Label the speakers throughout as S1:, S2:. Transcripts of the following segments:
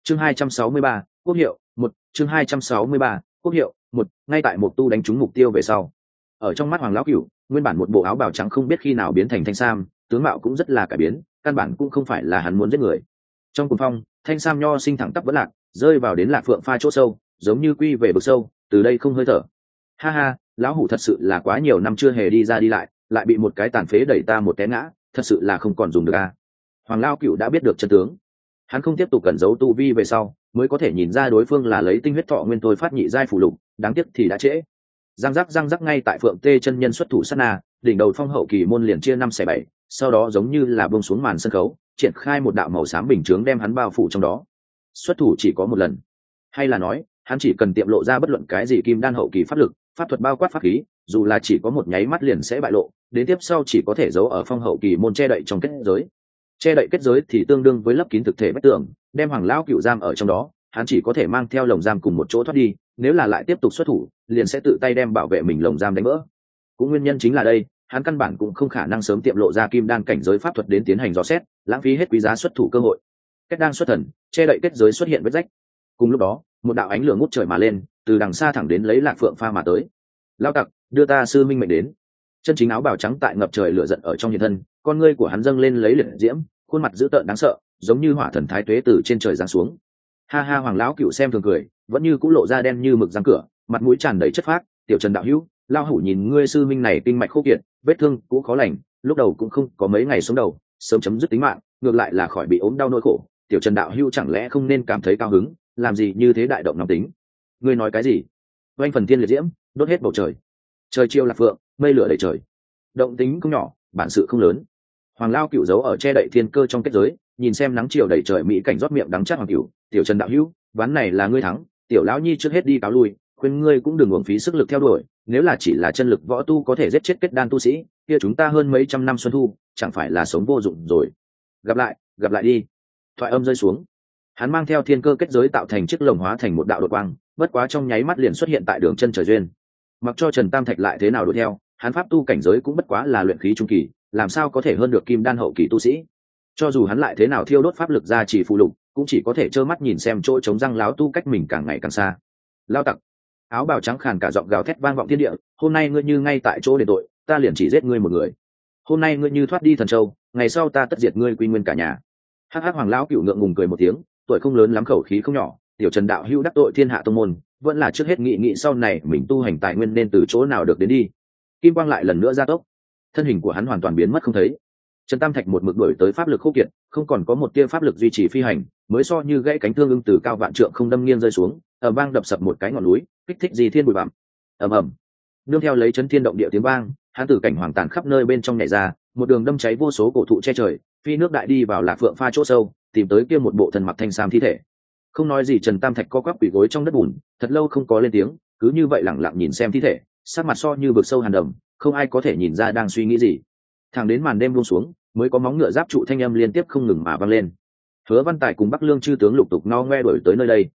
S1: Chương 263, quốc hiệu, một chương 263, quốc hiệu, một ngay tại một tu đánh trúng mục tiêu về sau. Ở trong mắt Hoàng lão cửu, nguyên bản một bộ áo bào trắng không biết khi nào biến thành thanh sam, tướng mạo cũng rất là cải biến, căn bản cũng không phải là hắn muốn giết người. Trong cuồng phong, thanh sam nho sinh thẳng tắp vẫn lạc, rơi vào đến Lạc Phượng pha chỗ sâu, giống như quy về vực sâu, từ đây không hơi thở. Ha ha, lão hủ thật sự là quá nhiều năm chưa hề đi ra đi lại bị một cái tàn phế đẩy ta một té ngã, thật sự là không còn dùng được a. Hoàng lão cửu đã biết được chân tướng, hắn không tiếp tục cẩn giấu tu vi về sau, mới có thể nhìn ra đối phương là lấy tinh huyết thọ nguyên thôi phát nhị giai phù lục, đáng tiếc thì đã trễ. Răng rắc ngay tại Phượng Tê chân nhân xuất thủ sát na, đỉnh đầu phong hậu kỳ môn liền chia 5/7, sau đó giống như là buông xuống màn sân khấu, triển khai một đạo màu xám bình chướng đem hắn bao phủ trong đó. Xuất thủ chỉ có một lần, hay là nói, hắn chỉ cần tiệm lộ ra bất luận cái gì kim đan hậu kỳ pháp lực, pháp thuật bao quát pháp khí, dù là chỉ có một nháy mắt liền sẽ bại lộ, đến tiếp sau chỉ có thể giấu ở phong hậu kỳ môn che đậy trong kết giới. Che đậy kết giới thì tương đương với lấp kín thực thể vách tường, đem Hoàng lão cửu giam ở trong đó, hắn chỉ có thể mang theo lồng giam cùng một chỗ thoát đi, nếu là lại tiếp tục xuất thủ, liền sẽ tự tay đem bảo vệ mình lồng giam đánh vỡ. Cũng nguyên nhân chính là đây, hắn căn bản cũng không khả năng sớm tiệm lộ ra kim đan cảnh giới pháp thuật đến tiến hành dò xét, lãng phí hết quý giá xuất thủ cơ hội. Kết đang xuất thần, che đậy kết giới xuất hiện vết rách. Cùng lúc đó, một đạo ánh lửa ngút trời mà lên, từ đằng xa thẳng đến lấy Lạc Phượng pha mà tới. Lao tặc, đưa ta sư minh mệnh đến. Chân chính áo bào trắng tại ngập trời lửa giận ở trong hiện thân, con ngươi của hắn dâng lên lấy liệt diễm, khuôn mặt dữ tợn đáng sợ, giống như hỏa thần thái tuế từ trên trời giáng xuống. Ha ha, Hoàng lão cửu xem thường cười, vẫn như cũng lộ ra đen như mực răng cửa, mặt mũi tràn đầy chất phác. Tiểu Trần đạo hữu, lao hủ nhìn ngươi sư minh này kinh mạch khô kiệt, vết thương cũng khó lành, lúc đầu cũng không có mấy ngày sống đầu, sớm chấm dứt tính mạng, ngược lại là khỏi bị ốm đau nỗi khổ. Tiểu Trần đạo hữu chẳng lẽ không nên cảm thấy cao hứng, làm gì như thế đại động nóng tính? Ngươi nói cái gì? Oanh phần thiên liệt diễm, đốt hết bầu trời. Trời chiều Lạc Phượng, mây lửa đầy trời. Động tính không nhỏ, bản sự không lớn. Hoàng lao cửu giấu ở che đậy thiên cơ trong kết giới, nhìn xem nắng chiều đầy trời mỹ cảnh rót miệng đắng chát Hoàng cửu. Tiểu Trần đạo hữu, ván này là ngươi thắng, tiểu lão nhi trước hết đi cáo lui, khuyên ngươi cũng đừng uổng phí sức lực theo đuổi, nếu là chỉ là chân lực võ tu có thể giết chết kết đan tu sĩ, kia chúng ta hơn mấy trăm năm xuân thu, chẳng phải là sống vô dụng rồi. Gặp lại đi. Thoại âm rơi xuống, hắn mang theo thiên cơ kết giới tạo thành chiếc lồng hóa thành một đạo đột quang, bất quá trong nháy mắt liền xuất hiện tại đường chân trời duyên. Mặc cho Trần Tam Thạch lại thế nào đuổi theo, hắn pháp tu cảnh giới cũng bất quá là luyện khí trung kỳ, làm sao có thể hơn được kim đan hậu kỳ tu sĩ. Cho dù hắn lại thế nào thiêu đốt pháp lực ra chỉ phụ lục, cũng chỉ có thể trơ mắt nhìn xem chỗ chống răng láo tu cách mình càng ngày càng xa. Lao tặc, áo bào trắng khàn cả giọng gào thét vang vọng thiên địa, hôm nay ngươi như ngay tại chỗ đền tội, ta liền chỉ giết ngươi một người. Hôm nay ngươi như thoát đi thần châu, ngày sau ta tất diệt ngươi quy nguyên cả nhà. Hắc hắc, Hoàng lão cửu ngượng ngùng cười một tiếng, tuổi không lớn lắm khẩu khí không nhỏ, tiểu Trần đạo hữu đắc tội thiên hạ tông môn, vẫn là trước hết nghị sau này mình tu hành tài nguyên nên từ chỗ nào được đến đi. Kim quang lại lần nữa gia tốc, thân hình của hắn hoàn toàn biến mất không thấy. Trần Tam Thạch một mực đuổi tới pháp lực khô kiệt, không còn có một tia pháp lực duy trì phi hành, mới so như gãy cánh thương ưng từ cao vạn trượng không đâm nghiêng rơi xuống, ở vang đập sập một cái ngọn núi, kích thích gì thiên bụi bặm. Ầm, nương theo lấy chấn thiên động địa tiếng vang, hắn tử cảnh hoàng tàn khắp nơi bên trong nhảy ra, một đường đâm cháy vô số cổ thụ che trời, phi nước đại đi vào Lạc Phượng pha chỗ sâu, tìm tới kia một bộ thần mặc thanh sam thi thể. Không nói gì, Trần Tam Thạch co quắp quỳ gối trong đất bùn, thật lâu không có lên tiếng, cứ như vậy lẳng lặng nhìn xem thi thể, sắc mặt so như vực sâu hàn đầm, không ai có thể nhìn ra đang suy nghĩ gì. Thẳng đến màn đêm buông xuống, mới có móng ngựa giáp trụ thanh âm liên tiếp không ngừng mà vang lên. Hứa Văn Tài cùng Bắc Lương chư tướng lục tục no ngoe đuổi tới nơi đây.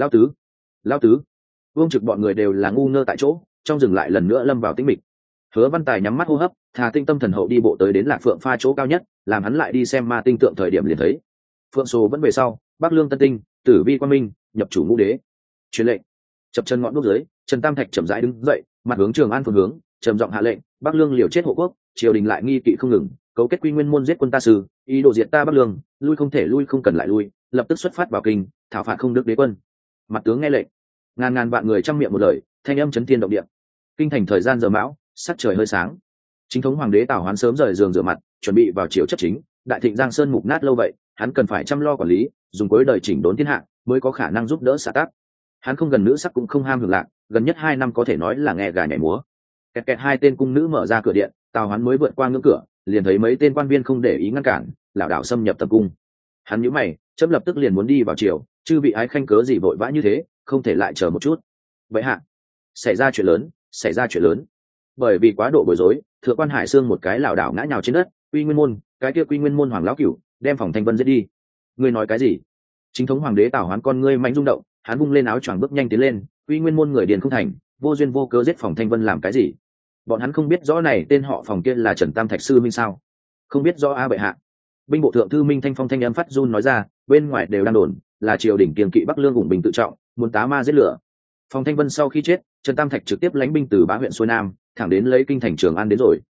S1: Lão tứ, Vương Trực bọn người đều là ngu ngơ tại chỗ, trong rừng lại lần nữa lâm vào tĩnh mịch. Hứa Văn Tài nhắm mắt hô hấp, thà tinh tâm thần hậu đi bộ tới đến Lạc Phượng pha chỗ cao nhất, làm hắn lại đi xem ma tinh tượng thời điểm liền thấy. Phượng Sô vẫn về sau, Bắc Lương Tân Tinh, Tử Vi Quan Minh, nhập chủ ngũ đế. Truyền lệnh. Chập chân ngọn đuốc dưới, Trần Tam Thạch chậm rãi đứng dậy, mặt hướng Trường An phương hướng, trầm giọng hạ lệnh, Bắc Lương liều chết hộ quốc, triều đình lại nghi kỵ không ngừng, cấu kết quy nguyên môn giết quân ta sư, ý đồ diệt ta Bắc Lương, lui không thể lui, không cần lại lui, lập tức xuất phát vào kinh, thảo phạt không được đế quân. Mặt tướng nghe lệnh. Ngàn vạn người trăm miệng một lời, thanh âm chấn thiên động địa. Kinh thành thời gian giờ mão, sắc trời hơi sáng. Chính thống hoàng đế Tào Hoán sớm rời giường rửa mặt, chuẩn bị vào chiều chấp chính. Đại thịnh Giang Sơn mục nát lâu vậy, hắn cần phải chăm lo quản lý, dùng cuối đời chỉnh đốn thiên hạ, mới có khả năng giúp đỡ xã tắc. Hắn không gần nữ sắc cũng không ham hưởng lạc, gần nhất 2 năm có thể nói là nghe gà nhảy múa. Kẹt kẹt 2 tên cung nữ mở ra cửa điện, Tào Hoán mới vượt qua ngưỡng cửa, liền thấy mấy tên quan viên không để ý ngăn cản, lảo đảo xâm nhập tập cung. Hắn nhíu mày, chớp lập tức liền muốn đi vào triều, chư vị ái khanh cớ gì vội vã như thế, không thể lại chờ một chút. Vậy hạ, xảy ra chuyện lớn. Bởi vì quá độ bối rối, Thượng quan Hải Xương một cái lảo đảo ngã nhào trên đất, Quy Nguyên môn, cái kia Quy Nguyên môn Hoàng lão cửu, đem Phòng Thanh Vân giết đi. Ngươi nói cái gì? Chính thống hoàng đế Tào Hoán con ngươi mạnh rung động, hắn vung lên áo choàng bước nhanh tiến lên, Quy Nguyên môn người điền không thành, vô duyên vô cớ giết Phòng Thanh Vân làm cái gì? Bọn hắn không biết rõ này tên họ Phòng kia là Trần Tam Thạch sư minh sao? Không biết rõ a bệ hạ. Binh bộ thượng thư Minh Thanh Phong thanh âm phát run nói ra, bên ngoài đều đang đồn, là triều đình kiềm kỵ Bắc Lương ủng bình tự trọng, muốn tá ma giết lửa. Phong Thanh Vân sau khi chết, Trần Tam Thạch trực tiếp lãnh binh từ Bá huyện xuôi nam, thẳng đến lấy kinh thành Trường An đến rồi.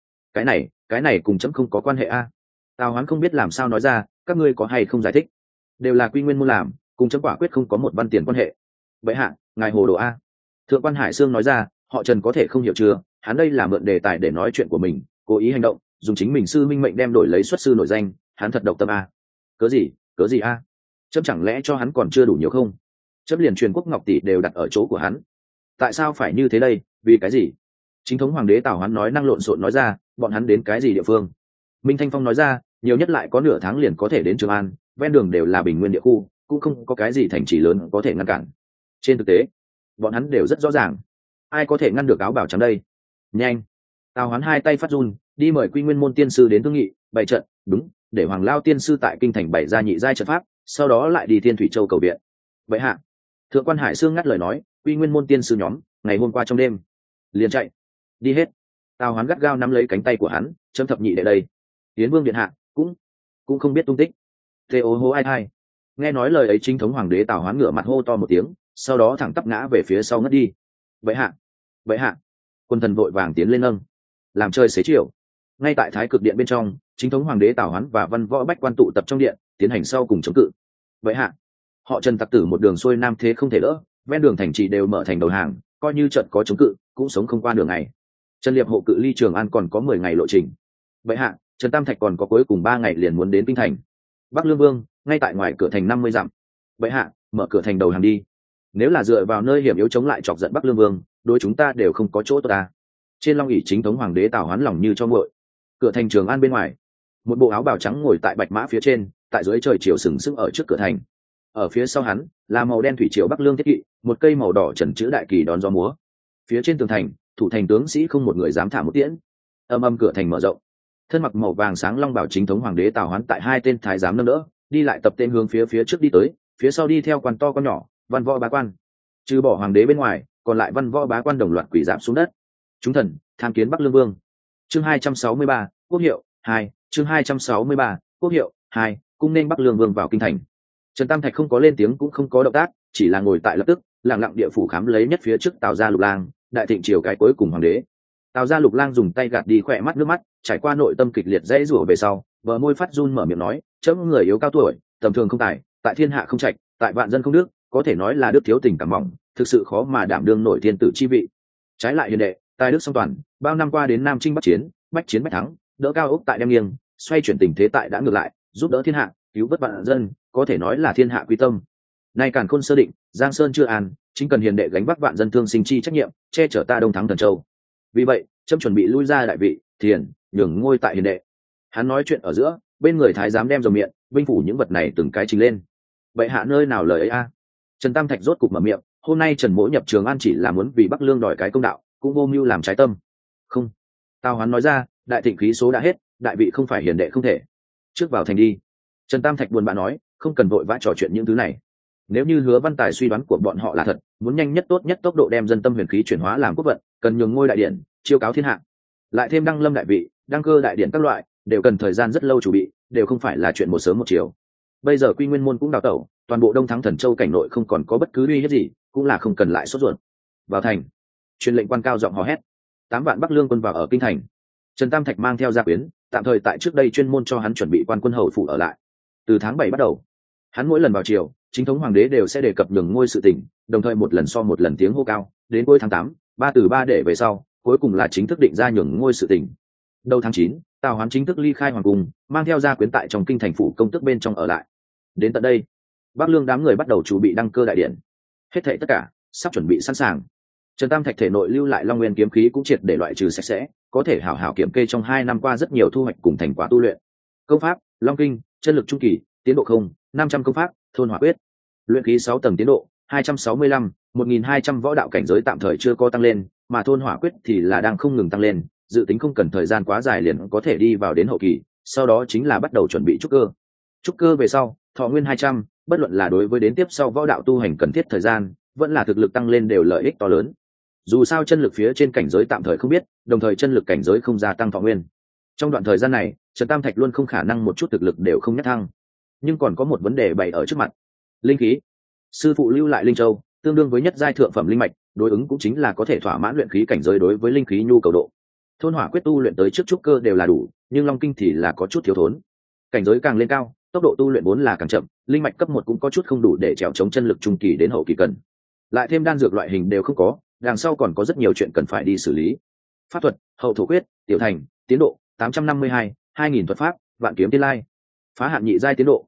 S1: Cái này cùng chấm không có quan hệ a. Tào Hoán không biết làm sao nói ra, các ngươi có hay không giải thích? Đều là Quy Nguyên môn làm, cùng chấm quả quyết không có một văn tiền quan hệ. Vậy hạ, ngài hồ đồ a. Thượng quan Hải Sương nói ra, họ Trần có thể không hiểu chưa, hắn đây là mượn đề tài để nói chuyện của mình, cố ý hành động, dùng chính mình sư minh mệnh đem đổi lấy xuất sư nổi danh, hắn thật độc tâm a. Cớ gì a? Chấm chẳng lẽ cho hắn còn chưa đủ nhiều không? Chấm liền truyền quốc ngọc tỷ đều đặt ở chỗ của hắn. Tại sao phải như thế đây, vì cái gì? Chính thống hoàng đế Tào Hoán nói năng lộn xộn nói ra, bọn hắn đến cái gì địa phương? Minh Thanh Phong nói ra, nhiều nhất lại có nửa tháng liền có thể đến Trường An, ven đường đều là bình nguyên địa khu, cũng không có cái gì thành trì lớn có thể ngăn cản. Trên thực tế, bọn hắn đều rất rõ ràng, ai có thể ngăn được áo bào trắng đây? Nhanh! Tào Hoán hai tay phát run, đi mời Quy Nguyên môn tiên sư đến thương nghị, bày trận, đúng, để Hoàng Lao tiên sư tại kinh thành bày ra nhị giai trận pháp, sau đó lại đi Thiên Thủy Châu cầu viện. Vậy hạ, Thượng quan Hải Sương ngắt lời nói, Quy Nguyên môn tiên sư nhóm, ngày hôm qua trong đêm, liền chạy, đi hết. Tào Hoán gắt gao nắm lấy cánh tay của hắn, châm thập nhị đệ đây. Tiến Vương điện hạ cũng không biết tung tích. Tê ô hô ai hai. Nghe nói lời ấy, chính thống hoàng đế Tào Hoán ngửa mặt hô to một tiếng, sau đó thẳng tắp ngã về phía sau ngất đi. Vậy hạ, quân thần vội vàng tiến lên nâng, làm chơi xế chiều. Ngay tại Thái Cực điện bên trong, chính thống hoàng đế Tào Hoán và văn võ bách quan tụ tập trong điện, tiến hành sau cùng chống cự. Vậy hạ, họ Trần tặc tử một đường xuôi nam thế không thể đỡ, ven đường thành trì đều mở thành đầu hàng, coi như trận có chống cự cũng sống không qua đường ngày. Trần Liệp hộ cự ly Trường An còn có 10 ngày lộ trình. Vậy hạ, Trần Tam Thạch còn có cuối cùng 3 ngày liền muốn đến kinh thành. Bắc Lương Vương ngay tại ngoài cửa thành 50 dặm. Vậy hạ, mở cửa thành đầu hàng đi. Nếu là dựa vào nơi hiểm yếu chống lại chọc giận Bắc Lương Vương, đối chúng ta đều không có chỗ tốt ta. Trên long ỷ chính thống hoàng đế Tào Hoán lòng như cho nguội. Cửa thành Trường An bên ngoài, một bộ áo bào trắng ngồi tại bạch mã phía trên, tại dưới trời chiều sừng sững ở trước cửa thành. Ở phía sau hắn là màu đen thủy triều Bắc Lương thiết kỵ, một cây màu đỏ trần chữ đại kỳ đón gió múa. Phía trên tường thành, thủ thành tướng sĩ không một người dám thả một tiễn. Âm cửa thành mở rộng, thân mặc màu vàng sáng long bảo chính thống hoàng đế Tào Hoán tại hai tên thái giám nâng đỡ, đi lại tập tên hướng phía trước đi tới, phía sau đi theo quan to con nhỏ, văn võ bá quan. Trừ bỏ hoàng đế bên ngoài, còn lại văn võ bá quan đồng loạt quỳ rạp xuống đất. Chúng thần tham kiến Bắc Lương Vương. Chương 263, quốc hiệu 2, chương 263, quốc hiệu 2, cung nên Bắc Lương Vương vào kinh thành. Trần Tam Thạch không có lên tiếng cũng không có động tác, chỉ là ngồi tại lập tức, lặng lặng địa phủ khám lấy nhất phía trước Tào gia Lục Lang, đại thịnh triều cái cuối cùng hoàng đế. Tào gia Lục Lang dùng tay gạt đi khỏe mắt nước mắt, trải qua nội tâm kịch liệt dãy rủa về sau, bờ môi phát run mở miệng nói, chấm người yếu cao tuổi, tầm thường không tài, tại thiên hạ không trạch, tại vạn dân không đức, có thể nói là đức thiếu tình cảm mỏng, thực sự khó mà đảm đương nổi thiên tử chi vị. Trái lại hiền đệ, tài đức song toàn, bao năm qua đến Nam Chinh Bắc chiến, bách chiến bách thắng, đỡ cao ốc tại đem nghiêng, xoay chuyển tình thế tại đã ngược lại, giúp đỡ thiên hạ, cứu vớt vạn dân, có thể nói là thiên hạ quy tâm. Nay càn khôn sơ định, Giang Sơn chưa an, chính cần hiền đệ gánh vác vạn dân thương sinh chi trách nhiệm, che chở ta Đông Thắng Thần Châu. Vì vậy, trẫm chuẩn bị lui ra đại vị, thiền, nhường ngôi tại hiền đệ. Hắn nói chuyện ở giữa, bên người thái giám đem dòng miệng, vinh phủ những vật này từng cái trình lên. Vậy hạ nơi nào lời ấy a? Trần Tam Thạch rốt cục mở miệng, hôm nay Trần Mỗ nhập Trường An chỉ là muốn vì Bắc Lương đòi cái công đạo, cũng vô mưu làm trái tâm. Không. Tào Hoán nói ra, đại thịnh khí số đã hết, đại vị không phải hiền đệ không thể. Trước vào thành đi. Trần Tam Thạch buồn bã nói, không cần vội vã trò chuyện những thứ này. Nếu như Hứa Văn Tài suy đoán của bọn họ là thật, muốn nhanh nhất tốt nhất tốc độ đem dân tâm huyền khí chuyển hóa làm quốc vận, cần nhường ngôi đại điện, chiêu cáo thiên hạ. Lại thêm đăng lâm đại vị, đăng cơ đại điện các loại, đều cần thời gian rất lâu chuẩn bị, đều không phải là chuyện một sớm một chiều. Bây giờ Quy Nguyên môn cũng đào tẩu, toàn bộ Đông Thắng Thần Châu cảnh nội không còn có bất cứ uy hiếp gì, cũng là không cần lại sốt ruột. Vào thành, truyền lệnh quan cao giọng hò hét. 8 vạn Bắc Lương quân vào ở kinh thành. Trần Tam Thạch mang theo gia quyến, tạm thời tại trước đây chuyên môn cho hắn chuẩn bị quan quân hầu phủ ở lại. Từ tháng 7 bắt đầu, hắn mỗi lần vào triều, chính thống hoàng đế đều sẽ đề cập nhường ngôi sự tình, đồng thời một lần so một lần tiếng hô cao, đến cuối tháng 8, 3 từ 3 để về sau, cuối cùng là chính thức định ra nhường ngôi sự tình. Đầu tháng 9, Tào Hoán chính thức ly khai hoàng cung, mang theo gia quyến tại trong kinh thành phủ công tước bên trong ở lại. Đến tận đây, Bắc Lương đám người bắt đầu chuẩn bị đăng cơ đại điện. Hết thảy tất cả sắp chuẩn bị sẵn sàng. Trần Tam Thạch thể nội lưu lại Long Nguyên kiếm khí cũng triệt để loại trừ sạch sẽ, có thể hảo hảo kiểm kê trong 2 năm qua rất nhiều thu hoạch cùng thành quả tu luyện. Công pháp, Long Kinh, chân lực trung kỳ, tiến độ không, 500 công pháp, thôn hỏa quyết. Luyện khí 6 tầng tiến độ, 265, 1200 võ đạo cảnh giới tạm thời chưa có tăng lên, mà thôn hỏa quyết thì là đang không ngừng tăng lên, dự tính không cần thời gian quá dài liền có thể đi vào đến hậu kỳ, sau đó chính là bắt đầu chuẩn bị trúc cơ. Trúc cơ về sau, thọ nguyên 200, bất luận là đối với đến tiếp sau võ đạo tu hành cần thiết thời gian, vẫn là thực lực tăng lên đều lợi ích to lớn. Dù sao chân lực phía trên cảnh giới tạm thời không biết, đồng thời chân lực cảnh giới không gia tăng thọ nguyên. Trong đoạn thời gian này, Trần Tam Thạch luôn không khả năng một chút thực lực đều không nhắc thăng. Nhưng còn có một vấn đề bày ở trước mặt. Linh khí. Sư phụ lưu lại linh châu tương đương với nhất giai thượng phẩm linh mạch, đối ứng cũng chính là có thể thỏa mãn luyện khí cảnh giới đối với linh khí nhu cầu độ. Thôn hỏa quyết tu luyện tới trước trúc cơ đều là đủ, nhưng long kinh thì là có chút thiếu thốn. Cảnh giới càng lên cao, tốc độ tu luyện vốn là càng chậm, linh mạch cấp 1 cũng có chút không đủ để trèo chống chân lực trung kỳ đến hậu kỳ cần. Lại thêm đan dược loại hình đều không có, đằng sau còn có rất nhiều chuyện cần phải đi xử lý. Pháp thuật, hậu thổ quyết, tiểu thành, tiến độ 852, 2000 thuật pháp, vạn kiếm tiên lai. Phá hạn nhị giai tiến độ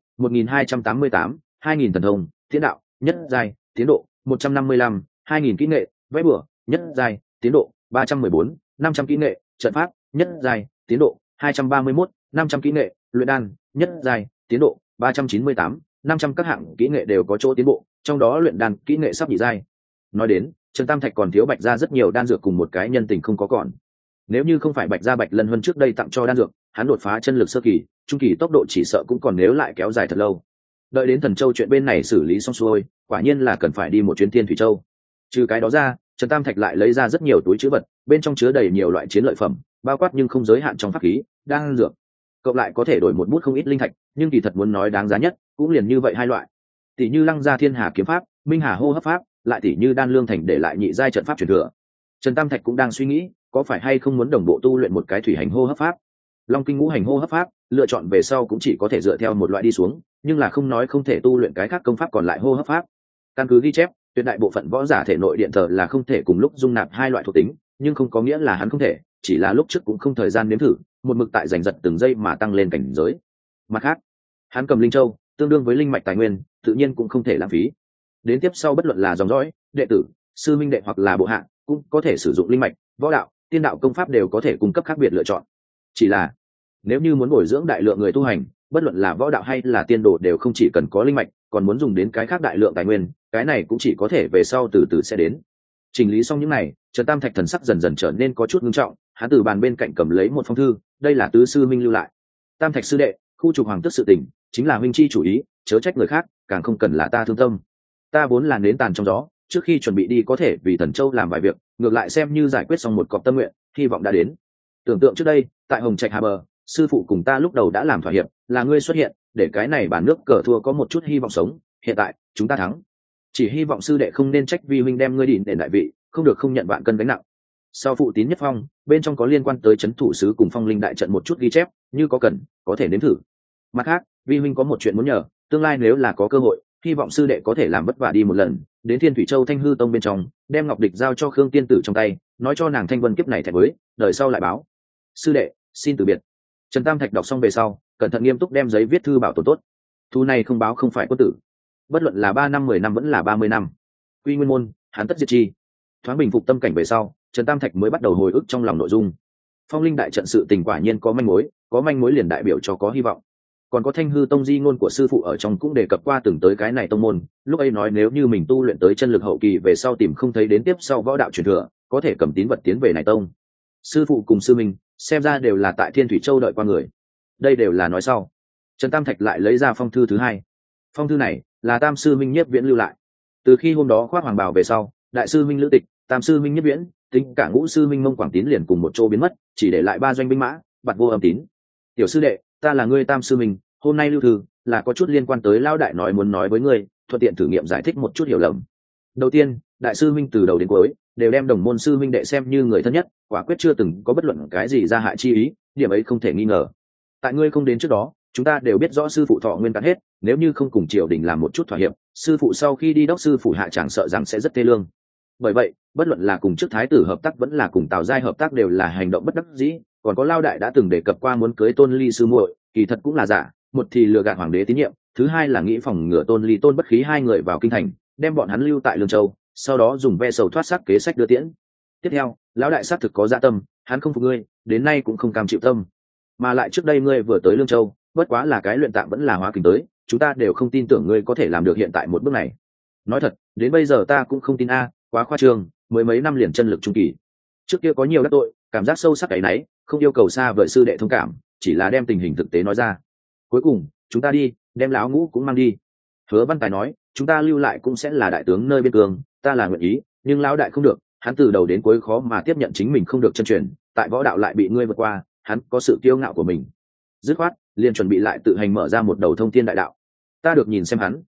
S1: 1288, 2000 thần thông, thiên đạo, nhất giai, tiến độ 155, 2000 kỹ nghệ, vẽ bửa, nhất giai, tiến độ 314, 500 kỹ nghệ, trận pháp, nhất giai, tiến độ 231, 500 kỹ nghệ, luyện đan, nhất giai, tiến độ 398, 500 các hạng kỹ nghệ đều có chỗ tiến bộ, trong đó luyện đan kỹ nghệ sắp nhị giai. Nói đến, Trần Tam Thạch còn thiếu Bạch Gia rất nhiều đan dược cùng một cái nhân tình không có còn. Nếu như không phải Bạch Gia Bạch Lân Huân trước đây tặng cho đan dược, hắn đột phá chân lực sơ kỳ, trung kỳ tốc độ chỉ sợ cũng còn nếu lại kéo dài thật lâu. Đợi đến Thần Châu chuyện bên này xử lý xong xuôi, quả nhiên là cần phải đi một chuyến Thiên Thủy Châu. Trừ cái đó ra, Trần Tam Thạch lại lấy ra rất nhiều túi trữ vật, bên trong chứa đầy nhiều loại chiến lợi phẩm, bao quát nhưng không giới hạn trong pháp khí, đan dược. Cộng lại có thể đổi một bút không ít linh thạch, nhưng kỳ thật muốn nói đáng giá nhất, cũng liền như vậy hai loại. Tỷ như Lăng Gia Thiên Hà kiếm pháp, Minh Hà hô hấp pháp, lại tỷ như Đan Lương Thành để lại nhị giai trận pháp truyền thừa. Trần Tam Thạch cũng đang suy nghĩ, có phải hay không muốn đồng bộ tu luyện một cái thủy hành hô hấp pháp. Long kinh ngũ hành hô hấp pháp, lựa chọn về sau cũng chỉ có thể dựa theo một loại đi xuống, nhưng là không nói không thể tu luyện cái khác công pháp còn lại hô hấp pháp. Căn cứ ghi chép, tuyệt đại bộ phận võ giả thể nội điện thờ là không thể cùng lúc dung nạp hai loại thuộc tính, nhưng không có nghĩa là hắn không thể, chỉ là lúc trước cũng không thời gian nếm thử, một mực tại giành giật từng giây mà tăng lên cảnh giới. Mặt khác, hắn cầm linh châu, tương đương với linh mạch tài nguyên, tự nhiên cũng không thể lãng phí. Đến tiếp sau bất luận là dòng dõi, đệ tử, sư minh đệ hoặc là bộ hạ, cũng có thể sử dụng linh mạch, võ đạo, tiên đạo công pháp đều có thể cung cấp khác biệt lựa chọn. Chỉ là, nếu như muốn bồi dưỡng đại lượng người tu hành, bất luận là võ đạo hay là tiên đồ đều không chỉ cần có linh mạch, còn muốn dùng đến cái khác đại lượng tài nguyên, cái này cũng chỉ có thể về sau từ từ sẽ đến. Chỉnh lý xong những này, Trần Tam Thạch thần sắc dần dần trở nên có chút nghiêm trọng, hắn từ bàn bên cạnh cầm lấy một phong thư, đây là tứ sư minh lưu lại. Tam Thạch sư đệ, khu trục hoàng tước sự tình, chính là huynh chi chủ ý, chớ trách người khác, càng không cần là ta thương tâm. Ta vốn là nến tàn trong gió, trước khi chuẩn bị đi có thể vì Thần Châu làm vài việc, ngược lại xem như giải quyết xong một cọc tâm nguyện, hy vọng đã đến. Tưởng tượng trước đây, tại Hồng Trạch Hà Bờ, sư phụ cùng ta lúc đầu đã làm thỏa hiệp, là ngươi xuất hiện, để cái này bản nước cờ thua có một chút hy vọng sống, hiện tại, chúng ta thắng. Chỉ hy vọng sư đệ không nên trách vi huynh đem ngươi đỉnh để đại vị, không được không nhận vạn cân gánh nặng. Sau phụ tín nhất phong, bên trong có liên quan tới trấn thủ sứ cùng phong linh đại trận một chút ghi chép, như có cần, có thể nếm thử. Mặt khác, vi huynh có một chuyện muốn nhờ, tương lai nếu là có cơ hội, hy vọng sư đệ có thể làm vất vả đi một lần, đến Thiên Thủy Châu Thanh Hư Tông bên trong, đem ngọc địch giao cho Khương tiên tử trong tay, nói cho nàng Thanh Vân kiếp này thẹn với, đời sau lại báo. Sư đệ, xin từ biệt. Trần Tam Thạch đọc xong về sau, cẩn thận nghiêm túc đem giấy viết thư bảo tồn tốt. Thu này không báo không phải quân tử, bất luận là 3 năm 10 năm vẫn là 30 năm. Quy nguyên môn, hắn tất diệt chi. Thoáng bình phục tâm cảnh về sau, Trần Tam Thạch mới bắt đầu hồi ức trong lòng nội dung. Phong linh đại trận sự tình quả nhiên có manh mối liền đại biểu cho có hy vọng. Còn có Thanh Hư Tông di ngôn của sư phụ ở trong cũng đề cập qua từng tới cái này tông môn, lúc ấy nói nếu như mình tu luyện tới chân lực hậu kỳ về sau tìm không thấy đến tiếp sau võ đạo truyền thừa, có thể cầm tín vật tiến về này tông. Sư phụ cùng sư minh, xem ra đều là tại Thiên Thủy Châu đợi qua người. Đây đều là nói sau. Trần Tam Thạch lại lấy ra phong thư thứ hai. Phong thư này là Tam sư minh Nhiếp Viễn lưu lại. Từ khi hôm đó khoác hoàng bào về sau, đại sư minh Lữ Tịch, Tam sư minh Nhiếp Viễn, tính cả ngũ sư minh Mông Quảng Tín liền cùng một chỗ biến mất, chỉ để lại 3 doanh binh mã, bặt vô âm tín. Tiểu sư đệ, ta là ngươi Tam sư minh, hôm nay lưu thư là có chút liên quan tới Lão đại nói muốn nói với ngươi, thuận tiện thử nghiệm giải thích một chút hiểu lầm. Đầu tiên, đại sư minh từ đầu đến cuối đều đem đồng môn sư minh đệ xem như người thân nhất, quả quyết chưa từng có bất luận cái gì ra hại chi ý, điểm ấy không thể nghi ngờ. Tại ngươi không đến trước đó, chúng ta đều biết rõ sư phụ thọ nguyên cạn hết, nếu như không cùng triều đình làm một chút thỏa hiệp, sư phụ sau khi đi đốc sư phụ hạ chẳng sợ rằng sẽ rất thê lương. Bởi vậy, bất luận là cùng trước thái tử hợp tác vẫn là cùng Tào giai hợp tác đều là hành động bất đắc dĩ, còn có Lao đại đã từng đề cập qua muốn cưới Tôn Ly sư muội, kỳ thật cũng là giả, một thì lừa gạt hoàng đế tín nhiệm, thứ hai là nghĩ phòng ngừa Tôn Ly Tôn Bất Khí hai người vào kinh thành, đem bọn hắn lưu tại Lương Châu, sau đó dùng ve sầu thoát xác kế sách đưa tiễn. Tiếp theo, lão đại xác thực có dạ tâm, hắn không phục ngươi, đến nay cũng không cam chịu tâm. Mà lại trước đây ngươi vừa tới Lương Châu, bất quá là cái luyện tạng vẫn là hóa kình tới, chúng ta đều không tin tưởng ngươi có thể làm được hiện tại một bước này. Nói thật, đến bây giờ ta cũng không tin quá khoa trương, mới mấy năm liền chân lực trung kỳ. Trước kia có nhiều đắc tội, cảm giác sâu sắc cái nấy, không yêu cầu xa vời sư đệ thông cảm, chỉ là đem tình hình thực tế nói ra. Cuối cùng, chúng ta đi, đem lão ngũ cũng mang đi. Hứa Văn Tài nói, chúng ta lưu lại cũng sẽ là đại tướng nơi biên cương, ta là nguyện ý, nhưng lão đại không được, hắn từ đầu đến cuối khó mà tiếp nhận chính mình không được chân truyền, tại võ đạo lại bị ngươi vượt qua, hắn có sự kiêu ngạo của mình. Dứt khoát, liền chuẩn bị lại tự hành mở ra một đầu thông thiên đại đạo. Ta được nhìn xem hắn,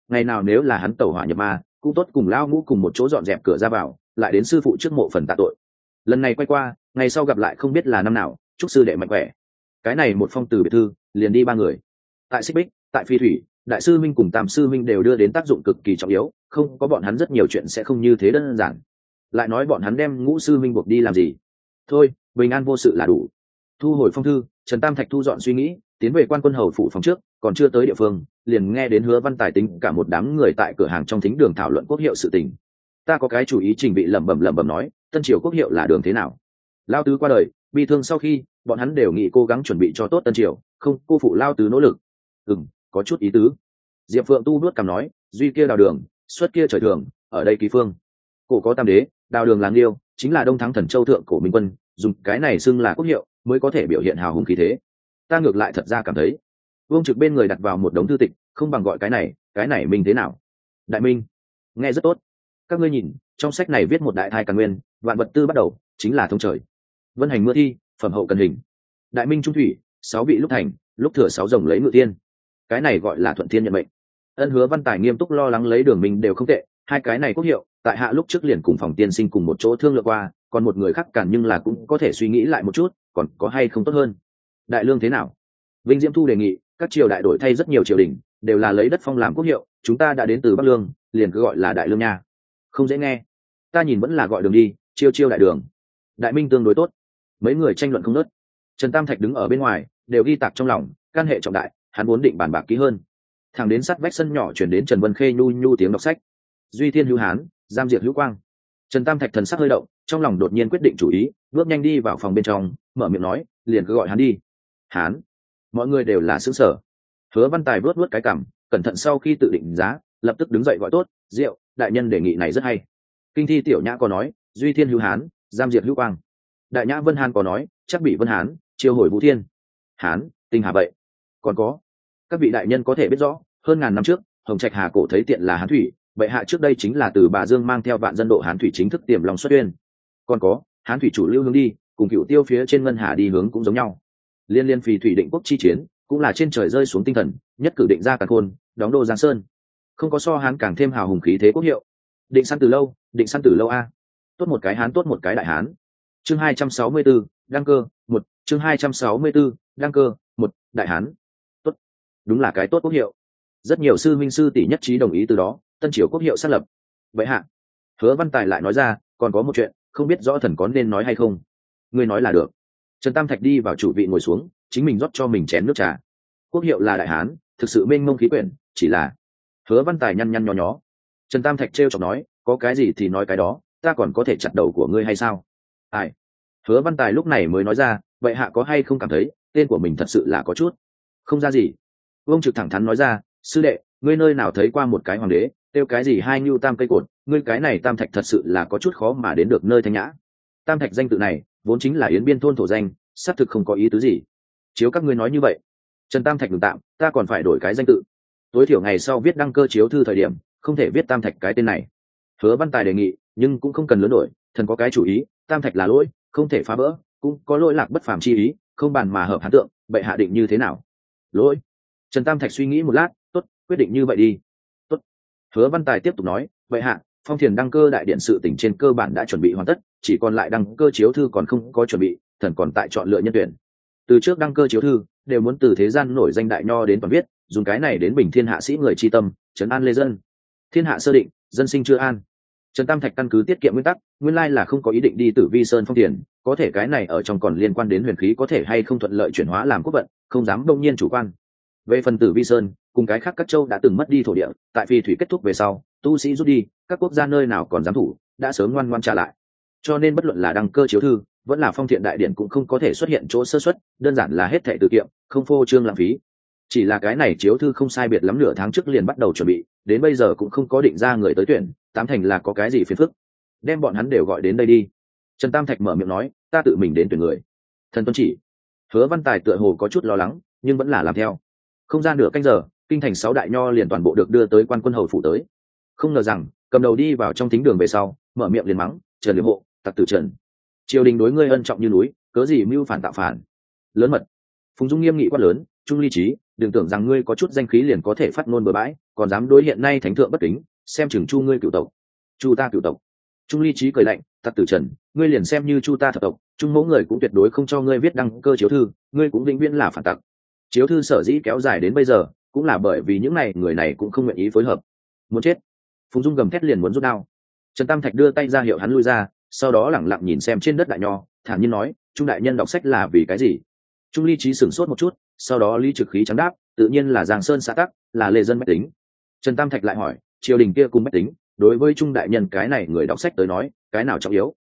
S1: ngày nào nếu là hắn tẩu hỏa nhập ma cũng tốt cùng lao ngũ cùng một chỗ dọn dẹp cửa ra vào, lại đến sư phụ trước mộ phần tạ tội. Lần này quay qua, ngày sau gặp lại không biết là năm nào. Chúc sư đệ mạnh khỏe. Cái này một phong từ biệt thư liền đi 3 người. Tại Xích Bích, tại Phi Thủy, đại sư minh cùng tam sư minh đều đưa đến tác dụng cực kỳ trọng yếu, không có bọn hắn rất nhiều chuyện sẽ không như thế đơn giản. Lại nói bọn hắn đem Ngũ sư minh buộc đi làm gì? Thôi, bình an vô sự là đủ. Thu hồi phong thư, Trần Tam Thạch thu dọn suy nghĩ, tiến về Quan Quân hầu phủ phòng trước, còn chưa tới địa phương, liền nghe đến Hứa Văn Tài tính cả một đám người tại cửa hàng trong thính đường thảo luận quốc hiệu sự tình. Ta có cái chủ ý, Trình Vị lẩm bẩm nói, Tân Triều quốc hiệu là đường thế nào? Lao tứ qua đời, bi thương sau khi, bọn hắn đều nghĩ cố gắng chuẩn bị cho tốt Tân Triều, không cô phụ Lao tứ nỗ lực. Có chút ý tứ. Diệp Phượng tu nuốt cằm nói, duy kia đào đường, xuất kia trời thường, ở đây ký phương. Cổ có tam đế, đào đường làng liêu, chính là Đông Thắng Thần Châu thượng cổ minh quân, dùng cái này xưng là quốc hiệu, mới có thể biểu hiện hào hùng khí thế. Ta ngược lại thật ra cảm thấy, Vương Trực bên người đặt vào một đống thư tịch, không bằng gọi cái này minh thế nào? Đại minh, nghe rất tốt. Các ngươi nhìn, trong sách này viết một đại thai càn nguyên, vạn vật tư bắt đầu, chính là thông trời. Vân hành mưa thi, phẩm hậu cần hình. Đại minh trung thủy, 6 vị lúc thành, lúc thừa 6 rồng lấy ngự tiên. Cái này gọi là thuận thiên nhận mệnh. Ân Hứa Văn Tài nghiêm túc lo lắng lấy Đường Minh đều không tệ, hai cái này quốc hiệu, tại hạ lúc trước liền cùng phòng tiên sinh cùng một chỗ thương lượng qua, còn một người khác cản nhưng là cũng có thể suy nghĩ lại một chút, còn có hay không tốt hơn. Đại lương thế nào? Vinh Diễm Thu đề nghị, các triều đại đổi thay rất nhiều triều đình, đều là lấy đất phong làm quốc hiệu, chúng ta đã đến từ Bắc Lương, liền cứ gọi là Đại Lương nha. Không dễ nghe. Ta nhìn vẫn là gọi Đường đi, chiêu đại đường. Đại minh tương đối tốt. Mấy người tranh luận không ngớt. Trần Tam Thạch đứng ở bên ngoài, đều ghi tạc trong lòng, can hệ trọng đại, hắn muốn định bàn bạc kỹ hơn. Thằng đến sát vách sân nhỏ chuyển đến Trần Vân Khê nhu tiếng đọc sách. Duy thiên hữu hán, giam diệt hữu quang. Trần Tam Thạch thần sắc hơi động, trong lòng đột nhiên quyết định chủ ý, bước nhanh đi vào phòng bên trong, mở miệng nói, liền cứ gọi hắn đi. Hán. Mọi người đều là xứng sở. Hứa Văn Tài vuốt cái cằm, cẩn thận sau khi tự định giá, lập tức đứng dậy gọi tốt, Diệu, đại nhân đề nghị này rất hay. Kinh thi tiểu nhã có nói, duy thiên hữu hán, giam diệt hữu quang. Đại nhã Vân Hán có nói, chắc bị Vân Hán, chiêu hồi Vũ Thiên. Hán, tinh hà vậy. Còn có, các vị đại nhân có thể biết rõ, hơn ngàn năm trước, Hồng Trạch Hà cổ thấy tiện là Hán thủy, bệ hạ trước đây chính là từ Bà Dương mang theo vạn dân độ Hán thủy chính thức tiềm lòng xuất uyên. Còn có, Hán thủy chủ lưu hướng đi, cùng Cửu Tiêu phía trên ngân hà đi hướng cũng giống nhau. Liên phì thủy định quốc chi chiến, cũng là trên trời rơi xuống tinh thần, nhất cử định ra càn khôn, đóng đô Giang Sơn. Không có so Hán càng thêm hào hùng khí thế quốc hiệu. Định săn từ lâu a. Tốt một cái Hán, tốt một cái đại Hán. Chương 264, đăng cơ, 1, chương 264, đăng cơ, 1, đại Hán. Tốt. Đúng là cái tốt quốc hiệu. Rất nhiều sư minh sư tỷ nhất trí đồng ý, từ đó, Tân Triều quốc hiệu xác lập. Vậy hạ. Hứa Văn Tài lại nói ra, còn có một chuyện, không biết rõ thần có nên nói hay không. Ngươi nói là được. Trần Tam Thạch đi vào chủ vị ngồi xuống, chính mình rót cho mình chén nước trà. Quốc hiệu là đại Hán, thực sự mênh mông khí quyển, chỉ là. Hứa Văn Tài nhăn nhó nhó. Trần Tam Thạch trêu chọc nói, có cái gì thì nói cái đó, ta còn có thể chặt đầu của ngươi hay sao? Ai? Hứa Văn Tài lúc này mới nói ra, vậy hạ có hay không cảm thấy tên của mình thật sự là có chút không ra gì? Vương Trực thẳng thắn nói ra, sư đệ, ngươi nơi nào thấy qua một cái hoàng đế tiêu cái gì hai ngưu tam cây cột, ngươi cái này Tam Thạch thật sự là có chút khó mà đến được nơi thanh nhã. Tam Thạch danh tự này vốn chính là Yến Biên thôn thổ danh, xác thực không có ý tứ gì. Chiếu các ngươi nói như vậy, Trần Tam Thạch đừng tạm, ta còn phải đổi cái danh tự. Tối thiểu ngày sau viết đăng cơ chiếu thư thời điểm, không thể viết Tam Thạch cái tên này. Hứa Văn Tài đề nghị, nhưng cũng không cần lớn đổi, thần có cái chủ ý, Tam Thạch là lỗi, không thể phá vỡ, cũng có lỗi lạc bất phàm chi ý, không bàn mà hợp hán tượng, bệ hạ định như thế nào? Lỗi. Trần Tam Thạch suy nghĩ một lát, tốt, quyết định như vậy đi. Tốt. Hứa Văn Tài tiếp tục nói, bệ hạ, phong thiền đăng cơ đại điện sự tỉnh trên cơ bản đã chuẩn bị hoàn tất, chỉ còn lại đăng cơ chiếu thư còn không có chuẩn bị, thần còn tại chọn lựa nhân tuyển. Từ trước đăng cơ chiếu thư đều muốn từ thế gian nổi danh đại nho đến toàn viết, dùng cái này đến bình thiên hạ sĩ người chi tâm, trấn an lê dân. Thiên hạ sơ định, dân sinh chưa an. Trần Tam Thạch căn cứ tiết kiệm nguyên tắc, nguyên lai là không có ý định đi Tử Vi Sơn phong tiền, có thể cái này ở trong còn liên quan đến huyền khí có thể hay không thuận lợi chuyển hóa làm quốc vận, không dám đông nhiên chủ quan. Về phần Tử Vi Sơn, cùng cái khác các châu đã từng mất đi thổ địa, tại phi thủy kết thúc về sau, tu sĩ rút đi, các quốc gia nơi nào còn dám thủ, đã sớm ngoan ngoãn trả lại. Cho nên bất luận là đăng cơ chiếu thư, vẫn là phong thiện đại điển cũng không có thể xuất hiện chỗ sơ suất, đơn giản là hết thảy từ kiệm, không phô trương lãng phí. Chỉ là cái này chiếu thư không sai biệt lắm nửa tháng trước liền bắt đầu chuẩn bị, đến bây giờ cũng không có định ra người tới tuyển, tám thành là có cái gì phiền phức. Đem bọn hắn đều gọi đến đây đi. Trần Tam Thạch mở miệng nói, ta tự mình đến tuyển người. Thần tuân chỉ. Hứa Văn Tài tựa hồ có chút lo lắng, nhưng vẫn là làm theo. Không ra nửa canh giờ, kinh thành 6 đại nho liền toàn bộ được đưa tới Quan Quân hầu phủ tới. Không ngờ rằng, cầm đầu đi vào trong thính đường về sau, mở miệng liền mắng, Trần Liêm Hộ, tặc tử Trần. Triều đình đối ngươi ân trọng như núi, cớ gì mưu phản tạo phản. Lớn mật. Phùng Dung nghiêm nghị quát lớn, Trung Ly Trí, đừng tưởng rằng ngươi có chút danh khí liền có thể phát ngôn bừa bãi, còn dám đối hiện nay thánh thượng bất kính, xem chừng chu ngươi cựu tộc. Chu ta cựu tộc? Trung Ly Chí cười lạnh, Tặc Tử Trần, ngươi liền xem như chu ta thập tộc, trung mẫu người cũng tuyệt đối không cho ngươi viết đăng cơ chiếu thư, ngươi cũng vĩnh viễn là phản tặc. Chiếu thư sở dĩ kéo dài đến bây giờ, cũng là bởi vì những này người này cũng không nguyện ý phối hợp. Muốn chết. Phùng Dung gầm thét liền muốn rút đao. Trần Tam Thạch đưa tay ra hiệu hắn lui ra, sau đó lẳng lặng nhìn xem trên đất đại nho, thản nhiên nói, Trung đại nhân đọc sách là vì cái gì? Trung Ly Chí sửng sốt một chút, sau đó Lý Trực Khí trắng đáp, tự nhiên là Giang Sơn xã tắc, là lê dân bách tính. Trần Tam Thạch lại hỏi, triều đình kia cùng bách tính, đối với Trung đại nhân cái này người đọc sách tới nói, cái nào trọng yếu?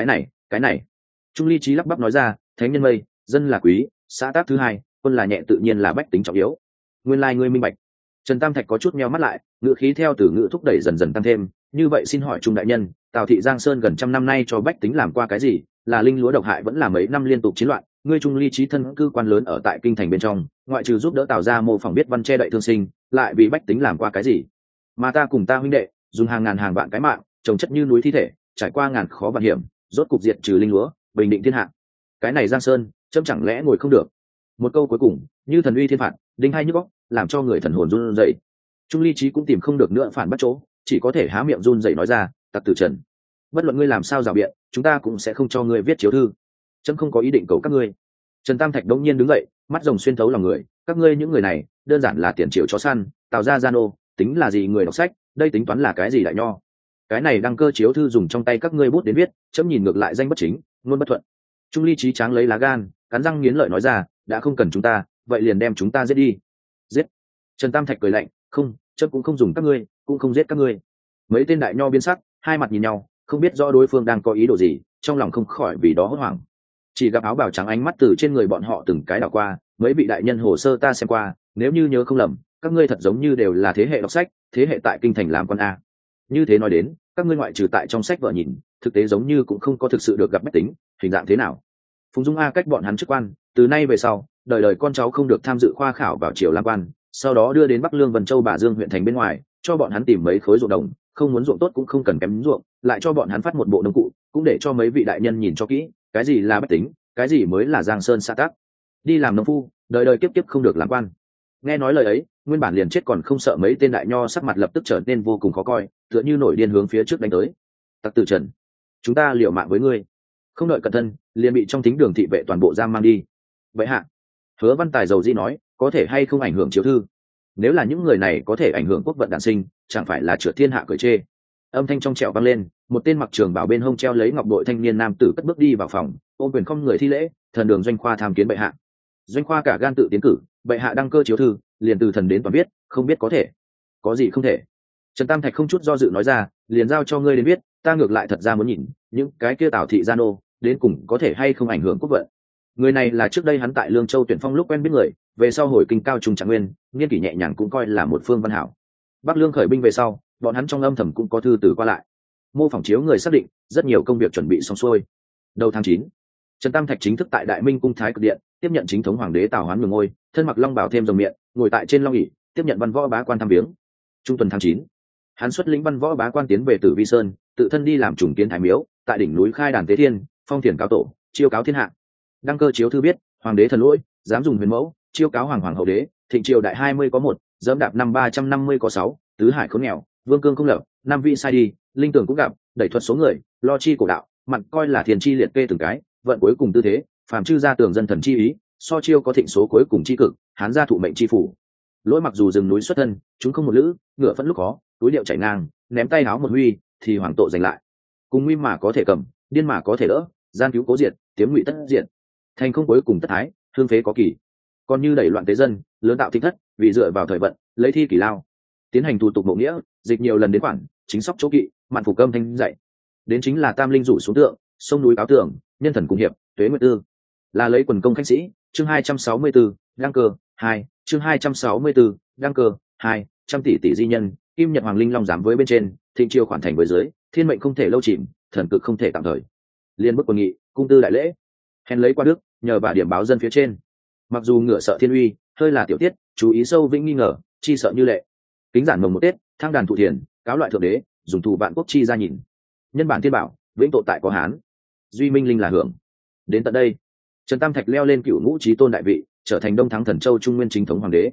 S1: Cái này. Trung Ly Chí lắp bắp nói ra, thánh nhân mây, dân là quý, xã tắc thứ hai, quân là nhẹ, tự nhiên là bách tính trọng yếu. Nguyên lai ngươi minh bạch. Trần Tam Thạch có chút meo mắt lại, ngữ khí theo từ ngữ thúc đẩy dần dần tăng thêm, như vậy xin hỏi Trung đại nhân, Tào thị Giang Sơn gần trăm năm nay cho bách tính làm qua cái gì? Là linh lúa độc hại vẫn là mấy năm liên tục chiến loạn, ngươi Trung Ly Chí thân cư quan lớn ở tại kinh thành bên trong, ngoại trừ giúp đỡ Tào gia mô phỏng biết văn che đậy thương sinh, lại vì bách tính làm qua cái gì? Mà ta cùng ta huynh đệ, dùng hàng ngàn hàng vạn cái mạng, trồng chất như núi thi thể, trải qua ngàn khó vạn hiểm, rốt cục diệt trừ linh lúa, bình định thiên hạ. Cái này Giang Sơn, chấm chẳng lẽ ngồi không được? Một câu cuối cùng, như thần uy thiên phạt, đinh hai nhức óc, làm cho người thần hồn run rẩy. Trung Ly Chí cũng tìm không được nữa phản bắt chỗ, chỉ có thể há miệng run rẩy nói ra, Tặc Tử Trần, bất luận ngươi làm sao rào biện, chúng ta cũng sẽ không cho ngươi viết chiếu thư. Chấm không có ý định cầu các ngươi. Trần Tam Thạch đống nhiên đứng dậy, mắt rồng xuyên thấu lòng người, các ngươi những người này, đơn giản là tiền triệu chó săn, Tào gia gian ô, tính là gì người đọc sách, đây tính toán là cái gì đại nho? Cái này đăng cơ chiếu thư dùng trong tay các ngươi bút đến viết, chấm nhìn ngược lại danh bất chính, luôn bất thuận. Trung Ly Chí tráng lấy lá gan, cắn răng nghiến lợi nói ra, đã không cần chúng ta, vậy liền đem chúng ta giết đi. Giết? Trần Tam Thạch cười lạnh, không, chấm cũng không dùng các ngươi, cũng không giết các ngươi. Mấy tên đại nho biến sắc, hai mặt nhìn nhau, không biết rõ đối phương đang có ý đồ gì, trong lòng không khỏi vì đó hốt hoảng. Chỉ gặp áo bào trắng ánh mắt từ trên người bọn họ từng cái đảo qua, mấy vị đại nhân hồ sơ ta xem qua, nếu như nhớ không lầm, các ngươi thật giống như đều là thế hệ đọc sách, thế hệ tại kinh thành làm con a. Như thế nói đến, các ngươi ngoại trừ tại trong sách vợ nhìn, thực tế giống như cũng không có thực sự được gặp bách tính, hình dạng thế nào? Phùng Dung A cách bọn hắn chức quan, từ nay về sau, đời đời con cháu không được tham dự khoa khảo vào triều làm quan, sau đó đưa đến Bắc Lương Vân Châu Bà Dương huyện thành bên ngoài, cho bọn hắn tìm mấy khối ruộng đồng, không muốn ruộng tốt cũng không cần kém ruộng, lại cho bọn hắn phát một bộ nông cụ, cũng để cho mấy vị đại nhân nhìn cho kỹ, cái gì là bách tính, cái gì mới là Giang Sơn xã tắc. Đi làm nông phu, đời đời kiếp kiếp không được làm quan. Nghe nói lời ấy, nguyên bản liền chết còn không sợ mấy tên đại nho sắc mặt lập tức trở nên vô cùng khó coi, tựa như nổi điên hướng phía trước đánh tới. Tặc Tử Trần, chúng ta liều mạng với ngươi. Không đợi cẩn thân, liền bị trong thính đường thị vệ toàn bộ giam mang đi. Vậy hạ, Hứa Văn Tài dầu dĩ nói, có thể hay không ảnh hưởng chiếu thư? Nếu là những người này có thể ảnh hưởng quốc vận đản sinh, chẳng phải là trượt thiên hạ cười chê. Âm thanh trong trẻo vang lên, một tên mặc trường bảo bên hông treo lấy ngọc bội thanh niên nam tử cất bước đi vào phòng, ôm quyền không người thi lễ, thần đường Doanh Khoa tham kiến bệ hạ. Doanh Khoa cả gan tự tiến cử, bệ hạ đăng cơ chiếu thư, liền từ thần đến toàn biết, không biết có thể, có gì không thể. Trần Tam Thạch không chút do dự nói ra, liền giao cho ngươi đến biết, ta ngược lại thật ra muốn nhìn những cái kia Tào thị gian ô đến cùng có thể hay không ảnh hưởng quốc vận. Người này là trước đây hắn tại Lương Châu tuyển phong lúc quen biết người, về sau hồi kinh cao trung trạng nguyên, nghiên kỷ nhẹ nhàng cũng coi là một phương văn hảo. Bắc Lương khởi binh về sau, bọn hắn trong âm thầm cũng có thư từ qua lại, mô phỏng chiếu người xác định rất nhiều công việc chuẩn bị xong xuôi. Đầu tháng 9, Trần Tam Thạch chính thức tại Đại Minh cung Thái Cực điện tiếp nhận chính thống hoàng đế Tào Hoán nhường ngôi, thân mặc long bào thêm rồng miệng, ngồi tại trên long ỷ tiếp nhận văn võ bá quan thăm viếng. Trung tuần tháng 9, hắn xuất lĩnh văn võ bá quan tiến về Tử Vi Sơn, tự thân đi làm trùng kiến thái miếu, tại đỉnh núi khai đàn tế thiên, phong thiền cáo tổ, chiêu cáo thiên hạ. Đăng cơ chiếu thư biết, hoàng đế thần lỗi, dám dùng huyền mẫu, chiêu cáo hoàng hậu đế, thịnh triều đại 20 có 1, dẫm đạp năm 350 có 6, tứ hải khốn nghèo, vương cương không lập, năm vị sai đi, linh tưởng cũng gặp, đẩy thuật số người, lo chi cổ đạo, mặn coi là thiền chi liệt kê từng cái, vận cuối cùng tư thế, phàm chư gia tường dân thần chi ý, so chiêu có thịnh số cuối cùng chi cực, hán gia thụ mệnh chi phủ. Lỗi mặc dù rừng núi xuất thân, chúng không một lữ, ngựa phẫn lúc khó, túi điệu chảy ngang, ném tay áo một huy, thì hoàng tội giành lại. Cùng nguy mà có thể cầm, điên mà có thể đỡ, gian cứu cố diệt, tiếm ngụy tất diện. Thành không cuối cùng tất thái, hương phế có kỳ. Còn như đẩy loạn tế dân, lớn tạo thịnh thất, vì dựa vào thời vận, lấy thi kỳ lao, tiến hành thủ tục mộ nghĩa, dịch nhiều lần đến khoản, chính sóc chỗ kỵ, mạn phủ cơm thanh dạy. Đến chính là tam linh rủ xuống tượng, sông núi cáo tưởng, nhân thần cùng hiệp, tuế nguyệt tư. Là lấy quần công khanh sĩ, chương 264, đăng cơ 2, chương 264, đăng cơ 2, trăm tỷ tỷ di nhân, kim nhật hoàng linh long giám với bên trên, thịnh triều khoản thành với dưới, thiên mệnh không thể lâu chìm, thần cực không thể tạm thời. Liên bức quân nghị, cung tư đại lễ, hèn lấy qua đức, nhờ bà điểm báo dân phía trên. Mặc dù ngựa sợ thiên uy, hơi là tiểu tiết, chú ý sâu vĩnh nghi ngờ, chi sợ như lệ. Kính giản mồng một tết, thang đàn thụ thiền, cáo loại thượng đế, dùng thủ vạn quốc chi ra nhìn. Nhân bản thiên bảo, vĩnh tội tại có hán, duy minh linh là hưởng. Đến tận đây, Trần Tam Thạch leo lên cựu ngũ chí tôn đại vị, trở thành Đông Thắng Thần Châu Trung Nguyên chính thống hoàng đế,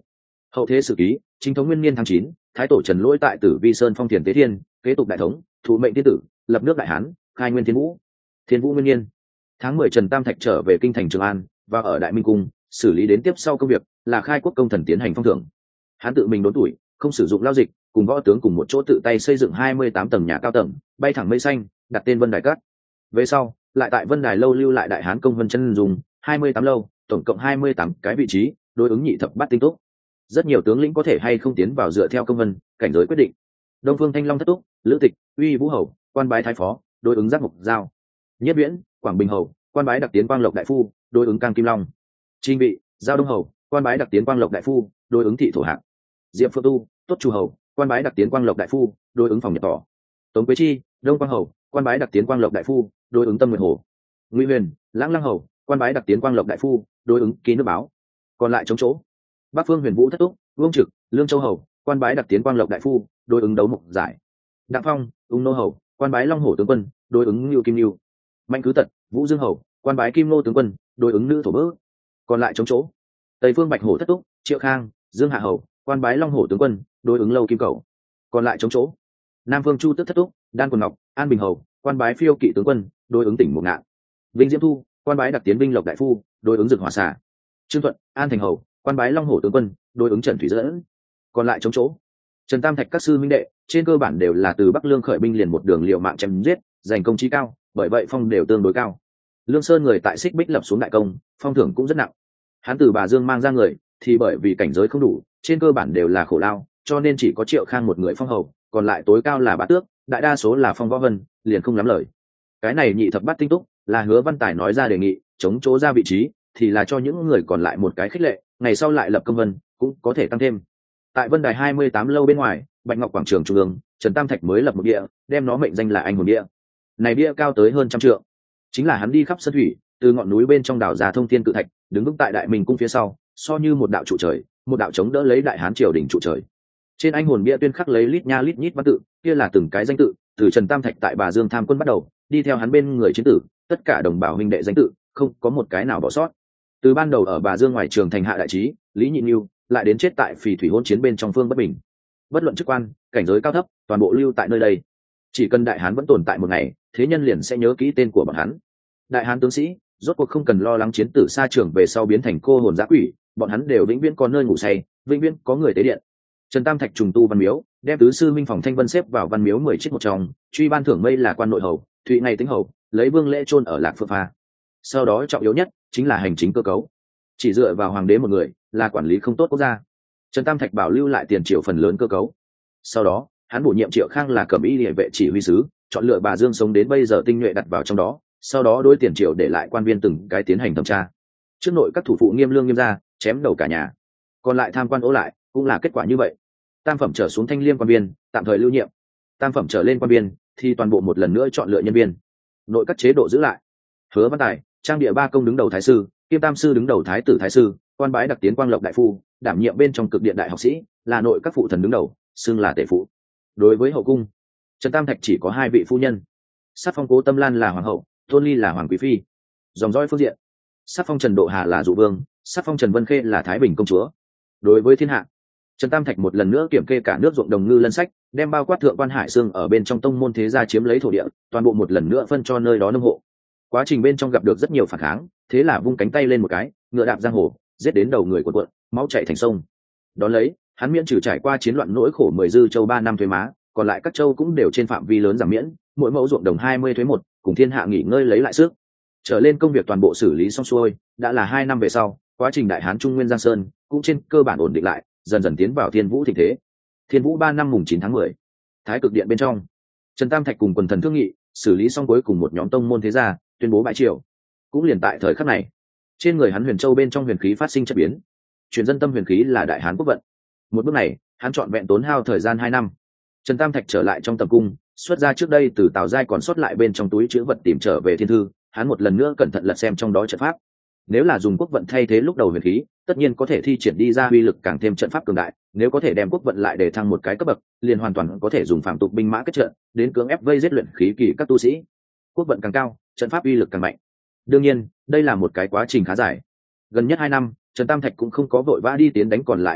S1: Hậu thế sử ký, chính thống nguyên niên tháng 9, thái tổ Trần Lỗi tại Tử Vi Sơn phong thiền tế thiên, kế tục đại thống, thụ mệnh thiên tử, lập nước Đại Hán, khai nguyên thiên vũ. Thiên vũ nguyên niên, tháng 10 Trần Tam Thạch trở về kinh thành Trường An và ở Đại Minh cung, xử lý đến tiếp sau công việc là khai quốc công thần tiến hành phong thưởng. Hắn tự mình đốn tuổi, không sử dụng lao dịch, cùng võ tướng cùng một chỗ tự tay xây dựng 28 tầng nhà cao tầng, bay thẳng mây xanh, đặt tên Vân Đài Cát. Về sau, lại tại Vân Đài lâu lưu lại Đại Hán công vân chân dùng 28 lâu, tổng cộng 28 cái vị trí, đối ứng nhị thập bát tinh túc. Rất nhiều tướng lĩnh có thể hay không tiến vào dựa theo công vân, cảnh giới quyết định. Đông Phương Thanh Long thất túc, Lữ Tịch, Uy Vũ hầu, quan bái thái phó, đối ứng giác mục giao. Nhất Viễn, Quảng Bình hầu, quan bái đặc tiến quang lộc đại phu, đối ứng cang kim long. Trinh Vị, Giao Đông hầu, quan bái đặc tiến quang lộc đại phu, đối ứng thị thổ hạng. Diệp Phượng Tu, Tốt Chu hầu, quan bái đặc tiến quang lộc đại phu, đối ứng phòng nhật tỏ. Tống Quế Chi, Đông Quang hầu, quan bái đặc tiến quang lộc đại phu, đối ứng tâm nguyện hồ. Ngụy Huyền, Lãng Lăng hầu, quan bái đặc tiến quang lộc đại phu, đối ứng ký nước báo. Còn lại chống chỗ. Bắc Phương Huyền Vũ thất túc, Vương Trực, Lương Châu hầu, quan bái đặc tiến quang lộc đại phu, đối ứng đấu mục giải. Đặng Phong, Ung Nô hầu, quan bái Long Hổ tướng quân, đối ứng Nưu Kim Nưu. Mạnh Cứ Tật, Vũ Dương hầu, quan bái Kim Nô tướng quân, đối ứng nữ thổ bỡ. Còn lại chống chỗ. Tây Phương Bạch Hổ thất túc, Triệu Khang, Dương Hạ hầu, quan bái Long Hổ tướng quân, đối ứng Lâu Kim Cầu. Còn lại chống chỗ. Nam Phương Chu Tước thất túc, Đan Quần Ngọc, An Bình hầu, quan bái Phiêu Kỵ tướng quân, đối ứng tỉnh Mộ Ngạn. Vinh Diễm Thu, quan bái đặc tiến Vinh Lộc đại phu, đối ứng Dực Hỏa Xà. Trương Thuận, An Thành hầu, quan bái Long Hổ tướng quân, đối ứng Trần Thủy Dẫn. Còn lại chống chỗ. Trần Tam Thạch các sư minh đệ trên cơ bản đều là từ Bắc Lương khởi binh liền một đường liều mạng chém giết, giành công chí cao, bởi vậy phong đều tương đối cao. Lương Sơn người tại Xích Bích lập xuống đại công, phong thưởng cũng rất nặng. Hắn từ Bà Dương mang ra người, thì bởi vì cảnh giới không đủ, trên cơ bản đều là khổ lao, cho nên chỉ có Triệu Khang một người phong hầu, còn lại tối cao là Bá Tước, đại đa số là phong võ vân, liền không lắm lời. Cái này nhị thập bát tinh túc là Hứa Văn Tài nói ra đề nghị, chống chỗ ra vị trí, thì là cho những người còn lại một cái khích lệ, ngày sau lại lập công vân cũng có thể tăng thêm. Tại Vân Đài 28 lâu bên ngoài, Bạch Ngọc quảng trường trung ương, Trần Tam Thạch mới lập một địa, đem nó mệnh danh là Anh hồn địa. Này bia cao tới hơn 100 trượng, chính là hắn đi khắp sơn thủy, từ ngọn núi bên trong đảo ra thông thiên cự thạch, đứng vững tại Đại Minh cung phía sau, so như một đạo trụ trời, một đạo chống đỡ lấy Đại Hán triều đỉnh trụ trời. Trên anh hồn bia tuyên khắc lấy lít nha lít nhít văn tự, kia là từng cái danh tự, từ Trần Tam Thạch tại Bà Dương tham quân bắt đầu, đi theo hắn bên người chiến tử, tất cả đồng bào huynh đệ danh tự, không có một cái nào bỏ sót. Từ ban đầu ở Bà Dương ngoài trường thành hạ đại trí, Lý Nhị Nưu, lại đến chết tại Phì Thủy hôn chiến bên trong Phương Bất Bình. Bất luận chức quan, cảnh giới cao thấp, toàn bộ lưu tại nơi đây. Chỉ cần Đại Hán vẫn tồn tại một ngày, thế nhân liền sẽ nhớ kỹ tên của bọn hắn. Đại Hán tướng sĩ, rốt cuộc không cần lo lắng chiến tử xa trường về sau biến thành cô hồn dã quỷ, bọn hắn đều vĩnh viễn có nơi ngủ say, vĩnh viễn có người tế điện. Trần Tam Thạch trùng tu văn miếu, đem tứ sư minh phòng Thanh Vân xếp vào văn miếu 10 chiếc một trong, truy ban thưởng mây là quan nội hầu, thụy ngày tính hầu, lấy vương lễ chôn ở Lạc Phượng Pha. Sau đó trọng yếu nhất chính là hành chính cơ cấu, chỉ dựa vào hoàng đế một người là quản lý không tốt quốc gia. Trần Tam Thạch bảo lưu lại tiền triệu phần lớn cơ cấu. Sau đó hắn bổ nhiệm Triệu Khang là cẩm y địa vệ chỉ huy sứ, chọn lựa Bà Dương sống đến bây giờ tinh nhuệ đặt vào trong đó, sau đó đối tiền triệu để lại quan viên từng cái tiến hành thẩm tra. Trước nội các thủ phụ nghiêm lương nghiêm ra, chém đầu cả nhà, còn lại tham quan ố lại, cũng là kết quả như vậy. Tam phẩm trở xuống thanh liêm quan viên tạm thời lưu nhiệm, tam phẩm trở lên quan viên thì toàn bộ một lần nữa chọn lựa nhân viên. Nội các chế độ giữ lại. Hứa Văn Tài, trang địa ba công đứng đầu thái sư, kiêm tam sư đứng đầu thái tử thái sư, quan bái đặc tiến quang lộc đại phu, đảm nhiệm bên trong cực điện đại học sĩ, là nội các phụ thần đứng đầu, xưng là tể phụ. Đối với hậu cung, Trần Tam Thạch chỉ có 2 vị phu nhân. Sắc phong Cố Tâm Lan là hoàng hậu, Tôn Ly là hoàng quý phi. Dòng dõi phương diện, sắc phong Trần Độ Hà là dụ vương, sắc phong Trần Vân Khê là thái bình công chúa. Đối với thiên hạ, Trần Tam Thạch một lần nữa kiểm kê cả nước ruộng đồng ngư lân sách, đem bao quát thượng quan Hải Xương ở bên trong tông môn thế gia chiếm lấy thổ địa, toàn bộ một lần nữa phân cho nơi đó nông hộ. Quá trình bên trong gặp được rất nhiều phản kháng, thế là vung cánh tay lên một cái, ngựa đạp giang hồ, giết đến đầu người của quận, máu chảy thành sông. Đón lấy, hắn miễn trừ trải qua chiến loạn nỗi khổ 10 dư châu 3 năm thuế má, còn lại các châu cũng đều trên phạm vi lớn giảm miễn, mỗi mẫu ruộng đồng 20 thuế 1, cùng thiên hạ nghỉ ngơi lấy lại sức. Trở lên công việc toàn bộ xử lý xong xuôi, đã là 2 năm về sau, quá trình đại hán Trung Nguyên Giang Sơn cũng trên cơ bản ổn định lại, dần dần tiến vào Thiên Vũ thịnh thế. Thiên Vũ 3 năm mùng 9 tháng 10, Thái Cực Điện bên trong, Trần Tam Thạch cùng quần thần thương nghị, xử lý xong cuối cùng một nhóm tông môn thế gia, tuyên bố bãi triều. Cũng liền tại thời khắc này, trên người hắn Huyền Châu bên trong huyền khí phát sinh chất biến, chuyển dân tâm huyền khí là đại hán quốc vận. Một bước này, hắn trọn vẹn tốn hao thời gian 2 năm. Trần Tam Thạch trở lại trong tầm cung, xuất ra trước đây từ Tào Giai còn sót lại bên trong túi chứa vật tìm trở về thiên thư, hắn một lần nữa cẩn thận lật xem trong đó trận pháp. Nếu là dùng quốc vận thay thế lúc đầu huyền khí, tất nhiên có thể thi triển đi ra uy lực càng thêm trận pháp cường đại, nếu có thể đem quốc vận lại để thăng một cái cấp bậc, liền hoàn toàn có thể dùng phạm tục binh mã kết trận, đến cưỡng ép vây giết luyện khí kỳ các tu sĩ. Quốc vận càng cao, trận pháp uy lực càng mạnh. Đương nhiên, đây là một cái quá trình khá dài. Gần nhất 2 năm, Trần Tam Thạch cũng không có vội vã đi tiến đánh còn lại 2 nước,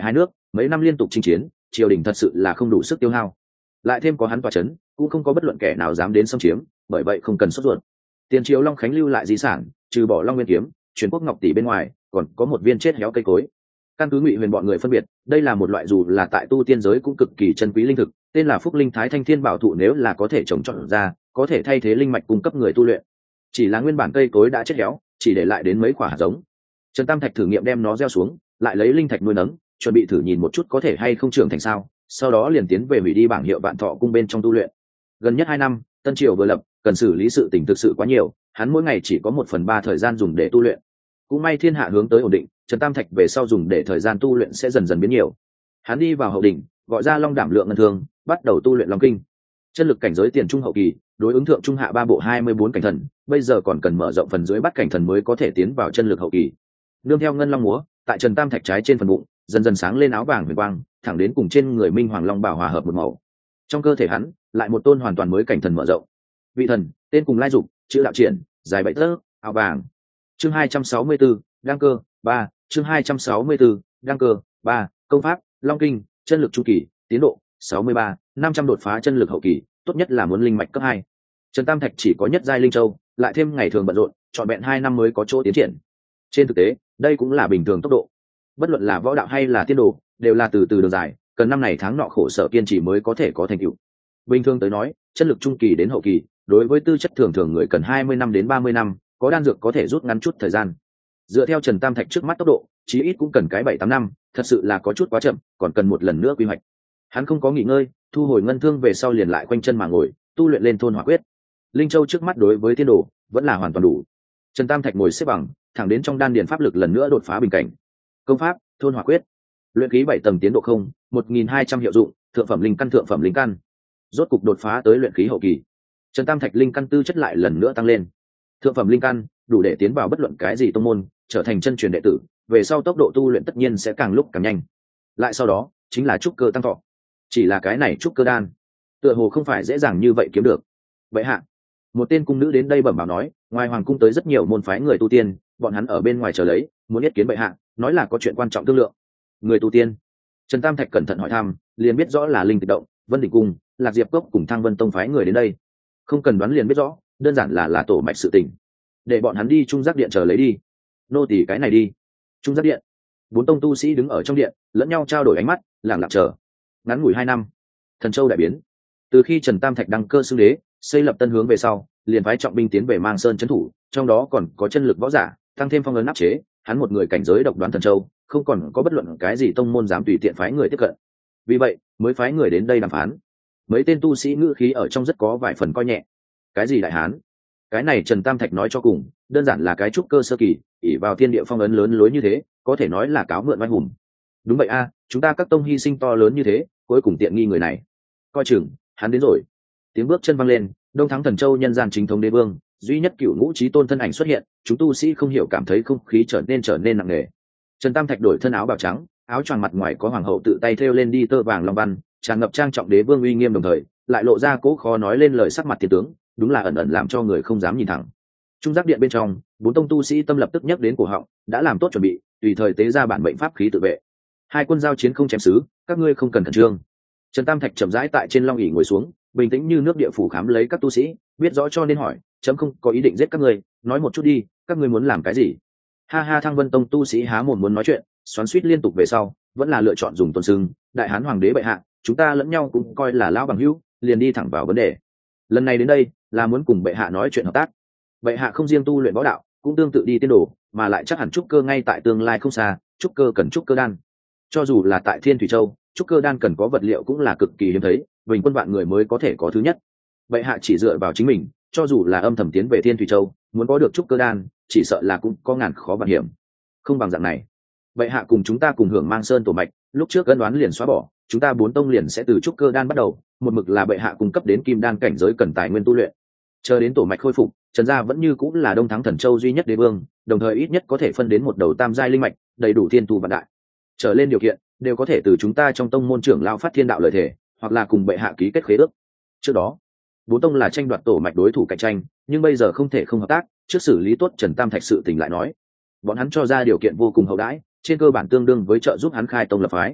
S1: mấy năm liên tục chinh chiến, triều đình thật sự là không đủ sức tiêu hao, lại thêm có hắn tọa chấn, cũng không có bất luận kẻ nào dám đến xâm chiếm, bởi vậy không cần sốt ruột. Tiền triều Long Khánh lưu lại di sản, trừ bỏ Long Nguyên kiếm, truyền quốc ngọc tỷ bên ngoài, còn có một viên chết héo cây cối. Căn cứ Ngụy Huyền bọn người phân biệt, đây là một loại dù là tại tu tiên giới cũng cực kỳ chân quý linh thực, tên là Phúc Linh Thái Thanh Thiên Bảo Thụ, nếu là có thể trồng trọt ra, có thể thay thế linh mạch cung cấp người tu luyện. Chỉ là nguyên bản cây cối đã chết héo, chỉ để lại đến mấy quả hạt giống. Trần Tam Thạch thử nghiệm đem nó gieo xuống, lại lấy linh thạch nuôi nấng, chuẩn bị thử nhìn một chút có thể hay không trưởng thành sao, sau đó liền tiến về hủy đi bảng hiệu Vạn Thọ cung bên trong tu luyện. Gần nhất 2 năm, Tân Triều vừa lập, cần xử lý sự tình thực sự quá nhiều, hắn mỗi ngày chỉ có 1/3 thời gian dùng để tu luyện. Cũng may thiên hạ hướng tới ổn định, Trần Tam Thạch về sau dùng để thời gian tu luyện sẽ dần dần biến nhiều. Hắn đi vào hậu đỉnh, gọi ra Long Đảm Lượng Ngân Thương, bắt đầu tu luyện Long Kinh. Chân lực cảnh giới tiền trung hậu kỳ, đối ứng thượng trung hạ 3 bộ 24 cảnh thần, bây giờ còn cần mở rộng phần dưới bắt cảnh thần mới có thể tiến vào chân lực hậu kỳ. Nương theo ngân long múa, tại Trần Tam Thạch trái trên phần bụng, dần dần sáng lên áo vàng huyền quang, thẳng đến cùng trên người Minh Hoàng Long bảo hòa hợp một màu. Trong cơ thể hắn, lại một tôn hoàn toàn mới cảnh thần mở rộng. Vị thần, tên cùng lai dục, chữ đạo triển, dài 7 tấc, áo vàng. Chương 264, đăng cơ 3, chương 264, đăng cơ 3, công pháp, Long Kinh, chân lực chu kỳ, tiến độ 63, 500 đột phá chân lực hậu kỳ, tốt nhất là muốn linh mạch cấp 2. Trần Tam Thạch chỉ có nhất giai linh châu, lại thêm ngày thường bận rộn, trọn vẹn 2 năm mới có chỗ tiến triển. Trên thực tế, đây cũng là bình thường tốc độ. Bất luận là võ đạo hay là tiên đồ, đều là từ từ đường dài, cần năm này tháng nọ khổ sở kiên trì mới có thể có thành tựu. Bình thường tới nói, chân lực trung kỳ đến hậu kỳ, đối với tư chất thường thường người cần 20 năm đến 30 năm, có đan dược có thể rút ngắn chút thời gian. Dựa theo Trần Tam Thạch trước mắt tốc độ, chí ít cũng cần cái 7-8 năm, thật sự là có chút quá chậm, còn cần một lần nữa quy hoạch. Hắn không có nghỉ ngơi, thu hồi ngân thương về sau liền lại quanh chân mà ngồi, tu luyện lên thôn hỏa quyết. Linh châu trước mắt đối với tiên đồ vẫn là hoàn toàn đủ. Trần Tam Thạch ngồi xếp bằng, thẳng đến trong đan điền pháp lực lần nữa đột phá bình cảnh. Công pháp, thôn hỏa quyết. Luyện khí 7 tầng tiến độ 1200 hiệu dụng, thượng phẩm linh căn. Rốt cục đột phá tới luyện khí hậu kỳ. Trần Tam Thạch linh căn tư chất lại lần nữa tăng lên. Thượng phẩm linh căn đủ để tiến vào bất luận cái gì tông môn, trở thành chân truyền đệ tử, về sau tốc độ tu luyện tất nhiên sẽ càng lúc càng nhanh. Lại sau đó, chính là trúc cơ tăng thọ. Chỉ là cái này trúc cơ đan, tựa hồ không phải dễ dàng như vậy kiếm được. Vậy hạ, một tên cung nữ đến đây bẩm báo nói, ngoài hoàng cung tới rất nhiều môn phái người tu tiên, bọn hắn ở bên ngoài chờ lấy, muốn yết kiến bệ hạ, nói là có chuyện quan trọng thương lượng. Người tu tiên? Trần Tam Thạch cẩn thận hỏi thăm, liền biết rõ là Linh Tịch Động, Vân Đỉnh Cung, Lạc Diệp Cốc cùng Thăng Vân Tông phái người đến đây. Không cần đoán liền biết rõ, đơn giản là tổ mạch sự tình. Để bọn hắn đi trung giác điện chờ lấy đi. Nô tỳ cái này đi. Trung giác điện. 4 tông tu sĩ đứng ở trong điện, lẫn nhau trao đổi ánh mắt, lặng lặng chờ. Ngắn ngủi 2 năm, Thần Châu đại biến. Từ khi Trần Tam Thạch đăng cơ xưng đế, xây lập tân hướng về sau, liền phái trọng binh tiến về Mang Sơn trấn thủ, trong đó còn có chân lực võ giả, tăng thêm phong ấn áp chế, hắn một người cảnh giới độc đoán Thần Châu, không còn có bất luận cái gì tông môn dám tùy tiện phái người tiếp cận. Vì vậy, mới phái người đến đây đàm phán. Mấy tên tu sĩ ngữ khí ở trong rất có vài phần coi nhẹ. Cái gì đại hán? Cái này Trần Tam Thạch nói cho cùng, đơn giản là cái trúc cơ sơ kỳ, ỷ vào thiên địa phong ấn lớn lối như thế, có thể nói là cáo mượn oai hùng. Đúng vậy a, chúng ta các tông hy sinh to lớn như thế, cuối cùng tiện nghi người này. Coi chừng, hắn đến rồi. Tiếng bước chân văng lên, Đông Thắng Thần Châu nhân gian chính thống đế vương, duy nhất Cửu Ngũ Chí Tôn thân ảnh xuất hiện, chúng tu sĩ không hiểu cảm thấy không khí trở nên nặng nề. Trần Tam Thạch đổi thân áo bào trắng, áo choàng mặt ngoài có hoàng hậu tự tay thêu lên đi tơ vàng long văn, tràn ngập trang trọng đế vương uy nghiêm, đồng thời lại lộ ra cố khó nói lên lời sắc mặt thiên tướng, đúng là ẩn ẩn làm cho người không dám nhìn thẳng. Trung giác điện bên trong, 4 tông tu sĩ tâm lập tức nhắc đến cổ họng, đã làm tốt chuẩn bị, tùy thời tế ra bản mệnh pháp khí tự vệ. Hai quân giao chiến không chém xứ, các ngươi không cần khẩn trương. Trần Tam Thạch chậm rãi tại trên long ỷ ngồi xuống, bình tĩnh như nước địa phủ khám lấy các tu sĩ, biết rõ cho nên hỏi, chấm không có ý định giết các ngươi, nói một chút đi, các ngươi muốn làm cái gì? Ha ha, Thăng Vân Tông tu sĩ há mồm muốn nói chuyện, xoắn xuýt liên tục về sau, vẫn là lựa chọn dùng tôn xưng, đại hán hoàng đế bệ hạ, chúng ta lẫn nhau cũng coi là lão bằng hữu, liền đi thẳng vào vấn đề. Lần này đến đây là muốn cùng bệ hạ nói chuyện hợp tác. Bệ hạ không riêng tu luyện võ đạo, cũng tương tự đi tiên đồ, mà lại chắc hẳn trúc cơ ngay tại tương lai không xa, trúc cơ cần trúc cơ đan. Cho dù là tại Thiên Thủy Châu, trúc cơ đan cần có vật liệu cũng là cực kỳ hiếm thấy, bình quân vạn người mới có thể có thứ nhất. Bệ hạ chỉ dựa vào chính mình, cho dù là âm thầm tiến về Thiên Thủy Châu, muốn có được trúc cơ đan, chỉ sợ là cũng có ngàn khó vạn hiểm. Không bằng dạng này, bệ hạ cùng chúng ta cùng hưởng Mang Sơn tổ mạch, lúc trước ân đoán liền xóa bỏ, chúng ta 4 tông liền sẽ từ trúc cơ đan bắt đầu, một mực là bệ hạ cung cấp đến kim đan cảnh giới cần tài nguyên tu luyện. Chờ đến tổ mạch khôi phục, Trần gia vẫn như cũng là Đông Thắng Thần Châu duy nhất đế vương, đồng thời ít nhất có thể phân đến một đầu tam giai linh mạch, đầy đủ thiên tu vạn đại. Trở lên điều kiện, đều có thể từ chúng ta trong tông môn trưởng lao phát thiên đạo lợi thể, hoặc là cùng bệ hạ ký kết khế ước. Trước đó, 4 tông là tranh đoạt tổ mạch đối thủ cạnh tranh, nhưng bây giờ không thể không hợp tác, trước xử lý tốt Trần Tam Thạch sự tình lại nói. Bọn hắn cho ra điều kiện vô cùng hậu đãi, trên cơ bản tương đương với trợ giúp hắn khai tông lập phái.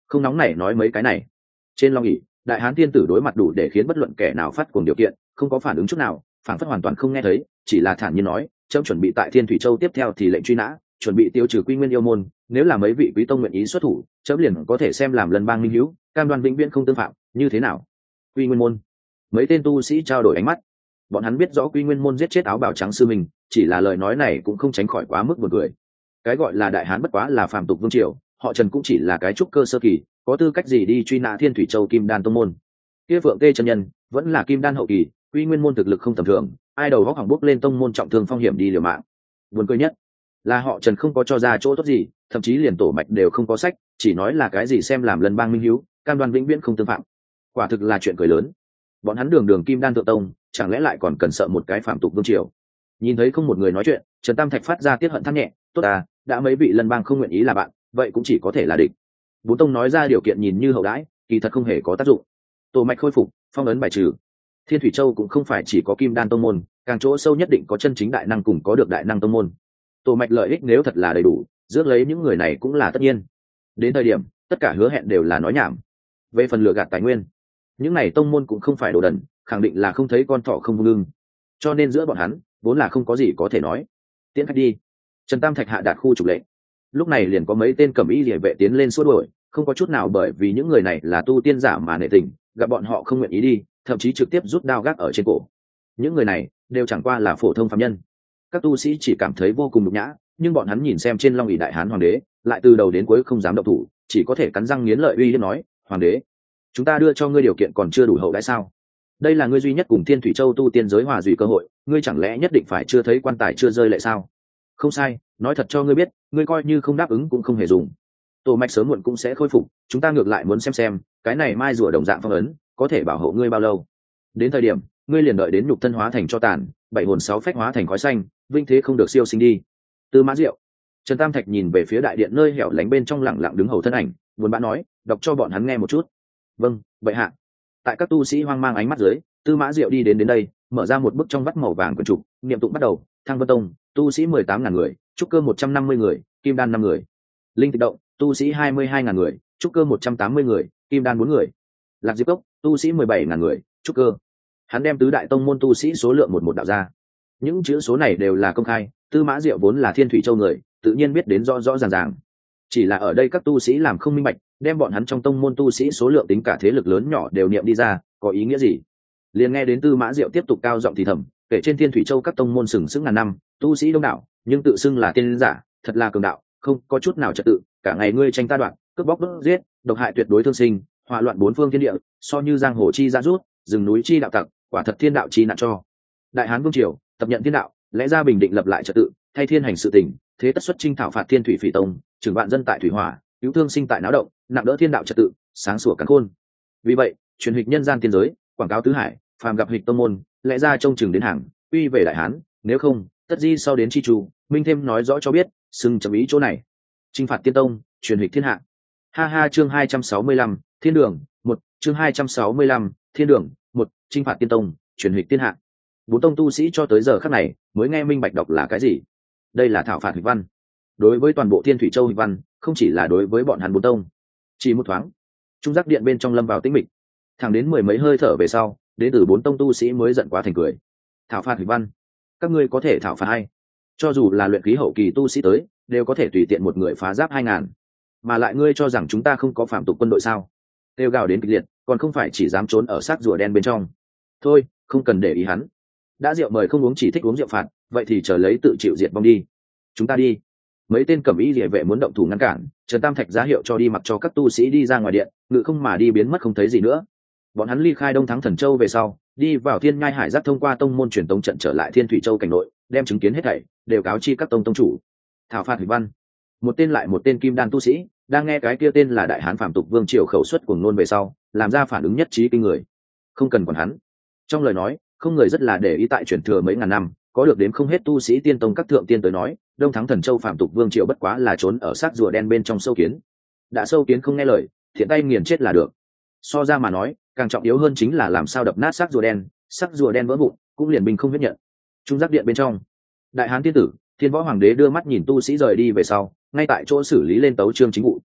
S1: không nóng này nói mấy cái này. Trên long ỷ, đại hán tiên tử đối mặt đủ để khiến bất luận kẻ nào phát cuồng điều kiện, không có phản ứng chút nào, phản phất hoàn toàn không nghe thấy, chỉ là thản nhiên nói, trẫm chuẩn bị tại Thiên Thủy Châu tiếp theo thì lệnh truy nã, chuẩn bị tiêu trừ Quy Nguyên yêu môn, nếu là mấy vị quý tông nguyện ý xuất thủ, trẫm liền có thể xem làm lần bang minh hữu, cam đoan vĩnh viễn không tương phạm, như thế nào? Quy Nguyên môn. Mấy tên tu sĩ trao đổi ánh mắt. Bọn hắn biết rõ Quy Nguyên môn giết chết áo bào trắng sư mình, chỉ là lời nói này cũng không tránh khỏi quá mức buồn cười. Cái gọi là đại hán bất quá là phàm tục vương triều, họ Trần cũng chỉ là cái trúc cơ sơ kỳ, có tư cách gì đi truy nã Thiên Thủy Châu Kim Đan tông môn? Kia Phượng Tê chân nhân vẫn là Kim Đan hậu kỳ, Quy Nguyên môn thực lực không tầm thường, ai đầu góc hỏng bốc lên tông môn trọng thương phong hiểm đi liều mạng. Buồn cười nhất là họ Trần không có cho ra chỗ tốt gì, thậm chí liền tổ mạch đều không có sách, chỉ nói là cái gì xem làm lần bang minh hiếu, cam đoan vĩnh viễn không tương phạm. Quả thực là chuyện cười lớn. Bọn hắn đường đường Kim Đan thượng tông, chẳng lẽ lại còn cần sợ một cái phạm tục vương triều? Nhìn thấy không một người nói chuyện, Trần Tam Thạch phát ra tiết hận than nhẹ, tốt à, đã mấy vị lân bang không nguyện ý là bạn, vậy cũng chỉ có thể là địch. Bốn tông nói ra điều kiện nhìn như hậu đãi, kỳ thật không hề có tác dụng. Tổ mạch khôi phục, phong ấn bài trừ. Thiên Thủy Châu cũng không phải chỉ có Kim Đan tông môn, càng chỗ sâu nhất định có chân chính đại năng cùng có được đại năng tông môn. Tổ mạch lợi ích nếu thật là đầy đủ, rước lấy những người này cũng là tất nhiên. Đến thời điểm, tất cả hứa hẹn đều là nói nhảm. Về phần lừa gạt tài nguyên, những này tông môn cũng không phải đồ đần, khẳng định là không thấy con thỏ không vung lưng. Cho nên giữa bọn hắn vốn là không có gì có thể nói. Tiễn khách đi. Trần Tam Thạch hạ đạt khu trục lệnh. Lúc này liền có mấy tên cẩm y liề vệ tiến lên xua đuổi, không có chút nào bởi vì những người này là tu tiên giả mà nể tình, gặp bọn họ không nguyện ý đi, thậm chí trực tiếp rút đao gác ở trên cổ. Những người này đều chẳng qua là phổ thông phàm nhân. Các tu sĩ chỉ cảm thấy vô cùng nhục nhã, nhưng bọn hắn nhìn xem trên long ỷ đại hán hoàng đế, lại từ đầu đến cuối không dám động thủ, chỉ có thể cắn răng nghiến lợi uy hiếp nói, hoàng đế, chúng ta đưa cho ngươi điều kiện còn chưa đủ hậu đãi sao? Đây là ngươi duy nhất cùng Thiên Thủy Châu tu tiên giới hòa dùy cơ hội, ngươi chẳng lẽ nhất định phải chưa thấy quan tài chưa rơi lệ sao? Không sai, nói thật cho ngươi biết, ngươi coi như không đáp ứng cũng không hề dùng. Tổ mạch sớm muộn cũng sẽ khôi phục, chúng ta ngược lại muốn xem cái này mai rùa đồng dạng phong ấn có thể bảo hộ ngươi bao lâu. Đến thời điểm ngươi liền đợi đến nhục thân hóa thành cho tàn, bảy hồn sáu phách hóa thành khói xanh, vinh thế không được siêu sinh đi. Tư Mã Diệu. Trần Tam Thạch nhìn về phía đại điện nơi hẻo lánh bên trong lặng lặng đứng hầu thân ảnh, buồn bã nói, đọc cho bọn hắn nghe một chút. Vâng, bệ hạ. Tại các tu sĩ hoang mang ánh mắt dưới, Tư Mã Diệu đi đến đây, mở ra một bức trong vắt màu vàng quyển trục, niệm tụng bắt đầu. Thăng Vân Tông, tu sĩ 18.000 người, trúc cơ 150 người, kim đan 5 người. Linh Tịch Động, tu sĩ 22.000 người, trúc cơ 180 người, kim đan 4 người. Lạc Diệp Cốc, tu sĩ 17.000 người, trúc cơ. Hắn đem tứ đại tông môn tu sĩ số lượng một đạo ra. Những chữ số này đều là công khai, Tư Mã Diệu vốn là Thiên Thủy Châu người, tự nhiên biết đến rõ rõ ràng ràng. Chỉ là ở đây các tu sĩ làm không minh bạch, đem bọn hắn trong tông môn tu sĩ số lượng tính cả thế lực lớn nhỏ đều niệm đi ra, có ý nghĩa gì? Liền nghe đến Tư Mã Diệu tiếp tục cao giọng thì thầm, kể trên Thiên Thủy Châu các tông môn sừng sững ngàn năm, tu sĩ đông đảo, nhưng tự xưng là tiên giả, thật là cường đạo, không có chút nào trật tự, cả ngày ngươi tranh ta đoạn, cướp bóc đốt giết, độc hại tuyệt đối thương sinh, hỏa loạn bốn phương thiên địa, so như giang hồ chi ra rút, rừng núi chi đạo tặc, quả thật thiên đạo chi nạn cho. Đại Hán vương triều tập nhận thiên đạo, lẽ ra bình định lập lại trật tự, thay thiên hành sự tình, thế tất xuất chinh thảo phạt Thiên Thủy Phỉ Tông, trừng vạn dân tại thủy hỏa, cứu thương sinh tại náo động, nặng đỡ thiên đạo trật tự, sáng sủa cắn khôn. Vì vậy, truyền hịch nhân gian tiên giới, quảng cáo tứ hải, phàm gặp hịch tông môn, lẽ ra trông chừng đến hàng, uy về Đại Hán, nếu không, tất di sau đến chi chủ, minh thêm nói rõ cho biết, xưng chấm ý chỗ này. Chinh phạt tiên tông, truyền hịch thiên hạ. Ha ha, chương 265, Thiên đường, một chương 265, Thiên đường, một chinh phạt tiên tông, truyền hịch thiên hạ. Bốn tông tu sĩ cho tới giờ khắc này mới nghe minh bạch đọc là cái gì. Đây là thảo phạt hịch văn. Đối với toàn bộ Thiên Thủy Châu hịch văn, không chỉ là đối với bọn hắn bốn tông. Chỉ một thoáng, trung giác điện bên trong lâm vào tĩnh mịch. Thẳng đến mười mấy hơi thở về sau, đến từ bốn tông tu sĩ mới giận quá thành cười. Thảo phạt hịch văn, các ngươi có thể thảo phạt hay? Cho dù là luyện khí hậu kỳ tu sĩ tới, đều có thể tùy tiện một người phá giáp 2000. Mà lại ngươi cho rằng chúng ta không có phạm tục quân đội sao? Kêu gào đến kịch liệt, còn không phải chỉ dám trốn ở xác rùa đen bên trong. Thôi, không cần để ý hắn. Đã rượu mời không uống, chỉ thích uống rượu phạt, vậy thì chờ lấy tự chịu diệt vong đi. Chúng ta đi. Mấy tên cẩm y liề vệ muốn động thủ ngăn cản, Trần Tam Thạch ra hiệu cho đi, mặc cho các tu sĩ đi ra ngoài điện, ngự không mà đi biến mất không thấy gì nữa. Bọn hắn ly khai Đông Thắng Thần Châu về sau, đi vào Thiên Nhai Hải Giác, thông qua tông môn truyền tống trận trở lại Thiên Thủy Châu cảnh nội, đem chứng kiến hết thảy đều cáo chi các tông tông chủ. Thảo phạt hịch văn. Một tên lại một tên kim đan tu sĩ đang nghe cái kia tên là Đại Hán Phạm Tục Vương triều khẩu xuất cuồng nôn về sau, làm ra phản ứng nhất trí kinh người. Không cần quản hắn. Trong lời nói, không người rất là để ý tại truyền thừa mấy ngàn năm, có được đến không hết tu sĩ tiên tông các thượng tiên tới nói, Đông Thắng Thần Châu Phạm Tục Vương triều bất quá là trốn ở xác rùa đen bên trong sâu kiến. Đã sâu kiến không nghe lời, thiện tay nghiền chết là được. So ra mà nói, càng trọng yếu hơn chính là làm sao đập nát xác rùa đen vỡ vụn, cũng liền binh không huyết nhận. Trung giác điện bên trong, Đại Hán tiên tử, Thiên Võ Hoàng đế đưa mắt nhìn tu sĩ rời đi về sau, ngay tại chỗ xử lý lên tấu chương chính vụ.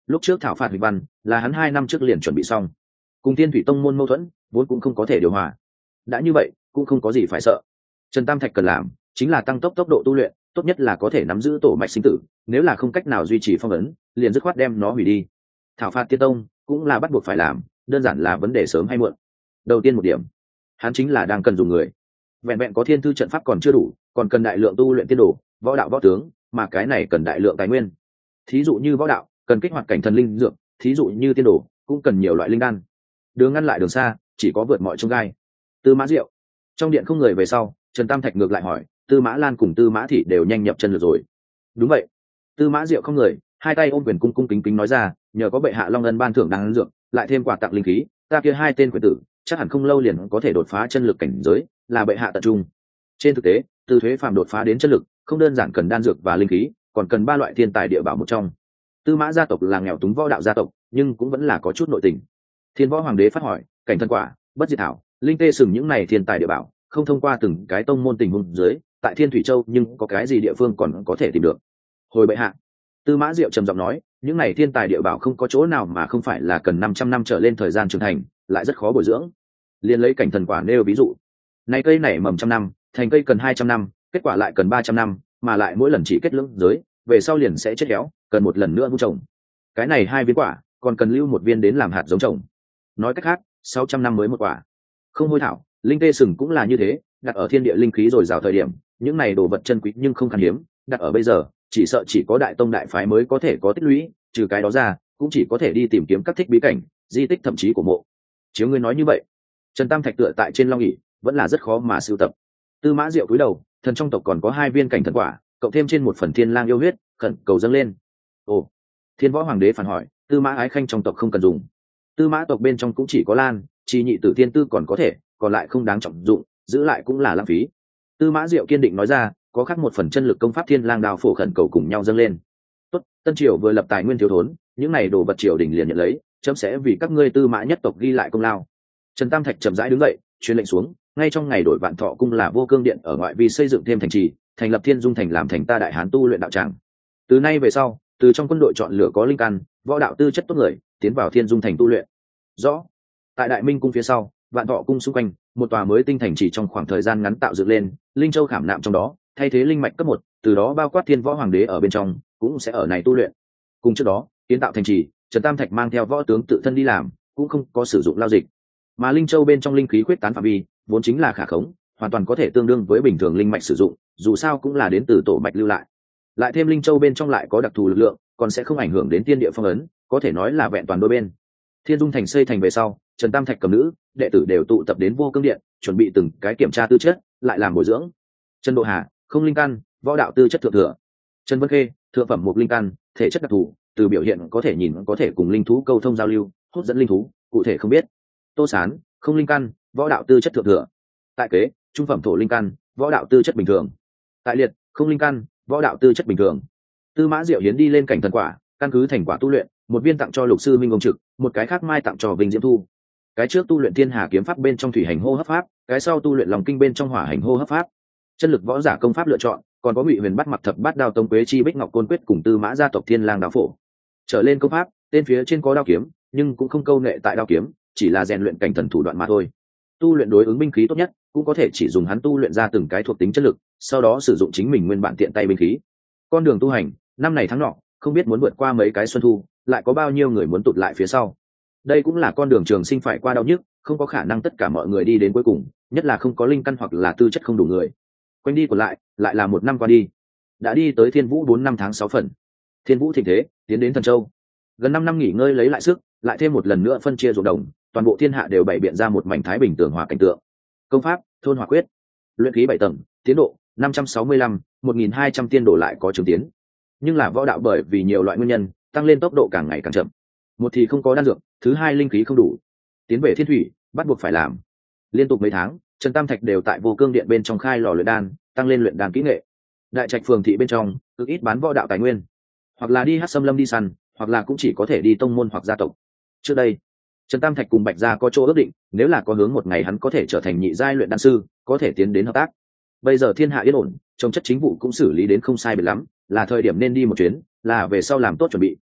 S1: lúc trước thảo phạt hủy văn là hắn 2 năm trước liền chuẩn bị xong, cùng Thiên Thủy Tông môn mâu thuẫn vốn cũng không có thể điều hòa, đã như vậy cũng không có gì phải sợ. Trần Tam Thạch cần làm chính là tăng tốc độ tu luyện, tốt nhất là có thể nắm giữ tổ mạch sinh tử, nếu là không cách nào duy trì phong ấn liền dứt khoát đem nó hủy đi. Thảo phạt Tiên Tông cũng là bắt buộc phải làm, đơn giản là vấn đề sớm hay muộn. Đầu tiên một điểm, hắn chính là đang cần dùng người. Vẹn vẹn có thiên thư trận pháp còn chưa đủ, còn cần đại lượng tu luyện tiên đồ, võ đạo võ tướng, mà cái này cần đại lượng tài nguyên. Thí dụ như võ đạo cần kích hoạt cảnh thần linh dược, thí dụ như tiên đồ cũng cần nhiều loại linh đan. Đường ngăn lại đường xa, chỉ có vượt mọi chông gai. Tư Mã Diệu trong điện không người về sau, Trần Tam Thạch ngược lại hỏi, Tư Mã Lan cùng Tư Mã Thị đều nhanh nhập chân được rồi? Đúng vậy. Tư Mã Diệu không người, hai tay ôm quyền cung cung kính kính nói ra, nhờ có bệ hạ long ân ban thưởng đan dược, lại thêm quà tặng linh khí, ta kia hai tên quyền tử chắc hẳn không lâu liền có thể đột phá chân lực cảnh giới, là bệ hạ tận trung. Trên thực tế, từ thuế phàm đột phá đến chân lực không đơn giản cần đan dược và linh khí, còn cần 3 loại thiên tài địa bảo một trong. Tư Mã gia tộc là nghèo túng võ đạo gia tộc, nhưng cũng vẫn là có chút nội tình. Thiên Võ Hoàng đế phát hỏi, cảnh thần quả, bất diệt thảo, linh tê sừng những này thiên tài địa bảo, không thông qua từng cái tông môn tình huống dưới, tại Thiên Thủy Châu nhưng có cái gì địa phương còn có thể tìm được? Hồi bệ hạ. Tư Mã Diệu trầm giọng nói, những này thiên tài địa bảo không có chỗ nào mà không phải là cần 500 năm trở lên thời gian trưởng thành, lại rất khó bồi dưỡng. Liên lấy cảnh thần quả nêu ví dụ, này cây nảy mầm 100 năm, thành cây cần 200 năm, kết quả lại cần 300 năm, mà lại mỗi lần chỉ kết lưỡng giới, về sau liền sẽ chết héo, cần một lần nữa vun trồng. Cái này 2 viên quả, còn cần lưu 1 viên đến làm hạt giống trồng. Nói cách khác, 600 năm mới một quả. Không hôi thảo, linh tê sừng cũng là như thế, đặt ở thiên địa linh khí rồi rào thời điểm, những này đồ vật chân quý nhưng không khan hiếm, đặt ở bây giờ, chỉ sợ chỉ có đại tông đại phái mới có thể có tích lũy, trừ cái đó ra, cũng chỉ có thể đi tìm kiếm các thích bí cảnh, di tích thậm chí của mộ. Chiếu ngươi nói như vậy, Trần Tam Thạch tựa tại trên long ỷ, vẫn là rất khó mà sưu tập. Tư Mã Diệu cúi đầu, thần trong tộc còn có 2 viên cảnh thần quả, cộng thêm trên 1 phần thiên lang yêu huyết, khẩn cầu dâng lên. Ồ, Thiên Võ Hoàng đế phản hỏi, Tư Mã Ái Khanh trong tộc không cần dùng. Tư Mã tộc bên trong cũng chỉ có Lan, Chi nhị tử thiên tư còn có thể, còn lại không đáng trọng dụng, giữ lại cũng là lãng phí. Tư Mã Diệu kiên định nói ra, có khác 1 phần chân lực công pháp thiên lang đao phổ khẩn cầu cùng nhau dâng lên. Tốt, Tân Triều vừa lập tài nguyên thiếu thốn, những này đồ vật triều đình liền nhận lấy, chấm sẽ vì các ngươi Tư Mã nhất tộc ghi lại công lao. Trần Tam Thạch chậm rãi đứng dậy, truyền lệnh xuống, ngay trong ngày đổi Vạn Thọ cung là Vô Cương điện ở ngoại vi xây dựng thêm thành trì, thành lập Thiên Dung thành làm thành ta đại hán tu luyện đạo tràng. Từ nay về sau, từ trong quân đội chọn lựa có linh căn, võ đạo tư chất tốt người, tiến vào Thiên Dung thành tu luyện. Rõ. Tại Đại Minh cung phía sau, Vạn Thọ cung xung quanh, một tòa mới tinh thành chỉ trong khoảng thời gian ngắn tạo dựng lên, linh châu khảm nạm trong đó, thay thế linh mạch cấp 1, từ đó bao quát Thiên Võ Hoàng đế ở bên trong, cũng sẽ ở này tu luyện. Cùng trước đó, kiến tạo thành trì, Trần Tam Thạch mang theo võ tướng tự thân đi làm, cũng không có sử dụng lao dịch. Mà linh châu bên trong linh khí khuyết tán phạm vi, vốn chính là khả khống, hoàn toàn có thể tương đương với bình thường linh mạch sử dụng, dù sao cũng là đến từ tổ mạch lưu lại. Lại thêm linh châu bên trong lại có đặc thù lực lượng, còn sẽ không ảnh hưởng đến tiên địa phong ấn, có thể nói là vẹn toàn đôi bên. Thiên Dung thành xây thành về sau, Trần Tam Thạch cầm nữ, đệ tử đều tụ tập đến Vô Cương điện, chuẩn bị từng cái kiểm tra tư chất, lại làm bồi dưỡng. Trần Độ Hà, không linh căn, võ đạo tư chất thượng thừa. Trần Vân Khê, thượng phẩm một linh căn, thể chất đặc thù, từ biểu hiện có thể nhìn có thể cùng linh thú câu thông giao lưu, hút dẫn linh thú, cụ thể không biết. Tô Sán, không linh căn, võ đạo tư chất thượng thừa. Tại Kế, trung phẩm thổ linh căn, võ đạo tư chất bình thường. Tại Liệt, không linh căn, võ đạo tư chất bình thường. Tư Mã Diệu hiến đi lên cảnh thần quả, căn cứ thành quả tu luyện, 1 viên tặng cho Lục sư Minh ông trực, một cái khác mai tặng cho Vinh Diễm Thu. Cái trước tu luyện Thiên Hà kiếm pháp bên trong thủy hành hô hấp pháp, cái sau tu luyện Lòng kinh bên trong hỏa hành hô hấp pháp. Chân lực võ giả công pháp lựa chọn, còn có Ngụy Huyền bắt mặc thập bát đao tông quế chi bích ngọc côn quyết cùng Tư Mã gia tộc Thiên Lang đao phổ. Trở lên công pháp, tên phía trên có đao kiếm, nhưng cũng không câu nệ tại đao kiếm, chỉ là rèn luyện cảnh thần thủ đoạn mà thôi. Tu luyện đối ứng binh khí tốt nhất, cũng có thể chỉ dùng hắn tu luyện ra từng cái thuộc tính chất lực, sau đó sử dụng chính mình nguyên bản tiện tay binh khí. Con đường tu hành, năm này tháng nọ, không biết muốn vượt qua mấy cái xuân thu, lại có bao nhiêu người muốn tụt lại phía sau. Đây cũng là con đường trường sinh phải qua đau nhức, không có khả năng tất cả mọi người đi đến cuối cùng, nhất là không có linh căn hoặc là tư chất không đủ người. Quanh đi còn lại là 1 năm qua đi, đã đi tới Thiên Vũ 4 năm tháng 6 phần. Thiên Vũ thịnh thế, tiến đến Thần Châu. Gần 5 năm nghỉ ngơi lấy lại sức, lại thêm một lần nữa phân chia ruộng đồng, toàn bộ thiên hạ đều bày biện ra một mảnh thái bình tường hòa cảnh tượng. Công pháp, thôn hỏa quyết, luyện khí 7 tầng, tiến độ 565, 1200 tiên độ lại có trường tiến. Nhưng là võ đạo bởi vì nhiều loại nguyên nhân, tăng lên tốc độ càng ngày càng chậm. Một thì không có đan dược, thứ hai linh khí không đủ. Tiến về thiên thủy, bắt buộc phải làm. Liên tục mấy tháng, Trần Tam Thạch đều tại Vô Cương điện bên trong khai lò luyện đan, tăng lên luyện đan kỹ nghệ. Đại trạch phường thị bên trong, cực ít bán võ đạo tài nguyên, hoặc là đi Hắc Xâm Lâm đi săn, hoặc là cũng chỉ có thể đi tông môn hoặc gia tộc. Trước đây, Trần Tam Thạch cùng Bạch Gia có chỗ ước định, nếu là có hướng một ngày hắn có thể trở thành nhị giai luyện đan sư, có thể tiến đến hợp tác. Bây giờ thiên hạ yên ổn, trồng chất chính vụ cũng xử lý đến không sai biệt lắm, là thời điểm nên đi một chuyến, là về sau làm tốt chuẩn bị.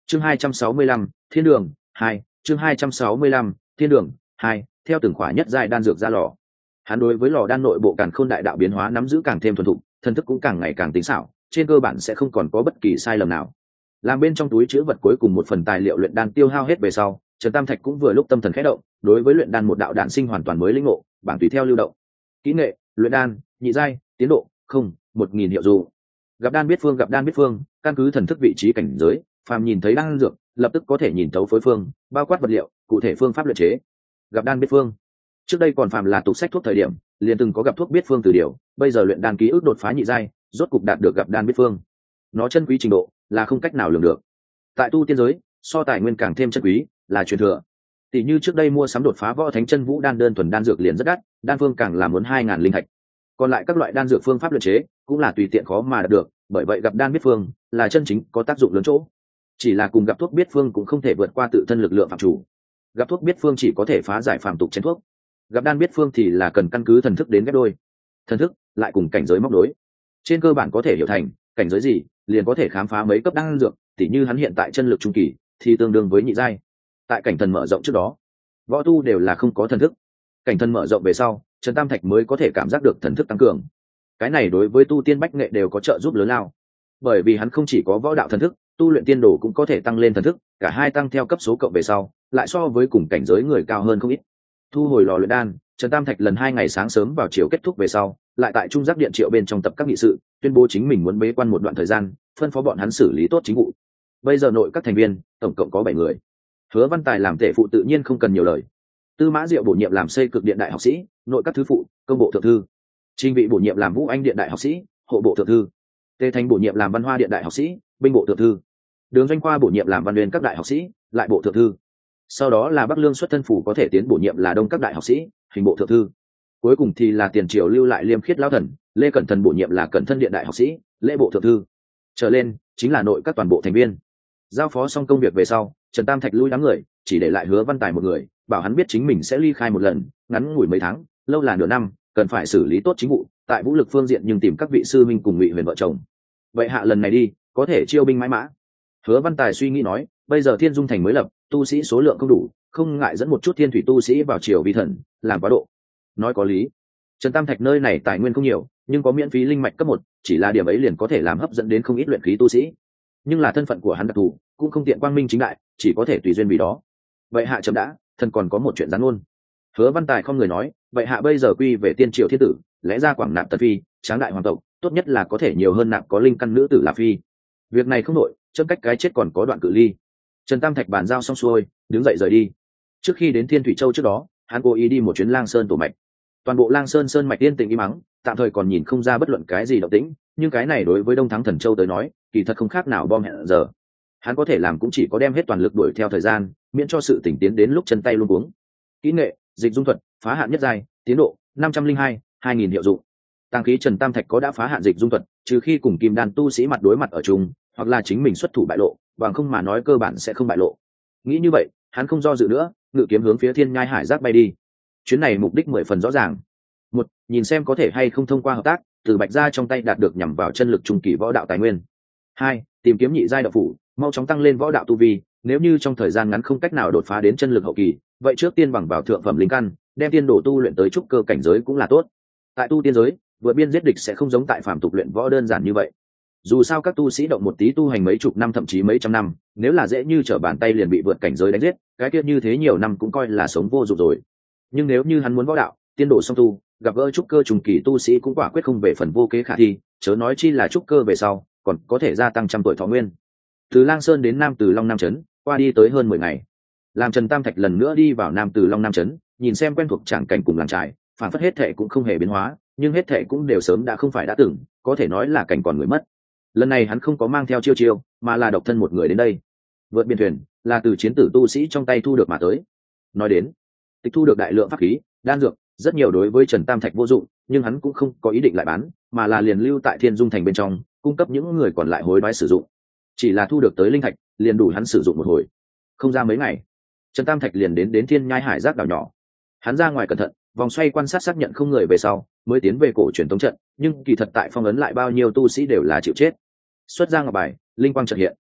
S1: Chương 265, Thiên đường 2, chương 265, Thiên đường 2, theo từng khóa nhất giai đan dược ra lò. Hắn đối với lò đan nội bộ càn khôn đại đạo biến hóa nắm giữ càng thêm thuần thục, thần thức cũng càng ngày càng tinh xảo, trên cơ bản sẽ không còn có bất kỳ sai lầm nào. Làm bên trong túi chứa vật cuối cùng một phần tài liệu luyện đan tiêu hao hết về sau, Trần Tam Thạch cũng vừa lúc tâm thần khẽ động, đối với luyện đan một đạo đạn sinh hoàn toàn mới lĩnh ngộ, bảng tùy theo lưu động. Kỹ nghệ, luyện đan, nhị giai, tiến độ, 1.000 hiệu dụ. Gặp đan biết phương, căn cứ thần thức vị trí cảnh giới, phàm nhìn thấy đan dược, lập tức có thể nhìn thấu phối phương, bao quát vật liệu, cụ thể phương pháp luyện chế. Gặp đan biết phương. Trước đây còn phàm là tục sách thuốc thời điểm, liền từng có gặp thuốc biết phương từ điều, bây giờ luyện đan ký ức đột phá nhị giai, rốt cục đạt được gặp đan biết phương. Nó chân quý trình độ là không cách nào lường được. Tại tu tiên giới, so tài nguyên càng thêm chân quý là truyền thừa. Tỷ như trước đây mua sắm đột phá võ thánh chân vũ đan đơn thuần đan dược liền rất đắt, đan phương càng là muốn 2.000 linh thạch. Còn lại các loại đan dược phương pháp luyện chế cũng là tùy tiện khó mà đạt được, bởi vậy gặp đan biết phương là chân chính có tác dụng lớn chỗ. Chỉ là cùng gặp thuốc biết phương cũng không thể vượt qua tự thân lực lượng phạm chủ. Gặp thuốc biết phương chỉ có thể phá giải phàm tục chén thuốc, gặp đan biết phương thì là cần căn cứ thần thức đến ghép đôi, thần thức lại cùng cảnh giới móc đối, trên cơ bản có thể hiểu thành cảnh giới gì liền có thể khám phá mấy cấp đan dược. Tỉ như hắn hiện tại chân lực trung kỳ thì tương đương với nhị giai. Tại cảnh thần mở rộng trước đó, võ tu đều là không có thần thức, cảnh thần mở rộng về sau, Trần Tam Thạch mới có thể cảm giác được thần thức tăng cường. Cái này đối với tu tiên bách nghệ đều có trợ giúp lớn lao, bởi vì hắn không chỉ có võ đạo thần thức, tu luyện tiên đồ cũng có thể tăng lên thần thức, cả hai tăng theo cấp số cộng về sau, lại so với cùng cảnh giới người cao hơn không ít. Thu hồi lò luyện đan, Trần Tam Thạch lần 2 ngày sáng sớm vào chiều kết thúc về sau, lại tại trung giác điện triệu bên trong tập các nghị sự, tuyên bố chính mình muốn bế quan một đoạn thời gian, phân phó bọn hắn xử lý tốt chính vụ. Bây giờ nội các thành viên tổng cộng có 7 người. Hứa Văn Tài làm tể phụ tự nhiên không cần nhiều lời. Tư Mã Diệu bổ nhiệm làm xây cực điện đại học sĩ, nội các thứ phụ, công bộ thượng thư. Trình Vị bổ nhiệm làm Vũ Anh điện đại học sĩ, hộ bộ thượng thư. Tề Thành bổ nhiệm làm Văn Hoa điện đại học sĩ, binh bộ thượng thư. Đường Doanh Khoa bổ nhiệm làm Văn Nguyên các đại học sĩ, lại bộ thượng thư. Sau đó là Bắc Lương xuất thân phủ có thể tiến bổ nhiệm là Đông các đại học sĩ, hình bộ thượng thư. Cuối cùng thì là tiền triều lưu lại Liêm Khiết lão thần, Lê Cẩn Thần bổ nhiệm là Cẩn Thân điện đại học sĩ, lễ bộ thượng thư. Trở lên chính là nội các toàn bộ thành viên. Giao phó xong công việc về sau, Trần Tam Thạch lui đám người, chỉ để lại Hứa Văn Tài một người, bảo hắn biết chính mình sẽ ly khai một lần, ngắn ngủi mấy tháng, lâu là nửa năm, cần phải xử lý tốt chính vụ, tại vũ lực phương diện nhưng tìm các vị sư minh cùng Ngụy Huyền vợ chồng. Vậy hạ lần này đi, có thể chiêu binh mãi mã. Hứa Văn Tài suy nghĩ nói, bây giờ Thiên Dung thành mới lập, tu sĩ số lượng không đủ, không ngại dẫn một chút thiên thủy tu sĩ vào triều vi thần, làm quá độ. Nói có lý. Trần Tam Thạch nơi này tài nguyên không nhiều, nhưng có miễn phí linh mạch cấp 1, chỉ là điểm ấy liền có thể làm hấp dẫn đến không ít luyện khí tu sĩ. Nhưng là thân phận của hắn đặc thù, cũng không tiện quang minh chính đại, chỉ có thể tùy duyên vì đó. Vậy hạ chậm đã, thần còn có một chuyện gián ngôn. Hứa Văn Tài không người nói, vậy hạ bây giờ quy về tiên triều thiên tử, lẽ ra quảng nạp tần phi, tráng đại hoàng tộc, tốt nhất là có thể nhiều hơn nạp có linh căn nữ tử là phi. Việc này không nội, chấm cách cái chết còn có đoạn cự ly. Trần Tam Thạch bàn giao xong xuôi, đứng dậy rời đi. Trước khi đến Thiên Thủy Châu trước đó, hắn cố ý đi một chuyến Lang Sơn tổ mạch. Toàn bộ Lang Sơn sơn mạch yên tĩnh im mắng, tạm thời còn nhìn không ra bất luận cái gì động tĩnh, nhưng cái này đối với Đông Thắng Thần Châu tới nói, kỳ thật không khác nào bom hẹn giờ. Hắn có thể làm cũng chỉ có đem hết toàn lực đuổi theo thời gian, miễn cho sự tỉnh tiến đến lúc chân tay luống cuống. Kỹ nghệ, dịch dung thuật, phá hạn nhất giai, tiến độ 502, 2000 hiệu dụng. Tàng khí Trần Tam Thạch có đã phá hạn dịch dung thuật, trừ khi cùng kim đan tu sĩ mặt đối mặt ở chung, hoặc là chính mình xuất thủ bại lộ, bằng không mà nói cơ bản sẽ không bại lộ. Nghĩ như vậy, hắn không do dự nữa, ngự kiếm hướng phía Thiên Nhai Hải Giác bay đi. Chuyến này mục đích 10 phần rõ ràng. Một, nhìn xem có thể hay không thông qua hợp tác, từ Bạch gia trong tay đạt được nhằm vào chân lực trung kỳ võ đạo tài nguyên. 2, tìm kiếm nhị giai đạo phủ, mau chóng tăng lên võ đạo tu vi, nếu như trong thời gian ngắn không cách nào đột phá đến chân lực hậu kỳ, vậy trước tiên bằng vào thượng phẩm linh căn, đem tiên đồ tu luyện tới trúc cơ cảnh giới cũng là tốt. Tại tu tiên giới, vượt biên giết địch sẽ không giống tại phàm tục luyện võ đơn giản như vậy. Dù sao các tu sĩ động một tí tu hành mấy chục năm thậm chí mấy trăm năm, nếu là dễ như trở bàn tay liền bị vượt cảnh giới đánh giết, cái kia như thế nhiều năm cũng coi là sống vô dụng rồi. Nhưng nếu như hắn muốn võ đạo, tiên đồ song tu, gặp gỡ trúc cơ trùng kỳ tu sĩ cũng quả quyết không về phần vô kế khả thi, chớ nói chi là trúc cơ về sau, còn có thể gia tăng trăm tuổi thọ nguyên. Từ Lang Sơn đến Nam Từ Long Nam trấn, qua đi tới hơn 10 ngày. Làm Trần Tam Thạch lần nữa đi vào Nam Từ Long Nam trấn, nhìn xem quen thuộc tràng cảnh cùng làng trại, phản phất hết thệ cũng không hề biến hóa, nhưng hết thệ cũng đều sớm đã không phải đã từng, có thể nói là cảnh còn người mất. Lần này hắn không có mang theo chiêu, mà là độc thân một người đến đây. Vượt biên thuyền là từ chiến tử tu sĩ trong tay thu được mà tới. Nói đến, tịch thu được đại lượng pháp khí, đan dược, rất nhiều đối với Trần Tam Thạch vô dụng, nhưng hắn cũng không có ý định lại bán, mà là liền lưu tại Thiên Dung thành bên trong, cung cấp những người còn lại hối đoái sử dụng. Chỉ là thu được tới linh thạch, liền đủ hắn sử dụng một hồi. Không ra mấy ngày, Trần Tam Thạch liền đến Thiên Nhai Hải Giác đảo nhỏ. Hắn ra ngoài cẩn thận, vòng xoay quan sát xác nhận không người về sau, mới tiến về cổ truyền tống trận, nhưng kỳ thật tại phong ấn lại bao nhiêu tu sĩ đều là chịu chết. Xuất ra ngọc bài, linh quang chợt hiện.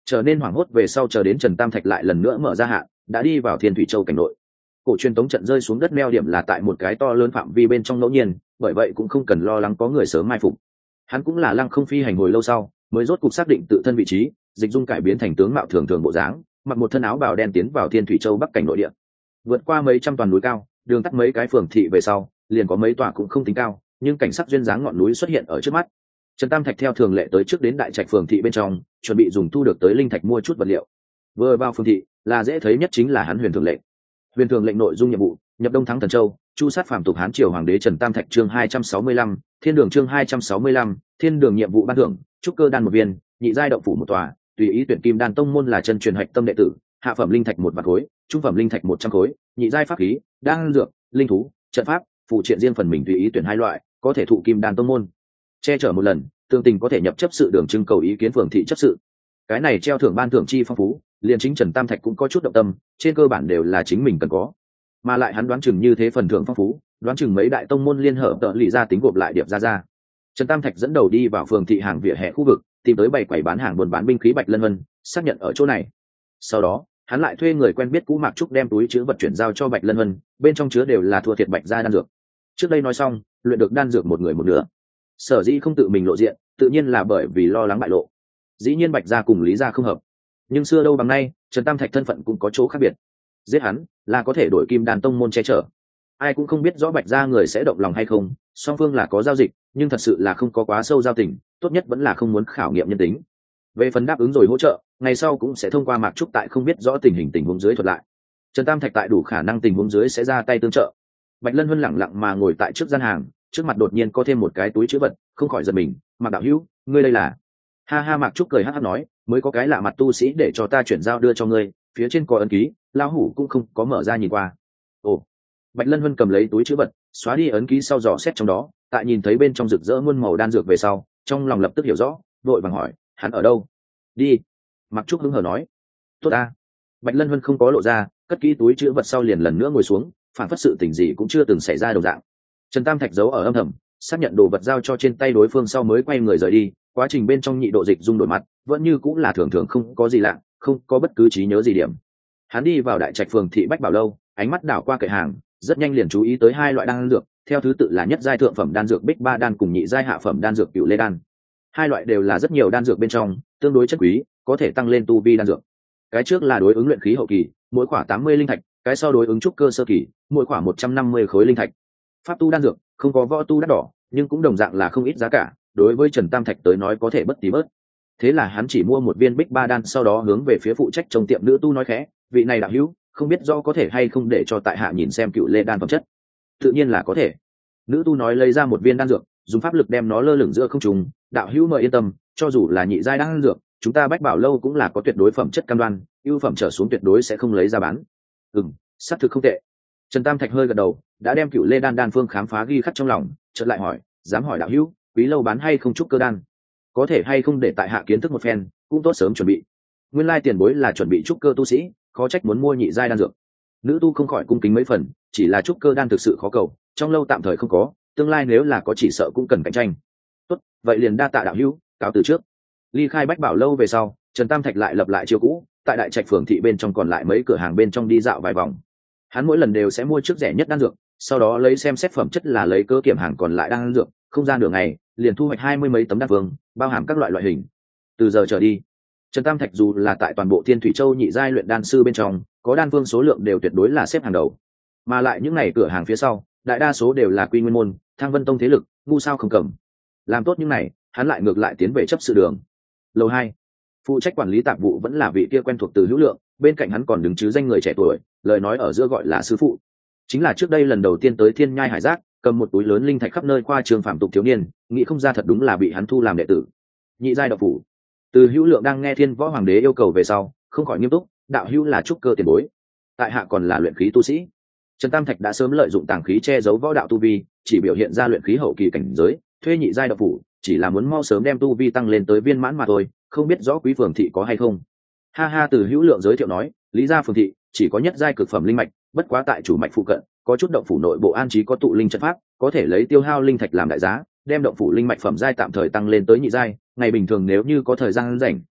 S1: trở nên hoảng hốt về sau, chờ đến Trần Tam Thạch lại lần nữa mở ra hạn, đã đi vào Thiên Thủy Châu cảnh nội. Cổ truyền tống trận rơi xuống đất neo điểm là tại một cái to lớn phạm vi bên trong ngẫu nhiên, bởi vậy cũng không cần lo lắng có người sớm mai phục. Hắn cũng là lăng không phi hành hồi lâu sau mới rốt cục xác định tự thân vị trí, dịch dung cải biến thành tướng mạo thường thường bộ dáng, mặc một thân áo bào đen tiến vào Thiên Thủy Châu bắc cảnh nội địa. Vượt qua mấy trăm toàn núi cao, đường tắt mấy cái phường thị về sau, liền có mấy tòa cũng không tính cao, nhưng cảnh sắc duyên dáng ngọn núi xuất hiện ở trước mắt. Trần Tam Thạch theo thường lệ tới trước đến đại trạch phường thị bên trong, chuẩn bị dùng thu được tới linh thạch mua chút vật liệu. Vừa vào phường thị, là dễ thấy nhất chính là hắn huyền thường lệnh. Huyền thường lệnh nội dung nhiệm vụ: nhập Đông thắng Thần Châu, chu sát phàm tục Hán triều hoàng đế Trần Tam Thạch. Chương 265, Thiên đường. Chương 265, Thiên đường. Nhiệm vụ ban thưởng: trúc cơ đan một viên, nhị giai động phủ một tòa, tùy ý tuyển kim đan tông môn là chân truyền hạch tâm đệ tử, hạ phẩm linh thạch một vạn khối, trung phẩm linh thạch 100 khối, nhị giai pháp khí, đan dược, linh thú, trận pháp, phụ triện riêng phần mình tùy ý tuyển 2 loại, có thể thụ kim đan tông môn. Che chở một lần, tương tình có thể nhập chấp sự đường trưng cầu ý kiến phường thị chấp sự. Cái này treo thưởng ban thưởng chi phong phú, liền chính Trần Tam Thạch cũng có chút động tâm, trên cơ bản đều là chính mình cần có. Mà lại hắn đoán chừng như thế phần thưởng phong phú, đoán chừng mấy đại tông môn liên hợp tợ lì ra tính gộp lại điệp ra. Trần Tam Thạch dẫn đầu đi vào phường thị hàng vỉa hè khu vực, tìm tới bày quầy bán hàng buôn bán binh khí Bạch Lân Vân, xác nhận ở chỗ này. Sau đó, hắn lại thuê người quen biết cũ Mạc Trúc đem túi chứa vật chuyển giao cho Bạch Lân Vân, bên trong chứa đều là thua thiệt Bạch gia đan dược. Trước đây nói xong, luyện được đan dược một người một nửa. Sở dĩ không tự mình lộ diện, tự nhiên là bởi vì lo lắng bại lộ. Dĩ nhiên Bạch gia cùng Lý gia không hợp, nhưng xưa đâu bằng nay, Trần Tam Thạch thân phận cũng có chỗ khác biệt. Giết hắn là có thể đổi kim đan tông môn che chở. Ai cũng không biết rõ Bạch gia người sẽ động lòng hay không, song phương là có giao dịch, nhưng thật sự là không có quá sâu giao tình, tốt nhất vẫn là không muốn khảo nghiệm nhân tính. Về phần đáp ứng rồi hỗ trợ, ngày sau cũng sẽ thông qua Mạc Trúc tại không biết rõ tình huống dưới thuật lại. Trần Tam Thạch tại đủ khả năng tình huống dưới sẽ ra tay tương trợ. Bạch Lân Huân lẳng lặng mà ngồi tại trước gian hàng, trước mặt đột nhiên có thêm một cái túi chữ vật, không khỏi giật mình. Mạc đạo hữu, ngươi đây là? Ha ha, Mạc Trúc cười hắc hắc nói, mới có cái lạ mặt tu sĩ để cho ta chuyển giao đưa cho ngươi, phía trên có ấn ký, lão hủ cũng không có mở ra nhìn qua. Ồ. Bạch Lân Huân cầm lấy túi chữ vật, xóa đi ấn ký sau dò xét trong đó, tại nhìn thấy bên trong rực rỡ muôn màu đan dược về sau, trong lòng lập tức hiểu rõ, vội vàng hỏi, hắn ở đâu? Đi. Mạc Trúc hứng hở nói. Tốt a. Bạch Lân Huân không có lộ ra, cất kỹ túi chữ vật sau liền lần nữa ngồi xuống, phản phất sự tình gì cũng chưa từng xảy ra đồng dạng. Trần Tam Thạch giấu ở âm thầm, xác nhận đồ vật giao cho trên tay đối phương sau mới quay người rời đi. Quá trình bên trong nhị độ dịch dung đổi mặt, vẫn như cũng là thường thường không có gì lạ, không có bất cứ trí nhớ gì điểm. Hắn đi vào đại trạch phường thị Bách Bảo lâu, ánh mắt đảo qua kệ hàng, rất nhanh liền chú ý tới 2 loại đan dược, theo thứ tự là nhất giai thượng phẩm đan dược Bích Ba đan cùng nhị giai hạ phẩm đan dược Cựu Lê đan. 2 loại đều là rất nhiều đan dược bên trong tương đối chất quý, có thể tăng lên tu vi đan dược. Cái trước là đối ứng luyện khí hậu kỳ, mỗi quả 80 linh thạch, cái sau đối ứng trúc cơ sơ kỳ, mỗi quả 150 khối linh thạch. Pháp tu đan dược không có võ tu đắt đỏ, nhưng cũng đồng dạng là không ít giá cả, đối với Trần Tam Thạch tới nói có thể bất tí bớt. Thế là hắn chỉ mua một viên Bích Ba đan, sau đó hướng về phía phụ trách trong tiệm nữ tu nói khẽ, vị này đạo hữu, không biết do có thể hay không để cho tại hạ nhìn xem Cựu Lê đan phẩm chất. Tự nhiên là có thể. Nữ tu nói lấy ra một viên đan dược, dùng pháp lực đem nó lơ lửng giữa không trung. Đạo hữu mời yên tâm, cho dù là nhị giai đan dược, chúng ta Bách Bảo lâu cũng là có tuyệt đối phẩm chất cam đoan, ưu phẩm trở xuống tuyệt đối sẽ không lấy ra bán. Xác thực không tệ. Trần Tam Thạch hơi gật đầu, đã đem Cựu Lê đan đan phương khám phá ghi khắc trong lòng, chợt lại hỏi, dám hỏi đạo hữu, quý lâu bán hay không trúc cơ đan? Có thể hay không để tại hạ kiến thức một phen, cũng tốt sớm chuẩn bị. Nguyên lai tiền bối là chuẩn bị trúc cơ tu sĩ, khó trách muốn mua nhị giai đan dược. Nữ tu không khỏi cung kính mấy phần, chỉ là trúc cơ đan thực sự khó cầu, trong lâu tạm thời không có, tương lai nếu là có chỉ sợ cũng cần cạnh tranh. Tốt, vậy liền đa tạ đạo hữu, cáo từ trước. Ly khai Bách Bảo lâu về sau, Trần Tam Thạch lại lập lại chiêu cũ, tại đại trạch phường thị bên trong còn lại mấy cửa hàng bên trong đi dạo vài vòng. Hắn mỗi lần đều sẽ mua trước rẻ nhất đan dược, sau đó lấy xem xét phẩm chất là lấy cơ kiểm hàng còn lại đan dược, không ra nửa ngày, liền thu hoạch 20 mấy tấm đan phương, bao hàm các loại hình. Từ giờ trở đi, Trần Tam Thạch dù là tại toàn bộ Thiên Thủy Châu nhị giai luyện đan sư bên trong, có đan phương số lượng đều tuyệt đối là xếp hàng đầu. Mà lại những này cửa hàng phía sau, đại đa số đều là Quy Nguyên môn, Thang Vân tông thế lực, ngu sao không cầm. Làm tốt những này, hắn lại ngược lại tiến về chấp sự đường. Lầu 2, phụ trách quản lý tạp vụ vẫn là vị kia quen thuộc Từ Hữu Lượng, bên cạnh hắn còn đứng chứ danh người trẻ tuổi, lời nói ở giữa gọi là sư phụ. Chính là trước đây lần đầu tiên tới Thiên Nhai Hải Giác, cầm một túi lớn linh thạch khắp nơi khoa trường phạm tục thiếu niên, nghĩ không ra thật đúng là bị hắn thu làm đệ tử. Nhị giai đạo phủ. Từ Hữu Lượng đang nghe Thiên Võ Hoàng đế yêu cầu về sau, không khỏi nghiêm túc, đạo hữu là trúc cơ tiền bối, tại hạ còn là luyện khí tu sĩ. Trần Tam Thạch đã sớm lợi dụng tàng khí che giấu võ đạo tu vi, chỉ biểu hiện ra luyện khí hậu kỳ cảnh giới, thuê nhị giai đạo phủ, chỉ là muốn mau sớm đem tu vi tăng lên tới viên mãn mà thôi, không biết rõ quý phường thị có hay không. Ha ha, Từ Hữu Lượng giới thiệu nói, lý gia phường thị chỉ có nhất giai cực phẩm linh mạch, bất quá tại chủ mạch phụ cận có chút động phủ nội bộ an trí có tụ linh trận pháp, có thể lấy tiêu hao linh thạch làm đại giá, đem động phủ linh mạch phẩm giai tạm thời tăng lên tới nhị giai. Ngày bình thường nếu như có thời gian rảnh,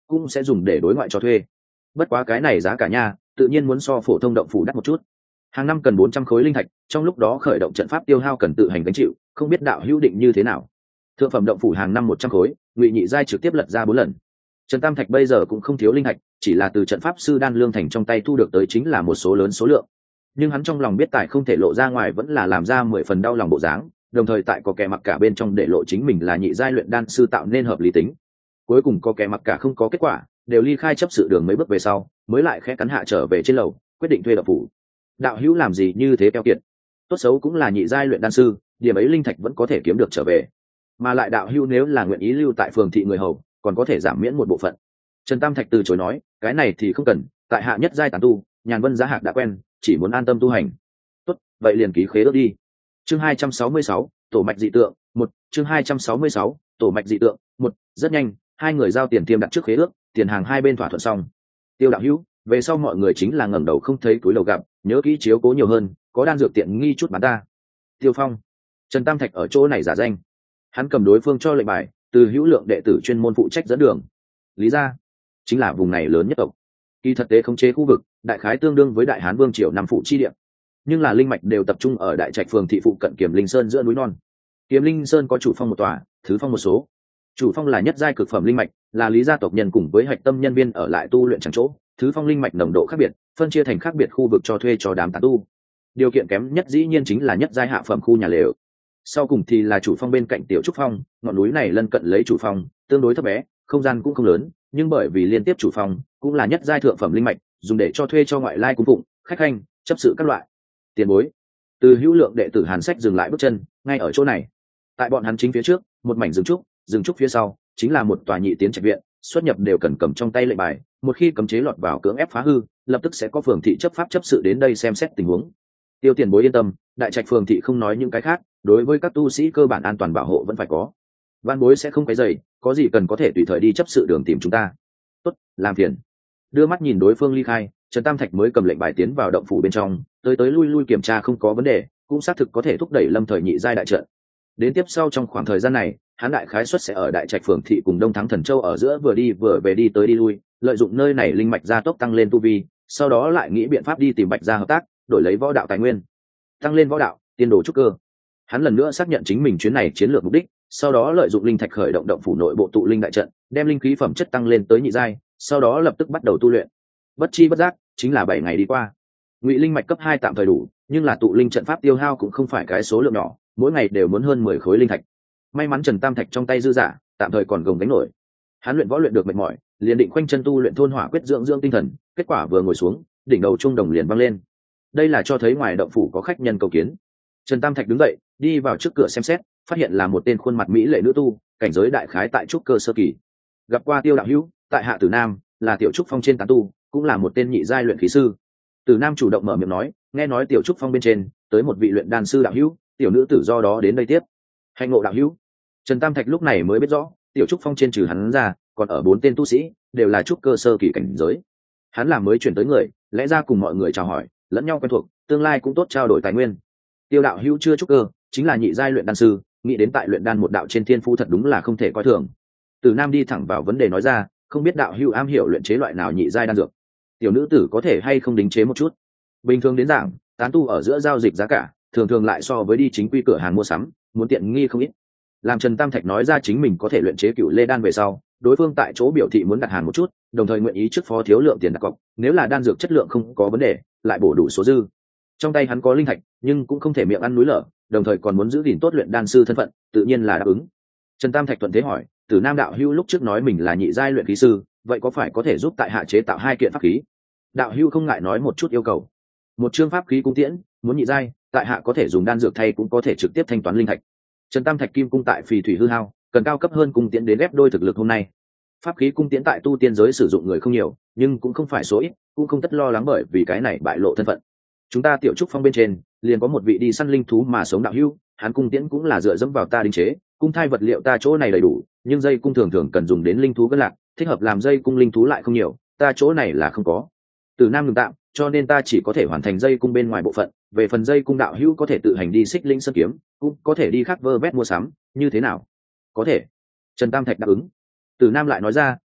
S1: cũng sẽ dùng để đối ngoại cho thuê. Bất quá cái này giá cả nha, tự nhiên muốn so phổ thông động phủ đắt một chút. Hàng năm cần 400 khối linh thạch, trong lúc đó khởi động trận pháp tiêu hao cần tự hành gánh chịu, không biết đạo hữu định như thế nào. Thượng phẩm động phủ hàng năm 100 khối, Ngụy Nhị giai trực tiếp lật ra 4 lần. Trần Tam Thạch bây giờ cũng không thiếu linh thạch, chỉ là từ trận pháp sư Đan Lương Thành trong tay thu được tới chính là một số lớn số lượng. Nhưng hắn trong lòng biết tài không thể lộ ra ngoài vẫn là làm ra 10 phần đau lòng bộ dáng, đồng thời tại có kẻ mặc cả bên trong để lộ chính mình là nhị giai luyện đan sư tạo nên hợp lý tính. Cuối cùng có kẻ mặc cả không có kết quả, đều ly khai chấp sự đường mấy bước về sau, mới lại khẽ cắn hạ trở về trên lầu, quyết định thuê động phủ. Đạo hữu làm gì như thế keo kiệt? Tốt xấu cũng là nhị giai luyện đan sư, điểm ấy linh thạch vẫn có thể kiếm được trở về. Mà lại đạo hữu nếu là nguyện ý lưu tại phường thị người hầu, còn có thể giảm miễn một bộ phận. Trần Tam Thạch từ chối nói, cái này thì không cần, tại hạ nhất giai tán tu, nhàn vân giá hạc đã quen, chỉ muốn an tâm tu hành. Tốt, vậy liền ký khế ước đi. Chương 266, tổ mạch dị tượng, 1, chương 266, tổ mạch dị tượng, 1, rất nhanh, hai người giao tiền tiêm đặt trước khế ước, tiền hàng hai bên thỏa thuận xong. Tiêu đạo hữu, về sau mọi người chính là ngẩng đầu không thấy túi lầu gặp, nhớ kỹ chiếu cố nhiều hơn, có đan dược tiện nghi chút bán ta. Tiêu Phong. Trần Tam Thạch ở chỗ này giả danh. Hắn cầm đối phương cho lệnh bài, từ hữu lượng đệ tử chuyên môn phụ trách dẫn đường. Lý gia chính là vùng này lớn nhất tộc, kỳ thực tế khống chế khu vực đại khái tương đương với đại hán vương triều năm phụ chi địa, nhưng là linh mạch đều tập trung ở đại trạch phường thị phụ cận Kiếm Linh Sơn giữa núi non. Kiếm Linh Sơn có chủ phong một tòa, thứ phong một số. Chủ phong là nhất giai cực phẩm linh mạch, là lý gia tộc nhân cùng với hạch tâm nhân viên ở lại tu luyện chẳng chỗ. Thứ phong linh mạch nồng độ khác biệt, phân chia thành khác biệt khu vực cho thuê cho đám tán tu. Điều kiện kém nhất dĩ nhiên chính là nhất giai hạ phẩm khu nhà lều. Sau cùng thì là chủ phong bên cạnh tiểu trúc phong, ngọn núi này lân cận lấy chủ phong, tương đối thấp bé, không gian cũng không lớn, nhưng bởi vì liên tiếp chủ phong cũng là nhất giai thượng phẩm linh mạch, dùng để cho thuê cho ngoại lai cung phụng, khách khanh, chấp sự các loại. Tiền bối. Từ hữu lượng đệ tử Hàn Sách dừng lại bước chân, ngay ở chỗ này. Tại bọn hắn chính phía trước, một mảnh rừng trúc phía sau chính là một tòa nhị tiến trạch viện, xuất nhập đều cần cầm trong tay lệnh bài, một khi cấm chế lọt vào cưỡng ép phá hư, lập tức sẽ có phường thị chấp pháp chấp sự đến đây xem xét tình huống. Tiêu tiền bối yên tâm, đại trạch phường thị không nói những cái khác, đối với các tu sĩ cơ bản an toàn bảo hộ vẫn phải có. Văn bối sẽ không cái dày, có gì cần có thể tùy thời đi chấp sự đường tìm chúng ta. Tốt, làm phiền. Đưa mắt nhìn đối phương ly khai, Trần Tam Thạch mới cầm lệnh bài tiến vào động phủ bên trong, tới lui kiểm tra không có vấn đề, cũng xác thực có thể thúc đẩy lâm thời nhị giai đại trận. Đến tiếp sau trong khoảng thời gian này, hắn đại khái suất sẽ ở đại trạch phường thị cùng Đông Thắng Thần Châu ở giữa vừa đi vừa về đi tới đi lui, lợi dụng nơi này linh mạch gia tốc tăng lên tu vi, sau đó lại nghĩ biện pháp đi tìm Bạch gia hợp tác, đổi lấy võ đạo tài nguyên, tăng lên võ đạo, tiên đồ trúc cơ. Hắn lần nữa xác nhận chính mình chuyến này chiến lược mục đích, sau đó lợi dụng linh thạch khởi động động phủ nội bộ tụ linh đại trận, đem linh khí phẩm chất tăng lên tới nhị giai, sau đó lập tức bắt đầu tu luyện. Bất chi bất giác, chính là 7 ngày đi qua. Ngụy linh mạch cấp 2 tạm thời đủ, nhưng là tụ linh trận pháp tiêu hao cũng không phải cái số lượng nhỏ, mỗi ngày đều muốn hơn 10 khối linh thạch. May mắn Trần Tam Thạch trong tay dư giả, tạm thời còn gồng gánh nổi. Hắn luyện võ luyện được mệt mỏi, liền định khoanh chân tu luyện thôn hỏa quyết dưỡng tinh thần, kết quả vừa ngồi xuống, đỉnh đầu trung đồng liền văng lên. Đây là cho thấy ngoài động phủ có khách nhân cầu kiến. Trần Tam Thạch đứng dậy, đi vào trước cửa xem xét, phát hiện là một tên khuôn mặt mỹ lệ nữ tu, cảnh giới đại khái tại trúc cơ sơ kỳ. Gặp qua Tiêu đạo hữu, tại hạ Tử Nam, là tiểu trúc phong trên tán tu, cũng là một tên nhị giai luyện khí sư. Tử Nam chủ động mở miệng nói, nghe nói tiểu trúc phong bên trên tới một vị luyện đan sư đạo hữu, tiểu nữ tử do đó đến đây tiếp. Hành ngộ đạo hữu. Trần Tam Thạch lúc này mới biết rõ, tiểu trúc phong trên trừ hắn ra, còn ở 4 tên tu sĩ, đều là trúc cơ sơ kỳ cảnh giới. Hắn là mới chuyển tới người, lẽ ra cùng mọi người chào hỏi, lẫn nhau quen thuộc, tương lai cũng tốt trao đổi tài nguyên. Tiêu đạo hữu chưa trúc cơ, chính là nhị giai luyện đan sư, nghĩ đến tại luyện đan một đạo trên thiên phú thật đúng là không thể coi thường. Từ Nam đi thẳng vào vấn đề nói ra, không biết đạo hữu am hiểu luyện chế loại nào nhị giai đan dược. Tiểu nữ tử có thể hay không đính chế một chút. Bình thường đến giảng, tán tu ở giữa giao dịch giá cả, thường lại so với đi chính quy cửa hàng mua sắm, muốn tiện nghi không ít. Làm Trần Tam Thạch nói ra chính mình có thể luyện chế cựu lê đan về sau, đối phương tại chỗ biểu thị muốn đặt hàng một chút, đồng thời nguyện ý trước phó thiếu lượng tiền đặt cọc, nếu là đan dược chất lượng không có vấn đề, lại bổ đủ số dư. Trong tay hắn có linh thạch, nhưng cũng không thể miệng ăn núi lở, đồng thời còn muốn giữ gìn tốt luyện đan sư thân phận, tự nhiên là đáp ứng. Trần Tam Thạch thuận thế hỏi, Tử Nam đạo hữu lúc trước nói mình là nhị giai luyện khí sư, vậy có phải có thể giúp tại hạ chế tạo 2 kiện pháp khí? Đạo hữu không ngại nói một chút yêu cầu. Một chương pháp khí cung tiễn, muốn nhị giai, tại hạ có thể dùng đan dược thay cũng có thể trực tiếp thanh toán linh thạch. Trần Tam Thạch kim cung tại phì thủy hư hao, cần cao cấp hơn cung tiễn đến ghép đôi thực lực hôm nay. Pháp khí cung tiễn tại tu tiên giới sử dụng người không nhiều, nhưng cũng không phải số ít, cũng không tất lo lắng bởi vì cái này bại lộ thân phận. Chúng ta tiểu trúc phong bên trên liền có một vị đi săn linh thú mà sống đạo hữu, hắn cung tiễn cũng là dựa dẫm vào ta đính chế, cung thai vật liệu ta chỗ này đầy đủ, nhưng dây cung thường cần dùng đến linh thú gân lạc, thích hợp làm dây cung linh thú lại không nhiều, ta chỗ này là không có. Từ Nam ngừng tạm, cho nên ta chỉ có thể hoàn thành dây cung bên ngoài bộ phận, về phần dây cung đạo hữu có thể tự hành đi xích linh sơn kiếm, cũng có thể đi khắc vơ vét mua sắm, như thế nào? Có thể. Trần Tam Thạch đáp ứng. Từ Nam lại nói ra,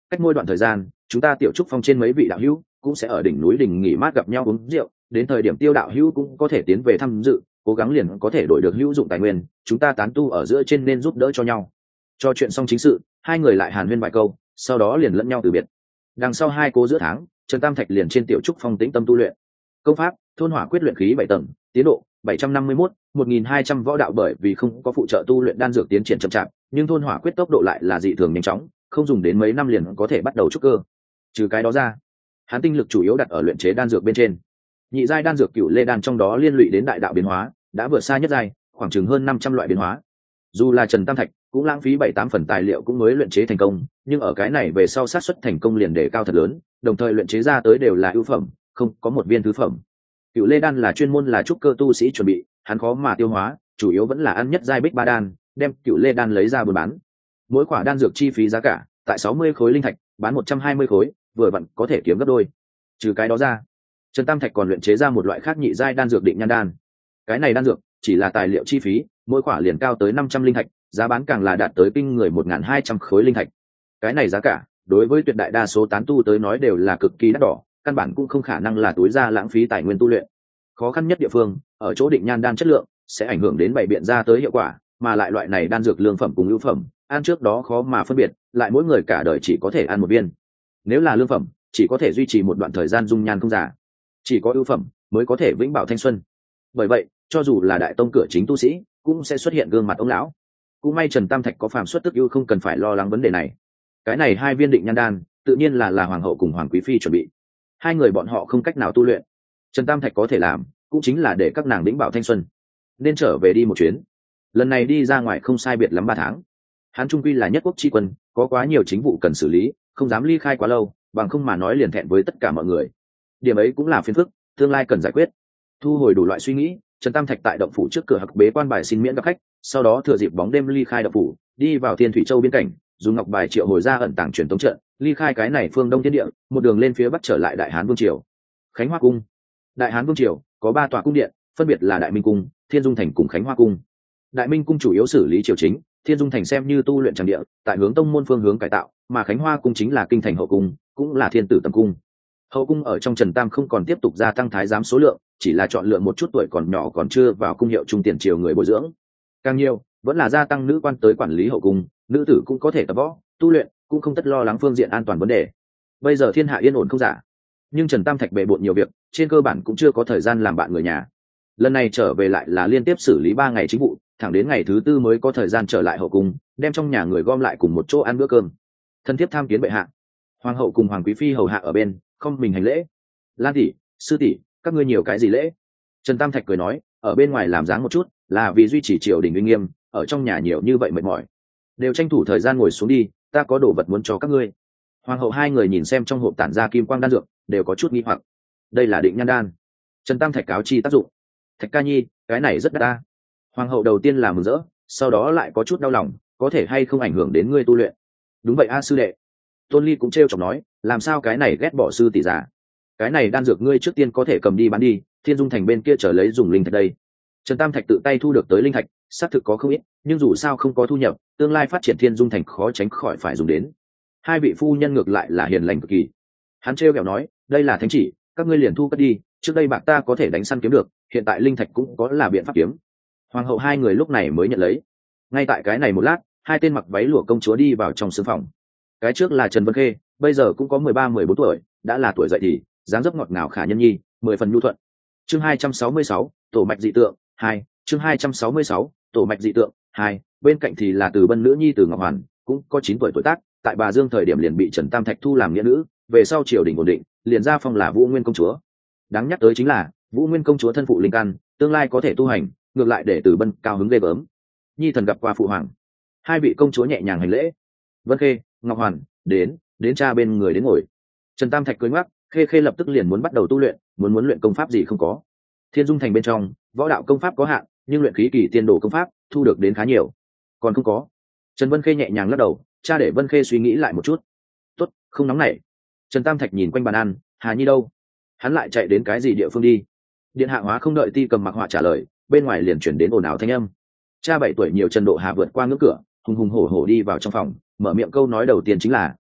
S1: cách mỗi đoạn thời gian chúng ta tiểu trúc phong trên mấy vị đạo hữu cũng sẽ ở đỉnh núi đỉnh nghỉ mát gặp nhau uống rượu, đến thời điểm Tiêu đạo hữu cũng có thể tiến về tham dự, cố gắng liền có thể đổi được hữu dụng tài nguyên, chúng ta tán tu ở giữa trên nên giúp đỡ cho nhau. Cho chuyện xong chính sự, hai người lại hàn huyên vài câu, sau đó liền lẫn nhau từ biệt. Đằng sau hai cố giữa tháng, Trần Tam Thạch liền trên tiểu trúc phong tĩnh tâm tu luyện công pháp thôn hỏa quyết luyện khí 7 tầng, tiến độ 751, 1200 võ đạo. Bởi vì không có phụ trợ tu luyện đan dược tiến triển chậm chạp, nhưng thôn hỏa quyết tốc độ lại là dị thường nhanh chóng, không dùng đến mấy năm liền có thể bắt đầu trúc cơ. Trừ cái đó ra, hắn tinh lực chủ yếu đặt ở luyện chế đan dược bên trên. Nhị giai đan dược Cửu Lê đan trong đó liên lụy đến đại đạo biến hóa, đã vượt xa nhất giai, khoảng chừng hơn 500 loại biến hóa. Dù là Trần Tam Thạch cũng lãng phí 7-8 phần tài liệu cũng mới luyện chế thành công, nhưng ở cái này về sau xác suất thành công liền đề cao thật lớn, đồng thời luyện chế ra tới đều là ưu phẩm, không có một viên thứ phẩm. Cửu Lê đan là chuyên môn là trúc cơ tu sĩ chuẩn bị, hắn khó mà tiêu hóa, chủ yếu vẫn là ăn nhất giai Bích Ba đan, đem Cửu Lê đan lấy ra buôn bán. Mỗi quả đan dược chi phí giá cả tại 60 khối linh thạch, bán 120 khối, vừa vặn có thể kiếm gấp đôi. Trừ cái đó ra, Trần Tam Thạch còn luyện chế ra một loại khác nhị giai đan dược Định Nhan đan. Cái này đan dược chỉ là tài liệu chi phí, mỗi quả liền cao tới 500 linh thạch, giá bán càng là đạt tới kinh người 1200 khối linh thạch. Cái này giá cả, đối với tuyệt đại đa số tán tu tới nói đều là cực kỳ đắt đỏ, căn bản cũng không khả năng là túi ra lãng phí tài nguyên tu luyện. Khó khăn nhất địa phương ở chỗ Định Nhan đan chất lượng sẽ ảnh hưởng đến bày biện ra tới hiệu quả, mà lại loại này đan dược lương phẩm cùng ưu phẩm, ăn trước đó khó mà phân biệt, lại mỗi người cả đời chỉ có thể ăn một viên. Nếu là lương phẩm, chỉ có thể duy trì một đoạn thời gian dung nhan không già, chỉ có ưu phẩm mới có thể vĩnh bảo thanh xuân. Bởi vậy, cho dù là đại tông cửa chính tu sĩ, cũng sẽ xuất hiện gương mặt ông lão. Cũng may Trần Tam Thạch có phàm xuất tức ưu, không cần phải lo lắng vấn đề này. Cái này hai viên Định Nhan đan, tự nhiên là hoàng hậu cùng hoàng quý phi chuẩn bị. Hai người bọn họ không cách nào tu luyện, Trần Tam Thạch có thể làm, cũng chính là để các nàng vĩnh bảo thanh xuân. Nên trở về đi một chuyến. Lần này đi ra ngoài không sai biệt lắm 3 tháng. Hắn trung quy là nhất quốc tri quân, có quá nhiều chính vụ cần xử lý, không dám ly khai quá lâu, bằng không mà nói liền thẹn với tất cả mọi người. Điểm ấy cũng là phiền phức, tương lai cần giải quyết. Thu hồi đủ loại suy nghĩ, Trần Tam Thạch tại động phủ trước cửa hặc bế quan bài xin miễn gặp khách, sau đó thừa dịp bóng đêm ly khai động phủ, đi vào Thiên Thủy Châu biên cảnh, dùng ngọc bài triệu hồi ra ẩn tàng truyền tống trận, ly khai cái này phương Đông Thiên Địa, một đường lên phía bắc trở lại Đại Hán Vương triều. Khánh Hoa cung. Đại Hán Vương triều có 3 tòa cung điện, phân biệt là Đại Minh cung, Thiên Dung thành cùng Khánh Hoa cung. Đại Minh cung chủ yếu xử lý triều chính, Thiên Dung thành xem như tu luyện tràng địa, tại hướng tông môn phương hướng cải tạo, mà Khánh Hoa cung chính là kinh thành hậu cung, cũng là thiên tử tầm cung. Hậu cung ở trong Trần Tam không còn tiếp tục gia tăng thái giám số lượng, chỉ là chọn lựa một chút tuổi còn nhỏ còn chưa vào cung hiệu trung tiền triều người bồi dưỡng. Càng nhiều, vẫn là gia tăng nữ quan tới quản lý hậu cung, nữ tử cũng có thể tập võ, tu luyện, cũng không tất lo lắng phương diện an toàn vấn đề. Bây giờ thiên hạ yên ổn không giả, nhưng Trần Tam Thạch bề bộn nhiều việc, trên cơ bản cũng chưa có thời gian làm bạn người nhà. Lần này trở về lại là liên tiếp xử lý 3 ngày chính vụ, thẳng đến ngày thứ 4 mới có thời gian trở lại hậu cung, đem trong nhà người gom lại cùng một chỗ ăn bữa cơm. Thân thiết tham kiến bệ hạ. Hoàng hậu cùng hoàng quý phi hầu hạ ở bên, không mình hành lễ. Lan tỷ, sư tỷ, các ngươi nhiều cái gì lễ? Trần Tam Thạch cười nói, ở bên ngoài làm dáng một chút, là vì duy trì triều đình uy nghiêm, ở trong nhà nhiều như vậy mệt mỏi, đều tranh thủ thời gian ngồi xuống đi, ta có đồ vật muốn cho các ngươi. Hoàng hậu hai người nhìn xem trong hộp tản ra kim quang đan dược, đều có chút nghi hoặc. Đây là Định Nhan đan. Trần Tam Thạch cáo chi tác dụng. Thạch ca nhi, cái này rất đắt ta. Hoàng hậu đầu tiên là mừng rỡ, sau đó lại có chút đau lòng, có thể hay không ảnh hưởng đến ngươi tu luyện. Đúng vậy a sư đệ. Tôn Ly cũng trêu chọc nói, làm sao cái này ghét bỏ sư tỷ già. Cái này đan dược ngươi trước tiên có thể cầm đi bán đi, Thiên Dung thành bên kia trở lấy dùng linh thạch đây. Trần Tam Thạch tự tay thu được tới linh thạch, xác thực có không ít, nhưng dù sao không có thu nhập, tương lai phát triển Thiên Dung thành khó tránh khỏi phải dùng đến. Hai vị phu nhân ngược lại là hiền lành cực kỳ. Hắn trêu ghẹo nói, đây là thánh chỉ, các ngươi liền thu cất đi, trước đây bạc ta có thể đánh săn kiếm được, hiện tại linh thạch cũng có là biện pháp kiếm. Hoàng hậu hai người lúc này mới nhận lấy. Ngay tại cái này một lát, hai tên mặc váy lụa công chúa đi vào trong sương phòng. Cái trước là Trần Vân Khê, bây giờ cũng có 13-14 tuổi, đã là tuổi dậy thì, dáng dấp ngọt ngào khả nhân nhi, 10 phần nhu thuận. Chương 266, tổ mạch dị tượng 2, chương 266, tổ mạch dị tượng 2, bên cạnh thì là Từ Bân nữ nhi Từ Ngọc Hoàn, cũng có 9 tuổi tuổi tác, tại Bà Dương thời điểm liền bị Trần Tam Thạch thu làm nghĩa nữ, về sau triều đình ổn định, liền ra phong là Vũ Nguyên công chúa. Đáng nhắc tới chính là, Vũ Nguyên công chúa thân phụ linh căn, tương lai có thể tu hành, ngược lại để Từ Bân cao hứng ghê gớm. Nhi thần gặp qua phụ hoàng. Hai vị công chúa nhẹ nhàng hành lễ. Vân Khê, Ngọc Hoàn, đến cha bên người đến ngồi. Trần Tam Thạch cười ngoắc, Khê lập tức liền muốn bắt đầu tu luyện, muốn luyện công pháp gì không có. Thiên Dung thành bên trong, võ đạo công pháp có hạn, nhưng luyện khí kỳ tiên đồ công pháp thu được đến khá nhiều. Còn không có. Trần Vân Khê nhẹ nhàng lắc đầu, cha để Vân Khê suy nghĩ lại một chút. Tốt, không nóng nảy. Trần Tam Thạch nhìn quanh bàn ăn, Hà Nhi đâu? Hắn lại chạy đến cái gì địa phương đi? Điện hạ hóa không đợi Ti Cầm Mặc Họa trả lời, bên ngoài liền chuyển đến ồn ào thanh âm. Cha 7 tuổi nhiều Trần Độ Hà vượt qua ngưỡng cửa, hùng hùng hổ hổ đi vào trong phòng, mở miệng câu nói đầu tiên chính là,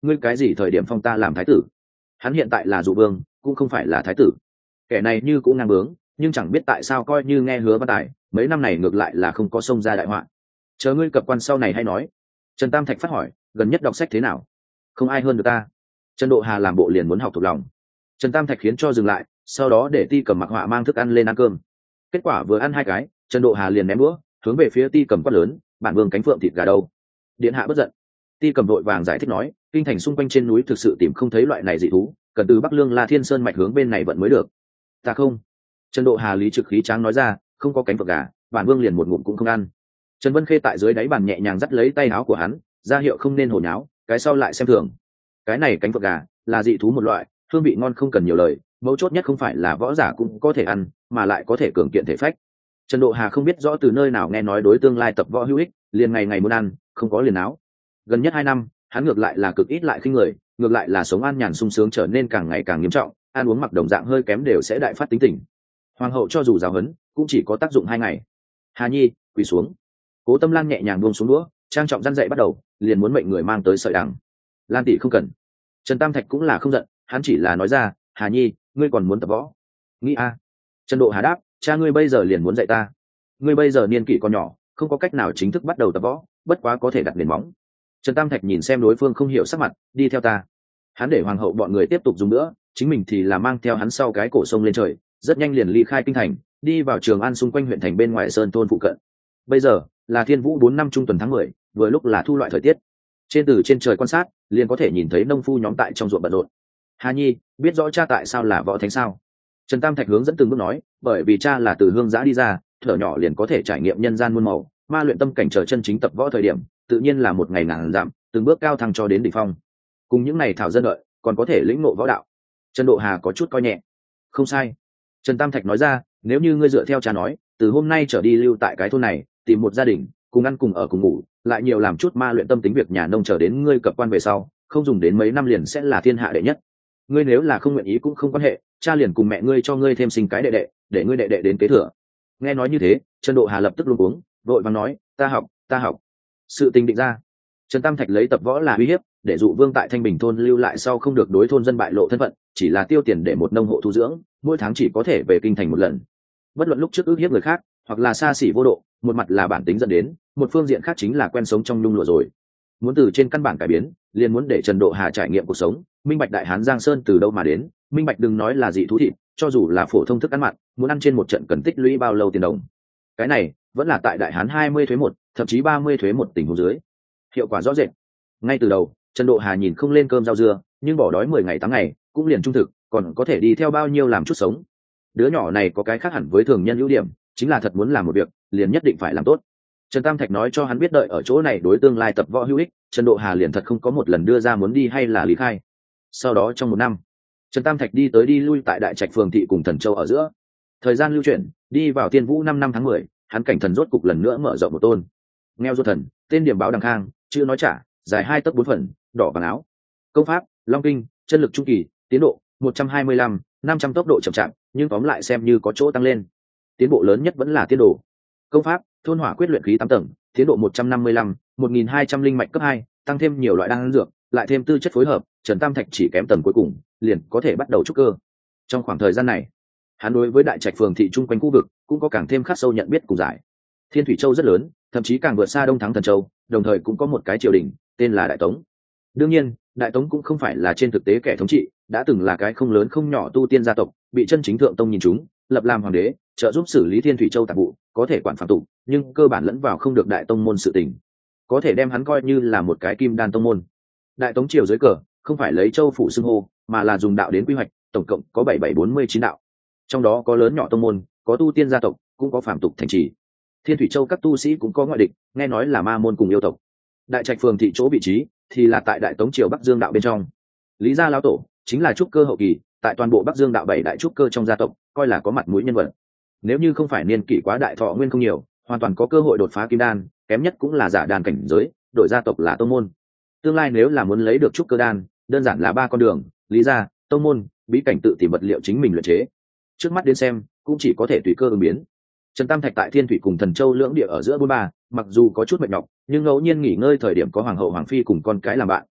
S1: ngươi cái gì thời điểm phong ta làm thái tử? Hắn hiện tại là dụ vương, cũng không phải là thái tử. Kẻ này như cũng ngang bướng, nhưng chẳng biết tại sao coi như nghe Hứa Văn Tài, mấy năm này ngược lại là không có xông ra đại họa. Chờ ngươi cập quan sau này hay nói. Trần Tam Thạch phát hỏi, gần nhất đọc sách thế nào? Không ai hơn được ta. Trần Độ Hà làm bộ liền muốn học thuộc lòng. Trần Tam Thạch khiến cho dừng lại, sau đó để Ti Cầm mặc họa mang thức ăn lên ăn cơm. Kết quả vừa ăn hai cái, Trần Độ Hà liền ném đũa hướng về phía Ti Cầm quát lớn, bản vương cánh phượng thịt gà đâu? Điện hạ bất giận. Ti Cầm đội vàng giải thích nói, kinh thành xung quanh trên núi thực sự tìm không thấy loại này dị thú, cần từ Bắc Lương La Thiên Sơn mạch hướng bên này vận mới được. Ta không. Trần Độ Hà lý trực khí tráng nói ra, không có cánh phượng gà, bản vương liền một ngụm cũng không ăn. Trần Vân Khê tại dưới đáy bàn nhẹ nhàng dắt lấy tay áo của hắn, ra hiệu không nên hồ nháo, cái sau lại xem thường. Cái này cánh phượng gà là dị thú một loại, hương vị ngon không cần nhiều lời, mấu chốt nhất không phải là võ giả cũng có thể ăn, mà lại có thể cường kiện thể phách. Trần Độ Hà không biết rõ từ nơi nào nghe nói đối tương lai tập võ hữu ích, liền ngày ngày muốn ăn, không có liền áo. Gần nhất 2 năm, hắn ngược lại là cực ít lại khinh người, ngược lại là sống an nhàn sung sướng trở nên càng ngày càng nghiêm trọng, ăn uống mặc đồng dạng hơi kém đều sẽ đại phát tính tình. Hoàng hậu cho dù giáo huấn, cũng chỉ có tác dụng 2 ngày. Hà Nhi, quỳ xuống. Cố Tâm Lan nhẹ nhàng buông xuống đũa, trang trọng răn dạy bắt đầu, liền muốn mệnh người mang tới sợi đằng. Lan tỷ không cần. Trần Tam Thạch cũng là không giận, hắn chỉ là nói ra, Hà Nhi, ngươi còn muốn tập võ? Nghĩ a. Trần Độ Hà đáp, cha ngươi bây giờ liền muốn dạy ta. Ngươi bây giờ niên kỷ còn nhỏ, không có cách nào chính thức bắt đầu tập võ, bất quá có thể đặt nền móng. Trần Tam Thạch nhìn xem đối phương không hiểu sắc mặt, đi theo ta. Hắn để hoàng hậu bọn người tiếp tục dùng nữa, chính mình thì là mang theo hắn sau cái cổ sông lên trời, rất nhanh liền ly khai kinh thành, đi vào Trường An xung quanh huyện thành bên ngoài sơn thôn phụ cận. Bây giờ là Thiên Vũ 4 năm trung tuần tháng 10, vừa lúc là thu loại thời tiết. Trên trời quan sát, liền có thể nhìn thấy nông phu nhóm tại trong ruộng bận rộn. Hà Nhi, biết rõ cha tại sao là võ thánh sao? Trần Tam Thạch hướng dẫn từng bước nói, bởi vì cha là từ hương giã đi ra, thở nhỏ liền có thể trải nghiệm nhân gian muôn màu, ma luyện tâm cảnh chờ chân chính tập võ thời điểm, tự nhiên là một ngày ngàn dặm, từng bước cao thăng cho đến đỉnh phong. Cùng những này thảo dân đợi, còn có thể lĩnh ngộ võ đạo. Trần Độ Hà có chút coi nhẹ. Không sai. Trần Tam Thạch nói ra, nếu như ngươi dựa theo cha nói, từ hôm nay trở đi lưu tại cái thôn này, tìm một gia đình, cùng ăn cùng ở cùng ngủ, lại nhiều làm chút ma luyện tâm tính việc nhà nông chờ đến ngươi cập quan về sau, không dùng đến mấy năm liền sẽ là thiên hạ đệ nhất. Ngươi nếu là không nguyện ý cũng không quan hệ, cha liền cùng mẹ ngươi cho ngươi thêm sinh cái đệ đệ, để ngươi đệ đệ đến kế thừa. Nghe nói như thế, Trần Độ Hà lập tức luống cuống, vội vàng nói, ta học. Sự tình định ra. Trần Tam Thạch lấy tập võ là uy hiếp, để dụ vương tại Thanh Bình thôn lưu lại sau không được đối thôn dân bại lộ thân phận, chỉ là tiêu tiền để một nông hộ thu dưỡng, mỗi tháng chỉ có thể về kinh thành một lần. Bất luận lúc trước ức hiếp người khác, hoặc là xa xỉ vô độ, một mặt là bản tính dẫn đến, một phương diện khác chính là quen sống trong nhung lụa rồi. Muốn từ trên căn bản cải biến, liền muốn để Trần Độ Hà trải nghiệm cuộc sống, minh bạch đại hán Giang Sơn từ đâu mà đến, minh bạch đừng nói là dị thú thịt, cho dù là phổ thông thức ăn mặn, muốn ăn trên một trận cần tích lũy bao lâu tiền đồng. Cái này vẫn là tại đại hán 20 thuế 1, thậm chí 30 thuế 1 tình huống dưới. Hiệu quả rõ rệt. Ngay từ đầu, Trần Độ Hà nhìn không lên cơm rau dưa, nhưng bỏ đói 10 ngày 8 ngày, cũng liền trung thực, còn có thể đi theo bao nhiêu làm chút sống. Đứa nhỏ này có cái khác hẳn với thường nhân ưu điểm, chính là thật muốn làm một việc, liền nhất định phải làm tốt. Trần Tam Thạch nói cho hắn biết đợi ở chỗ này đối tương lai tập võ hữu ích, Trần Độ Hà liền thật không có một lần đưa ra muốn đi hay là lý khai. Sau đó trong 1 năm, Trần Tam Thạch đi tới đi lui tại Đại Trạch phường thị cùng Thần Châu ở giữa. Thời gian lưu chuyển, đi vào Tiên Vũ 5 năm tháng 10, hắn cảnh thần rốt cục lần nữa mở rộng một tôn. Ngheo ruột thần, tên điểm báo đằng khang, chữ nói trả, dài 2 tấc 4 phần, đỏ vàng áo. Công pháp, Long kinh, chân lực trung kỳ, tiến độ 125, 500 tốc độ chậm chạp, nhưng tóm lại xem như có chỗ tăng lên. Tiến bộ lớn nhất vẫn là tiến độ. Công pháp, thôn hỏa quyết luyện khí 8 tầng, tiến độ 155, 1200 linh mạch cấp 2, tăng thêm nhiều loại đan dược, lại thêm tư chất phối hợp, Trần Tam Thạch chỉ kém tầng cuối cùng, liền có thể bắt đầu trúc cơ. Trong khoảng thời gian này, hắn đối với Đại Trạch phường thị chung quanh khu vực cũng có càng thêm khắc sâu nhận biết cùng giải. Thiên Thủy Châu rất lớn, thậm chí càng vượt xa Đông Thắng Thần Châu, đồng thời cũng có một cái triều đình, tên là Đại Tống. Đương nhiên, Đại Tống cũng không phải là trên thực tế kẻ thống trị, đã từng là cái không lớn không nhỏ tu tiên gia tộc, bị chân chính thượng tông nhìn chúng, lập làm hoàng đế, trợ giúp xử lý Thiên Thủy Châu tạp vụ, có thể quản phạm tục, nhưng cơ bản lẫn vào không được đại tông môn sự tình, có thể đem hắn coi như là một cái kim đan tông môn. Đại Tống triều dưới cờ không phải lấy châu phủ xưng hô, mà là dùng đạo đến quy hoạch, tổng cộng có 7749 đạo, trong đó có lớn nhỏ tông môn, có tu tiên gia tộc, cũng có phạm tục thành trì. Thiên Thủy Châu các tu sĩ cũng có ngoại địch, nghe nói là ma môn cùng yêu tộc. Đại Trạch phường thị chỗ vị trí thì là tại Đại Tống triều Bắc Dương đạo bên trong. Lý gia lão tổ chính là trúc cơ hậu kỳ, tại toàn bộ Bắc Dương đạo 7 đại trúc cơ trong gia tộc, coi là có mặt mũi nhân vật. Nếu như không phải niên kỷ quá đại thọ nguyên không nhiều, hoàn toàn có cơ hội đột phá kim đan, kém nhất cũng là giả đan cảnh giới, đội gia tộc là tông môn. Tương lai nếu là muốn lấy được trúc cơ đan, đơn giản là 3 con đường: lý gia, tông môn, bí cảnh tự tìm vật liệu chính mình luyện chế. Trước mắt đến xem, cũng chỉ có thể tùy cơ ứng biến. Trần Tam Thạch tại Thiên Thủy cùng Thần Châu lưỡng địa ở giữa 43, mặc dù có chút mệt nhọc, nhưng ngẫu nhiên nghỉ ngơi thời điểm có hoàng hậu hoàng phi cùng con cái làm bạn,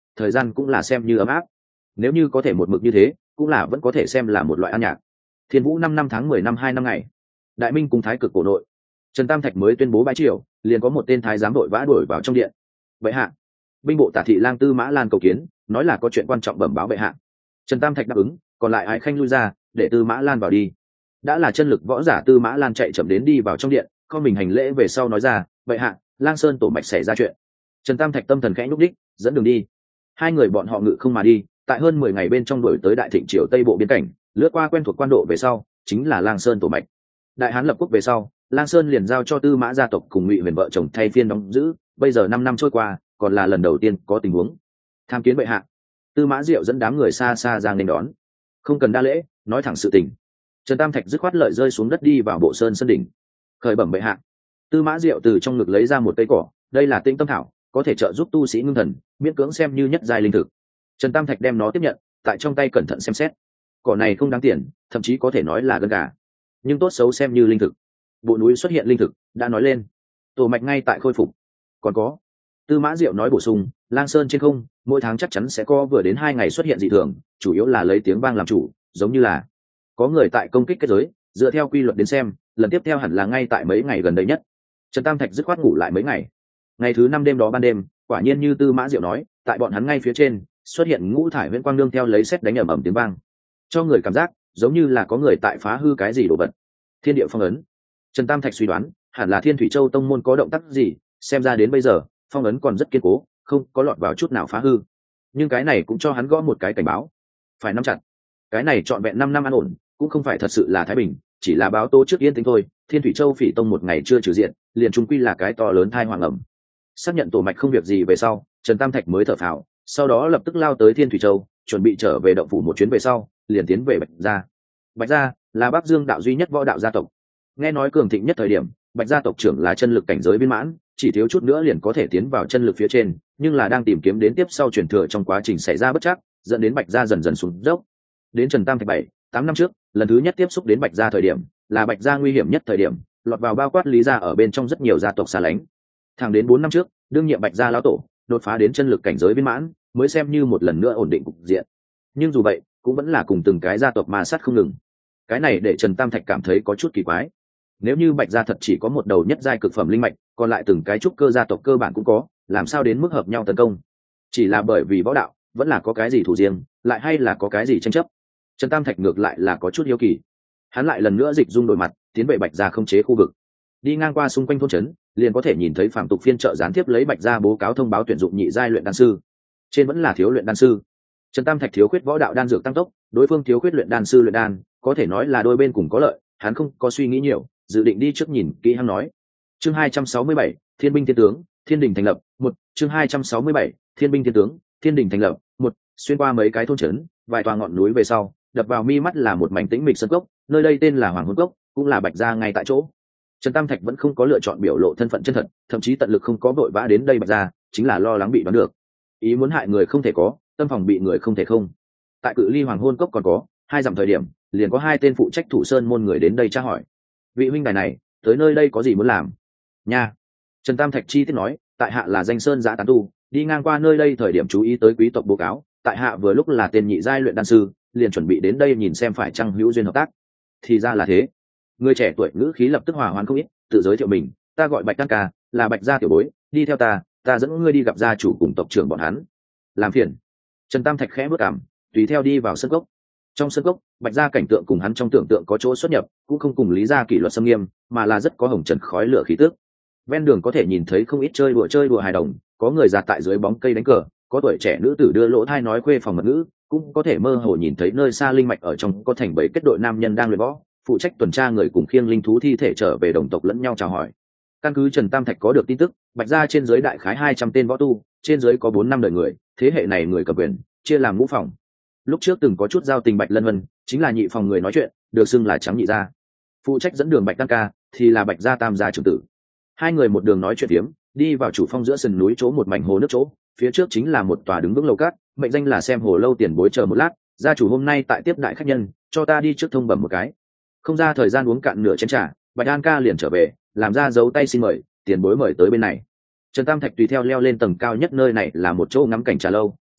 S1: thời gian cũng là xem như ấm áp. Nếu như có thể một mực như thế cũng là vẫn có thể xem là một loại ăn nhạc. Thiên Vũ 5 năm tháng 10 năm 2 năm ngày, Đại Minh cùng Thái Cực cổ nội, Trần Tam Thạch mới tuyên bố bãi triều, liền có một tên thái giám đội vã đuổi vào trong điện. Bệ hạ, binh bộ tả thị lang Tư Mã Lan cầu kiến, nói là có chuyện quan trọng bẩm báo bệ hạ. Trần Tam Thạch đáp ứng, còn lại Ái Khanh lui ra, để Tư Mã Lan vào đi. Đã là chân lực võ giả Tư Mã Lan chạy chậm đến đi vào trong điện, con mình hành lễ về sau nói ra, bệ hạ, Lang Sơn tổ mạch xảy ra chuyện. Trần Tam Thạch tâm thần khẽ nhúc đích, dẫn đường đi. Hai người bọn họ ngự không mà đi, tại hơn 10 ngày bên trong đuổi tới Đại Thịnh triều Tây bộ biên cảnh, lướt qua quen thuộc quan độ về sau, chính là Lang Sơn tổ mạch. Đại Hán lập quốc về sau, Lang Sơn liền giao cho Tư Mã gia tộc cùng Ngụy Huyền vợ chồng thay phiên đóng giữ, bây giờ 5 năm trôi qua, còn là lần đầu tiên có tình huống. Tham kiến bệ hạ. Tư Mã Diệu dẫn đám người xa xa giang nên đón. Không cần đa lễ, nói thẳng sự tình. Trần Tam Thạch dứt khoát lợi rơi xuống đất đi vào bộ sơn sân đỉnh. Khởi bẩm bệ hạ. Tư Mã Diệu từ trong ngực lấy ra một cây cỏ, đây là Tĩnh Tâm thảo, có thể trợ giúp tu sĩ ngưng thần, miễn cưỡng xem như nhất giai linh thực. Trần Tam Thạch đem nó tiếp nhận, tại trong tay cẩn thận xem xét. Cỏ này không đáng tiền, thậm chí có thể nói là gân gà, nhưng tốt xấu xem như linh thực. Bộ núi xuất hiện linh thực, đã nói lên. Tổ mạch ngay tại khôi phục. Còn có, Tư Mã Diệu nói bổ sung, Lang Sơn trên không, mỗi tháng chắc chắn sẽ có vừa đến 2 ngày xuất hiện dị thường, chủ yếu là lấy tiếng vang làm chủ, giống như là có người tại công kích kết giới, dựa theo quy luật đến xem, lần tiếp theo hẳn là ngay tại mấy ngày gần đây nhất. Trần Tam Thạch dứt khoát ngủ lại mấy ngày. Ngày thứ 5 đêm đó ban đêm, quả nhiên như Tư Mã Diệu nói, tại bọn hắn ngay phía trên xuất hiện ngũ thải viễn quang nương theo lấy sét đánh ầm ầm tiếng vang, cho người cảm giác giống như là có người tại phá hư cái gì đồ vật. Thiên địa phong ấn. Trần Tam Thạch suy đoán, hẳn là Thiên Thủy Châu tông môn có động tác gì, xem ra đến bây giờ, phong ấn còn rất kiên cố, không có lọt vào chút nào phá hư. Nhưng cái này cũng cho hắn gõ một cái cảnh báo, phải nắm chặt. Cái này trọn vẹn 5 năm an ổn, cũng không phải thật sự là thái bình, chỉ là báo tố trước yên tĩnh thôi. Thiên Thủy Châu Phỉ tông một ngày chưa trừ diện, liền trung quy là cái to lớn thai hoàng ẩm. Xác nhận tổ mạch không việc gì về sau, Trần Tam Thạch mới thở phào, sau đó lập tức lao tới Thiên Thủy Châu, chuẩn bị trở về động phủ một chuyến về sau, liền tiến về Bạch gia. Bạch gia là Bắc Dương đạo duy nhất võ đạo gia tộc. Nghe nói cường thịnh nhất thời điểm, Bạch gia tộc trưởng là chân lực cảnh giới viên mãn, chỉ thiếu chút nữa liền có thể tiến vào chân lực phía trên, nhưng là đang tìm kiếm đến tiếp sau truyền thừa trong quá trình xảy ra bất trắc, dẫn đến Bạch gia dần dần xuống dốc. Đến Trần Tam Thạch 7-8 năm trước, lần thứ nhất tiếp xúc đến Bạch gia thời điểm, là Bạch gia nguy hiểm nhất thời điểm, lọt vào bao quát Lý gia ở bên trong rất nhiều gia tộc xa lánh. Thẳng đến 4 năm trước, đương nhiệm Bạch gia lão tổ đột phá đến chân lực cảnh giới viên mãn, mới xem như một lần nữa ổn định cục diện. Nhưng dù vậy, cũng vẫn là cùng từng cái gia tộc ma sát không ngừng. Cái này để Trần Tam Thạch cảm thấy có chút kỳ quái. Nếu như Bạch gia thật chỉ có một đầu nhất giai cực phẩm linh mạch, còn lại từng cái trúc cơ gia tộc cơ bản cũng có, làm sao đến mức hợp nhau tấn công? Chỉ là bởi vì võ đạo, vẫn là có cái gì thủ riêng, lại hay là có cái gì tranh chấp? Trần Tam Thạch ngược lại là có chút hiếu kỳ. Hắn lại lần nữa dịch dung đổi mặt, tiến về Bạch gia không chế khu vực. Đi ngang qua xung quanh thôn trấn, liền có thể nhìn thấy phạm tục phiên chợ gián tiếp lấy Bạch gia bố cáo thông báo tuyển dụng nhị giai luyện đan sư. Trên vẫn là thiếu luyện đan sư. Trần Tam Thạch thiếu khuyết võ đạo đan dược tăng tốc, đối phương thiếu khuyết luyện đan sư luyện đan, có thể nói là đôi bên cùng có lợi. Hắn không có suy nghĩ nhiều, dự định đi trước nhìn kỹ hắn nói. Chương 267, Thiên binh thiên tướng, Thiên đình thành lập. 1. Chương 267, Thiên binh thiên tướng, Thiên đình thành lập. 1. Xuyên qua mấy cái thôn trấn, vài tòa ngọn núi về sau, đập vào mi mắt là một mảnh tĩnh mịch sơn cốc, nơi đây tên là Hoàng Hôn Cốc, cũng là Bạch gia ngay tại chỗ. Trần Tam Thạch vẫn không có lựa chọn biểu lộ thân phận chân thật, thậm chí tận lực không có vội vã đến đây Bạch gia, chính là lo lắng bị đoán được. Ý muốn hại người không thể có, tâm phòng bị người không thể không. Tại cự ly Hoàng Hôn Cốc còn có 2 dặm thời điểm, liền có 2 tên phụ trách thủ sơn môn người đến đây tra hỏi. Vị huynh đài này, tới nơi đây có gì muốn làm? Nha. Trần Tam Thạch chi tiết nói, tại hạ là danh sơn giã tán tu, đi ngang qua nơi đây thời điểm chú ý tới quý tộc báo cáo, tại hạ vừa lúc là tên nhị giai luyện đan sư, liền chuẩn bị đến đây nhìn xem phải chăng hữu duyên hợp tác. Thì ra là thế. Người trẻ tuổi ngữ khí lập tức hòa hoãn không ít, tự giới thiệu mình, ta gọi Bạch Đan Ca, là Bạch gia tiểu bối, đi theo ta dẫn ngươi đi gặp gia chủ cùng tộc trưởng bọn hắn. Làm phiền. Trần Tam Thạch khẽ bước cảm, tùy theo đi vào sân cốc. Trong sân cốc, Bạch gia cảnh tượng cùng hắn trong tưởng tượng có chỗ xuất nhập, cũng không cùng Lý gia kỷ luật xâm nghiêm, mà là rất có hồng trần khói lửa khí tức. Ven đường có thể nhìn thấy không ít chơi đùa hài đồng, có người giặt tại dưới bóng cây đánh cờ, có tuổi trẻ nữ tử đưa lỗ thai nói khuê phòng mật ngữ, cũng có thể mơ hồ nhìn thấy nơi xa linh mạch ở trong có thành bầy kết đội nam nhân đang luyện võ, phụ trách tuần tra người cùng khiêng linh thú thi thể trở về đồng tộc lẫn nhau chào hỏi. Căn cứ Trần Tam Thạch có được tin tức, Bạch gia trên dưới đại khái 200 tên võ tu, trên dưới có 4-5 đời người, thế hệ này người cầm quyền, chia làm ngũ phòng. Lúc trước từng có chút giao tình Bạch Lân Vân, chính là nhị phòng người nói chuyện, được xưng là trắng nhị gia. Phụ trách dẫn đường Bạch Đăng Ca thì là Bạch gia tam gia trưởng tử. Hai người một đường nói chuyện tiếm, đi vào chủ phong giữa sườn núi chỗ một mảnh hồ nước chỗ, phía trước chính là một tòa đứng vững lầu cát, mệnh danh là xem hồ lâu tiền bối, chờ một lát, gia chủ hôm nay tại tiếp đại khách nhân, cho ta đi trước thông bẩm một cái. Không ra thời gian uống cạn nửa chén trà, Bạch An Ca liền trở về, làm ra dấu tay xin mời, tiền bối mời tới bên này. Trần Tam Thạch tùy theo leo lên tầng cao nhất, nơi này là một chỗ ngắm cảnh trà lâu,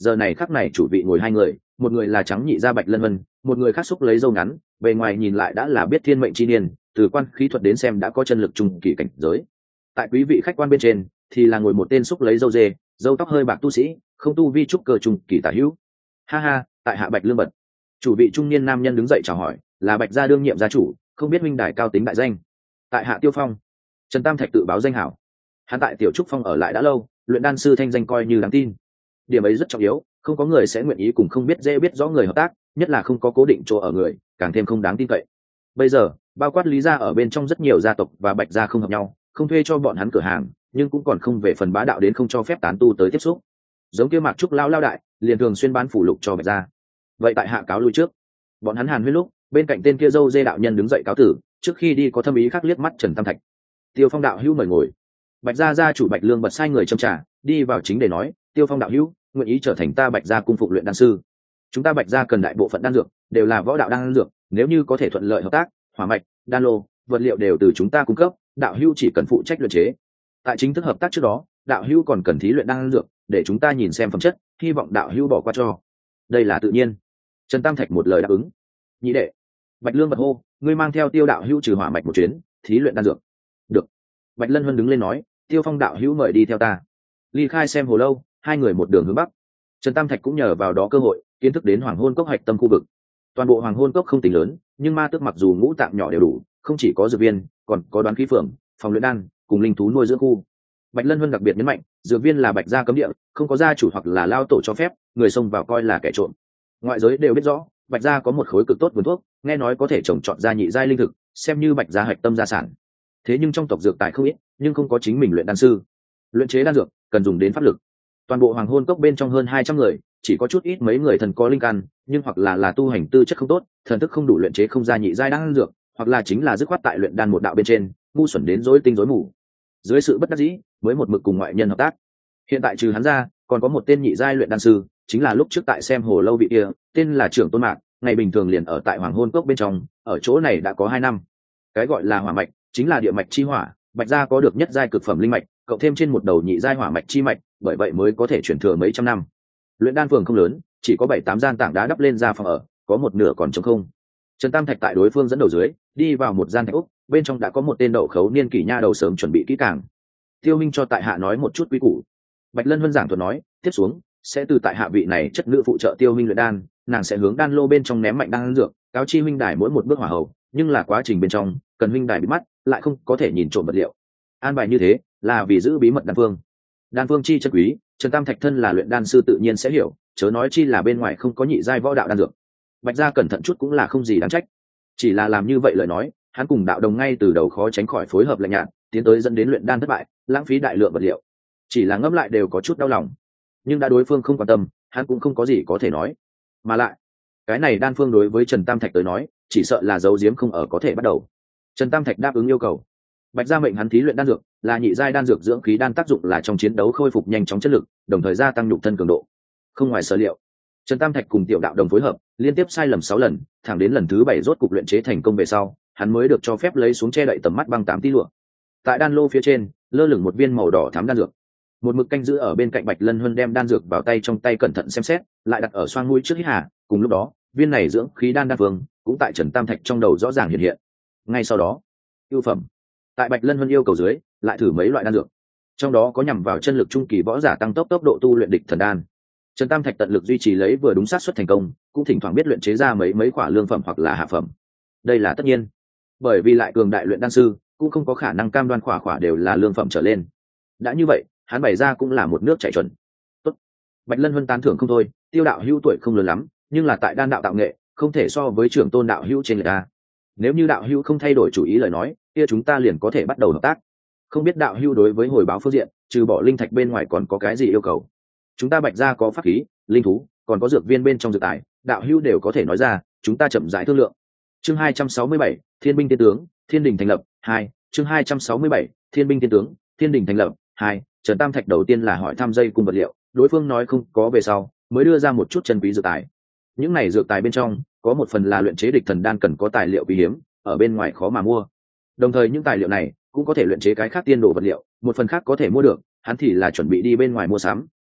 S1: giờ này khắc này chủ vị ngồi hai người, một người là trắng nhị gia Bạch Lân Vân, một người khác xúc lấy râu ngắn, bề ngoài nhìn lại đã là biết thiên mệnh chi niên, từ quan khí thuật đến xem đã có chân lực trung kỳ cảnh giới. Tại quý vị khách quan bên trên thì là ngồi một tên xúc lấy râu dê, râu tóc hơi bạc tu sĩ, không tu vi trúc cơ trung kỳ tả hữu. Ha ha, tại hạ Bạch Lương Bật. Chủ vị trung niên nam nhân đứng dậy chào hỏi, là Bạch gia đương nhiệm gia chủ, không biết huynh đài cao tính đại danh. Tại hạ Tiêu Phong. Trần Tam Thạch tự báo danh hảo. Hắn tại Tiểu Trúc Phong ở lại đã lâu, luyện đan sư thanh danh coi như đáng tin. Điểm ấy rất trọng yếu, không có người sẽ nguyện ý cùng không biết dễ biết rõ người hợp tác, nhất là không có cố định chỗ ở người, càng thêm không đáng tin cậy. Bây giờ, bao quát Lý gia ở bên trong rất nhiều gia tộc và Bạch gia không hợp nhau, không thuê cho bọn hắn cửa hàng, nhưng cũng còn không về phần bá đạo đến không cho phép tán tu tới tiếp xúc. Giống kia Mạc Trúc lao đại, liền thường xuyên bán phủ lục cho Bạch gia. Vậy tại hạ cáo lui trước. Bọn hắn hàn huyên lúc, bên cạnh tên kia dâu dê đạo nhân đứng dậy cáo tử, trước khi đi có thâm ý khác liếc mắt Trần Tam Thạch. Tiêu Phong đạo hữu mời ngồi. Bạch gia gia chủ Bạch Lương Bật sai người châm trà, đi vào chính để nói, Tiêu Phong đạo hữu nguyện ý trở thành ta Bạch gia cung phụng luyện đan sư. Chúng ta Bạch gia cần đại bộ phận đan dược đều là võ đạo đan dược, nếu như có thể thuận lợi hợp tác, hỏa mạch, đan lô, vật liệu đều từ chúng ta cung cấp, đạo hữu chỉ cần phụ trách luyện chế. Tại chính thức hợp tác trước đó, đạo hữu còn cần thí luyện đan dược để chúng ta nhìn xem phẩm chất, hy vọng đạo hữu bỏ qua cho. Đây là tự nhiên. Trần Tam Thạch một lời đáp ứng. Nhị đệ. Bạch Lương Bật hô, ngươi mang theo Tiêu đạo hữu trừ hỏa mạch một chuyến, thí luyện đan dược. Được. Bạch Lân Huân đứng lên nói, Tiêu Phong đạo hữu mời đi theo ta. Ly khai xem hồ lâu, hai người một đường hướng bắc. Trần Tam Thạch cũng nhờ vào đó cơ hội kiến thức đến Hoàng Hôn Cốc hạch tâm khu vực. Toàn bộ Hoàng Hôn Cốc không tính lớn, nhưng ma tước mặc dù ngũ tạng nhỏ đều đủ, không chỉ có dược viên, còn có đoán khí phường, phòng luyện đan, cùng linh thú nuôi dưỡng khu. Bạch Lân Huân đặc biệt nhấn mạnh, dược viên là Bạch gia cấm địa, không có gia chủ hoặc là lao tổ cho phép, người xông vào coi là kẻ trộm. Ngoại giới đều biết rõ, Bạch gia có một khối cực tốt vườn thuốc, nghe nói có thể trồng trọt ra nhị giai linh thực, xem như Bạch gia hạch tâm gia sản. Thế nhưng trong tộc dược tài không ít, nhưng không có chính mình luyện đan sư. Luyện chế đan dược cần dùng đến pháp lực. Toàn bộ Hoàng Hôn Cốc bên trong hơn 200 người, chỉ có chút ít mấy người thần có linh căn, nhưng hoặc là tu hành tư chất không tốt, thần thức không đủ luyện chế không ra nhị giai đan dược, hoặc là chính là dứt khoát tại luyện đan một đạo bên trên, ngu xuẩn đến rối tinh rối mù. Dưới sự bất đắc dĩ, mới một mực cùng ngoại nhân hợp tác. Hiện tại trừ hắn ra, còn có một tên nhị giai luyện đan sư, chính là lúc trước tại xem hồ lâu vị kia, tên là Trưởng Tôn Mạc, ngày bình thường liền ở tại Hoàng Hôn Cốc bên trong, ở chỗ này đã có 2 năm. Cái gọi là hỏa mạch, chính là địa mạch chi hỏa, Bạch gia có được nhất giai cực phẩm linh mạch, cộng thêm trên một đầu nhị giai hỏa mạch chi mạch, bởi vậy mới có thể chuyển thừa mấy trăm năm. Luyện đan phường không lớn, chỉ có 7-8 gian tảng đá đắp lên ra phòng ở, có một nửa còn trống không. Trần Tam Thạch tại đối phương dẫn đầu dưới, đi vào một gian thạch úc, bên trong đã có một tên đậu khấu niên kỷ nha đầu sớm chuẩn bị kỹ càng. Tiêu Minh cho tại hạ nói một chút quy củ. Bạch Lân Huân giảng thuật nói, tiếp xuống sẽ từ tại hạ vị này chất nữ phụ trợ Tiêu Minh luyện đan, nàng sẽ hướng đan lô bên trong ném mạnh đan dược, cáo chi huynh đài mỗi một bước hỏa hậu, nhưng là quá trình bên trong cần huynh đài bị mắt, lại không có thể nhìn trộm vật liệu. An bài như thế là vì giữ bí mật đan phương. Đan phương chi chân quý, Trần Tam Thạch thân là luyện đan sư tự nhiên sẽ hiểu, chớ nói chi là bên ngoài không có nhị giai võ đạo đan dược. Bạch gia cẩn thận chút cũng là không gì đáng trách. Chỉ là làm như vậy lời nói, hắn cùng đạo đồng ngay từ đầu khó tránh khỏi phối hợp lạnh nhạt, tiến tới dẫn đến luyện đan thất bại, lãng phí đại lượng vật liệu. Chỉ là ngẫm lại đều có chút đau lòng. Nhưng đã đối phương không quan tâm, hắn cũng không có gì có thể nói. Mà lại, cái này đan phương đối với Trần Tam Thạch tới nói, chỉ sợ là giấu giếm không ở có thể bắt đầu. Trần Tam Thạch đáp ứng yêu cầu. Bạch gia mệnh hắn thí luyện đan dược, là nhị giai đan dược dưỡng khí đan, tác dụng là trong chiến đấu khôi phục nhanh chóng chất lực, đồng thời gia tăng nhục thân cường độ. Không ngoài sở liệu, Trần Tam Thạch cùng tiểu đạo đồng phối hợp, liên tiếp sai lầm 6 lần, thẳng đến lần thứ 7 rốt cục luyện chế thành công về sau, hắn mới được cho phép lấy xuống che đậy tầm mắt băng 8 tí lụa. Tại đan lô phía trên, lơ lửng một viên màu đỏ thắm đan dược. Một mực canh giữ ở bên cạnh Bạch Lân Huân đem đan dược vào tay trong tay cẩn thận xem xét, lại đặt ở xoang mũi trước hít hà, cùng lúc đó, viên này dưỡng khí đan phương cũng tại Trần Tam Thạch trong đầu rõ ràng hiện hiện. Ngay sau đó, ưu phẩm. Tại Bạch Lân Huân yêu cầu dưới, lại thử mấy loại đan dược. Trong đó có nhằm vào chân lực trung kỳ võ giả tăng tốc độ tu luyện địch thần đan. Trần Tam Thạch tận lực duy trì lấy vừa đúng sát suất thành công, cũng thỉnh thoảng biết luyện chế ra mấy quả lương phẩm hoặc là hạ phẩm. Đây là tất nhiên, bởi vì lại cường đại luyện đan sư cũng không có khả năng cam đoan quả đều là lương phẩm trở lên. Đã như vậy, hắn bày ra cũng là một nước chảy chuẩn. Tốt. Bạch Lân Huân tán thưởng không thôi, Tiêu đạo hữu tuổi không lớn lắm, nhưng là tại đan đạo tạo nghệ, không thể so với Trưởng Tôn đạo hữu trên người ta. Nếu như đạo hữu không thay đổi chủ ý lời nói, kia chúng ta liền có thể bắt đầu hợp tác. Không biết đạo hữu đối với hồi báo phương diện, trừ bỏ linh thạch bên ngoài còn có cái gì yêu cầu? Chúng ta Bạch gia có pháp khí, linh thú, còn có dược viên bên trong dược tài, đạo hữu đều có thể nói ra, chúng ta chậm rãi thương lượng. Chương 267, Thiên binh tiên tướng, Thiên đình thành lập 2. Chương 267, Thiên binh tiên tướng, Thiên đình thành lập 2. Trần Tam Thạch đầu tiên là hỏi thăm dây cùng vật liệu, đối phương nói không có về sau, mới đưa ra một chút chân quý dược tài. Những này dược tài bên trong, có một phần là luyện chế địch thần đan cần có tài liệu quý hiếm, ở bên ngoài khó mà mua. Đồng thời những tài liệu này cũng có thể luyện chế cái khác tiên đồ vật liệu, một phần khác có thể mua được, hắn thì là chuẩn bị đi bên ngoài mua sắm,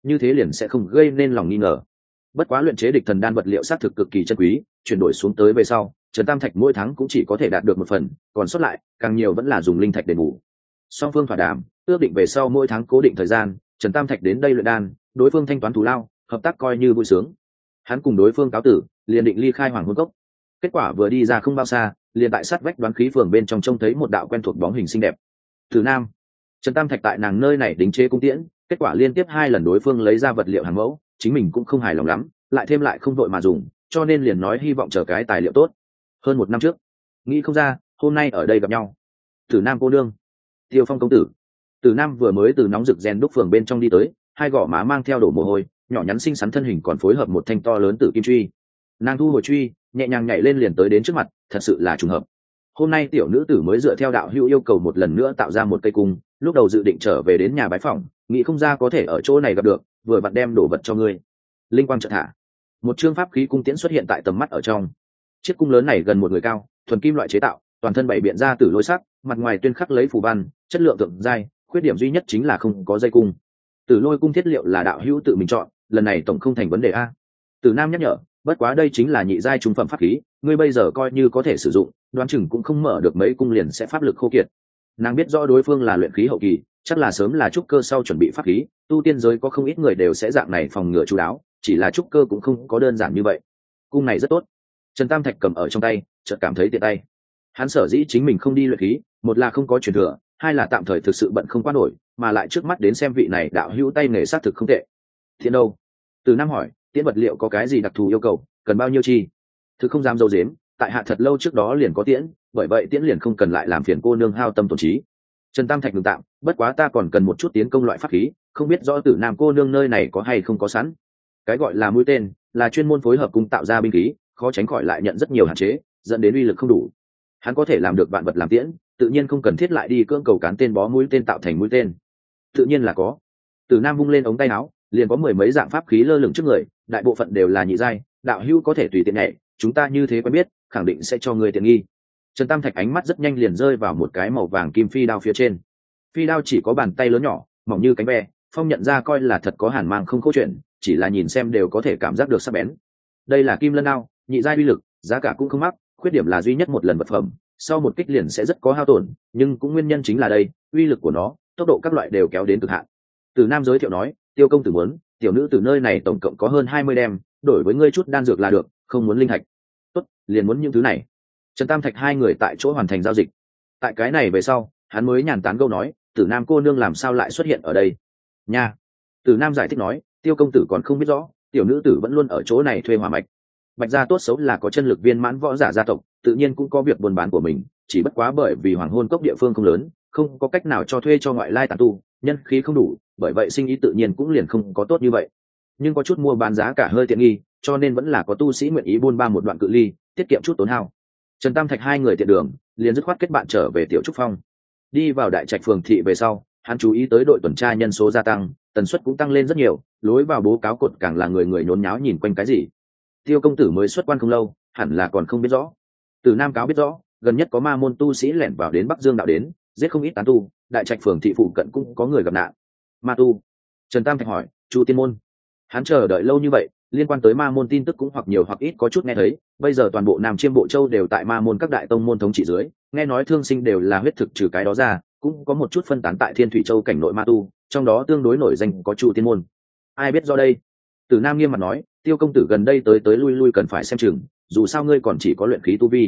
S1: như thế liền sẽ không gây nên lòng nghi ngờ. Bất quá luyện chế địch thần đan vật liệu xác thực cực kỳ chân quý, chuyển đổi xuống tới về sau Trần Tam Thạch mỗi tháng cũng chỉ có thể đạt được một phần, còn sót lại càng nhiều vẫn là dùng linh thạch đền bù. Song phương thỏa đàm ước định về sau mỗi tháng cố định thời gian Trần Tam Thạch đến đây luyện đan, đối phương thanh toán thù lao, hợp tác coi như vui sướng. Hắn cùng đối phương cáo tử, liền định ly khai Hoàng Hôn Cốc. Kết quả vừa đi ra không bao xa, liền tại sát vách Đoán Khí phường bên trong trông thấy một đạo quen thuộc bóng hình xinh đẹp. Từ Nam. Trần Tam Thạch tại nàng nơi này đính chế cung tiễn, kết quả liên tiếp 2 lần đối phương lấy ra vật liệu hàng mẫu, chính mình cũng không hài lòng lắm, lại thêm lại không vội mà dùng, cho nên liền nói hy vọng chờ cái tài liệu tốt. Hơn 1 năm trước, nghĩ không ra hôm nay ở đây gặp nhau. Từ Nam cô nương, Tiêu Phong công tử. Từ Nam vừa mới từ nóng rực rèn đúc phường bên trong đi tới, 2 gò má mang theo đổ mồ hôi, nhỏ nhắn xinh xắn thân hình còn phối hợp một thanh to lớn tử kim truy. Nàng thu hồi truy, nhẹ nhàng nhảy lên liền tới đến trước mặt, thật sự là trùng hợp. Hôm nay tiểu nữ tử mới dựa theo đạo hữu yêu cầu một lần nữa tạo ra một cây cung, lúc đầu dự định trở về đến nhà bái phỏng, nghĩ không ra có thể ở chỗ này gặp được, vừa vặn đem đồ vật cho ngươi. Linh quang chợt thả, một chương pháp khí cung tiễn xuất hiện tại tầm mắt ở trong. Chiếc cung lớn này gần 1 người cao, thuần kim loại chế tạo, toàn thân bảy biện ra từ lôi sắc, mặt ngoài tuyên khắc lấy phù văn, chất lượng thượng giai, khuyết điểm duy nhất chính là không có dây cung. Tử lôi cung thiết liệu là đạo hữu tự mình chọn, lần này tổng không thành vấn đề a. Tử Nam nhắc nhở, bất quá đây chính là nhị giai trung phẩm pháp khí, ngươi bây giờ coi như có thể sử dụng, đoán chừng cũng không mở được mấy cung liền sẽ pháp lực khô kiệt. Nàng biết rõ đối phương là luyện khí hậu kỳ, chắc là sớm là trúc cơ sau chuẩn bị pháp khí, tu tiên giới có không ít người đều sẽ dạng này phòng ngừa chú đáo, chỉ là trúc cơ cũng không có đơn giản như vậy. Cung này rất tốt. Trần Tam Thạch cầm ở trong tay, chợt cảm thấy tiện tay. Hắn sở dĩ chính mình không đi luyện khí, một là không có truyền thừa, hai là tạm thời thực sự bận không qua nổi, mà lại trước mắt đến xem vị này đạo hữu tay nghề xác thực không tệ. Thiện đâu? Từ Nam hỏi, tiễn vật liệu có cái gì đặc thù yêu cầu, cần bao nhiêu chi? Thực không dám dâu dếm, tại hạ thật lâu trước đó liền có tiễn, bởi vậy tiễn liền không cần lại làm phiền cô nương hao tâm tổn trí. Trần Tam Thạch ngừng tạm, bất quá ta còn cần một chút tiến công loại pháp khí, không biết rõ Tử Nam cô nương nơi này có hay không có sẵn. Cái gọi là mũi tên, là chuyên môn phối hợp cung tạo ra binh khí, khó tránh khỏi lại nhận rất nhiều hạn chế, dẫn đến uy lực không đủ. Hắn có thể làm được vạn vật làm tiễn, tự nhiên không cần thiết lại đi cưỡng cầu cán tên bó mũi tên tạo thành mũi tên. Tự nhiên là có. Tử Nam vung lên ống tay áo, liền có 10 mấy dạng pháp khí lơ lửng trước người, đại bộ phận đều là nhị giai, đạo hữu có thể tùy tiện nhảy, chúng ta như thế quen biết, khẳng định sẽ cho người tiện nghi. Trần Tam Thạch ánh mắt rất nhanh liền rơi vào một cái màu vàng kim phi đao phía trên. Phi đao chỉ có bàn tay lớn nhỏ, mỏng như cánh ve, Phong nhận ra coi là thật có hàn mang không câu chuyện, chỉ là nhìn xem đều có thể cảm giác được sắc bén. Đây là kim lân đao, nhị giai uy lực, giá cả cũng không mắc, khuyết điểm là duy nhất một lần vật phẩm, sau một kích liền sẽ rất có hao tổn, nhưng cũng nguyên nhân chính là đây, uy lực của nó, tốc độ các loại đều kéo đến cực hạn. Từ Nam giới thiệu nói, Tiêu công tử muốn, tiểu nữ từ nơi này tổng cộng có hơn 20 đem, đổi với ngươi chút đan dược là được, không muốn linh thạch. Tốt, liền muốn những thứ này. Trần Tam Thạch hai người tại chỗ hoàn thành giao dịch. Tại cái này về sau, hắn mới nhàn tán câu nói, Tử Nam cô nương làm sao lại xuất hiện ở đây? Nha. Tử Nam giải thích nói, Tiêu công tử còn không biết rõ, tiểu nữ tử vẫn luôn ở chỗ này thuê hỏa mạch. Bạch gia tốt xấu là có chân lực viên mãn võ giả gia tộc, tự nhiên cũng có việc buôn bán của mình, chỉ bất quá bởi vì Hoàng Hôn Cốc địa phương không lớn, không có cách nào cho thuê cho ngoại lai tán tu, nhân khí không đủ, bởi vậy sinh ý tự nhiên cũng liền không có tốt như vậy. Nhưng có chút mua bán giá cả hơi tiện nghi, cho nên vẫn là có tu sĩ nguyện ý buôn ba một đoạn cự ly, tiết kiệm chút tốn hao. Trần Tam Thạch hai người tiện đường, liền dứt khoát kết bạn trở về Tiểu Trúc Phong. Đi vào Đại Trạch phường thị về sau, hắn chú ý tới đội tuần tra nhân số gia tăng, tần suất cũng tăng lên rất nhiều, lối vào bố cáo cột càng là người nhốn nháo nhìn quanh cái gì. Tiêu công tử mới xuất quan không lâu, hẳn là còn không biết rõ. Từ Nam cáo biết rõ, gần nhất có ma môn tu sĩ lẻn vào đến Bắc Dương đạo đến, giết không ít tán tu, Đại Trạch phường thị phụ cận cũng có người gặp nạn. Ma tu? Trần Tam Thạch hỏi, Chu Tiên môn? Hắn chờ đợi lâu như vậy, liên quan tới ma môn tin tức cũng hoặc nhiều hoặc ít có chút nghe thấy, bây giờ toàn bộ Nam Chiêm Bộ Châu đều tại ma môn các đại tông môn thống trị dưới, nghe nói thương sinh đều là huyết thực, trừ cái đó ra, cũng có một chút phân tán tại Thiên Thủy Châu cảnh nội ma tu, trong đó tương đối nổi danh có Chu Tiên môn. Ai biết do đây? Từ Nam nghiêm mặt nói, Tiêu công tử gần đây tới lui lui cần phải xem chừng, dù sao ngươi còn chỉ có luyện khí tu vi.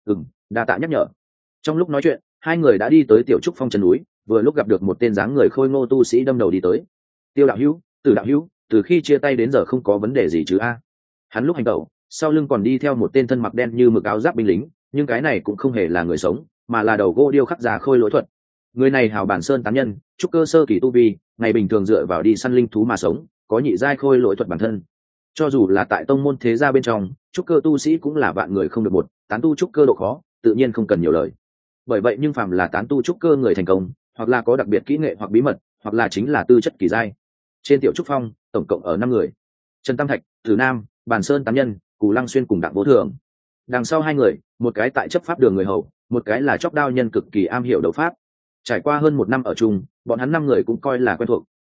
S1: Đa tạ nhắc nhở. Trong lúc nói chuyện, hai người đã đi tới Tiểu Trúc Phong chân núi, vừa lúc gặp được một tên dáng người khôi ngô tu sĩ đâm đầu đi tới. Tiêu đạo hữu, Từ đạo hữu, từ khi chia tay đến giờ không có vấn đề gì chứ a? Hắn lúc hành tẩu, sau lưng còn đi theo một tên thân mặc đen như mực áo giáp binh lính, nhưng cái này cũng không hề là người sống, mà là đầu gỗ điêu khắc già khôi lỗi thuật. Người này hào bản sơn tán nhân, trúc cơ sơ kỳ tu vi, ngày bình thường dựa vào đi săn linh thú mà sống, có nhị giai khôi lỗi thuật bản thân. Cho dù là tại tông môn thế gia bên trong, trúc cơ tu sĩ cũng là vạn người không được một, tán tu trúc cơ độ khó, tự nhiên không cần nhiều lời. Bởi vậy nhưng phàm là tán tu trúc cơ người thành công, hoặc là có đặc biệt kỹ nghệ hoặc bí mật, hoặc là chính là tư chất kỳ giai. Trên Tiểu Trúc Phong, tổng cộng ở 5 người: Trần Tam Thạch, Từ Nam, Bản Sơn tán nhân, Cù Lăng Xuyên cùng Đặng Vô Thường. Đằng sau hai người, một cái tại chấp pháp đường người hầu, một cái là chóc đao nhân cực kỳ am hiểu đấu pháp. Trải qua hơn 1 năm ở chung, bọn hắn 5 người cũng coi là quen thuộc,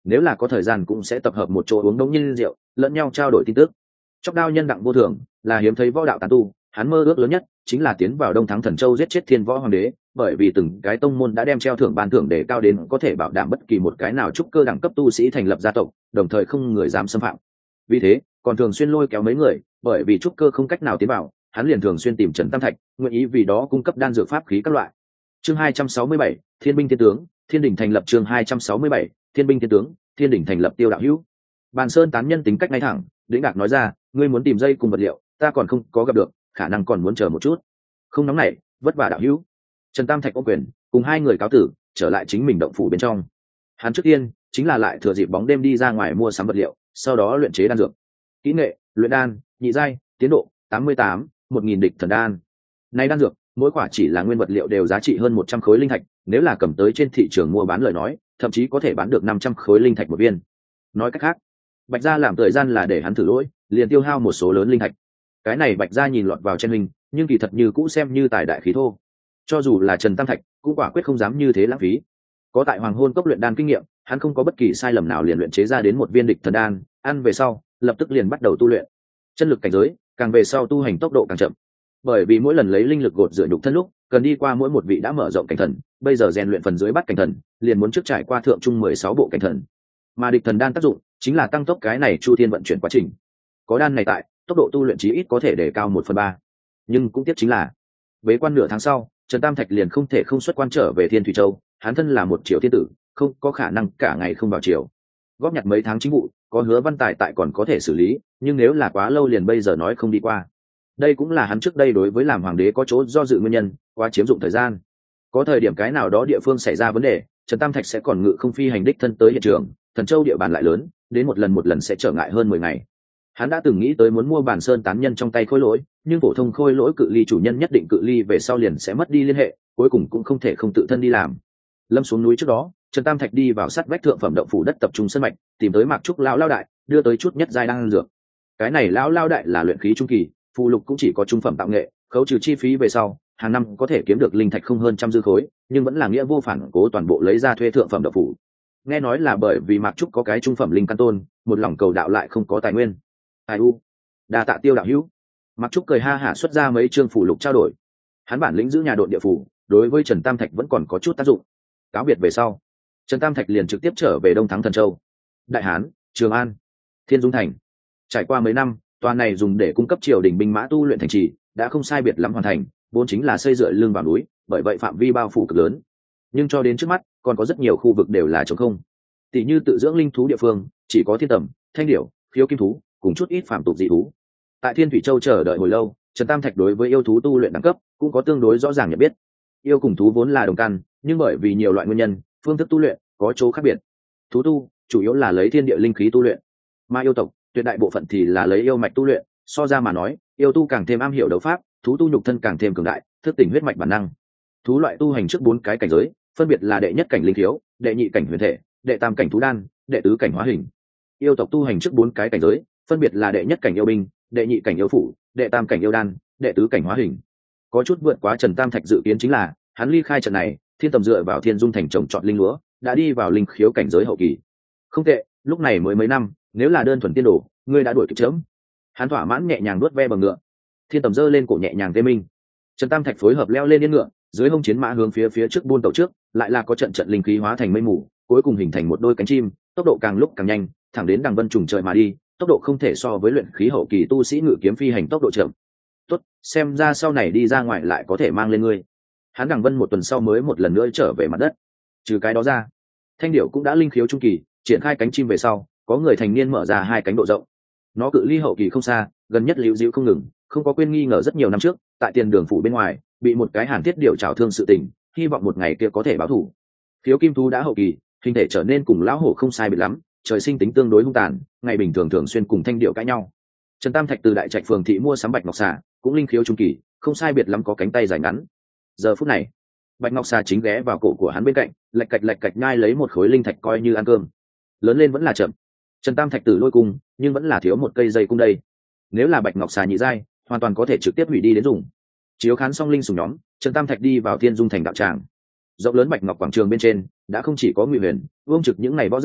S1: nếu là có thời gian cũng sẽ tập hợp một chỗ uống đống nhiên rượu, lẫn nhau trao đổi tin tức. Chóc đao nhân Đặng Vô Thường là hiếm thấy võ đạo tán tu, hắn mơ ước lớn nhất chính là tiến vào Đông Thắng Thần Châu giết chết Thiên Võ Hoàng đế, bởi vì từng cái tông môn đã đem treo thưởng ban thưởng để cao đến có thể bảo đảm bất kỳ một cái nào trúc cơ đẳng cấp tu sĩ thành lập gia tộc, đồng thời không người dám xâm phạm. Vì thế, còn thường xuyên lôi kéo mấy người, bởi vì trúc cơ không cách nào tiến vào, hắn liền thường xuyên tìm Trần Tam Thạch, nguyện ý vì đó cung cấp đan dược pháp khí các loại. Chương 267, Thiên binh thiên tướng, Thiên đỉnh thành lập. Chương 267, Thiên binh thiên tướng, Thiên đỉnh thành lập. Tiêu đạo hữu. Bàn Sơn tán nhân tính cách ngay thẳng, Đĩnh Đạc nói ra, ngươi muốn tìm dây cùng vật liệu, ta còn không có gặp được, khả năng còn muốn chờ một chút. Không nóng nảy, vất vả đạo hữu. Trần Tam Thạch ôm quyền, cùng hai người cáo tử, trở lại chính mình động phủ bên trong. Hắn trước tiên chính là lại thừa dịp bóng đêm đi ra ngoài mua sắm vật liệu, sau đó luyện chế đan dược. Kỹ nghệ, luyện đan, nhị giai, tiến độ 88, 1000 địch thần đan. Nay đan dược, mỗi quả chỉ là nguyên vật liệu đều giá trị hơn 100 khối linh thạch, nếu là cầm tới trên thị trường mua bán lời nói, thậm chí có thể bán được 500 khối linh thạch một viên. Nói cách khác, Bạch Gia làm thời gian là để hắn thử lỗi, liền tiêu hao một số lớn linh thạch. Cái này Bạch Gia nhìn lọt vào trên hình, nhưng kỳ thật như cũ xem như tài đại khí thô. Cho dù là Trần Tam Thạch, cũng quả quyết không dám như thế lãng phí. Có tại Hoàng Hôn cốc luyện đan kinh nghiệm, hắn không có bất kỳ sai lầm nào liền luyện chế ra đến một viên địch thần đan, ăn về sau, lập tức liền bắt đầu tu luyện. Chân lực cảnh giới, càng về sau tu hành tốc độ càng chậm. Bởi vì mỗi lần lấy linh lực gột rửa nhục thân lúc, cần đi qua mỗi một vị đã mở rộng cảnh thần, bây giờ rèn luyện phần dưới bắt cảnh thần, liền muốn trước trải qua thượng trung 16 bộ cảnh thần. Mà địch thần đan tác dụng chính là tăng tốc cái này chu thiên vận chuyển quá trình. Có đan này tại, tốc độ tu luyện chí ít có thể để cao 1/3. Nhưng cũng tiếc chính là, bế quan nửa tháng sau, Trần Tam Thạch liền không thể không xuất quan trở về Thiên Thủy Châu, hắn thân là một triều thiên tử, không có khả năng cả ngày không vào triều. Góp nhặt mấy tháng chính vụ, có Hứa Văn Tài tại còn có thể xử lý, nhưng nếu là quá lâu liền bây giờ nói không đi qua. Đây cũng là hắn trước đây đối với làm hoàng đế có chỗ do dự nguyên nhân, quá chiếm dụng thời gian. Có thời điểm cái nào đó địa phương xảy ra vấn đề, Trần Tam Thạch sẽ còn ngự không phi hành đích thân tới hiện trường, Thần Châu địa bàn lại lớn, đến một lần sẽ trở ngại hơn 10 ngày. Hắn đã từng nghĩ tới muốn mua Bàn Sơn tán nhân trong tay khôi lỗi, nhưng phổ thông khôi lỗi cự ly chủ nhân nhất định cự ly về sau liền sẽ mất đi liên hệ, cuối cùng cũng không thể không tự thân đi làm. Lâm xuống núi trước đó, Trần Tam Thạch đi vào sát vách thượng phẩm động phủ đất tập trung sân mạch, tìm tới Mạc Trúc lão lao đại, đưa tới chút nhất giai đang dược. Cái này lão lao đại là luyện khí trung kỳ, phù lục cũng chỉ có trung phẩm tạo nghệ, khấu trừ chi phí về sau, hàng năm có thể kiếm được linh thạch không hơn trăm dư khối, nhưng vẫn là nghĩa vô phản cố toàn bộ lấy ra thuê thượng phẩm động phủ. Nghe nói là bởi vì Mạc Trúc có cái trung phẩm linh căn tôn, một lòng cầu đạo lại không có tài nguyên. Ai u, đa tạ Tiêu đạo hữu. Mạc Trúc cười ha hả xuất ra mấy chương phù lục trao đổi. Hắn bản lĩnh giữ nhà độn địa phủ, đối với Trần Tam Thạch vẫn còn có chút tác dụng. Cáo biệt về sau, Trần Tam Thạch liền trực tiếp trở về Đông Thắng Thần Châu. Đại Hán, Trường An, Thiên Dung Thành. Trải qua mấy năm, tòa này dùng để cung cấp triều đình binh mã tu luyện thành trì đã không sai biệt lắm hoàn thành, vốn chính là xây dựa lưng vào núi, bởi vậy phạm vi bao phủ cực lớn. Nhưng cho đến trước mắt, còn có rất nhiều khu vực đều là trống không. Tỷ như tự dưỡng linh thú địa phương, chỉ có thiên tầm, thanh điểu, khiếu kim thú, cùng chút ít phạm tục dị thú. Tại Thiên Thủy Châu chờ đợi hồi lâu, Trần Tam Thạch đối với yêu thú tu luyện đẳng cấp cũng có tương đối rõ ràng nhận biết. Yêu cùng thú vốn là đồng căn, nhưng bởi vì nhiều loại nguyên nhân, phương thức tu luyện có chỗ khác biệt. Thú tu chủ yếu là lấy thiên địa linh khí tu luyện, mà yêu tộc tuyệt đại bộ phận thì là lấy yêu mạch tu luyện. So ra mà nói, yêu tu càng thêm am hiểu đấu pháp, thú tu nhục thân càng thêm cường đại, thức tỉnh huyết mạch bản năng. Thú loại tu hành trước 4 cái cảnh giới, phân biệt là đệ nhất cảnh linh thiếu, đệ nhị cảnh huyền thể, đệ tam cảnh thú đan, đệ tứ cảnh hóa hình. Yêu tộc tu hành trước 4 cái cảnh giới, phân biệt là đệ nhất cảnh yêu binh, đệ nhị cảnh yêu phủ, đệ tam cảnh yêu đan, đệ tứ cảnh hóa hình. Có chút vượt quá Trần Tam Thạch dự kiến chính là, hắn ly khai trận này, Thiên Tầm dựa vào Thiên Dung Thành trồng trọt linh lúa, đã đi vào linh khiếu cảnh giới hậu kỳ. Không tệ, lúc này mới mấy năm, nếu là đơn thuần tiên đồ, ngươi đã đuổi kịp chớm. Hắn thỏa mãn nhẹ nhàng nuốt ve bằng ngựa. Thiên Tầm giơ lên cổ nhẹ nhàng tê minh. Trần Tam Thạch phối hợp leo lên yên ngựa, dưới hông chiến mã hướng phía trước buôn tàu trước, lại là có trận linh khí hóa thành mây mù, cuối cùng hình thành một đôi cánh chim, tốc độ càng lúc càng nhanh, thẳng đến đằng vân trùng trời mà đi, tốc độ không thể so với luyện khí hậu kỳ tu sĩ ngự kiếm phi hành tốc độ chậm. Tốt, xem ra sau này đi ra ngoài lại có thể mang lên ngươi. Hắn đằng vân một tuần sau mới một lần nữa trở về mặt đất. Trừ cái đó ra, thanh điểu cũng đã linh khiếu trung kỳ, triển khai cánh chim về sau, có người thành niên mở ra 2 cánh độ rộng. Nó cự ly hậu kỳ không xa, gần nhất liễu dĩu không ngừng, không có quên nghi ngờ rất nhiều năm trước, tại tiền đường phủ bên ngoài, bị một cái hàn thiết điểu trảo thương sự tình, hy vọng một ngày kia có thể báo thù. Khiếu kim thú đã hậu kỳ, hình thể trở nên cùng lão hổ không sai biệt lắm, trời sinh tính tương đối hung tàn, ngày bình thường thường xuyên cùng thanh điểu cãi nhau. Trần Tam Thạch từ Đại Trạch phường thị mua sắm bạch ngọc xà, cũng linh khiếu trung kỳ, không sai biệt lắm có cánh tay dài ngắn. Giờ phút này, bạch ngọc xà chính ghé vào cổ của hắn bên cạnh, lạch cạch nhai lấy một khối linh thạch coi như ăn cơm. Lớn lên vẫn là chậm. Trần Tam Thạch tử lôi cung, nhưng vẫn là thiếu một cây dây cung đây. Nếu là bạch ngọc xà nhị giai, hoàn toàn có thể trực tiếp hủy đi đến dùng. Chiếu khán xong linh sủng nhóm, Trần Tam Thạch đi vào Thiên Dung Thành đạo tràng. Rộng lớn bạch ngọc quảng trường bên trên, đã không chỉ có Ngụy Huyền, Vương Trực những ngày võ giả,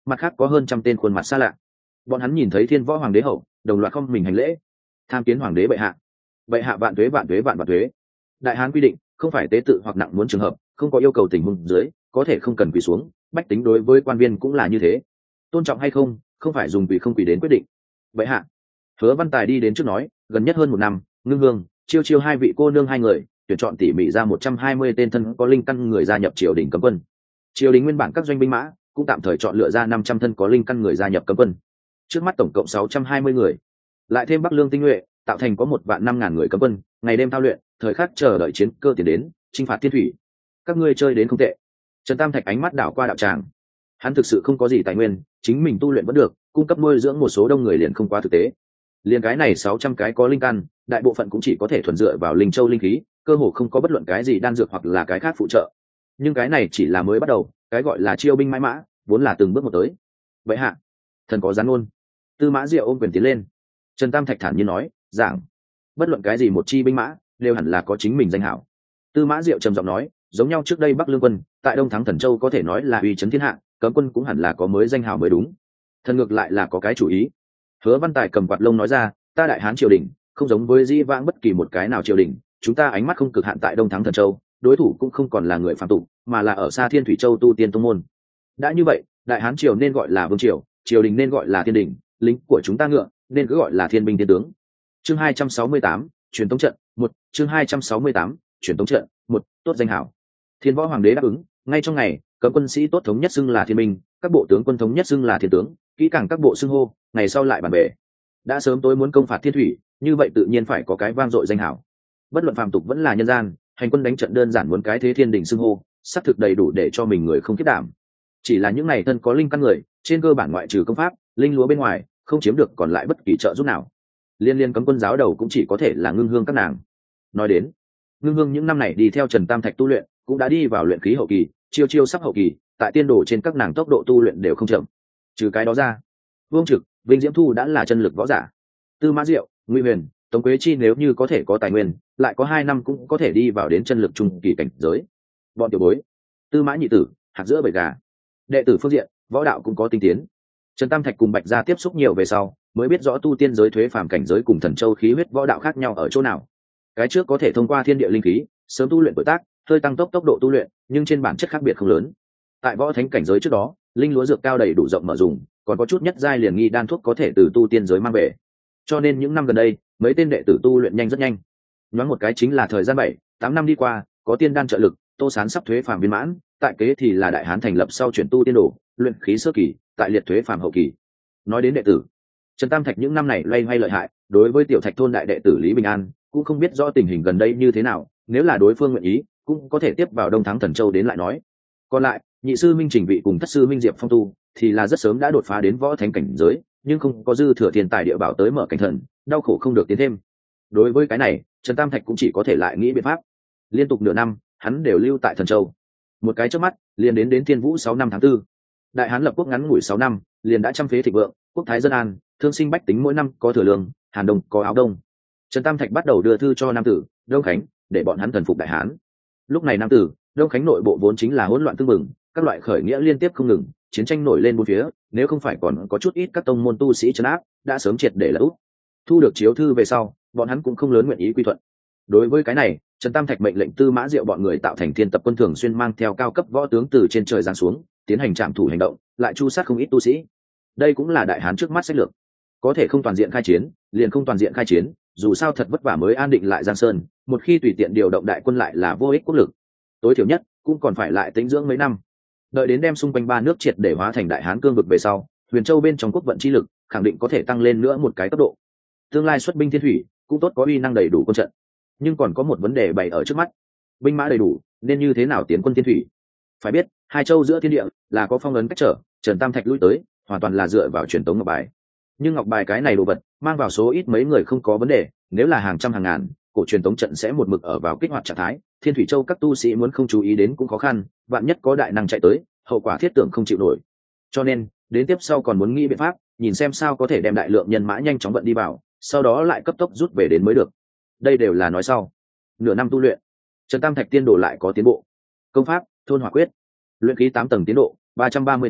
S1: mặt khác có hơn trăm tên khuôn mặt xa lạ. Bọn hắn nhìn thấy Thiên Võ Hoàng đế hậu, đồng loạt không mình hành lễ. Tham kiến Hoàng đế bệ hạ. Bệ hạ vạn tuế vạn tuế vạn vạn tuế. Đại hán quy định, không phải tế tự hoặc nặng muốn trường hợp, không có yêu cầu tình huống dưới, có thể không cần quỳ xuống, bách tính đối với quan viên cũng là như thế. Tôn trọng hay không, không phải dùng quỳ không quỳ đến quyết định. Bệ hạ. Hứa Văn Tài đi đến trước nói, gần nhất hơn một năm, Ngưng Hương, Chiêu Chiêu hai vị cô nương hai người, tuyển chọn tỉ mỉ ra 120 tên thân có linh căn người gia nhập triều đình cấm quân. Triều đình nguyên bản các doanh binh mã cũng tạm thời chọn lựa ra 500 thân có linh căn người gia nhập cấm quân. Trước mắt tổng cộng 620 người, lại thêm Bắc Lương tinh nhuệ, tạo thành có 1.500.000 người cấm quân, ngày đêm thao luyện, thời khắc chờ đợi chiến cơ tiến đến, chinh phạt thiên thủy. Các ngươi chơi đến không tệ. Trần Tam Thạch ánh mắt đảo qua đạo tràng. Hắn thực sự không có gì tài nguyên, chính mình tu luyện vẫn được, cung cấp nuôi dưỡng một số đông người liền không quá thực tế. Liên cái này 600 cái có linh căn, đại bộ phận cũng chỉ có thể thuần dựa vào linh châu linh khí, cơ hồ không có bất luận cái gì đan dược hoặc là cái khác phụ trợ. Nhưng cái này chỉ là mới bắt đầu, cái gọi là chiêu binh mãi mã, vốn là từng bước một tới. Vậy hạ, thần có gián ngôn. Tư Mã Diệu ôm quyền tiến lên. Trần Tam Thạch thản nhiên nói, giảng, bất luận cái gì một chi binh mã đều hẳn là có chính mình danh hảo. Tư Mã Diệu trầm giọng nói, giống nhau trước đây Bắc Lương quân tại Đông Thắng Thần Châu có thể nói là uy chấn thiên hạ, cấm quân cũng hẳn là có mới danh hảo mới đúng. Thần ngược lại là có cái chủ ý. Hứa Văn Tài cầm quạt lông nói ra, ta Đại Hán triều đình không giống với dĩ vãng bất kỳ một cái nào triều đình, chúng ta ánh mắt không cực hạn tại Đông Thắng Thần Châu, đối thủ cũng không còn là người phàm tục, mà là ở xa Thiên Thủy Châu tu tiên tông môn. Đã như vậy, Đại Hán triều nên gọi là vương triều, triều đình nên gọi là thiên đình, lính của chúng ta ngựa nên cứ gọi là thiên binh thiên tướng. Chương 268, truyền tống trận 1, chương 268, truyền tống trận 1, tốt danh hảo. Thiên Võ Hoàng đế đáp ứng, ngay trong ngày, cấm quân sĩ tốt thống nhất xưng là thiên binh, các bộ tướng quân thống nhất xưng là thiên tướng, kỹ càng các bộ xưng hô, ngày sau lại bàn bề. Đã sớm tối muốn công phạt thiên thủy, như vậy tự nhiên phải có cái vang dội danh hảo. Bất luận phàm tục vẫn là nhân gian, hành quân đánh trận đơn giản muốn cái thế thiên đình xưng hô, xác thực đầy đủ để cho mình người không kiếp đảm. Chỉ là những này thân có linh căn người, trên cơ bản ngoại trừ công pháp, linh lúa bên ngoài, không chiếm được còn lại bất kỳ trợ giúp nào. Liên cấm quân giáo đầu cũng chỉ có thể là Ngưng Hương các nàng. Nói đến, Ngưng Hương những năm này đi theo Trần Tam Thạch tu luyện, cũng đã đi vào luyện khí hậu kỳ, chiêu chiêu sắp hậu kỳ, tại tiên đồ trên các nàng tốc độ tu luyện đều không chậm. Trừ cái đó ra, Vương Trực, Vinh Diễm Thu đã là chân lực võ giả. Tư Mã Diệu, Ngụy Huyền, Tống Quế Chi nếu như có thể có tài nguyên, lại có 2 năm cũng có thể đi vào đến chân lực trung kỳ cảnh giới. Bọn tiểu bối, Tư Mã Nhị Tử, hạt giữa bầy gà. Đệ tử phương diện, võ đạo cũng có tinh tiến. Trần Tam Thạch cùng Bạch Gia tiếp xúc nhiều về sau, mới biết rõ tu tiên giới thuế phàm cảnh giới cùng Thần Châu khí huyết võ đạo khác nhau ở chỗ nào. Cái trước có thể thông qua thiên địa linh khí, sớm tu luyện tuổi tác, hơi tăng tốc độ tu luyện, nhưng trên bản chất khác biệt không lớn. Tại võ thánh cảnh giới trước đó, linh lúa dược cao đầy đủ rộng mở dùng, còn có chút nhất giai liền nghi đan thuốc có thể từ tu tiên giới mang về. Cho nên những năm gần đây, mấy tên đệ tử tu luyện nhanh rất nhanh. Nói một cái chính là thời gian 7-8 năm đi qua, có tiên đan trợ lực, Tô Sán sắp thuế phàm viên mãn, tại kế thì là Đại Hán thành lập sau chuyển tu tiên đồ, luyện khí sơ kỳ, tại liệt thuế phàm hậu kỳ. Nói đến đệ tử, Trần Tam Thạch những năm này loay hoay lợi hại, đối với tiểu Thạch thôn đại đệ tử Lý Bình An, cũng không biết rõ tình hình gần đây như thế nào, nếu là đối phương nguyện ý, cũng có thể tiếp vào Đông Thắng Thần Châu đến lại nói. Còn lại, nhị sư Minh Trình Vị cùng thất sư Minh Diệp Phong tu, thì là rất sớm đã đột phá đến võ thánh cảnh giới, nhưng không có dư thừa tiền tài địa bảo tới mở cảnh thần, đau khổ không được tiến thêm. Đối với cái này, Trần Tam Thạch cũng chỉ có thể lại nghĩ biện pháp. Liên tục nửa năm, hắn đều lưu tại Thần Châu. Một cái chớp mắt, liền đến Thiên Vũ 6 năm tháng 4. Đại Hán lập quốc ngắn ngủi 6 năm, liền đã trăm phế thịnh vượng, quốc thái dân an, thương sinh bách tính mỗi năm có thừa lương, Hàn Đông có áo đông. Trần Tam Thạch bắt đầu đưa thư cho nam tử Đông Khánh, để bọn hắn thần phục Đại Hán. Lúc này nam tử Đông Khánh nội bộ vốn chính là hỗn loạn tương mừng, các loại khởi nghĩa liên tiếp không ngừng, chiến tranh nổi lên bốn phía, nếu không phải còn có chút ít các tông môn tu sĩ trấn áp, đã sớm triệt để lật úp. Thu được chiếu thư về sau, bọn hắn cũng không lớn nguyện ý quy thuận. Đối với cái này, Trần Tam Thạch mệnh lệnh Tư Mã Diệu bọn người tạo thành thiên tập quân thường xuyên mang theo cao cấp võ tướng từ trên trời giáng xuống, tiến hành trạm thủ hành động, lại chu sát không ít tu sĩ. Đây cũng là Đại Hán trước mắt sách lược. Có thể không toàn diện khai chiến, liền không toàn diện khai chiến, dù sao thật vất vả mới an định lại Giang Sơn, một khi tùy tiện điều động đại quân lại là vô ích quốc lực. Tối thiểu nhất cũng còn phải lại tĩnh dưỡng mấy năm. Đợi đến đem xung quanh 3 nước triệt để hóa thành Đại Hán cương vực về sau, Huyền Châu bên trong quốc vận chi lực khẳng định có thể tăng lên nữa một cái cấp độ. Tương lai xuất binh thiên thủy cũng tốt, có uy năng đầy đủ quân trận. Nhưng còn có một vấn đề bày ở trước mắt, binh mã đầy đủ nên như thế nào tiến quân thiên thủy? Phải biết, hai châu giữa thiên địa là có phong ấn cách trở, Trần Tam Thạch lui tới hoàn toàn là dựa vào truyền tống ngọc bài. Nhưng ngọc bài cái này đồ vật mang vào số ít mấy người không có vấn đề, nếu là hàng trăm hàng ngàn, cổ truyền tống trận sẽ một mực ở vào kích hoạt trạng thái, thiên thủy châu các tu sĩ muốn không chú ý đến cũng khó khăn, vạn nhất có đại năng chạy tới, hậu quả thiết tưởng không chịu nổi. Cho nên đến tiếp sau còn muốn nghĩ biện pháp, nhìn xem sao có thể đem đại lượng nhân mã nhanh chóng vận đi vào, sau đó lại cấp tốc rút về đến mới được. Đây đều là nói sau. Nửa năm tu luyện, Trần Tam Thạch tiên đồ lại có tiến bộ. Công pháp thôn hỏa quyết, luyện khí 8 tầng tiến độ 338,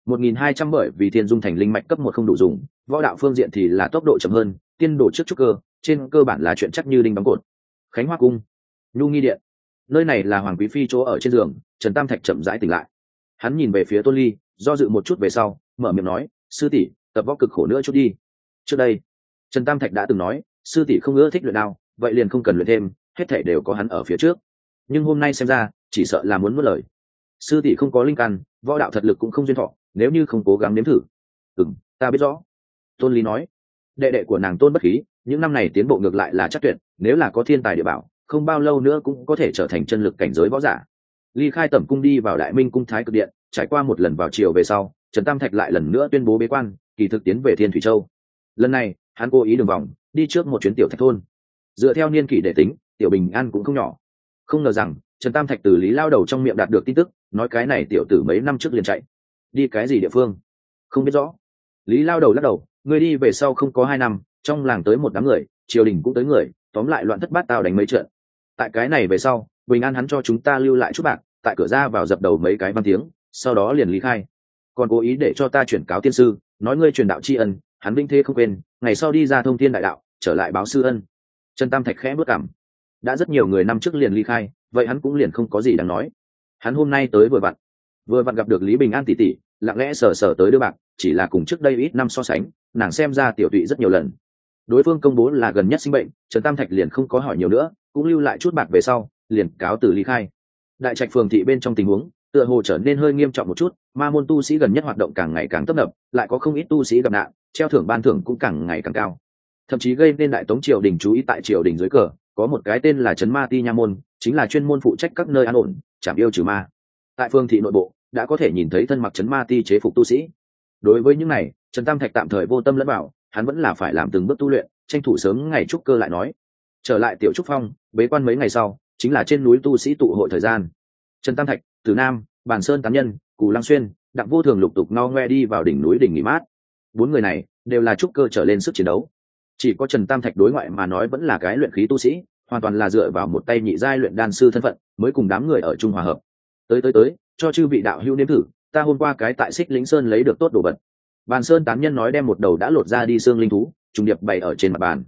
S1: 1.200 bởi vì thiên dung thành linh mạch cấp 1 không đủ dùng, võ đạo phương diện thì là tốc độ chậm hơn, tiên đồ trước trúc cơ, trên cơ bản là chuyện chắc như đinh đóng cột. Khánh Hoa cung, Nhu Nghi điện, nơi này là Hoàng Quý phi chỗ ở trên giường. Trần Tam Thạch chậm rãi tỉnh lại, hắn nhìn về phía Tôn Ly, do dự một chút về sau mở miệng nói, sư tỷ, tập võ cực khổ nữa chút đi. Trước đây Trần Tam Thạch đã từng nói, sư tỷ không ưa thích luyện đao, vậy liền không cần luyện thêm, hết thảy đều có hắn ở phía trước. Nhưng hôm nay xem ra chỉ sợ là muốn nuốt lời. Sư tỷ không có linh căn, võ đạo thật lực cũng không duyên thọ, nếu như không cố gắng nếm thử. Ta biết rõ. Tôn Lý nói, đệ đệ của nàng Tôn Bất Khí những năm này tiến bộ ngược lại là chắc tuyệt, nếu là có thiên tài địa bảo, không bao lâu nữa cũng có thể trở thành chân lực cảnh giới võ giả. Ly khai tẩm cung đi vào Đại Minh cung Thái Cực điện, trải qua một lần vào chiều về sau, Trần Tam Thạch lại lần nữa tuyên bố bế quan, kỳ thực tiến về Thiên Thủy Châu. Lần này hắn cố ý đường vòng, đi trước một chuyến tiểu thạch thôn. Dựa theo niên kỷ để tính, tiểu Bình An cũng không nhỏ. Không ngờ rằng Trần Tam Thạch từ Lý lao đầu trong miệng đạt được tin tức, nói cái này tiểu tử mấy năm trước liền chạy. Đi cái gì địa phương không biết rõ. Lý lao đầu lắc đầu, người đi về sau không có 2 năm, trong làng tới một đám người, triều đình cũng tới người, tóm lại loạn thất bát tao đánh mấy trận. Tại cái này về sau, Bình An hắn cho chúng ta lưu lại chút bạc, tại cửa ra vào dập đầu mấy cái văn tiếng, sau đó liền lý khai. Còn cố ý để cho ta chuyển cáo tiên sư, nói ngươi truyền đạo tri ân, hắn vinh thế không quên, ngày sau đi ra thông thiên đại đạo, trở lại báo sư ân. Trần Tam Thạch khẽ bước cảm, đã rất nhiều người năm trước liền ly khai, vậy hắn cũng liền không có gì đáng nói. Hắn hôm nay tới vừa vặn gặp được Lý Bình An tỷ tỷ, lặng lẽ sờ sờ tới đưa bạc, chỉ là cùng trước đây ít năm so sánh, nàng xem ra tiểu tụy rất nhiều lần. Đối phương công bố là gần nhất sinh bệnh, Trần Tam Thạch liền không có hỏi nhiều nữa, cũng lưu lại chút bạc về sau, liền cáo từ ly khai. Đại trạch phường thị bên trong tình huống tựa hồ trở nên hơi nghiêm trọng một chút, ma môn tu sĩ gần nhất hoạt động càng ngày càng tấp nập, lại có không ít tu sĩ gặp nạn, treo thưởng ban thưởng cũng càng ngày càng cao, thậm chí gây nên đại tống triều đình chú ý. Tại triều đình dưới cờ có một cái tên là Trấn Ma Ti Nha môn, chính là chuyên môn phụ trách các nơi an ổn, chảm yêu trừ ma. Tại phương thị nội bộ đã có thể nhìn thấy thân mặc Trấn Ma Ti chế phục tu sĩ. Đối với những này, Trần Tam Thạch tạm thời vô tâm lẫn vào, hắn vẫn là phải làm từng bước tu luyện, tranh thủ sớm ngày trúc cơ lại nói. Trở lại Tiểu Trúc Phong, bế quan mấy ngày sau, chính là trên núi tu sĩ tụ hội thời gian. Trần Tam Thạch, Từ Nam, Bàn Sơn Tán Nhân, Cù Lăng Xuyên, Đặng Vô Thường lục tục no ngoe đi vào đỉnh núi đỉnh nghỉ mát. 4 người này đều là trúc cơ trở lên sức chiến đấu. Chỉ có Trần Tam Thạch đối ngoại mà nói vẫn là cái luyện khí tu sĩ, hoàn toàn là dựa vào một tay nhị giai luyện đan sư thân phận mới cùng đám người ở chung hòa hợp. Tới, cho chư vị đạo hữu nếm thử, ta hôm qua cái tại Xích Lĩnh Sơn lấy được tốt đồ vật. Bàn Sơn Tán Nhân nói đem một đầu đã lột ra đi xương linh thú trùng điệp bày ở trên mặt bàn.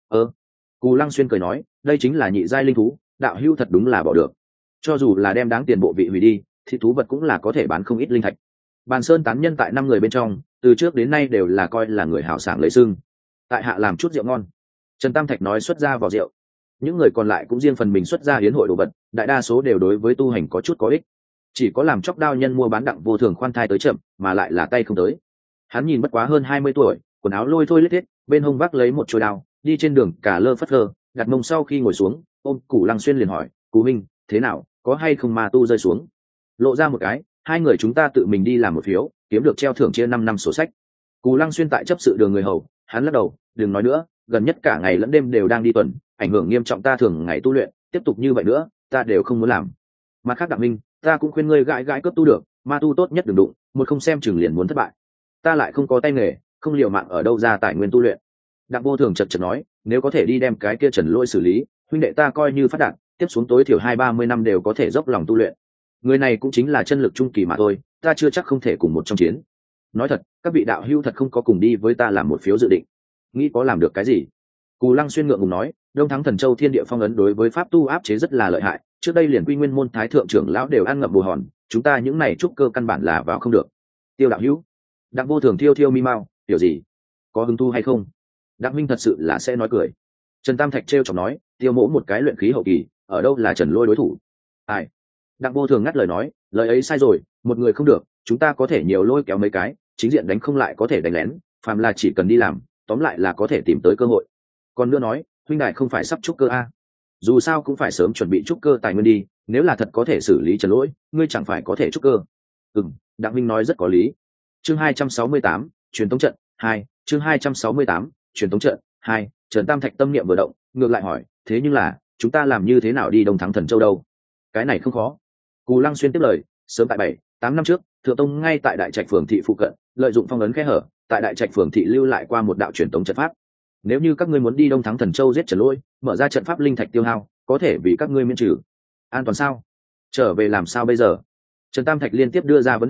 S1: Cù Lăng Xuyên cười nói, đây chính là nhị giai linh thú, đạo hữu thật đúng là bỏ được. Cho dù là đem đáng tiền bộ vị hủy đi, thì thú vật cũng là có thể bán không ít linh thạch. Bàn Sơn Tán Nhân tại 5 người bên trong, từ trước đến nay đều là coi là người hào sảng lấy sưng. Tại hạ làm chút rượu ngon. Trần Tam Thạch nói xuất ra vào rượu. Những người còn lại cũng riêng phần mình xuất ra hiến hội đồ vật, đại đa số đều đối với tu hành có chút có ích. Chỉ có làm chóc đao nhân mua bán Đặng Vô Thường khoan thai tới chậm, mà lại là tay không tới. Hắn nhìn bất quá hơn 20 tuổi, quần áo lôi thôi lết thiết, bên hông vác lấy một chuôi đao, đi trên đường cả lơ phất lơ, đặt mông sau khi ngồi xuống, ôm Cù Lăng Xuyên liền hỏi, Cù Minh, thế nào, có hay không ma tu rơi xuống? Lộ ra một cái, 2 người chúng ta tự mình đi làm một phiếu, kiếm được treo thưởng chia 5 năm sổ sách. Cù Lăng Xuyên tại chấp sự đường người hầu, hắn lắc đầu, đừng nói nữa, gần nhất cả ngày lẫn đêm đều đang đi tuần, ảnh hưởng nghiêm trọng ta thường ngày tu luyện, tiếp tục như vậy nữa, ta đều không muốn làm. Mặt khác Đặng Minh, ta cũng khuyên ngươi gãi cướp tu được, ma tu tốt nhất đừng đụng, một không xem chừng liền muốn thất bại. Ta lại không có tay nghề, không liều mạng ở đâu ra tài nguyên tu luyện. Đặng Vô Thường chật chật nói, nếu có thể đi đem cái kia Trần Lỗi xử lý, huynh đệ ta coi như phát đạt, tiếp xuống tối thiểu 20-30 năm đều có thể dốc lòng tu luyện. Người này cũng chính là chân lực trung kỳ mà thôi, ta chưa chắc không thể cùng một trong chiến. Nói thật, các vị đạo hữu thật không có cùng đi với ta làm một phiếu dự định, nghĩ có làm được cái gì? Cù Lăng Xuyên ngượng ngùng nói, Đông Thắng Thần Châu Thiên Địa Phong ấn đối với pháp tu áp chế rất là lợi hại, trước đây liền Quy Nguyên môn thái thượng trưởng lão đều ăn ngậm bồ hòn, chúng ta những này trúc cơ căn bản là vào không được. Tiêu đạo hữu. Đặng Vô Thường thiêu mi mau, hiểu gì? Có hứng thu hay không? Đặng Minh thật sự là sẽ nói cười. Trần Tam Thạch trêu chọc nói, Tiêu mỗ một cái luyện khí hậu kỳ, ở đâu là Trần Lôi đối thủ? Ai? Đặng Vô Thường ngắt lời nói, lời ấy sai rồi, một người không được, chúng ta có thể nhiều lôi kéo mấy cái, chính diện đánh không lại có thể đánh lén, phàm là chỉ cần đi làm, tóm lại là có thể tìm tới cơ hội. Còn nữa nói, huynh đại không phải sắp trúc cơ a? Dù sao cũng phải sớm chuẩn bị trúc cơ tài nguyên đi, nếu là thật có thể xử lý Trần Lỗi, ngươi chẳng phải có thể trúc cơ. Đặng Minh nói rất có lý. Chương 268, truyền tống trận 2, chương 268, truyền tống trận 2. Trần Tam Thạch tâm niệm vừa động, ngược lại hỏi, thế nhưng là chúng ta làm như thế nào đi Đông Thắng Thần Châu đâu? Cái này không khó. Cù Lăng Xuyên tiếp lời, sớm tại 7-8 năm trước, Thượng Tông ngay tại Đại Trạch phường thị phụ cận, lợi dụng phong ấn khe hở, tại Đại Trạch phường thị lưu lại qua một đạo truyền tống trận pháp. Nếu như các ngươi muốn đi Đông Thắng Thần Châu giết Trần Lỗi, mở ra trận pháp linh thạch tiêu hao, có thể vì các ngươi miễn trừ. An toàn sao? Trở về làm sao bây giờ? Trần Tam Thạch liên tiếp đưa ra vấn đề,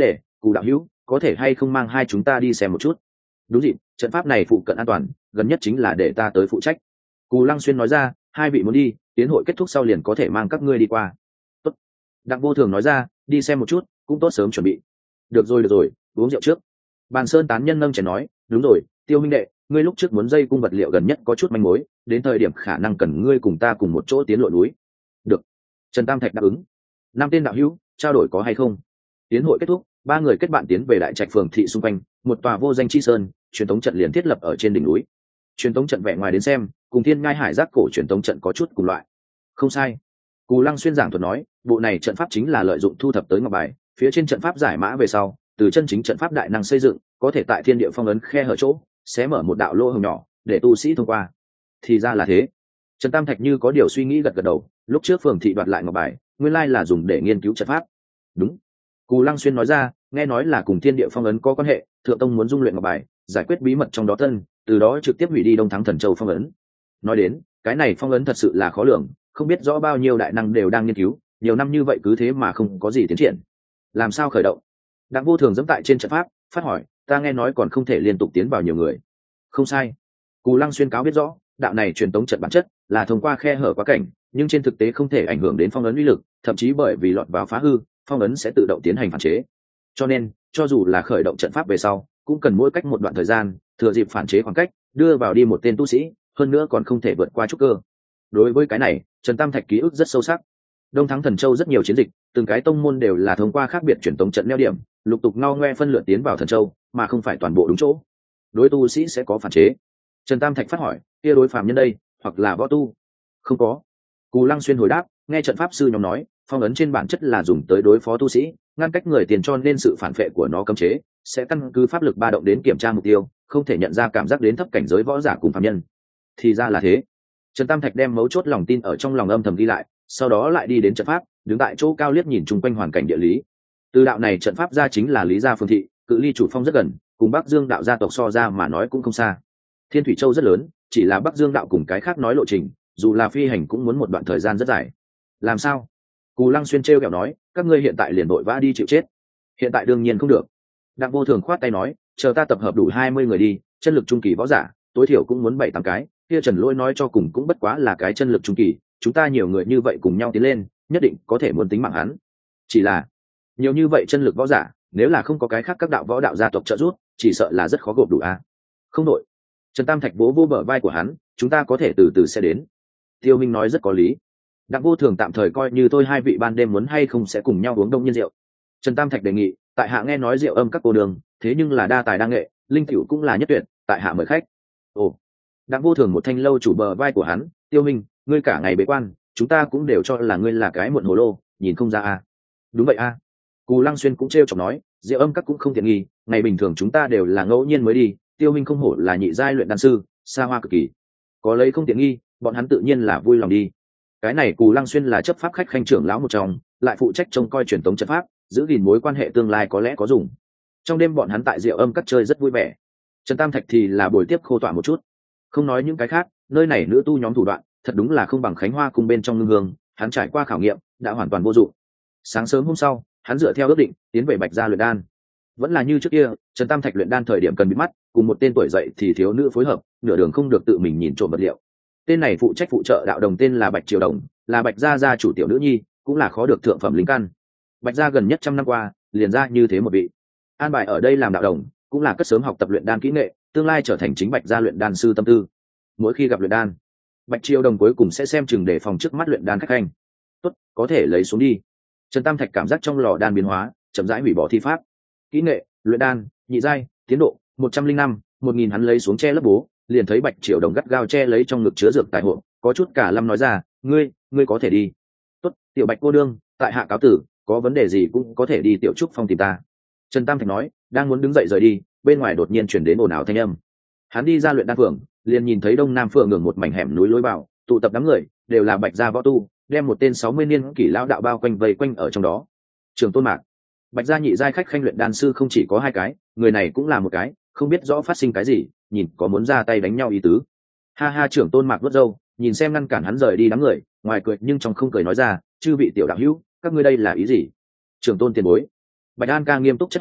S1: Cù đạo hữu có thể hay không mang hai chúng ta đi xem một chút? Đúng dịp, trận pháp này phụ cận an toàn, gần nhất chính là để ta tới phụ trách. Cù Lăng Xuyên nói ra, hai vị muốn đi, tiến hội kết thúc sau liền có thể mang các ngươi đi qua. Tốt. Đặng Vô Thường nói ra, đi xem một chút cũng tốt, sớm chuẩn bị. Được rồi, uống rượu trước. Bàn Sơn tán nhân nâng chén nói, đúng rồi, Tiêu minh đệ, ngươi lúc trước muốn dây cung vật liệu gần nhất có chút manh mối, đến thời điểm khả năng cần ngươi cùng ta cùng một chỗ tiến lội núi. Được. Trần Tam Thạch đáp ứng. Năm tên đạo hữu, trao đổi có hay không? Tiến hội kết thúc, ba người kết bạn tiến về đại trạch phường thị xung quanh, một tòa vô danh chi sơn, truyền thống trận liền thiết lập ở trên đỉnh núi. Truyền thống trận vẻ ngoài đến xem, cùng Thiên Ngai Hải Giác cổ truyền thống trận có chút cùng loại. Không sai. Cù Lăng Xuyên giảng thuật nói, bộ này trận pháp chính là lợi dụng thu thập tới ngọc bài, phía trên trận pháp giải mã về sau, từ chân chính trận pháp đại năng xây dựng, có thể tại thiên địa phong ấn khe hở chỗ, xé mở một đạo lỗ hổng nhỏ, để tu sĩ thông qua. Thì ra là thế. Trần Tam Thạch như có điều suy nghĩ gật gật đầu, lúc trước phường thị đoạt lại ngọc bài, nguyên lai là dùng để nghiên cứu trận pháp. Đúng. Cù Lăng Xuyên nói ra, nghe nói là cùng thiên địa phong ấn có quan hệ, thượng tông muốn dung luyện ngọc bài, giải quyết bí mật trong đó tân, từ đó trực tiếp hủy đi Đông Thắng Thần Châu phong ấn. Nói đến, cái này phong ấn thật sự là khó lường, không biết rõ bao nhiêu đại năng đều đang nghiên cứu, nhiều năm như vậy cứ thế mà không có gì tiến triển. Làm sao khởi động? Đặng Vô Thường dẫm tại trên trận pháp, phát hỏi, ta nghe nói còn không thể liên tục tiến vào nhiều người. Không sai. Cù Lăng Xuyên cáo biết rõ, đạo này truyền tống trận bản chất là thông qua khe hở quá cảnh, nhưng trên thực tế không thể ảnh hưởng đến phong ấn uy lực, thậm chí bởi vì lọt vào phá hư, phong ấn sẽ tự động tiến hành phản chế. Cho nên, cho dù là khởi động trận pháp về sau, cũng cần mỗi cách một đoạn thời gian, thừa dịp phản chế khoảng cách, đưa vào đi một tên tu sĩ, hơn nữa còn không thể vượt qua trúc cơ. Đối với cái này, Trần Tam Thạch ký ức rất sâu sắc. Đông Thắng Thần Châu rất nhiều chiến dịch, từng cái tông môn đều là thông qua khác biệt truyền tống trận neo điểm, lục tục ngao ngoe phân lượt tiến vào Thần Châu, mà không phải toàn bộ đúng chỗ. Đối tu sĩ sẽ có phản chế. Trần Tam Thạch phát hỏi, kia đối phàm nhân đây, hoặc là võ tu? Không có. Cù Lăng Xuyên hồi đáp, nghe trận pháp sư nhóm nói, phong ấn trên bản chất là dùng tới đối phó tu sĩ, ngăn cách người tiền, cho nên sự phản phệ của nó cấm chế sẽ căn cứ pháp lực ba động đến kiểm tra mục tiêu, không thể nhận ra cảm giác đến thấp cảnh giới võ giả cùng phàm nhân. Thì ra là thế. Trần Tam Thạch đem mấu chốt lòng tin ở trong lòng âm thầm ghi lại, sau đó lại đi đến trận pháp, đứng tại chỗ cao liếc nhìn chung quanh hoàn cảnh địa lý. Từ đạo này trận pháp ra chính là Lý Gia Phương thị, cự ly chủ phong rất gần, cùng Bắc Dương đạo gia tộc so ra mà nói cũng không xa. Thiên Thủy Châu rất lớn, chỉ là Bắc Dương đạo cùng cái khác nói lộ trình, dù là phi hành cũng muốn một đoạn thời gian rất dài. Làm sao? Cù Lăng Xuyên trêu ghẹo nói, các ngươi hiện tại liền đội vã đi chịu chết. Hiện tại đương nhiên không được. Đặng Vô Thường khoát tay nói, chờ ta tập hợp đủ 20 người đi, chân lực trung kỳ võ giả, tối thiểu cũng muốn 7-8 cái. Kia Trần Lỗi nói cho cùng cũng bất quá là cái chân lực trung kỳ, chúng ta nhiều người như vậy cùng nhau tiến lên, nhất định có thể muốn tính mạng hắn. Chỉ là, nhiều như vậy chân lực võ giả, nếu là không có cái khác các đạo võ đạo gia tộc trợ giúp, chỉ sợ là rất khó gộp đủ a. Không đội. Trần Tam Thạch vỗ vô bờ vai của hắn, chúng ta có thể từ từ sẽ đến. Tiêu Minh nói rất có lý. Đặng Vô Thường tạm thời coi như tôi hai vị ban đêm muốn hay không sẽ cùng nhau uống đông nhiên rượu. Trần Tam Thạch đề nghị, tại hạ nghe nói rượu âm các cô đường, thế nhưng là đa tài đa nghệ, linh tiểu cũng là nhất tuyệt, tại hạ mời khách. Ồ. Đặng Vô Thường một thanh lâu chủ bờ vai của hắn, Tiêu Minh, ngươi cả ngày bế quan, chúng ta cũng đều cho là ngươi là cái muộn hồ lô, nhìn không ra a. Đúng vậy a. Cù Lăng Xuyên cũng trêu chọc nói, rượu âm các cũng không tiện nghi, ngày bình thường chúng ta đều là ngẫu nhiên mới đi, Tiêu Minh không hổ là nhị giai luyện đan sư, xa hoa cực kỳ. Có lấy không tiện nghi, bọn hắn tự nhiên là vui lòng đi. Cái này Cù Lăng Xuyên là chấp pháp khách khanh trưởng lão một trong, lại phụ trách trông coi truyền thống trận pháp, giữ gìn mối quan hệ tương lai có lẽ có dùng. Trong đêm bọn hắn tại rượu âm các chơi rất vui vẻ. Trần Tam Thạch thì là buổi tiếp khô tọa một chút. Không nói những cái khác, nơi này nữ tu nhóm thủ đoạn, thật đúng là không bằng Khánh Hoa cung bên trong ngưng hương, hắn trải qua khảo nghiệm, đã hoàn toàn vô dụng. Sáng sớm hôm sau, hắn dựa theo ước định, tiến về Bạch Gia luyện đan. Vẫn là như trước kia, Trần Tam Thạch luyện đan thời điểm cần bị mắt, cùng một tên tuổi dậy thì thiếu nữ phối hợp, nửa đường không được tự mình nhìn trộm vật liệu. Tên này phụ trách phụ trợ đạo đồng tên là Bạch Triều Đồng, là Bạch Gia gia chủ tiểu nữ nhi, cũng là khó được thượng phẩm linh căn. Bạch Gia gần nhất 100 năm qua, liền ra như thế một vị. An bài ở đây làm đạo đồng, cũng là cất sớm học tập luyện đan kỹ nghệ, tương lai trở thành chính Bạch Gia luyện đan sư tâm tư. Mỗi khi gặp luyện đan, Bạch Triều Đồng cuối cùng sẽ xem chừng để phòng trước mắt luyện đan khách khanh. Tốt, có thể lấy xuống đi. Trần Tam Thạch cảm giác trong lò đan biến hóa, chậm rãi hủy bỏ thi pháp. Kỹ nghệ, luyện đan, nhị giai, tiến độ 105, 1000 hắn lấy xuống che lớp bố, liền thấy Bạch Triều Đồng gắt gao che lấy trong ngực chứa dược tài hộ, có chút cả lâm nói ra, ngươi có thể đi. Tốt, tiểu Bạch cô đương, tại hạ cáo tử, có vấn đề gì cũng có thể đi tiểu trúc phong tìm ta. Trần Tam Thạch nói, đang muốn đứng dậy rời đi, bên ngoài đột nhiên chuyển đến ồn ào thanh âm. Hắn đi ra luyện đan phường, liền nhìn thấy đông nam phường ngừng một mảnh hẻm núi lối vào, tụ tập đám người, đều là Bạch Gia võ tu, đem một tên 60 niên kỷ lão đạo bao quanh vây quanh ở trong đó. Trường Tôn Mạc, Bạch Gia nhị giai khách khanh luyện đan sư không chỉ có 2 cái, người này cũng là một cái, không biết rõ phát sinh cái gì, nhìn có muốn ra tay đánh nhau ý tứ. Ha ha, Trưởng Tôn Mạc vuốt râu, nhìn xem ngăn cản hắn rời đi đám người, ngoài cười nhưng trong không cười nói ra, chư vị tiểu đạo hữu, các ngươi đây là ý gì? Trưởng Tôn tiền bối. Bạch An ca nghiêm túc chất hỏi,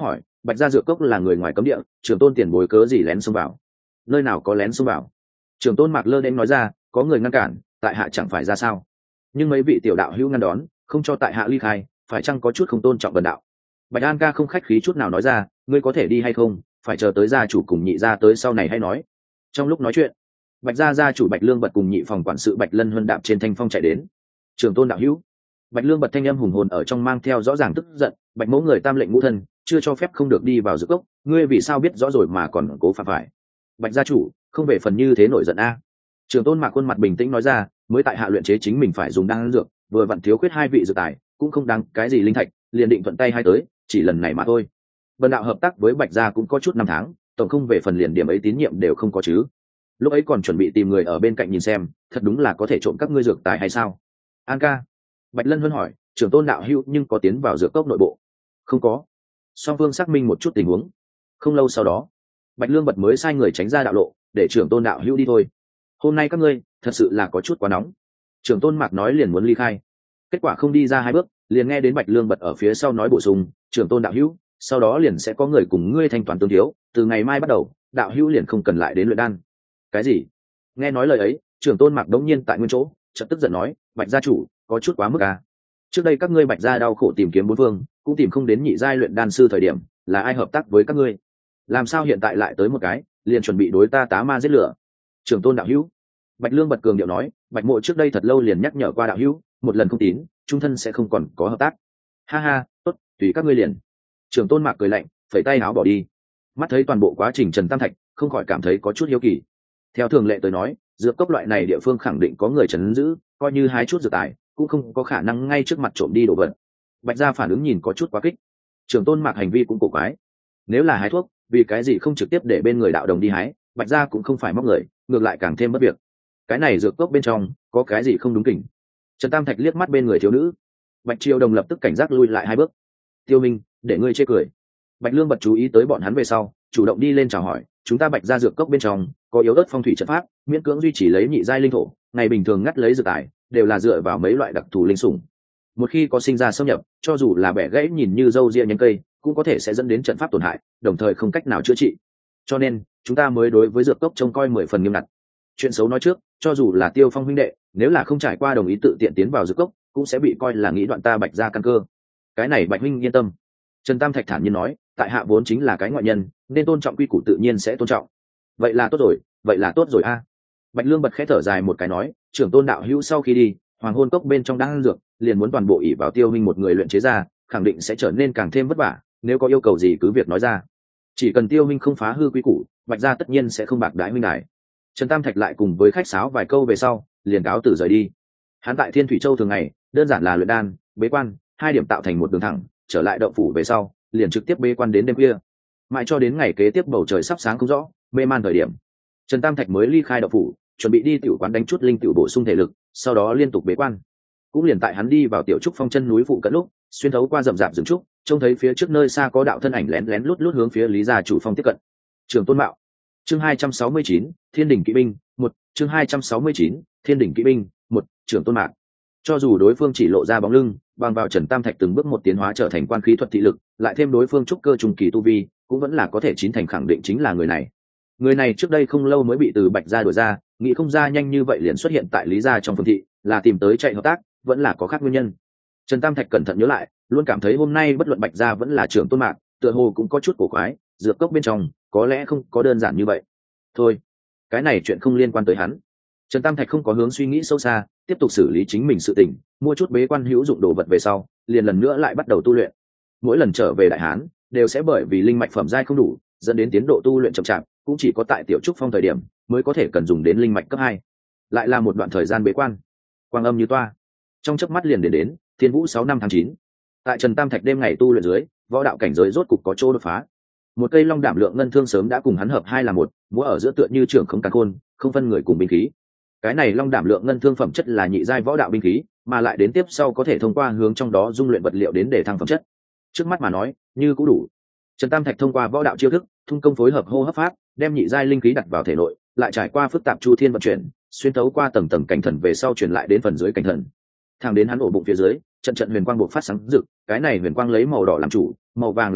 S1: Bạch gia dược cốc là người ngoài cấm địa, trưởng tôn tiền bối cớ gì lén xông vào? Nơi nào có lén xông vào? Trưởng tôn Mạc Lơ đến nói ra, có người ngăn cản, tại hạ chẳng phải ra sao? Nhưng mấy vị tiểu đạo hữu ngăn đón, không cho tại hạ ly khai, phải chăng có chút không tôn trọng bần đạo? Bạch An ca không khách khí chút nào nói ra, ngươi có thể đi hay không, phải chờ tới gia chủ cùng nhị gia tới sau này hay nói. Trong lúc nói chuyện, Bạch gia gia chủ Bạch Lương Bật cùng nhị phòng quản sự Bạch Lân Huân đạp trên thanh phong chạy đến. Trưởng tôn đạo hữu. Bạch Lương Bật thanh âm hùng hồn ở trong mang theo rõ ràng tức giận, Bạch mẫu người tam lệnh ngũ thân, chưa cho phép không được đi vào dược cốc, ngươi vì sao biết rõ rồi mà còn cố phạm phải? Bạch gia chủ, không về phần như thế nổi giận a. Trưởng tôn Mạc khuôn mặt bình tĩnh nói ra, mới tại hạ luyện chế chính mình phải dùng đan dược, vừa vặn thiếu khuyết hai vị dược tài, cũng không đáng cái gì linh thạch, liền định thuận tay hai tới, chỉ lần này mà thôi. Bần đạo hợp tác với Bạch gia cũng có chút năm tháng, tổng không về phần liền điểm ấy tín nhiệm đều không có chứ. Lúc ấy còn chuẩn bị tìm người ở bên cạnh nhìn xem, thật đúng là có thể trộm các ngươi dược tài hay sao? An ca. Bạch Lân Huân hỏi, trưởng tôn đạo hữu nhưng có tiến vào dược cốc nội bộ? Không có. Song phương xác minh một chút tình huống. Không lâu sau đó, Bạch Lương Bật mới sai người tránh ra đạo lộ, để trưởng tôn đạo hữu đi thôi. Hôm nay các ngươi thật sự là có chút quá nóng. Trưởng tôn Mạc nói liền muốn ly khai, kết quả không đi ra hai bước, liền nghe đến Bạch Lương Bật ở phía sau nói bổ sung, trưởng tôn đạo hữu, sau đó liền sẽ có người cùng ngươi thanh toán tương thiếu, từ ngày mai bắt đầu, đạo hữu liền không cần lại đến luyện đan. Cái gì? Nghe nói lời ấy, trưởng tôn Mạc đống nhiên tại nguyên chỗ, chợt tức giận nói, Bạch gia chủ, có chút quá mức à? Trước đây các ngươi Bạch gia đau khổ tìm kiếm bốn phương, cũng tìm không đến nhị giai luyện đan sư thời điểm, là ai hợp tác với các ngươi? Làm sao hiện tại lại tới một cái, liền chuẩn bị đối ta tá ma giết lửa? Trưởng tôn đạo hữu. Bạch Lương Bật cường điệu nói, Bạch mộ trước đây thật lâu liền nhắc nhở qua đạo hữu, một lần không tín, trung thân sẽ không còn có hợp tác. Ha ha, tốt, tùy các ngươi liền. Trưởng tôn Mạc cười lạnh, phẩy tay áo bỏ đi. Mắt thấy toàn bộ quá trình Trần Tam Thạch, không khỏi cảm thấy có chút hiếu kỳ. Theo thường lệ tới nói, dược cốc loại này địa phương khẳng định có người trấn giữ, coi như hái chút dược tài, cũng không có khả năng ngay trước mặt trộm đi đồ vật. Bạch gia phản ứng nhìn có chút quá kích. Trưởng tôn Mạc hành vi cũng cổ quái. Nếu là hái thuốc, vì cái gì không trực tiếp để bên người đạo đồng đi hái? Bạch gia cũng không phải móc người, ngược lại càng thêm bất việc. Cái này dược cốc bên trong có cái gì không đúng kỉnh? Trần Tam Thạch liếc mắt bên người thiếu nữ. Bạch Triều Đồng lập tức cảnh giác lui lại hai bước. Tiêu Minh, để ngươi chê cười. Bạch Lương Bật chú ý tới bọn hắn về sau, chủ động đi lên chào hỏi, chúng ta Bạch gia dược cốc bên trong có yếu ớt phong thủy trận pháp, miễn cưỡng duy trì lấy nhị giai linh thổ, ngày bình thường ngắt lấy dược tài đều là dựa vào mấy loại đặc thù linh sủng. Một khi có sinh ra xâm nhập, cho dù là bẻ gãy nhìn như râu ria nhánh cây, cũng có thể sẽ dẫn đến trận pháp tổn hại, đồng thời không cách nào chữa trị. Cho nên, chúng ta mới đối với dược cốc trông coi 10 phần nghiêm ngặt. Chuyện xấu nói trước, cho dù là Tiêu Phong huynh đệ, nếu là không trải qua đồng ý tự tiện tiến vào dược cốc, cũng sẽ bị coi là nghĩ đoạn ta Bạch gia căn cơ. Cái này Bạch huynh yên tâm. Trần Tam Thạch thản nhiên nói, tại hạ vốn chính là cái ngoại nhân, nên tôn trọng quy củ tự nhiên sẽ tôn trọng. Vậy là tốt rồi, vậy là tốt rồi a. Bạch Lương Bật khẽ thở dài một cái nói, trưởng tôn đạo hữu sau khi đi, hoàng hôn cốc bên trong đang ăn dược, liền muốn toàn bộ ỷ vào Tiêu huynh một người luyện chế ra, khẳng định sẽ trở nên càng thêm vất vả, nếu có yêu cầu gì cứ việc nói ra. Chỉ cần Tiêu huynh không phá hư quy củ, Bạch gia tất nhiên sẽ không bạc đãi huynh đài. Trần Tam Thạch lại cùng với khách sáo vài câu về sau, liền cáo từ rời đi. Hắn tại Thiên Thủy Châu thường ngày, đơn giản là luyện đan, bế quan, hai điểm tạo thành một đường thẳng, trở lại động phủ về sau, liền trực tiếp bế quan đến đêm khuya. Mãi cho đến ngày kế tiếp bầu trời sắp sáng không rõ, mê man thời điểm, Trần Tam Thạch mới ly khai động phủ, chuẩn bị đi tiểu quán đánh chút linh tiểu bổ sung thể lực, sau đó liên tục bế quan. Cũng liền tại hắn đi vào tiểu trúc phong chân núi phụ cận lúc, xuyên thấu qua rậm rạp rừng trúc, trông thấy phía trước nơi xa có đạo thân ảnh lén lén lút lút hướng phía Lý gia chủ phong tiếp cận. Trường Tôn Mạo. Chương 269, Thiên đỉnh kỵ binh, 1, chương 269, Thiên đỉnh kỵ binh, 1, Trưởng Tôn Mạc. Cho dù đối phương chỉ lộ ra bóng lưng, bằng vào Trần Tam Thạch từng bước một tiến hóa trở thành quan khí thuật thị lực, lại thêm đối phương trúc cơ trùng kỳ tu vi, cũng vẫn là có thể chín thành khẳng định chính là người này. Người này trước đây không lâu mới bị từ Bạch gia đuổi ra, nghĩ không ra nhanh như vậy liền xuất hiện tại Lý gia trong phường thị, là tìm tới chạy hợp tác, vẫn là có khác nguyên nhân. Trần Tam Thạch cẩn thận nhớ lại, luôn cảm thấy hôm nay bất luận Bạch gia vẫn là Trưởng Tôn Mạc, tựa hồ cũng có chút cổ quái, dược cốc bên trong có lẽ không có đơn giản như vậy. Thôi, cái này chuyện không liên quan tới hắn. Trần Tam Thạch không có hướng suy nghĩ sâu xa, tiếp tục xử lý chính mình sự tình, mua chút bế quan hữu dụng đồ vật về sau, liền lần nữa lại bắt đầu tu luyện. Mỗi lần trở về Đại Hán, đều sẽ bởi vì linh mạch phẩm giai không đủ, dẫn đến tiến độ tu luyện chậm chạp, cũng chỉ có tại Tiểu Trúc Phong thời điểm mới có thể cần dùng đến linh mạch cấp 2. Lại là một đoạn thời gian bế quan. Quang âm như toa, trong chớp mắt liền đến Thiên Vũ 6 năm tháng 9. Tại Trần Tam Thạch đêm ngày tu luyện dưới, võ đạo cảnh giới rốt cục có chỗ đột phá. Một cây long đảm lượng ngân thương sớm đã cùng hắn hợp hai là một, múa ở giữa tựa như trưởng không càn khôn, không phân người cùng binh khí. Cái này long đảm lượng ngân thương phẩm chất là nhị giai võ đạo binh khí, mà lại đến tiếp sau có thể thông qua hướng trong đó dung luyện vật liệu đến để thăng phẩm chất. Trước mắt mà nói, như cũng đủ. Trần Tam Thạch thông qua võ đạo chiêu thức, thung công phối hợp hô hấp pháp, đem nhị giai linh khí đặt vào thể nội, lại trải qua phức tạp chu thiên vận chuyển, xuyên thấu qua tầng tầng cảnh thần về sau chuyển lại đến phần dưới cảnh thần. Thẳng đến hắn ổ bụng phía dưới, trận trận huyền quang bộc phát sáng rực, cái này huyền quang lấy màu đỏ làm chủ, màu vàng làm phụ,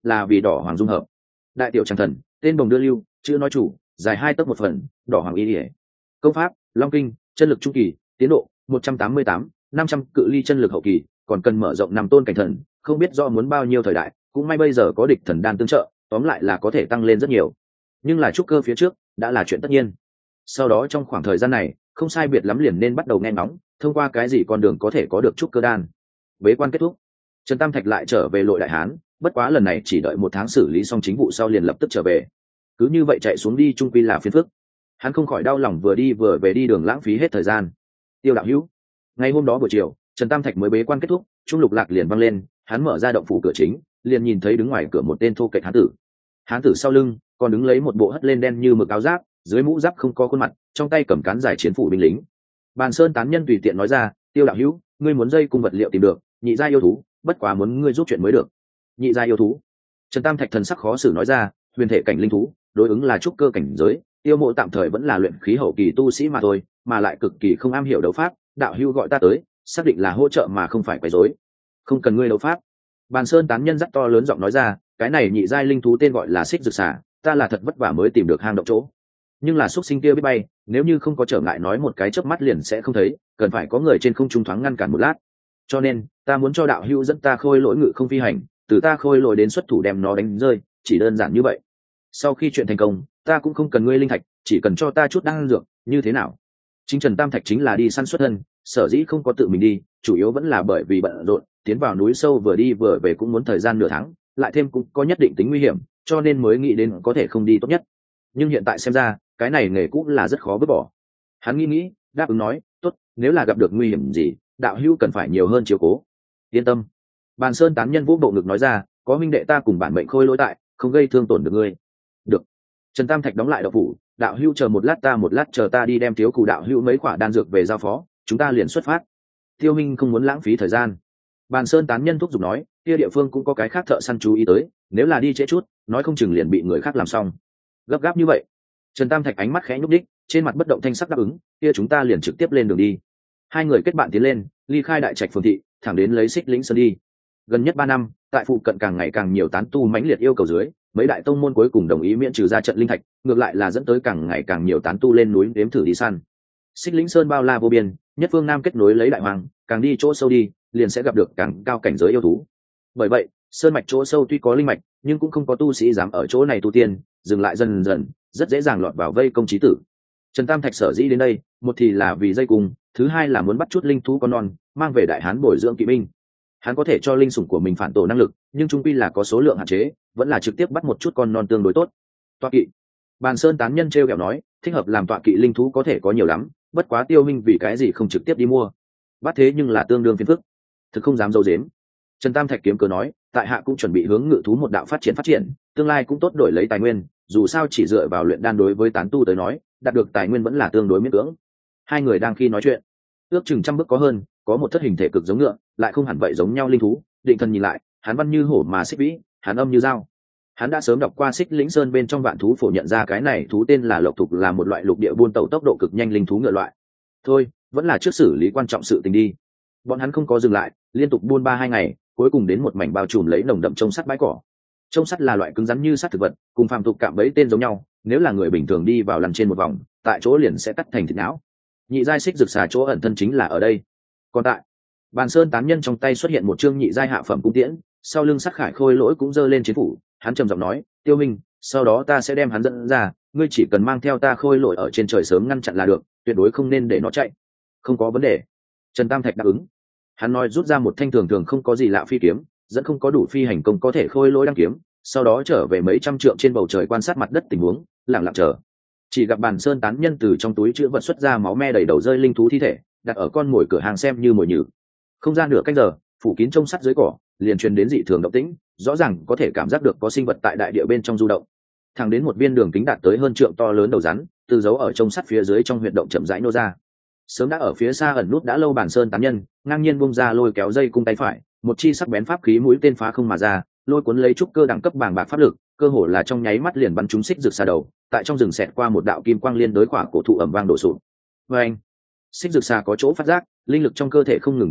S1: là vì đỏ hoàng dung hợp. Đại tiểu trang thần, tên bồng đưa lưu, chữ nói chủ, dài 2 tấc 1 phần, đỏ hoàng y ỉa. Công pháp long kinh, chân lực trung kỳ, tiến độ 188, 500 cự ly chân lực hậu kỳ, còn cần mở rộng 5 tôn cảnh thần, không biết do muốn bao nhiêu thời đại, cũng may bây giờ có địch thần đan tương trợ, tóm lại là có thể tăng lên rất nhiều. Nhưng là trúc cơ phía trước đã là chuyện tất nhiên. Sau đó trong khoảng thời gian này không sai biệt lắm liền nên bắt đầu nghe ngóng thông qua cái gì con đường có thể có được trúc cơ đan. Bế quan kết thúc, Trần Tam Thạch lại trở về Lội Đại Hán, bất quá lần này chỉ đợi 1 tháng xử lý xong chính vụ sau liền lập tức trở về. Cứ như vậy chạy xuống đi trung quy là phiền phức. Hắn không khỏi đau lòng vừa đi vừa về đi đường lãng phí hết thời gian. Tiêu đạo hữu. Ngày hôm đó buổi chiều, Trần Tam Thạch mới bế quan kết thúc, trung lục lạc liền văng lên, hắn mở ra động phủ cửa chính, liền nhìn thấy đứng ngoài cửa một tên thô kệch hán tử. Hán tử sau lưng còn đứng lấy một bộ hất lên đen như mực áo giáp, dưới mũ giáp không có khuôn mặt, trong tay cầm cán giải chiến phủ binh lính. Bàn Sơn tán nhân tùy tiện nói ra, Tiêu đạo hữu, ngươi muốn dây cung vật liệu tìm được, nhị gia yêu thú, bất quá muốn ngươi giúp chuyện mới được. Nhị gia yêu thú? Trần Tam Thạch thần sắc khó xử nói ra, huyền thể cảnh linh thú, đối ứng là trúc cơ cảnh giới, Tiêu Mộ tạm thời vẫn là luyện khí hậu kỳ tu sĩ mà thôi, mà lại cực kỳ không am hiểu đấu pháp, đạo hữu gọi ta tới, xác định là hỗ trợ mà không phải quấy rối. Không cần ngươi đấu pháp. Bàn Sơn tán nhân dắt to lớn giọng nói ra, cái này nhị giai linh thú tên gọi là xích dược xà, ta là thật vất vả mới tìm được hang động chỗ. Nhưng là xúc sinh kia biết bay, nếu như không có trở ngại nói một cái chớp mắt liền sẽ không thấy, cần phải có người trên không trung thoáng ngăn cản một lát. Cho nên, ta muốn cho đạo hữu dẫn ta khôi lỗi ngự không phi hành, từ ta khôi lỗi đến xuất thủ đem nó đánh rơi, chỉ đơn giản như vậy. Sau khi chuyện thành công, ta cũng không cần ngươi linh thạch, chỉ cần cho ta chút đan dược, như thế nào? Chính Trần Tam Thạch chính là đi săn xuất thân, sở dĩ không có tự mình đi, chủ yếu vẫn là bởi vì bận rộn, tiến vào núi sâu vừa đi vừa về cũng muốn thời gian nửa tháng, lại thêm cũng có nhất định tính nguy hiểm, cho nên mới nghĩ đến có thể không đi tốt nhất. Nhưng hiện tại xem ra, cái này nghề cũng là rất khó vứt bỏ. Hắn nghĩ, đáp ứng nói, tốt, nếu là gặp được nguy hiểm gì, đạo hữu cần phải nhiều hơn chiếu cố. Yên tâm. Bàn Sơn tán nhân vũ bộ ngực nói ra, có huynh đệ ta cùng bản mệnh khôi lỗi tại, không gây thương tổn được ngươi. Được. Trần Tam Thạch đóng lại động phủ, đạo hữu chờ một lát chờ ta đi đem thiếu cù đạo hữu mấy quả đan dược về giao phó, chúng ta liền xuất phát. Tiêu Minh không muốn lãng phí thời gian. Bàn Sơn tán nhân thúc giục nói, kia địa phương cũng có cái khác thợ săn chú ý tới, nếu là đi trễ chút, nói không chừng liền bị người khác làm xong. Gấp gáp như vậy. Trần Tam Thạch ánh mắt khẽ nhúc đích, trên mặt bất động thanh sắc đáp ứng, kia chúng ta liền trực tiếp lên đường đi. Hai người kết bạn tiến lên, ly khai đại trạch phường thị, thẳng đến lấy Xích Lĩnh Sơn đi. Gần nhất 3 năm, tại phụ cận càng ngày càng nhiều tán tu mãnh liệt yêu cầu dưới, mấy đại tông môn cuối cùng đồng ý miễn trừ ra trận linh thạch, ngược lại là dẫn tới càng ngày càng nhiều tán tu lên núi đếm thử đi săn. Xích Lĩnh Sơn bao la vô biên, nhất phương nam kết nối lấy đại hoàng, càng đi chỗ sâu đi, liền sẽ gặp được càng cao cảnh giới yêu thú. Bởi vậy, sơn mạch chỗ sâu tuy có linh mạch, nhưng cũng không có tu sĩ dám ở chỗ này tu tiên, dừng lại dần dần, rất dễ dàng lọt vào vây công chí tử. Trần Tam Thạch sở dĩ đến đây, một thì là vì dây cùng, thứ hai là muốn bắt chút linh thú con non, mang về Đại Hán bồi dưỡng kỵ binh. Hắn có thể cho linh sủng của mình phản tổ năng lực, nhưng trung quy là có số lượng hạn chế, vẫn là trực tiếp bắt một chút con non tương đối tốt. Tọa kỵ. Bàn Sơn tán nhân trêu ghẹo nói, thích hợp làm tọa kỵ linh thú có thể có nhiều lắm, bất quá Tiêu Minh vì cái gì không trực tiếp đi mua? Bắt thế nhưng là tương đương phiền phức. Thực không dám dâu dếm. Trần Tam Thạch kiếm cớ nói, tại hạ cũng chuẩn bị hướng ngự thú một đạo phát triển, tương lai cũng tốt đổi lấy tài nguyên, dù sao chỉ dựa vào luyện đan đối với tán tu tới nói, đạt được tài nguyên vẫn là tương đối miễn cưỡng. Hai người đang khi nói chuyện, ước chừng 100 bước có hơn, có một thất hình thể cực giống ngựa, lại không hẳn vậy giống nhau linh thú. Định thần nhìn lại, hắn văn như hổ mà xích vĩ, hắn âm như dao. Hắn đã sớm đọc qua Xích Lĩnh Sơn bên trong vạn thú phổ, nhận ra cái này thú tên là lộc thục, là một loại lục địa buôn tàu tốc độ cực nhanh linh thú ngựa loại. Thôi, vẫn là trước xử lý quan trọng sự tình đi. Bọn hắn không có dừng lại, liên tục buôn 3-2 ngày, cuối cùng đến một mảnh bao trùm lấy nồng đậm trông sắt bãi cỏ. Trông sắt là loại cứng rắn như sắt thực vật, cùng phàm tục cạm bẫy tên giống nhau, nếu là người bình thường đi vào lăn trên một vòng, tại chỗ liền sẽ cắt thành thịt não. Nhị giai xích rực xà chỗ ẩn thân chính là ở đây. Còn tại Bàn Sơn tán nhân trong tay xuất hiện một chương nhị giai hạ phẩm cung tiễn, sau lưng sắc khải khôi lỗi cũng giơ lên chiến phủ, hắn trầm giọng nói, Tiêu Minh, sau đó ta sẽ đem hắn dẫn ra, ngươi chỉ cần mang theo ta khôi lỗi ở trên trời sớm ngăn chặn là được, tuyệt đối không nên để nó chạy. Không có vấn đề. Trần Tam Thạch đáp ứng. Hắn nói rút ra một thanh thường thường không có gì lạ phi kiếm, dẫn không có đủ phi hành công có thể khôi lỗi đăng kiếm, sau đó trở về mấy trăm trượng trên bầu trời quan sát mặt đất tình huống, lặng lặng chờ. Chỉ gặp Bàn Sơn tán nhân từ trong túi chứa vật xuất ra máu me đầy đầu rơi linh thú thi thể, đặt ở con mồi cửa hàng xem như mồi nhử. Không gian nửa canh giờ, phủ kín trông sắt dưới cỏ, liền truyền đến dị thường động tĩnh, rõ ràng có thể cảm giác được có sinh vật tại đại địa bên trong du động. Thẳng đến một viên đường kính đạt tới hơn trượng to lớn đầu rắn, từ dấu ở trông sắt phía dưới trong huyệt động chậm rãi nô ra. Sớm đã ở phía xa ẩn nút đã lâu Bàn Sơn tán nhân, ngang nhiên bung ra lôi kéo dây cung tay phải, một chi sắc bén pháp khí mũi tên phá không mà ra, lôi cuốn lấy trúc cơ đẳng cấp bàng bạc pháp lực, cơ hồ là trong nháy mắt liền bắn trúng xích rực xà đầu, tại trong rừng xẹt qua một đạo kim quang liên đối khỏa cổ thụ ầm vang đổ sụp. Vâng, xích rực xà có chỗ phát giác, linh lực trong cơ thể không ngừng cuộn cuộn,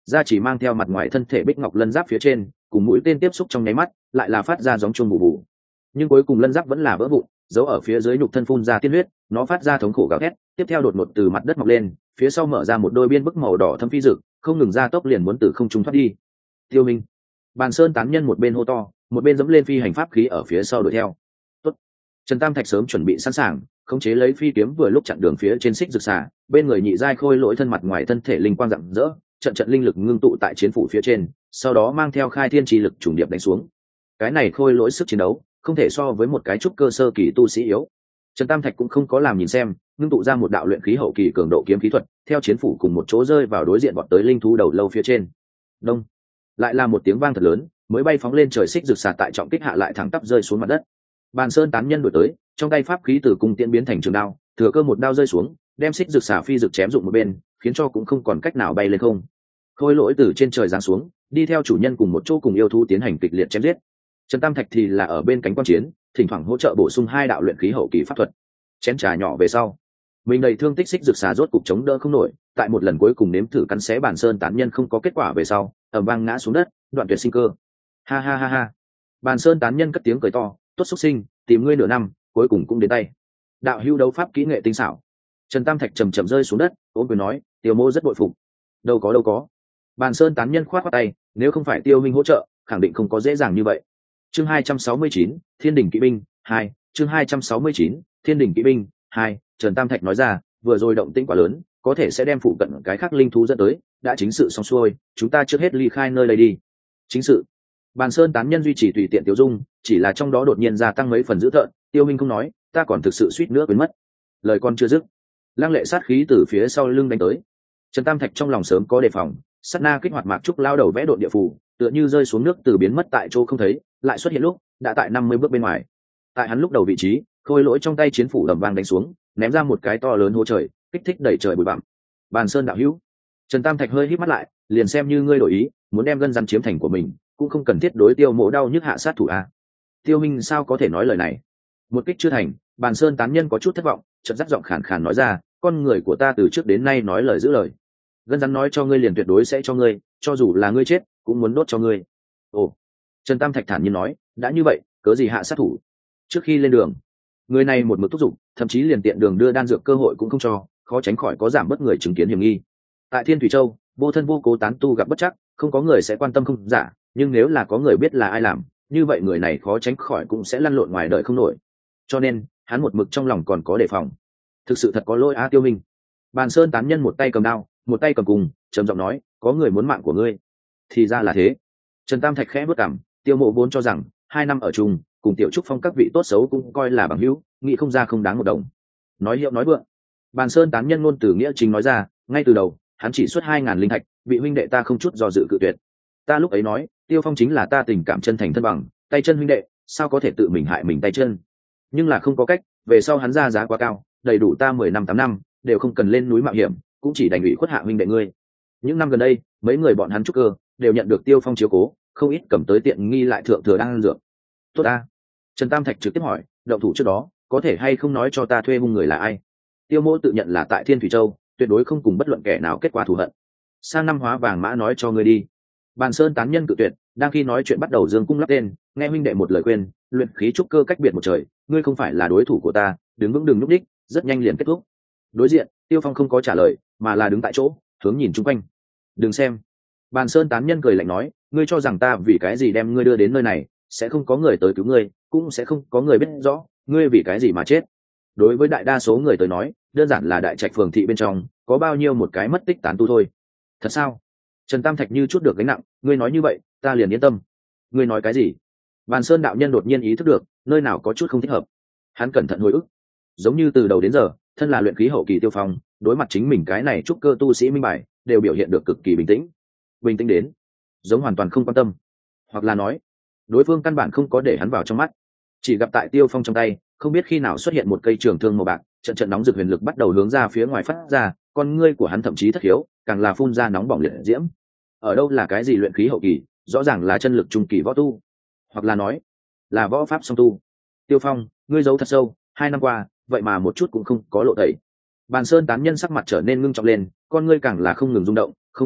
S1: da chỉ mang theo mặt ngoài thân thể bích ngọc lân giáp phía trên cùng mũi tên tiếp xúc trong nháy mắt lại là phát ra gióng chuông bù bù, nhưng cuối cùng lân giáp vẫn là vỡ vụn, giấu ở phía dưới nhục thân phun ra tiên huyết, nó phát ra thống khổ gào thét, tiếp theo đột ngột từ mặt đất mọc lên, phía sau mở ra một đôi biên bức màu đỏ thâm phi dực, không ngừng ra tốc liền muốn từ không trung thoát đi. Tiêu Minh, Bàn Sơn tán nhân một bên hô to, một bên dẫm lên phi hành pháp khí ở phía sau đuổi theo. Tốt. Trần Tam Thạch sớm chuẩn bị sẵn sàng, khống chế lấy phi kiếm vừa lúc chặn đường phía trên xích rực xà, bên người nhị giai khôi lỗi thân mặt ngoài thân thể linh quang rạng rỡ, trận linh lực ngưng tụ tại chiến phủ phía trên, sau đó mang theo khai thiên chi lực trùng điệp đánh xuống. Cái này khôi lỗi sức chiến đấu không thể so với một cái trúc cơ sơ kỳ tu sĩ yếu. Trần Tam Thạch cũng không có làm nhìn xem, ngưng tụ ra một đạo luyện khí hậu kỳ cường độ kiếm khí thuật, theo chiến phủ cùng một chỗ rơi vào đối diện bọn tới linh thú đầu lâu phía trên. Đông, lại là một tiếng vang thật lớn, mới bay phóng lên trời xích rực xà tại trọng kích hạ lại thẳng tắp rơi xuống mặt đất. Bàn Sơn tán nhân đuổi tới, trong tay pháp khí từ cung tiễn biến thành trường đao, thừa cơ một đao rơi xuống, đem xích rực xà phi rực chém dụng một bên, khiến cho cũng không còn cách nào bay lên không. Khôi lỗi từ trên trời giáng xuống, đi theo chủ nhân cùng một chỗ cùng yêu thú tiến hành kịch liệt chém giết. Trần Tam Thạch thì là ở bên cánh quan chiến, thỉnh thoảng hỗ trợ bổ sung hai đạo luyện khí hậu kỳ pháp thuật. Chén trà nhỏ về sau, mình đầy thương tích xích rực xà rốt cục chống đỡ không nổi, tại một lần cuối cùng nếm thử cắn xé Bàn Sơn tán nhân không có kết quả về sau, ầm vang ngã xuống đất, đoạn tuyệt sinh cơ. Ha ha ha ha. Bàn Sơn tán nhân cất tiếng cười to, tốt xúc sinh, tìm ngươi nửa năm, cuối cùng cũng đến tay. Đạo hưu đấu pháp kỹ nghệ tinh xảo. Trần Tam Thạch trầm trầm rơi xuống đất, ôm quyền nói, Tiêu Mô rất bội phục. Đâu có. Bàn Sơn tán nhân khoát khoát tay, nếu không phải Tiêu Minh hỗ trợ, khẳng định không có dễ dàng như vậy. Chương 269, Thiên đỉnh kỵ binh 2, chương 269, Thiên đỉnh kỵ binh 2, Trần Tam Thạch nói ra, vừa rồi động tĩnh quá lớn, có thể sẽ đem phụ cận cái khác linh thú dẫn tới, đã chính sự xong xuôi, chúng ta trước hết ly khai nơi đây đi. Chính sự. Bàn Sơn tán nhân duy trì tùy tiện tiêu dung, chỉ là trong đó đột nhiên gia tăng mấy phần dữ tợn, Tiêu Minh không nói, ta còn thực sự suýt nữa quên mất. Lời con chưa dứt, lăng lệ sát khí từ phía sau lưng đánh tới. Trần Tam Thạch trong lòng sớm có đề phòng, sát na kích hoạt mạc trúc lao đầu vẽ độn địa phù, tựa như rơi xuống nước từ biến mất tại chỗ không thấy, lại xuất hiện lúc đã tại 50 bước bên ngoài. Tại hắn lúc đầu vị trí, khôi lỗi trong tay chiến phủ đầm vang đánh xuống, ném ra một cái to lớn hố trời, kích thích đẩy trời bụi bặm. Bàn Sơn đạo hữu. Trần Tam Thạch hơi híp mắt lại, liền xem như ngươi đổi ý, muốn đem gân rắn chiếm thành của mình, cũng không cần thiết đối Tiêu Mộ đau nhức hạ sát thủ a. Tiêu Minh sao có thể nói lời này? Một kích chưa thành, Bàn Sơn tán nhân có chút thất vọng, chợt dắt giọng khàn khàn nói ra, con người của ta từ trước đến nay nói lời giữ lời. Gân rắn nói cho ngươi liền tuyệt đối sẽ cho ngươi, cho dù là ngươi chết, cũng muốn đốt cho ngươi. Ồ. Trần Tam Thạch thản nhiên nói, đã như vậy, cớ gì hạ sát thủ? Trước khi lên đường, người này một mực thúc giục, thậm chí liền tiện đường đưa đan dược cơ hội cũng không cho, khó tránh khỏi có giảm bớt người chứng kiến hiểm nghi. Tại Thiên Thủy Châu, vô thân vô cố tán tu gặp bất chắc, không có người sẽ quan tâm không giả, nhưng nếu là có người biết là ai làm, như vậy người này khó tránh khỏi cũng sẽ lăn lộn ngoài đời không nổi. Cho nên, hắn một mực trong lòng còn có đề phòng. Thực sự thật có lỗi Tiêu Minh. Bàn Sơn tán nhân một tay cầm đao, một tay cầm cùng, trầm giọng nói, có người muốn mạng của ngươi. Thì ra là thế. Trần Tam Thạch khẽ bước cằm, Tiêu Mộ vốn cho rằng 2 năm ở chung, cùng Tiểu Trúc Phong các vị tốt xấu cũng coi là bằng hữu, nghĩ không ra không đáng một đồng. Nói hiệu nói vượng. Bàn Sơn tán nhân ngôn từ nghĩa chính nói ra, ngay từ đầu, hắn chỉ xuất 2000 linh thạch, vị huynh đệ ta không chút do dự cự tuyệt. Ta lúc ấy nói, Tiêu Phong chính là ta tình cảm chân thành thân bằng, tay chân huynh đệ, sao có thể tự mình hại mình tay chân. Nhưng là không có cách, về sau hắn ra giá quá cao, đầy đủ ta 10 năm 8 năm, đều không cần lên núi mạo hiểm, cũng chỉ đành ủy khuất hạ huynh đệ ngươi. Những năm gần đây, mấy người bọn hắn trúc cơ đều nhận được Tiêu Phong chiếu cố, không ít cầm tới tiện nghi lại thượng thừa đang ăn dược. Tốt ta. Trần Tam Thạch trực tiếp hỏi, động thủ trước đó, có thể hay không nói cho ta thuê hung người là ai? Tiêu Mỗ tự nhận là tại Thiên Thủy Châu, tuyệt đối không cùng bất luận kẻ nào kết quả thù hận. Sang năm hóa vàng mã nói cho ngươi đi. Bàn Sơn tán nhân cự tuyệt, đang khi nói chuyện bắt đầu dương cung lắp tên, nghe huynh đệ một lời khuyên, luyện khí trúc cơ cách biệt một trời, ngươi không phải là đối thủ của ta, đứng vững đừng nhúc nhích, rất nhanh liền kết thúc. Đối diện, Tiêu Phong không có trả lời, mà là đứng tại chỗ, hướng nhìn chung quanh. Đừng xem. Bàn Sơn tán nhân cười lạnh nói, ngươi cho rằng ta vì cái gì đem ngươi đưa đến nơi này, sẽ không có người tới cứu ngươi, cũng sẽ không có người biết rõ ngươi vì cái gì mà chết. Đối với đại đa số người tới nói, đơn giản là đại trạch phường thị bên trong có bao nhiêu một cái mất tích tán tu thôi. Thật sao? Trần Tam Thạch như chút được gánh nặng, ngươi nói như vậy, ta liền yên tâm. Ngươi nói cái gì? Bàn Sơn đạo nhân đột nhiên ý thức được, nơi nào có chút không thích hợp. Hắn cẩn thận hồi ức, giống như từ đầu đến giờ, thân là luyện khí hậu kỳ Tiêu Phong, đối mặt chính mình cái này trúc cơ tu sĩ minh bài, đều biểu hiện được cực kỳ bình tĩnh. Bình tĩnh đến, giống hoàn toàn không quan tâm, hoặc là nói, đối phương căn bản không có để hắn vào trong mắt. Chỉ gặp tại Tiêu Phong trong tay, không biết khi nào xuất hiện một cây trường thương màu bạc, trận trận nóng rực huyền lực bắt đầu hướng ra phía ngoài phát ra, con ngươi của hắn thậm chí thất hiếu, càng là phun ra nóng bỏng liệt diễm. Ở đâu là cái gì luyện khí hậu kỳ, rõ ràng là chân lực trung kỳ võ tu, hoặc là nói là võ pháp song tu. Tiêu Phong, ngươi giấu thật sâu, 2 năm qua, vậy mà một chút cũng không có lộ tẩy. Bàn Sơn tán nhân sắc mặt trở nên ngưng trọng lên, con ngươi càng là không ngừng rung động, không đúng,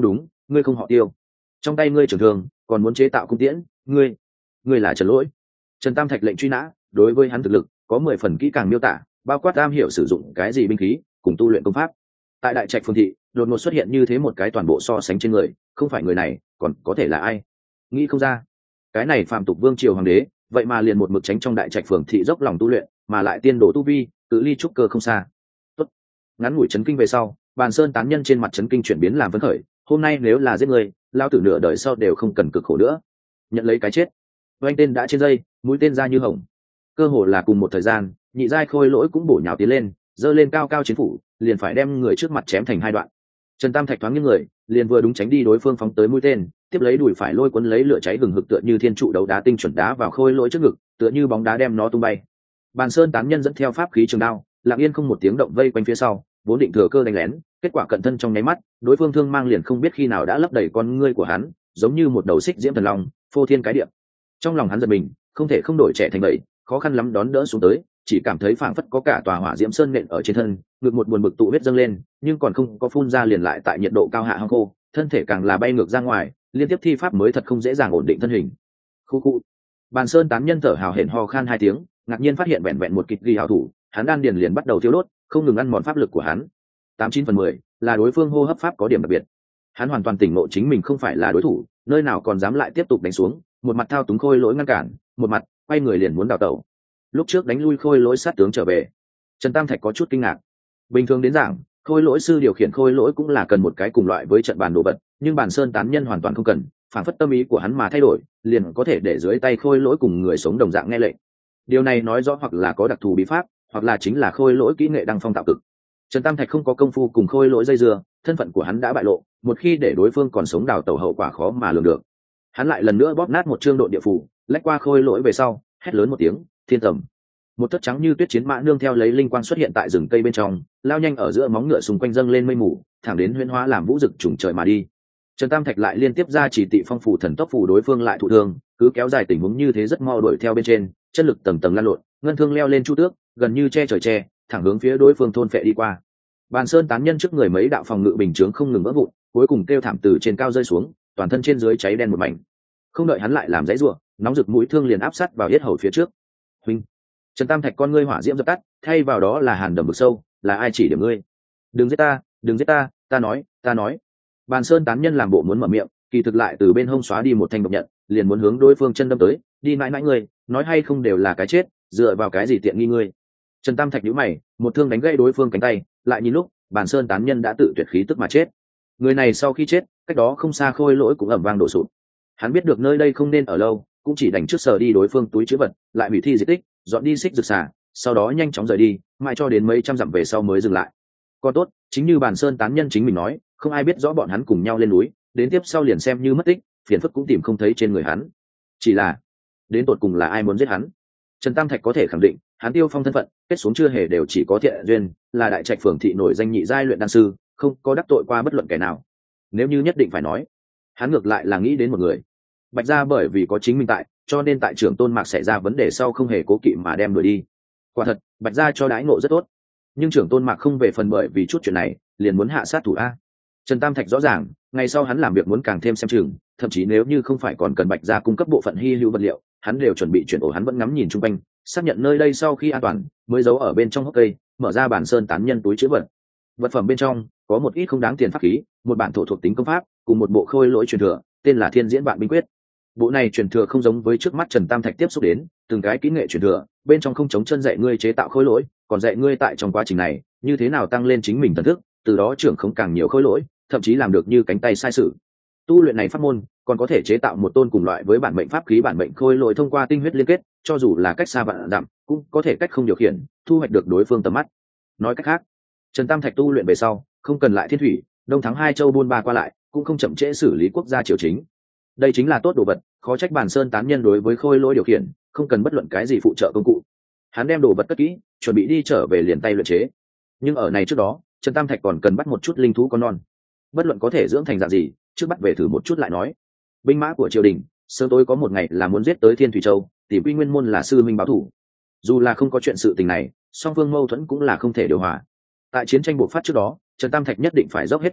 S1: ngươi không họ Tiêu, trong tay ngươi trưởng thường còn muốn chế tạo cung tiễn, ngươi là Trần Lỗi. Trần Tam Thạch lệnh truy nã đối với hắn thực lực có 10 phần kỹ càng miêu tả, bao quát am hiểu sử dụng cái gì binh khí cùng tu luyện công pháp. Tại đại trạch phường thị đột ngột xuất hiện như thế một cái toàn bộ so sánh trên người, không phải người này còn có thể là ai? Nghĩ không ra. Cái này phạm tục vương triều hoàng đế vậy mà liền một mực tránh trong đại trạch phường thị dốc lòng tu luyện, mà lại tiên đồ tu vi tự ly trúc cơ không xa. Tốt. Ngắn ngủi chấn kinh về sau, Bàn Sơn tán nhân trên mặt chấn kinh chuyển biến làm phấn khởi, hôm nay nếu là giết người, lao tử nửa đời sau đều không cần cực khổ nữa. Nhận lấy cái chết. Oanh tên đã trên dây, mũi tên ra như hồng. Cơ hồ là cùng một thời gian, nhị giai Khôi Lỗi cũng bổ nhào tiến lên, giơ lên cao cao chiến phủ, liền phải đem người trước mặt chém thành hai đoạn. Trần Tam Thạch thoáng nghiêng người, liền vừa đúng tránh đi đối phương phóng tới mũi tên, tiếp lấy đùi phải lôi cuốn lấy lửa cháy hừng hực tựa như thiên trụ đấu đá tinh chuẩn đá vào Khôi Lỗi trước ngực, tựa như bóng đá đem nó tung bay. Bàn Sơn tán nhân dẫn theo pháp khí trường đao, lặng yên không một tiếng động vây quanh phía sau, vốn định thừa cơ đánh lén, kết quả cận thân trong nháy mắt, đối phương thương mang liền không biết khi nào đã lấp đầy con ngươi của hắn, giống như một đầu xích diễm thần long, phô thiên cái địa. Trong lòng hắn giật mình, không thể không đổi trẻ thành bậy, khó khăn lắm đón đỡ xuống tới, chỉ cảm thấy phảng phất có cả tòa hỏa diễm sơn nện ở trên thân, ngực một buồn bực tụ huyết dâng lên, nhưng còn không có phun ra liền lại tại nhiệt độ cao hạ hong khô, thân thể càng là bay ngược ra ngoài, liên tiếp thi pháp mới thật không dễ dàng ổn định thân hình. Khu khu. Bàn Sơn tán nhân thở hào hển ho khan hai tiếng, ngạc nhiên phát hiện vẹn vẹn một kịch ghi hào thủ, hắn đan điền liền bắt đầu thiêu đốt, không ngừng ăn mòn pháp lực của hắn. 89/10 là đối phương hô hấp pháp có điểm đặc biệt. Hắn hoàn toàn tỉnh ngộ chính mình không phải là đối thủ, nơi nào còn dám lại tiếp tục đánh xuống, một mặt thao túng Khôi Lỗi ngăn cản, một mặt quay người liền muốn đào tẩu. Lúc trước đánh lui Khôi Lỗi sát tướng trở về, Trần Tam Thạch có chút kinh ngạc. Bình thường đến giảng, Khôi Lỗi sư điều khiển Khôi Lỗi cũng là cần một cái cùng loại với trận bàn đồ vật, nhưng Bàn Sơn tán nhân hoàn toàn không cần, phản phất tâm ý của hắn mà thay đổi, liền có thể để dưới tay Khôi Lỗi cùng người sống đồng dạng nghe lệnh. Điều này nói rõ hoặc là có đặc thù bí pháp, hoặc là chính là Khôi Lỗi kỹ nghệ đăng phong tạo cực. Trần Tam Thạch không có công phu cùng Khôi Lỗi dây dưa, thân phận của hắn đã bại lộ, một khi để đối phương còn sống đào tẩu hậu quả khó mà lường được. Hắn lại lần nữa bóp nát một chương độn địa phủ, lách qua Khôi Lỗi về sau, hét lớn một tiếng, thiên tầm. Một thất trắng như tuyết chiến mã nương theo lấy linh quang xuất hiện tại rừng cây bên trong, lao nhanh ở giữa móng ngựa xung quanh dâng lên mây mù, thẳng đến huyễn hóa làm vũ dực trùng trời mà đi. Trần Tam Thạch lại liên tiếp ra chỉ tị phong phủ thần tốc phủ đối phương lại thụ thương, cứ kéo dài tình huống như thế rất mau đuổi theo bên trên, chân lực tầng tầng lan lộn, ngân thương leo lên chu tước, gần như che trời che, thẳng hướng phía đối phương thôn phệ đi qua. Bàn Sơn tán nhân trước người mấy đạo phòng ngự bình chướng không ngừng vỡ vụn, cuối cùng kêu thảm từ trên cao rơi xuống, toàn thân trên dưới cháy đen một mảnh. Không đợi hắn lại làm dãy rủa, nóng rực mũi thương liền áp sát vào yết hầu phía trước. Huynh. Trần Tam Thạch con ngươi hỏa diễm dập tắt, thay vào đó là hàn đầm vực sâu, là ai chỉ điểm ngươi? Đừng giết ta, đừng giết ta, ta nói. Bàn Sơn tán nhân làm bộ muốn mở miệng, kỳ thực lại từ bên hông xóa đi một thanh độc nhận, liền muốn hướng đối phương chân đâm tới, đi mãi mãi ngươi, nói hay không đều là cái chết, dựa vào cái gì tiện nghi ngươi? Trần Tam Thạch nhíu mày, một thương đánh gãy đối phương cánh tay, lại nhìn lúc, Bàn Sơn tán nhân đã tự tuyệt khí tức mà chết. Người này sau khi chết, cách đó không xa Khôi Lỗi cũng ầm vang đổ sụp. Hắn biết được nơi đây không nên ở lâu, cũng chỉ đành trước sờ đi đối phương túi trữ vật, lại hủy thi di tích, dọn đi xích rực xà, sau đó nhanh chóng rời đi, mãi cho đến mấy trăm dặm về sau mới dừng lại. Còn tốt, chính như Bàn Sơn tán nhân chính mình nói, không ai biết rõ bọn hắn cùng nhau lên núi, đến tiếp sau liền xem như mất tích, phiền phức cũng tìm không thấy trên người hắn. Chỉ là, đến tột cùng là ai muốn giết hắn? Trần Tam Thạch có thể khẳng định, hắn Tiêu Phong thân phận, kết xuống chưa hề đều chỉ có thiện duyên, là đại trạch phường thị nổi danh nhị giai luyện đan sư, không có đắc tội qua bất luận kẻ nào. Nếu như nhất định phải nói, hắn ngược lại là nghĩ đến một người. Bạch gia bởi vì có chính mình tại, cho nên tại trưởng Tôn Mạc xảy ra vấn đề sau không hề cố kỵ mà đem đuổi đi. Quả thật, Bạch gia cho đãi ngộ rất tốt, nhưng trưởng Tôn Mạc không về phần bởi vì chút chuyện này liền muốn hạ sát thủ a. Trần Tam Thạch rõ ràng, ngày sau hắn làm việc muốn càng thêm xem chừng, thậm chí nếu như không phải còn cần Bạch gia cung cấp bộ phận hy hữu vật liệu, hắn đều chuẩn bị chuyển ổ. Hắn vẫn ngắm nhìn chung quanh, xác nhận nơi đây sau khi an toàn, mới giấu ở bên trong hốc cây, mở ra Bàn Sơn tán nhân túi trữ vật. Vật phẩm bên trong có một ít không đáng tiền pháp khí, một bản thổ thuộc tính công pháp, cùng một bộ Khôi Lỗi truyền thừa, tên là Thiên Diễn Vạn Binh Quyết. Bộ này truyền thừa không giống với trước mắt Trần Tam Thạch tiếp xúc đến, từng cái kỹ nghệ truyền thừa, bên trong không chống chân dạy ngươi chế tạo khối lỗi, còn dạy ngươi tại trong quá trình này, như thế nào tăng lên chính mình thần thức, từ đó trưởng không càng nhiều khối lỗi, thậm chí làm được như cánh tay sai sự. Tu luyện này pháp môn, còn có thể chế tạo một tôn cùng loại với bản mệnh pháp khí bản mệnh khôi lỗi thông qua tinh huyết liên kết, cho dù là cách xa vạn dặm, cũng có thể cách không điều khiển, thu hoạch được đối phương tầm mắt. Nói cách khác, Trần Tam Thạch tu luyện về sau, không cần lại thiên thủy, đông thắng hai châu buôn ba qua lại, cũng không chậm trễ xử lý quốc gia triều chính. Đây chính là tốt đồ vật, khó trách Bàn Sơn tán nhân đối với khôi lỗi điều khiển không cần bất luận cái gì phụ trợ công cụ. Hắn đem đồ vật cất kỹ, chuẩn bị đi trở về liền tay luyện chế. Nhưng ở này trước đó, Trần Tam Thạch còn cần bắt một chút linh thú con non. Bất luận có thể dưỡng thành dạng gì, trước bắt về thử một chút lại nói. Binh mã của triều đình, sớm tối có một ngày là muốn giết tới Thiên Thủy Châu, tìm Quy Nguyên môn là sư minh báo thủ. Dù là không có chuyện sự tình này, song phương mâu thuẫn cũng là không thể điều hòa. Tại chiến tranh bộc phát trước đó, Trần Tam Thạch nhất định phải dốc hết toàn lực,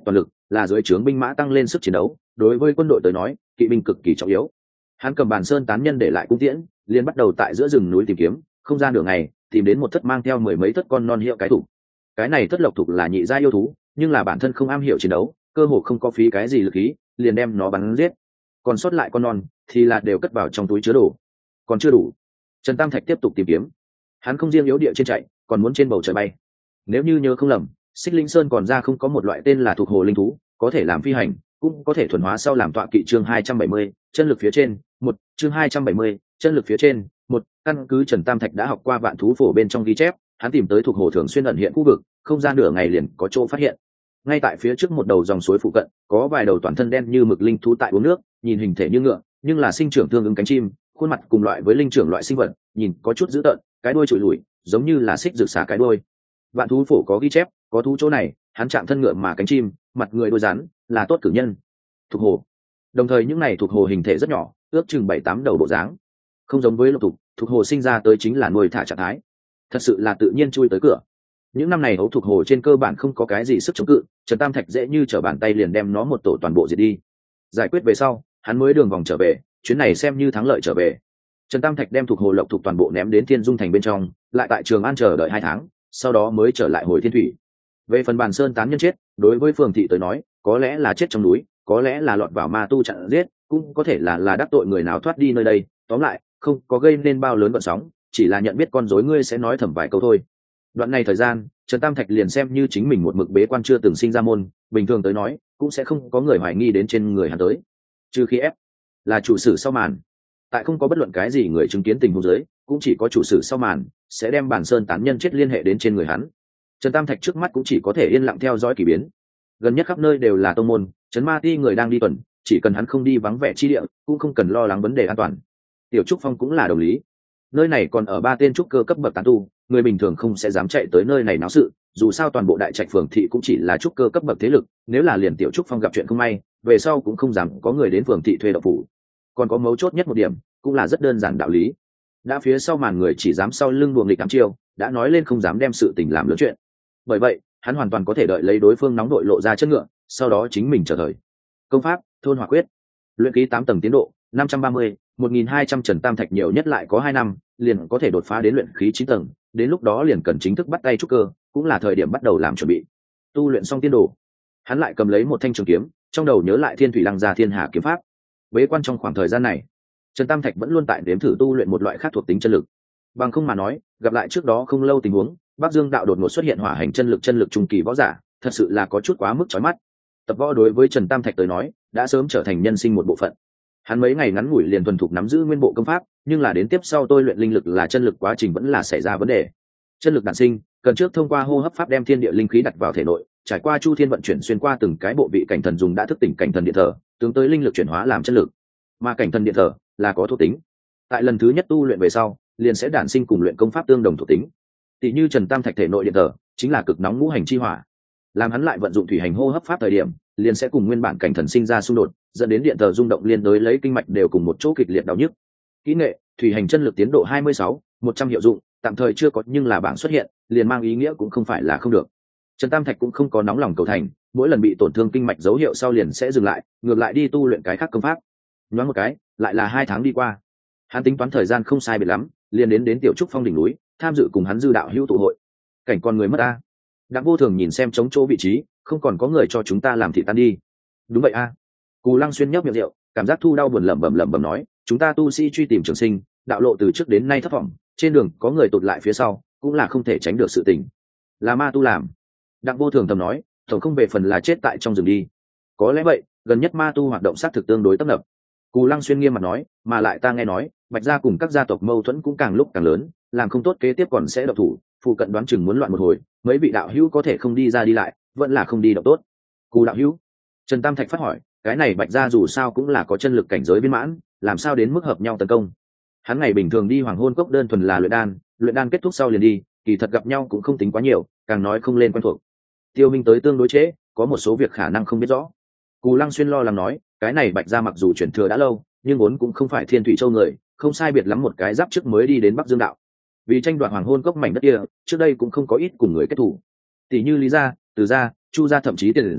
S1: là dưới trướng binh mã tăng lên sức chiến đấu, đối với quân đội tới nói kỵ binh cực kỳ trọng yếu. Hắn cầm Bản Sơn tán nhân để lại cung tiễn, liền bắt đầu tại giữa rừng núi tìm kiếm, không gian nửa ngày tìm đến một thất mang theo mười mấy thất con non hiệu cái thủ. Cái này thất lộc thục là nhị gia yêu thú, nhưng là bản thân không am hiểu chiến đấu, cơ hồ không có phí cái gì lực khí, liền đem nó bắn giết. Còn sót lại con non thì là đều cất vào trong túi chứa đồ. Còn chưa đủ, Trần Tam Thạch tiếp tục tìm kiếm. Hắn không riêng yếu địa trên chạy, còn muốn trên bầu trời bay. Nếu như nhớ không lầm, Xích Linh Sơn còn ra không có một loại tên là thuộc hồ linh thú, có thể làm phi hành, cũng có thể thuần hóa sau làm tọa kỵ. Chương 270, chân lực phía trên, chương 270, chân lực phía trên, căn cứ Trần Tam Thạch đã học qua vạn thú phổ bên trong ghi chép, hắn tìm tới thuộc hồ thường xuyên ẩn hiện khu vực, không gian nửa ngày liền có chỗ phát hiện. Ngay tại phía trước một đầu dòng suối phụ cận, có vài đầu toàn thân đen như mực linh thú tại uống nước, nhìn hình thể như ngựa, nhưng là sinh trưởng tương ứng cánh chim, khuôn mặt cùng loại với linh trưởng loại sinh vật, nhìn có chút dữ tợn, cái đuôi trụi lủi, giống như là xích rực xả cái đuôi. Vạn thú phổ có ghi chép, có thú chỗ này, hắn chạm thân ngựa mà cánh chim, mặt người đuôi rắn, là tốt cử nhân. Thuộc hồ. Đồng thời những này thuộc hồ hình thể rất nhỏ, ước chừng 7-8 đầu bộ dáng. Không giống với lục tục, thuộc hồ sinh ra tới chính là nuôi thả trạng thái. Thật sự là tự nhiên chui tới cửa. Những năm này ấu thuộc hồ trên cơ bản không có cái gì sức chống cự, Trần Tam Thạch dễ như trở bàn tay liền đem nó một tổ toàn bộ diệt đi. Giải quyết về sau, hắn mới đường vòng trở về, chuyến này xem như thắng lợi trở về. Trần Tam Thạch đem thuộc hồ lộc thuộc toàn bộ ném đến Thiên Dung thành bên trong, lại tại Trường An chờ đợi 2 tháng, sau đó mới trở lại hồi Thiên Thủy. Về phần Bàn Sơn tán nhân chết, đối với Phường thị tới nói, có lẽ là chết trong núi, có lẽ là lọt vào ma tu chặn giết, cũng có thể là đắc tội người nào thoát đi nơi đây, tóm lại, không có gây nên bao lớn vận sóng, chỉ là nhận biết con rối ngươi sẽ nói thầm vài câu thôi. Đoạn này thời gian, Trần Tam Thạch liền xem như chính mình một mực bế quan chưa từng sinh ra môn, bình thường tới nói, cũng sẽ không có người hoài nghi đến trên người hắn tới. Trừ khi ép là chủ sử sau màn. Tại không có bất luận cái gì người chứng kiến tình huống dưới, cũng chỉ có chủ sử sau màn sẽ đem Bản Sơn tán nhân chết liên hệ đến trên người hắn. Trần Tam Thạch trước mắt cũng chỉ có thể yên lặng theo dõi kỳ biến. Gần nhất khắp nơi đều là tông môn, trấn ma ti người đang đi tuần, chỉ cần hắn không đi vắng vẻ chi địa, cũng không cần lo lắng vấn đề an toàn. Tiểu Trúc Phong cũng là đồng lý. Nơi này còn ở 3 tên trúc cơ cấp bậc tán tu, người bình thường không sẽ dám chạy tới nơi này náo sự, dù sao toàn bộ đại trạch phường thị cũng chỉ là trúc cơ cấp bậc thế lực, nếu là liền Tiểu Trúc Phong gặp chuyện không may, về sau cũng không dám có người đến phường thị thuê đậu phủ. Còn có mấu chốt nhất một điểm, cũng là rất đơn giản đạo lý. Đã phía sau màn người chỉ dám sau lưng đuồng nghịch ám chiêu, đã nói lên không dám đem sự tình làm lớn chuyện. Bởi vậy, hắn hoàn toàn có thể đợi lấy đối phương nóng đội lộ ra chất ngựa, sau đó chính mình trở thời. Công pháp, thôn hỏa quyết, luyện khí 8 tầng tiến độ, 530, 1200 Trần Tam Thạch nhiều nhất lại có 2 năm, liền có thể đột phá đến luyện khí 9 tầng, đến lúc đó liền cần chính thức bắt tay trúc cơ, cũng là thời điểm bắt đầu làm chuẩn bị. Tu luyện xong tiên đồ, hắn lại cầm lấy một thanh trường kiếm, trong đầu nhớ lại Thiên Thủy Lăng Gia Thiên Hà kiếm pháp. Bế quan trong khoảng thời gian này, Trần Tam Thạch vẫn luôn tại đếm thử tu luyện một loại khác thuộc tính chân lực. Bằng không mà nói, gặp lại trước đó không lâu tình huống, Bắc Dương đạo đột ngột xuất hiện hỏa hành chân lực trung kỳ võ giả, thật sự là có chút quá mức chói mắt. Tập võ đối với Trần Tam Thạch tới nói, đã sớm trở thành nhân sinh một bộ phận. Hắn mấy ngày ngắn ngủi liền thuần thục nắm giữ nguyên bộ công pháp, nhưng là đến tiếp sau tôi luyện linh lực là chân lực quá trình vẫn là xảy ra vấn đề. Chân lực đản sinh, cần trước thông qua hô hấp pháp đem thiên địa linh khí đặt vào thể nội, trải qua chu thiên vận chuyển xuyên qua từng cái bộ vị cảnh thần dùng đã thức tỉnh cảnh thần điện thờ, tướng tới linh lực chuyển hóa làm chân lực. Mà cảnh thần điện thờ là có thuộc tính. Tại lần thứ nhất tu luyện về sau, liền sẽ đản sinh cùng luyện công pháp tương đồng thuộc tính. Tỷ như Trần Tam Thạch thể nội điện thờ chính là cực nóng ngũ hành chi hỏa. Làm hắn lại vận dụng thủy hành hô hấp pháp thời điểm, liền sẽ cùng nguyên bản cảnh thần sinh ra xung đột, dẫn đến điện thờ rung động liên đối lấy kinh mạch đều cùng một chỗ kịch liệt đau nhức. Kỹ nghệ, thủy hành chân lực tiến độ 26, 100 hiệu dụng, tạm thời chưa có nhưng là bảng xuất hiện, liền mang ý nghĩa cũng không phải là không được. Trần Tam Thạch cũng không có nóng lòng cầu thành, mỗi lần bị tổn thương kinh mạch dấu hiệu sau liền sẽ dừng lại, ngược lại đi tu luyện cái khác công pháp. Nhoáng một cái, lại là 2 tháng đi qua. Hắn tính toán thời gian không sai biệt lắm, liền đến Tiểu Trúc Phong đỉnh núi, tham dự cùng hắn dư đạo hữu tụ hội. Cảnh con người mất a. Đặng Vô Thường nhìn xem trống chỗ vị trí, không còn có người cho chúng ta làm thị tan đi. Đúng vậy a. Cù Lăng Xuyên nhấp miệng rượu, cảm giác thu đau buồn lẩm bẩm nói, chúng ta tu sĩ truy tìm trường sinh, đạo lộ từ trước đến nay thất vọng, trên đường có người tụt lại phía sau, cũng là không thể tránh được sự tình. Là ma tu làm. Đặng Vô Thường thầm nói, tổng không về phần là chết tại trong rừng đi. Có lẽ vậy, gần nhất ma tu hoạt động sát thực tương đối tấp nập. Cù Lăng Xuyên nghiêm mặt nói, mà lại ta nghe nói, Bạch gia cùng các gia tộc mâu thuẫn cũng càng lúc càng lớn, làm không tốt kế tiếp còn sẽ độc thủ, phụ cận đoán chừng muốn loạn một hồi, mấy vị đạo hữu có thể không đi ra đi lại, vẫn là không đi động tốt. Cù đạo hữu, Trần Tam Thạch phát hỏi, cái này Bạch gia dù sao cũng là có chân lực cảnh giới viên mãn, làm sao đến mức hợp nhau tấn công? Hắn ngày bình thường đi Hoàng Hôn Cốc đơn thuần là luyện đan kết thúc sau liền đi, kỳ thật gặp nhau cũng không tính quá nhiều, càng nói không lên quen thuộc. Tiêu Minh tới tương đối trễ, có một số việc khả năng không biết rõ. Cù Lăng Xuyên lo lắng nói, cái này Bạch gia mặc dù chuyển thừa đã lâu, nhưng vốn cũng không phải Thiên Thủy Châu người, không sai biệt lắm một cái giáp trước mới đi đến Bắc Dương đạo. Vì tranh đoạt Hoàng Hôn Cốc mảnh đất kia, trước đây cũng không có ít cùng người kết thủ. Tỷ như Lý gia, Từ gia, Chu gia thậm chí Tiền gia,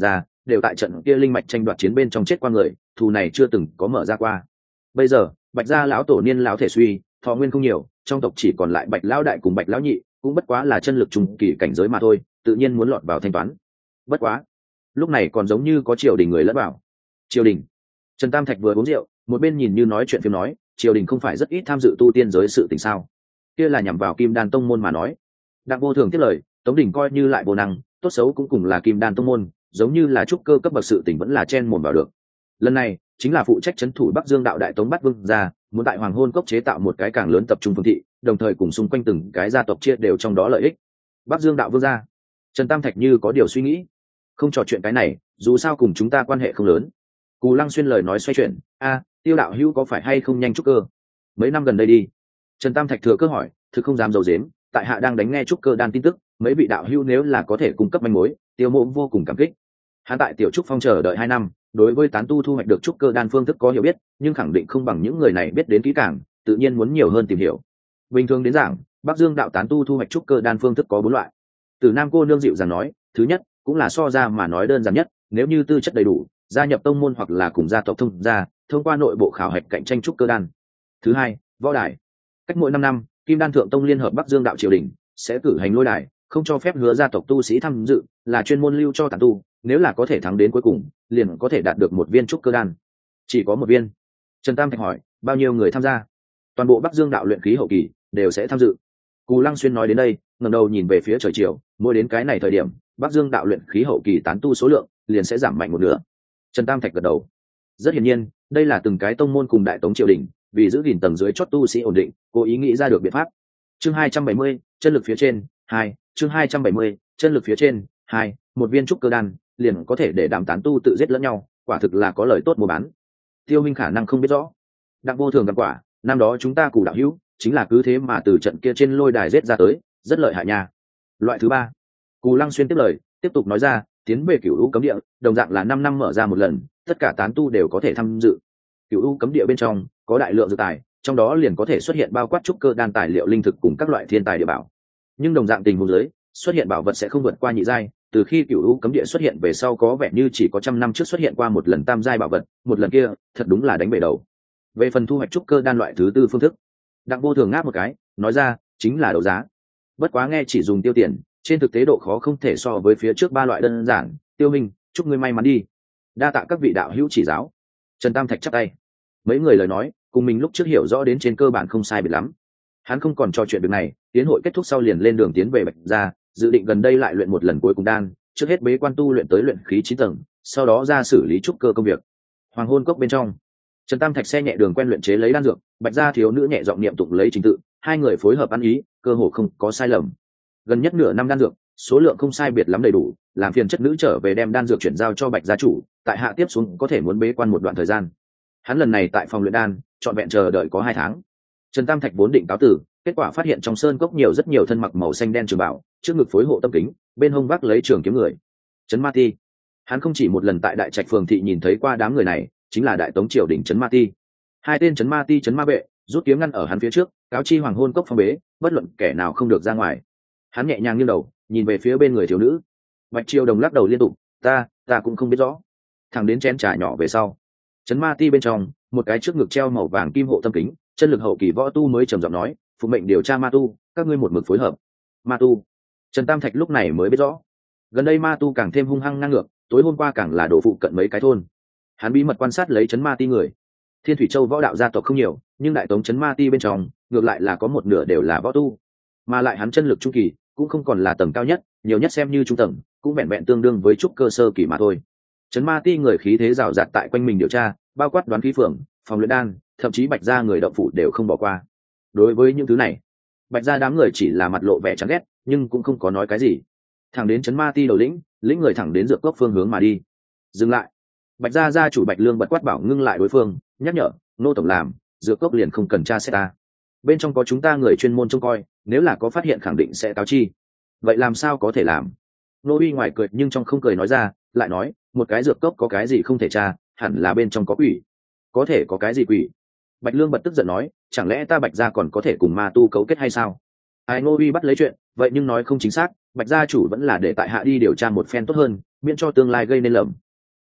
S1: đều tại trận kia linh mạch tranh đoạt chiến bên trong chết qua người, thù này chưa từng có mở ra qua. Bây giờ Bạch gia lão tổ niên lão thể suy, thọ nguyên không nhiều, trong tộc chỉ còn lại Bạch lão đại cùng Bạch lão nhị, cũng bất quá là chân lực trung kỳ cảnh giới mà thôi, tự nhiên muốn lọt vào thanh toán. Bất quá lúc này còn giống như có triều đình người lẫn vào. Triều đình? Trần Tam Thạch vừa uống rượu một bên nhìn như nói chuyện phim nói, triều đình không phải rất ít tham dự tu tiên giới sự tình sao? Kia là nhằm vào Kim Đan tông môn mà nói. Đặng Vô Thường tiếp lời, Tống Đình coi như lại vô năng, tốt xấu cũng cùng là Kim Đan tông môn, giống như là trúc cơ cấp bậc sự tình vẫn là chen mồm vào được. Lần này chính là phụ trách trấn thủ Bắc Dương đạo đại Tống Bát Vương gia, muốn tại Hoàng Hôn Cốc chế tạo một cái càng lớn tập trung phương thị, đồng thời cùng xung quanh từng cái gia tộc chia đều trong đó lợi ích. Bắc Dương đạo vương gia. Trần Tam Thạch như có điều suy nghĩ. Không trò chuyện cái này, dù sao cùng chúng ta quan hệ không lớn. Cù Lăng Xuyên lời nói xoay chuyển, Tiêu đạo hữu có phải hay không nhanh trúc cơ? Mấy năm gần đây đi. Trần Tam Thạch thừa cơ hỏi, thực không dám dầu dếm, tại hạ đang đánh nghe trúc cơ đan tin tức, mấy vị đạo hữu nếu là có thể cung cấp manh mối, Tiêu mộ vô cùng cảm kích. Hắn tại Tiểu Trúc Phong chờ đợi 2 năm, đối với tán tu thu hoạch được trúc cơ đan phương thức có hiểu biết, nhưng khẳng định không bằng những người này biết đến kỹ càng, tự nhiên muốn nhiều hơn tìm hiểu. Bình thường đến giảng, Bắc Dương đạo tán tu thu hoạch trúc cơ đan phương thức có 4 loại. Từ Nam cô nương dịu dàng nói, thứ nhất, cũng là so ra mà nói đơn giản nhất, nếu như tư chất đầy đủ, gia nhập tông môn hoặc là cùng gia tộc thông gia, thông qua nội bộ khảo hạch cạnh tranh trúc cơ đan. Thứ hai, võ đài. Cách mỗi 5 năm, Kim Đan Thượng Tông liên hợp Bắc Dương đạo triều đình sẽ cử hành lôi đài, không cho phép hứa gia tộc tu sĩ tham dự, là chuyên môn lưu cho tán tu, nếu là có thể thắng đến cuối cùng, liền có thể đạt được 1 viên trúc cơ đan. Chỉ có 1 viên. Trần Tam Thạch hỏi, bao nhiêu người tham gia? Toàn bộ Bắc Dương đạo luyện khí hậu kỳ đều sẽ tham dự. Cù Lăng Xuyên nói đến đây, ngẩng đầu nhìn về phía trời chiều, mỗi đến cái này thời điểm, Bắc Dương đạo luyện khí hậu kỳ tán tu số lượng liền sẽ giảm mạnh 1/2. Trần Tam Thạch gật đầu. Rất hiển nhiên, đây là từng cái tông môn cùng đại tống triều đình, vì giữ gìn tầng dưới chót tu sĩ ổn định, cố ý nghĩ ra được biện pháp. Chương 270, chân lực phía trên 2, chương 270, chân lực phía trên 2, 1 viên trúc cơ đan, liền có thể để đàm tán tu tự giết lẫn nhau, quả thực là có lời tốt mua bán. Tiêu Minh khả năng không biết rõ. Đặng Vô Thường gặp quả, năm đó chúng ta Cù đạo hữu, chính là cứ thế mà từ trận kia trên lôi đài giết ra tới, rất lợi hại nha. Loại thứ 3. Cù Lăng Xuyên tiếp lời, tiếp tục nói ra, tiến về Cửu U cấm địa, đồng dạng là 5 năm mở ra một lần, tất cả tán tu đều có thể tham dự. Cửu U cấm địa bên trong có đại lượng dược tài, trong đó liền có thể xuất hiện bao quát trúc cơ đan tài liệu linh thực cùng các loại thiên tài địa bảo. Nhưng đồng dạng tình huống dưới, xuất hiện bảo vật sẽ không vượt qua nhị giai, từ khi Cửu U cấm địa xuất hiện về sau có vẻ như chỉ có 100 năm trước xuất hiện qua một lần tam giai bảo vật, một lần kia thật đúng là đánh bể đầu. Về phần thu hoạch trúc cơ đan loại thứ 4 phương thức, Đặng Vô Thường ngáp một cái, nói ra, chính là đấu giá. Bất quá nghe chỉ dùng tiêu tiền, trên thực tế độ khó không thể so với phía trước 3 loại đơn giản. Tiêu Minh, chúc ngươi may mắn đi. Đa tạ các vị đạo hữu chỉ giáo. Trần Tam Thạch chắp tay. Mấy người lời nói cùng mình lúc trước hiểu rõ đến trên cơ bản không sai biệt lắm. Hắn không còn trò chuyện việc này, tiến hội kết thúc sau liền lên đường tiến về Bạch gia, dự định gần đây lại luyện một lần cuối cùng đan, trước hết bế quan tu luyện tới luyện khí 9 tầng, sau đó ra xử lý trúc cơ công việc. Hoàng Hôn Cốc bên trong, Trần Tam Thạch xe nhẹ đường quen luyện chế lấy đan dược, Bạch gia thiếu nữ nhẹ giọng niệm tụng lấy trình tự, hai người phối hợp ăn ý, cơ hồ không có sai lầm. Gần nhất nửa năm đan dược, số lượng không sai biệt lắm đầy đủ, làm phiền chất nữ trở về đem đan dược chuyển giao cho Bạch gia chủ, tại hạ tiếp xuống có thể muốn bế quan một đoạn thời gian. Hắn lần này tại phòng luyện đan, trọn vẹn chờ đợi có 2 tháng. Trần Tam Thạch vốn định cáo tử, kết quả phát hiện trong sơn cốc rất nhiều thân mặc màu xanh đen trường bảo, trước ngực phối hộ tâm kính, bên hông vác lấy trường kiếm người. Trấn Ma Ti. Hắn không chỉ một lần tại Đại Trạch phường thị nhìn thấy qua đám người này, chính là Đại Tống triều đình Trấn Ma Ti. 2 tên Trấn Ma Ti Trấn Ma vệ, rút kiếm ngăn ở hắn phía trước, cáo chi Hoàng Hôn Cốc phong bế, bất luận kẻ nào không được ra ngoài. Hắn nhẹ nhàng nghiêng đầu, nhìn về phía bên người thiếu nữ. Bạch Triều Đồng lắc đầu liên tục, ta cũng không biết rõ. Thẳng đến chén trà nhỏ về sau, Trấn Ma Ti bên trong, một cái trước ngực treo màu vàng kim hộ tâm kính, chân lực hậu kỳ võ tu mới trầm giọng nói, phụ mệnh điều tra ma tu, các ngươi một mực phối hợp. Ma tu. Trần Tam Thạch lúc này mới biết rõ, gần đây ma tu càng thêm hung hăng ngang ngược, tối hôm qua càng là đổ phụ cận mấy cái thôn. Hắn bí mật quan sát lấy Trấn Ma Ti người. Thiên Thủy Châu võ đạo gia tộc không nhiều, nhưng Đại Tống Trấn Ma Ti bên trong, ngược lại là có một nửa đều là võ tu, mà lại hắn chân lực trung kỳ cũng không còn là tầng cao nhất, nhiều nhất xem như trung tầng, cũng vẹn vẹn tương đương với trúc cơ sơ kỳ mà thôi. Trấn Ma Ti người khí thế rào rạt tại quanh mình điều tra, bao quát đoán khí phường, phòng luyện đan, thậm chí Bạch gia người động phủ đều không bỏ qua. Đối với những thứ này, Bạch gia đám người chỉ là mặt lộ vẻ chán ghét, nhưng cũng không có nói cái gì. Thẳng đến Trấn Ma Ti đầu lĩnh người thẳng đến dược cốc phương hướng mà đi. Dừng lại. Bạch gia gia chủ Bạch Lương bật quát bảo ngưng lại đối phương, nhắc nhở, nô tổng làm, dược cốc liền không cần tra xét ta. Bên trong có chúng ta người chuyên môn trông coi, nếu là có phát hiện khẳng định sẽ cáo chi. Vậy làm sao có thể làm? Nô uy ngoài cười nhưng trong không cười nói ra, lại nói, một cái dược cốc có cái gì không thể tra, hẳn là bên trong có quỷ. Có thể có cái gì quỷ? Bạch Lương bật tức giận nói, chẳng lẽ ta Bạch gia còn có thể cùng ma tu cấu kết hay sao? Ai Ngô uy bắt lấy chuyện, vậy nhưng nói không chính xác, Bạch gia chủ vẫn là để tại hạ đi điều tra một phen tốt hơn, miễn cho tương lai gây nên lầm.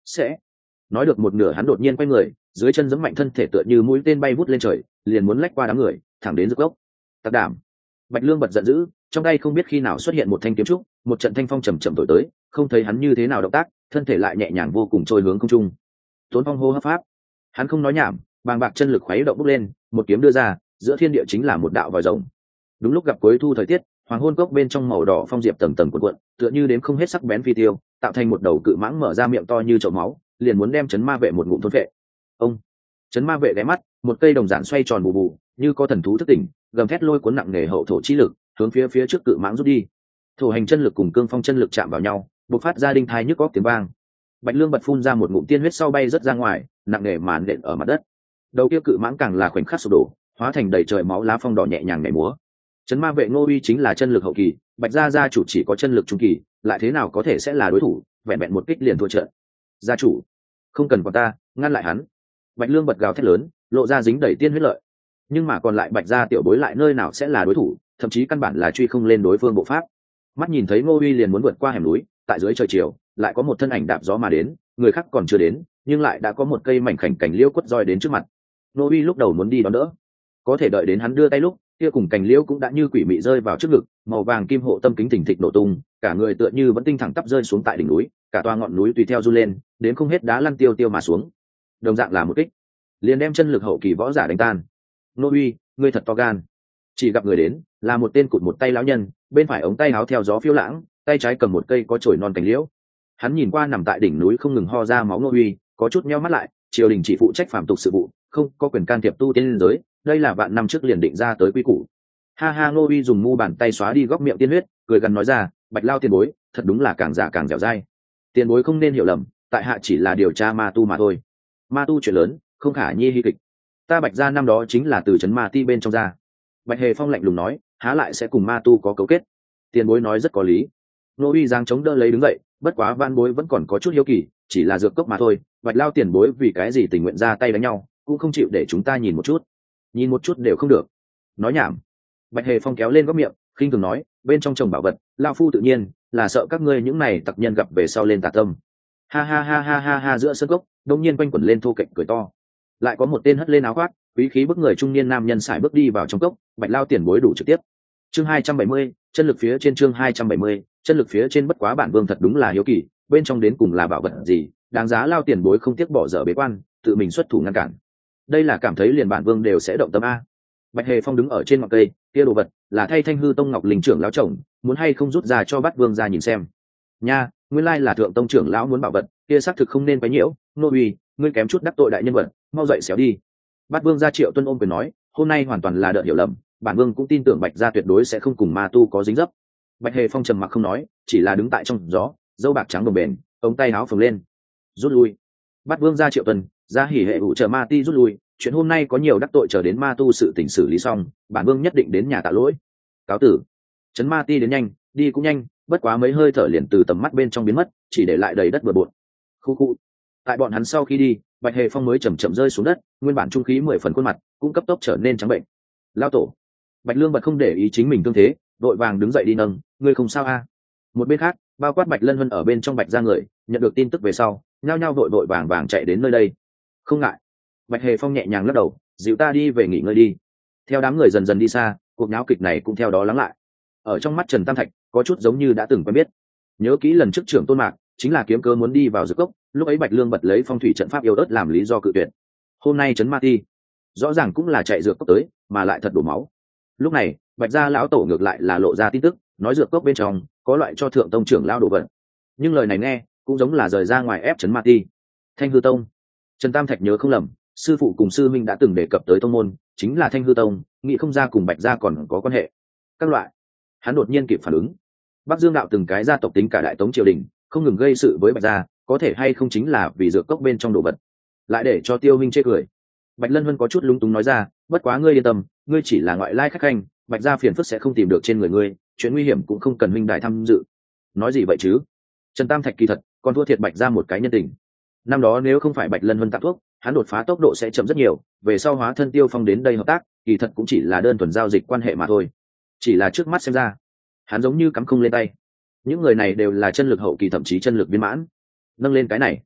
S1: sẽ nói được một nửa hắn đột nhiên quay người, dưới chân giẫm mạnh thân thể tựa như mũi tên bay vút lên trời, liền muốn lách qua đám người thẳng đến rực gốc. Tặc đảm! Bạch Lương bật giận dữ, trong tay không biết khi nào xuất hiện một thanh kiếm trúc, một trận thanh phong chầm chậm thổi tới, không thấy hắn như thế nào động tác, thân thể lại nhẹ nhàng vô cùng trôi hướng không trung. Tốn Phong hô hấp pháp, hắn không nói nhảm, bàng bạc chân lực khuấy động bốc lên, một kiếm đưa ra, giữa thiên địa chính là một đạo vòi rồng. Đúng lúc gặp cuối thu thời tiết, hoàng hôn cốc bên trong màu đỏ phong diệp tầng tầng cuộn cuộn, tựa như đếm không hết sắc bén phi tiêu, tạo thành một đầu cự mãng mở ra miệng to như chậu máu, liền muốn đem chấn ma vệ một ngụm thôn vệ. Ông chấn ma vệ ghé mắt, một cây đồng giản xoay tròn bù bù, như có thần thú thức tỉnh, gầm thét lôi cuốn nặng nề hậu thổ chi lực, hướng phía trước cự mãng rút đi. Thổ hành chân lực cùng cương phong chân lực chạm vào nhau, bộc phát ra đinh thai nhức óc tiếng vang. Bạch Lương bật phun ra một ngụm tiên huyết sau bay rất ra ngoài, nặng nề màn nện ở mặt đất. Đầu kia cự mãng càng là khoảnh khắc sụp đổ, hóa thành đầy trời máu lá phong đỏ nhẹ nhàng nhảy múa. Chấn ma vệ Ngô Uy chính là chân lực hậu kỳ, Bạch gia chủ chỉ có chân lực trung kỳ, lại thế nào có thể sẽ là đối thủ, vẹn vẹn một kích liền thua trận. Gia chủ, không cần quản ta, ngăn lại hắn. Bạch Lương bật gào thét lớn, lộ ra dính đầy tiên huyết lợi. Nhưng mà còn lại Bạch gia tiểu bối lại nơi nào sẽ là đối thủ, thậm chí căn bản là truy không lên đối phương bộ pháp. Mắt nhìn thấy Ngô Uy liền muốn vượt qua hẻm núi, tại dưới trời chiều, lại có một thân ảnh đạp gió mà đến, người khác còn chưa đến, nhưng lại đã có một cây mảnh khảnh cành liễu quất roi đến trước mặt. Ngô Uy lúc đầu muốn đi đón đỡ, có thể đợi đến hắn đưa tay lúc, kia cùng cành liễu cũng đã như quỷ mị rơi vào trước ngực, màu vàng kim hộ tâm kính thình thịch nổ tung, cả người tựa như vẫn tinh thẳng tắp rơi xuống tại đỉnh núi, cả toa ngọn núi tùy theo du lên, đến không hết đá lăn tiêu tiêu mà xuống. Đồng dạng là một kích, liền đem chân lực hậu kỳ võ giả đánh tan. Ngô Uy, ngươi thật to gan. Chỉ gặp người đến, là một tên cụt một tay lão nhân, bên phải ống tay áo theo gió phiêu lãng, tay trái cầm một cây có chồi non cành liễu. Hắn nhìn qua nằm tại đỉnh núi không ngừng ho ra máu Ngô Uy, có chút nheo mắt lại, triều đình chỉ phụ trách phạm tục sự vụ, không có quyền can thiệp tu tiên liên giới, đây là vạn năm trước liền định ra tới quy củ. Ha ha, Ngô Uy dùng mu bàn tay xóa đi góc miệng tiên huyết, cười gần nói ra, Bạch lao tiền bối, thật đúng là càng giả càng dẻo dai. Tiền bối không nên hiểu lầm, tại hạ chỉ là điều tra ma tu mà thôi. Ma tu chuyện lớn, không khả nhi hy kịch. Ta Bạch gia năm đó chính là từ trấn ma ti bên trong ra. Bạch Hề Phong lạnh lùng nói, há lại sẽ cùng ma tu có cấu kết. Tiền bối nói rất có lý. Ngô Uy giang chống đỡ lấy đứng dậy, bất quá van bối vẫn còn có chút hiếu kỳ, chỉ là dược cốc mà thôi, Bạch lao tiền bối vì cái gì tình nguyện ra tay đánh nhau, cũng không chịu để chúng ta nhìn một chút. Nhìn một chút đều không được. Nói nhảm. Bạch Hề Phong kéo lên góc miệng, khinh thường nói, bên trong chồng bảo vật, lao phu tự nhiên là sợ các ngươi những này tặc nhân gặp về sau lên tà tâm. Ha ha ha ha ha ha, giữa sân gốc đông nhiên quanh quẩn lên thô kệch cười to. Lại có một tên hất lên áo khoác, quý khí bức người trung niên nam nhân sải bước đi vào trong cốc. Bạch lao tiền bối đủ trực tiếp. Chương 270, chân lực phía trên. Chương 270, chân lực phía trên. Bất quá bản vương thật đúng là hiếu kỳ, bên trong đến cùng là bảo vật gì, đáng giá lao tiền bối không tiếc bỏ dở bế quan, tự mình xuất thủ ngăn cản. Đây là cảm thấy liền bản vương đều sẽ động tâm a. Bạch Hề Phong đứng ở trên ngọn cây, kia đồ vật là thay Thanh Hư Tông Ngọc Linh trưởng lão chồng, muốn hay không rút ra cho Bát Vương ra nhìn xem. Nha, nguyên lai là thượng tông trưởng lão muốn bảo vật, kia xác thực không nên quấy nhiễu. Ngô Uy, ngươi kém chút đắc tội đại nhân vật, mau dậy xéo đi. Bát Vương gia Triệu Tuân ôm quyền nói, hôm nay hoàn toàn là đợi hiểu lầm, bản vương cũng tin tưởng Bạch gia tuyệt đối sẽ không cùng ma tu có dính dấp. Bạch Hề Phong trầm mặc không nói, chỉ là đứng tại trong gió, dâu bạc trắng đồng bền, ống tay áo phồng lên. Rút lui. Bát Vương gia Triệu Tuân, gia hỉ hệ vụ chờ ma ti rút lui, chuyện hôm nay có nhiều đắc tội chờ đến ma tu sự tình xử lý xong, bản vương nhất định đến nhà tạ lỗi. Cáo tử. Trấn ma ti đến nhanh, đi cũng nhanh, bất quá mấy hơi thở liền từ tầm mắt bên trong biến mất, chỉ để lại đầy đất bừa bộn. Khu khu. Tại bọn hắn sau khi đi, Bạch Hề Phong mới chậm chậm rơi xuống đất, nguyên bản trung khí 10 phần khuôn mặt cũng cấp tốc trở nên trắng bệnh. Lao tổ. Bạch Lương bật không để ý chính mình tương thế, vội vàng đứng dậy đi nâng, ngươi không sao a? Một bên khác, bao quát Bạch Lân Vân ở bên trong Bạch gia người, nhận được tin tức về sau, nhao nhao vội vàng chạy đến nơi đây. Không ngại. Bạch Hề Phong nhẹ nhàng lắc đầu, dịu ta đi về nghỉ ngơi đi. Theo đám người dần dần đi xa, cuộc náo kịch này cũng theo đó lắng lại. Ở trong mắt Trần Tam Thạch, có chút giống như đã từng quen biết. Nhớ kỹ lần trước trưởng Tôn Mạc chính là kiếm cớ muốn đi vào dược cốc, lúc ấy Bạch Lương bật lấy phong thủy trận pháp yêu ớt làm lý do cự tuyệt. Hôm nay trấn ma ti, rõ ràng cũng là chạy dược cốc tới, mà lại thật đổ máu. Lúc này, Bạch gia lão tổ ngược lại là lộ ra tin tức, nói dược cốc bên trong có loại cho thượng tông trưởng lao đồ vật. Nhưng lời này nghe, cũng giống là rời ra ngoài ép trấn ma ti. Thanh Hư Tông. Trần Tam Thạch nhớ không lầm, sư phụ cùng sư minh đã từng đề cập tới tông môn, chính là Thanh Hư Tông, nghĩ không ra cùng Bạch gia còn có quan hệ. Các loại. Hắn đột nhiên kịp phản ứng. Bắc Dương đạo từng cái gia tộc tính cả đại tống triều đình, không ngừng gây sự với Bạch gia, có thể hay không chính là vì dược cốc bên trong đồ vật. Lại để cho Tiêu Minh chê cười. Bạch Lân Vân có chút lúng túng nói ra, bất quá ngươi yên tâm, ngươi chỉ là ngoại lai khách khanh, Bạch gia phiền phức sẽ không tìm được trên người ngươi, chuyện nguy hiểm cũng không cần huynh đại tham dự. Nói gì vậy chứ? Trần Tam Thạch kỳ thật còn thua thiệt Bạch gia một cái nhân tình. Năm đó nếu không phải Bạch Lân Vân tặng thuốc, hắn đột phá tốc độ sẽ chậm rất nhiều, về sau hóa thân Tiêu Phong đến đây hợp tác, kỳ thật cũng chỉ là đơn thuần giao dịch quan hệ mà thôi. Chỉ là trước mắt xem ra, hắn giống như cắm không lên tay. Những người này đều là chân lực hậu kỳ thậm chí chân lực viên mãn. Nâng lên cái này,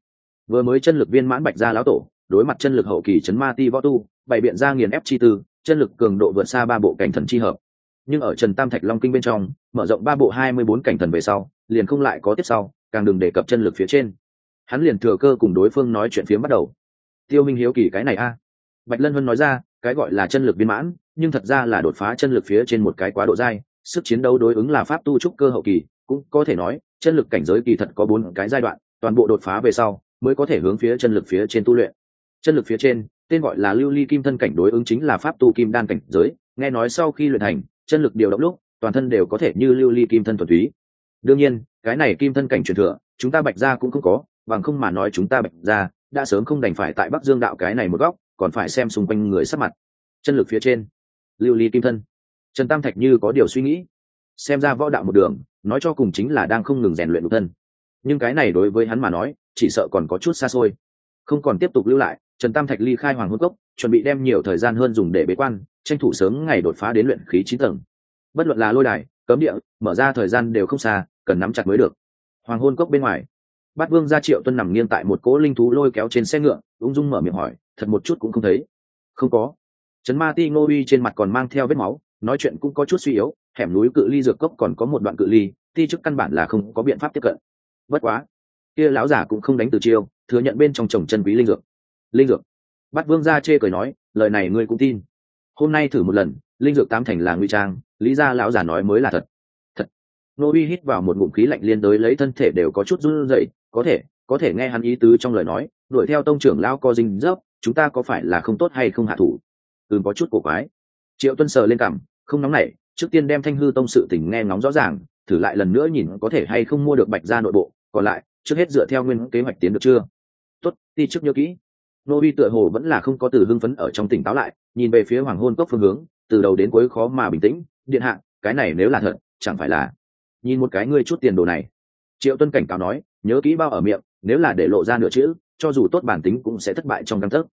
S1: Vừa mới chân lực viên mãn bạch gia lão tổ đối mặt chân lực hậu kỳ chấn ma ti võ tu bày biện ra nghiền ép chi tư, chân lực cường độ vượt xa 3 bộ cảnh thần chi hợp. Nhưng ở Trần Tam Thạch Long Kinh bên trong, mở rộng 3 bộ 24 cảnh thần về sau, liền không lại có tiếp sau, càng đừng đề cập chân lực phía trên. Hắn liền thừa cơ cùng đối phương nói chuyện phiếm bắt đầu. Tiêu Minh hiếu kỳ cái này a. Bạch Lân Vân nói ra, cái gọi là chân lực viên mãn, nhưng thật ra là đột phá chân lực phía trên một cái quá độ giai, sức chiến đấu đối ứng là pháp tu trúc cơ hậu kỳ, cũng có thể nói, chân lực cảnh giới kỳ thật có 4 cái giai đoạn, toàn bộ đột phá về sau, mới có thể hướng phía chân lực phía trên tu luyện. Chân lực phía trên, tên gọi là lưu ly kim thân cảnh, đối ứng chính là pháp tu kim đan cảnh giới, nghe nói sau khi luyện thành, chân lực điều động lúc, toàn thân đều có thể như lưu ly kim thân thuần túy. Đương nhiên, cái này kim thân cảnh truyền thừa, chúng ta Bạch gia cũng không có, bằng không mà nói chúng ta Bạch gia đã sớm không đành phải tại Bắc Dương đạo cái này một góc, còn phải xem xung quanh người sắc mặt. Chân lực phía trên, lưu ly kim thân. Trần Tam Thạch như có điều suy nghĩ, xem ra võ đạo một đường, nói cho cùng chính là đang không ngừng rèn luyện nhục thân. Nhưng cái này đối với hắn mà nói, chỉ sợ còn có chút xa xôi. Không còn tiếp tục lưu lại, Trần Tam Thạch ly khai Hoàng Hôn Cốc, chuẩn bị đem nhiều thời gian hơn dùng để bế quan, tranh thủ sớm ngày đột phá đến luyện khí 9 tầng. Bất luận là lôi đài, cấm địa, mở ra thời gian đều không xa, cần nắm chặt mới được. Hoàng Hôn Cốc bên ngoài, Bát Vương gia Triệu Tuân nằm nghiêng tại một cỗ linh thú lôi kéo trên xe ngựa, ung dung mở miệng hỏi, thật một chút cũng không thấy. Không có. Trấn Ma Ti Ngô Uy trên mặt còn mang theo vết máu, nói chuyện cũng có chút suy yếu, hẻm núi cự ly dược cốc còn có một đoạn cự ly, ti chức căn bản là không có biện pháp tiếp cận. Bất quá, kia lão giả cũng không đánh từ chiêu, thừa nhận bên trong trồng chân quý linh dược. Linh dược? Bát Vương gia chê cười nói, lời này ngươi cũng tin? Hôm nay thử một lần, linh dược tám thành là nguy trang, lý gia lão giả nói mới là thật. Thật. Ngô Uy hít vào một ngụm khí lạnh liên đới lấy thân thể đều có chút run rẩy, có thể nghe hắn ý tứ trong lời nói, đuổi theo tông trưởng lão co dinh dốc, chúng ta có phải là không tốt hay không hạ thủ? Có chút cổ quái. Triệu Tuân sờ lên cằm, không nóng nảy, trước tiên đem Thanh Hư tông sự tình nghe ngóng rõ ràng, thử lại lần nữa nhìn có thể hay không mua được Bạch gia nội bộ, còn lại trước hết dựa theo nguyên kế hoạch tiến được chưa? Tốt, ti trước nhớ kỹ. Nô Uy tựa hồ vẫn là không có từ hưng phấn ở trong tỉnh táo lại, nhìn về phía Hoàng Hôn Cốc phương hướng, từ đầu đến cuối khó mà bình tĩnh. Điện hạ, cái này nếu là thật, chẳng phải là nhìn một cái ngươi chút tiền đồ này. Triệu Tuân cảnh cáo nói, nhớ kỹ bao ở miệng, nếu là để lộ ra nửa chữ, cho dù tốt bản tính cũng sẽ thất bại trong gang tấc.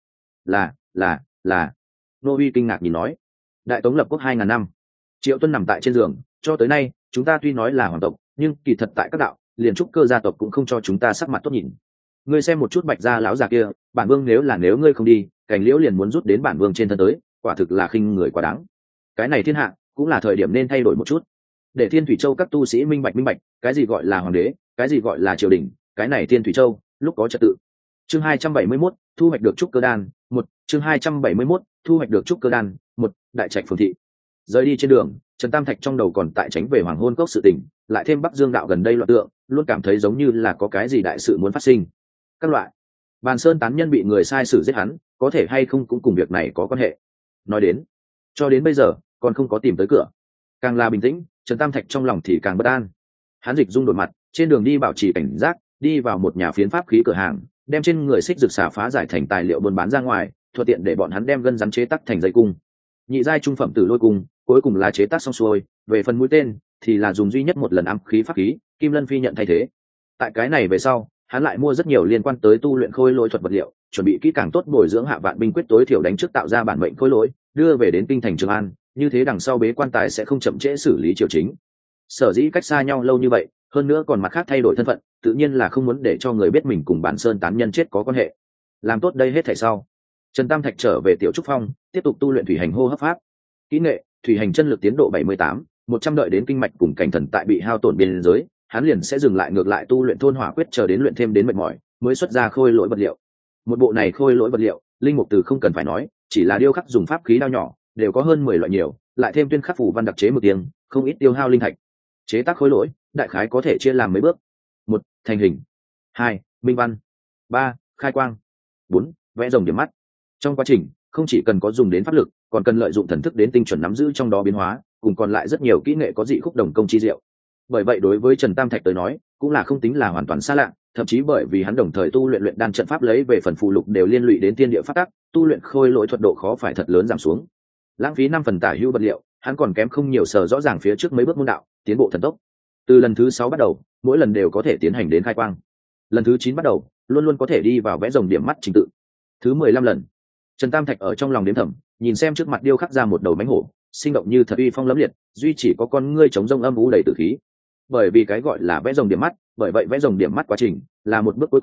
S1: Là. Nô Uy kinh ngạc nhìn nói, Đại Tống lập quốc 2000 năm. Triệu Tuân nằm tại trên giường, cho tới nay, chúng ta tuy nói là hoàng tộc, nhưng kỳ thật tại các đạo, liền trúc cơ gia tộc cũng không cho chúng ta sắc mặt tốt nhìn. Ngươi xem một chút Bạch gia lão già kia, bản vương nếu ngươi không đi, Cảnh Liễu liền muốn rút đến bản vương trên thân tới, quả thực là khinh người quá đáng. Cái này thiên hạ, cũng là thời điểm nên thay đổi một chút. Để Thiên Thủy Châu các tu sĩ minh bạch, cái gì gọi là hoàng đế, cái gì gọi là triều đình, cái này Thiên Thủy Châu, lúc có trật tự. Chương 271, thu hoạch được trúc cơ đan, 1, chương 271, thu hoạch được trúc cơ đan, 1, đại trạch phường thị. Rời đi trên đường, Trần Tam Thạch trong đầu còn tại tránh về Hoàng Hôn Cốc sự tình, lại thêm Bắc Dương đạo gần đây loạn tượng, luôn cảm thấy giống như là có cái gì đại sự muốn phát sinh. Các loại Bàn Sơn tán nhân bị người sai sử giết hắn, có thể hay không cũng cùng việc này có quan hệ. Nói đến, cho đến bây giờ còn không có tìm tới cửa. Càng là bình tĩnh, Trần Tam Thạch trong lòng thì càng bất an. Hắn dịch dung đổi mặt, trên đường đi bảo trì cảnh giác, đi vào một nhà phiến pháp khí cửa hàng, đem trên người xích rực xà phá giải thành tài liệu buôn bán ra ngoài, thuận tiện để bọn hắn đem gân rắn chế tác thành dây cung. Nhị giai trung phẩm tử lôi cung, cuối cùng là chế tác xong xuôi, về phần mũi tên thì là dùng duy nhất một lần ám khí pháp khí, Kim Lân Phi nhận thay thế. Tại cái này về sau, hắn lại mua rất nhiều liên quan tới tu luyện khôi lỗi thuật vật liệu, chuẩn bị kỹ càng tốt bồi dưỡng hạ vạn binh quyết tối thiểu đánh trước tạo ra bản mệnh khôi lỗi, đưa về đến kinh thành Trường An, như thế đằng sau bế quan tài sẽ không chậm trễ xử lý triều chính. Sở dĩ cách xa nhau lâu như vậy, hơn nữa còn mặt khác thay đổi thân phận, tự nhiên là không muốn để cho người biết mình cùng Bản Sơn tán nhân chết có quan hệ. Làm tốt đây hết thảy sau, Trần Tam Thạch trở về Tiểu Trúc Phong, tiếp tục tu luyện thủy hành hô hấp pháp. Kỹ nghệ, thủy hành chân lực tiến độ 78, 100 đợi đến kinh mạch cùng cảnh thần tại bị hao tổn biên giới, hắn liền sẽ dừng lại ngược lại tu luyện thôn hỏa quyết chờ đến luyện thêm đến mệt mỏi, mới xuất ra khôi lỗi vật liệu. Một bộ này khôi lỗi vật liệu, linh mục từ không cần phải nói, chỉ là điêu khắc dùng pháp khí đao nhỏ, đều có hơn 10 loại nhiều, lại thêm tuyên khắc phù văn đặc chế một tiếng, không ít tiêu hao linh thạch. Chế tác khối lỗi, đại khái có thể chia làm mấy bước. 1, thành hình. 2, minh văn. 3, khai quang. 4, vẽ rồng điểm mắt. Trong quá trình, không chỉ cần có dùng đến pháp lực, còn cần lợi dụng thần thức đến tinh chuẩn nắm giữ trong đó biến hóa, cùng còn lại rất nhiều kỹ nghệ có dị khúc đồng công chi diệu. Bởi vậy đối với Trần Tam Thạch tới nói, cũng là không tính là hoàn toàn xa lạ, thậm chí bởi vì hắn đồng thời tu luyện luyện đan trận pháp lấy về phần phụ lục đều liên lụy đến tiên địa pháp tắc, tu luyện khôi lỗi thuật độ khó phải thật lớn giảm xuống. Lãng phí 5 phần tả hữu vật liệu, hắn còn kém không nhiều sở rõ ràng phía trước mấy bước môn đạo, tiến bộ thần tốc. Từ lần thứ 6 bắt đầu, mỗi lần đều có thể tiến hành đến khai quang. Lần thứ 9 bắt đầu, luôn luôn có thể đi vào vẽ rồng điểm mắt trình tự. Thứ 15 lần, Trần Tam Thạch ở trong lòng đếm thầm, nhìn xem trước mặt điêu khắc ra một đầu mãnh hổ, sinh động như thật uy phong lẫm liệt, duy chỉ có con ngươi chống rông âm u đầy tử khí. Bởi vì cái gọi là vẽ rồng điểm mắt, bởi vậy vẽ rồng điểm mắt quá trình là một bước cuối cùng,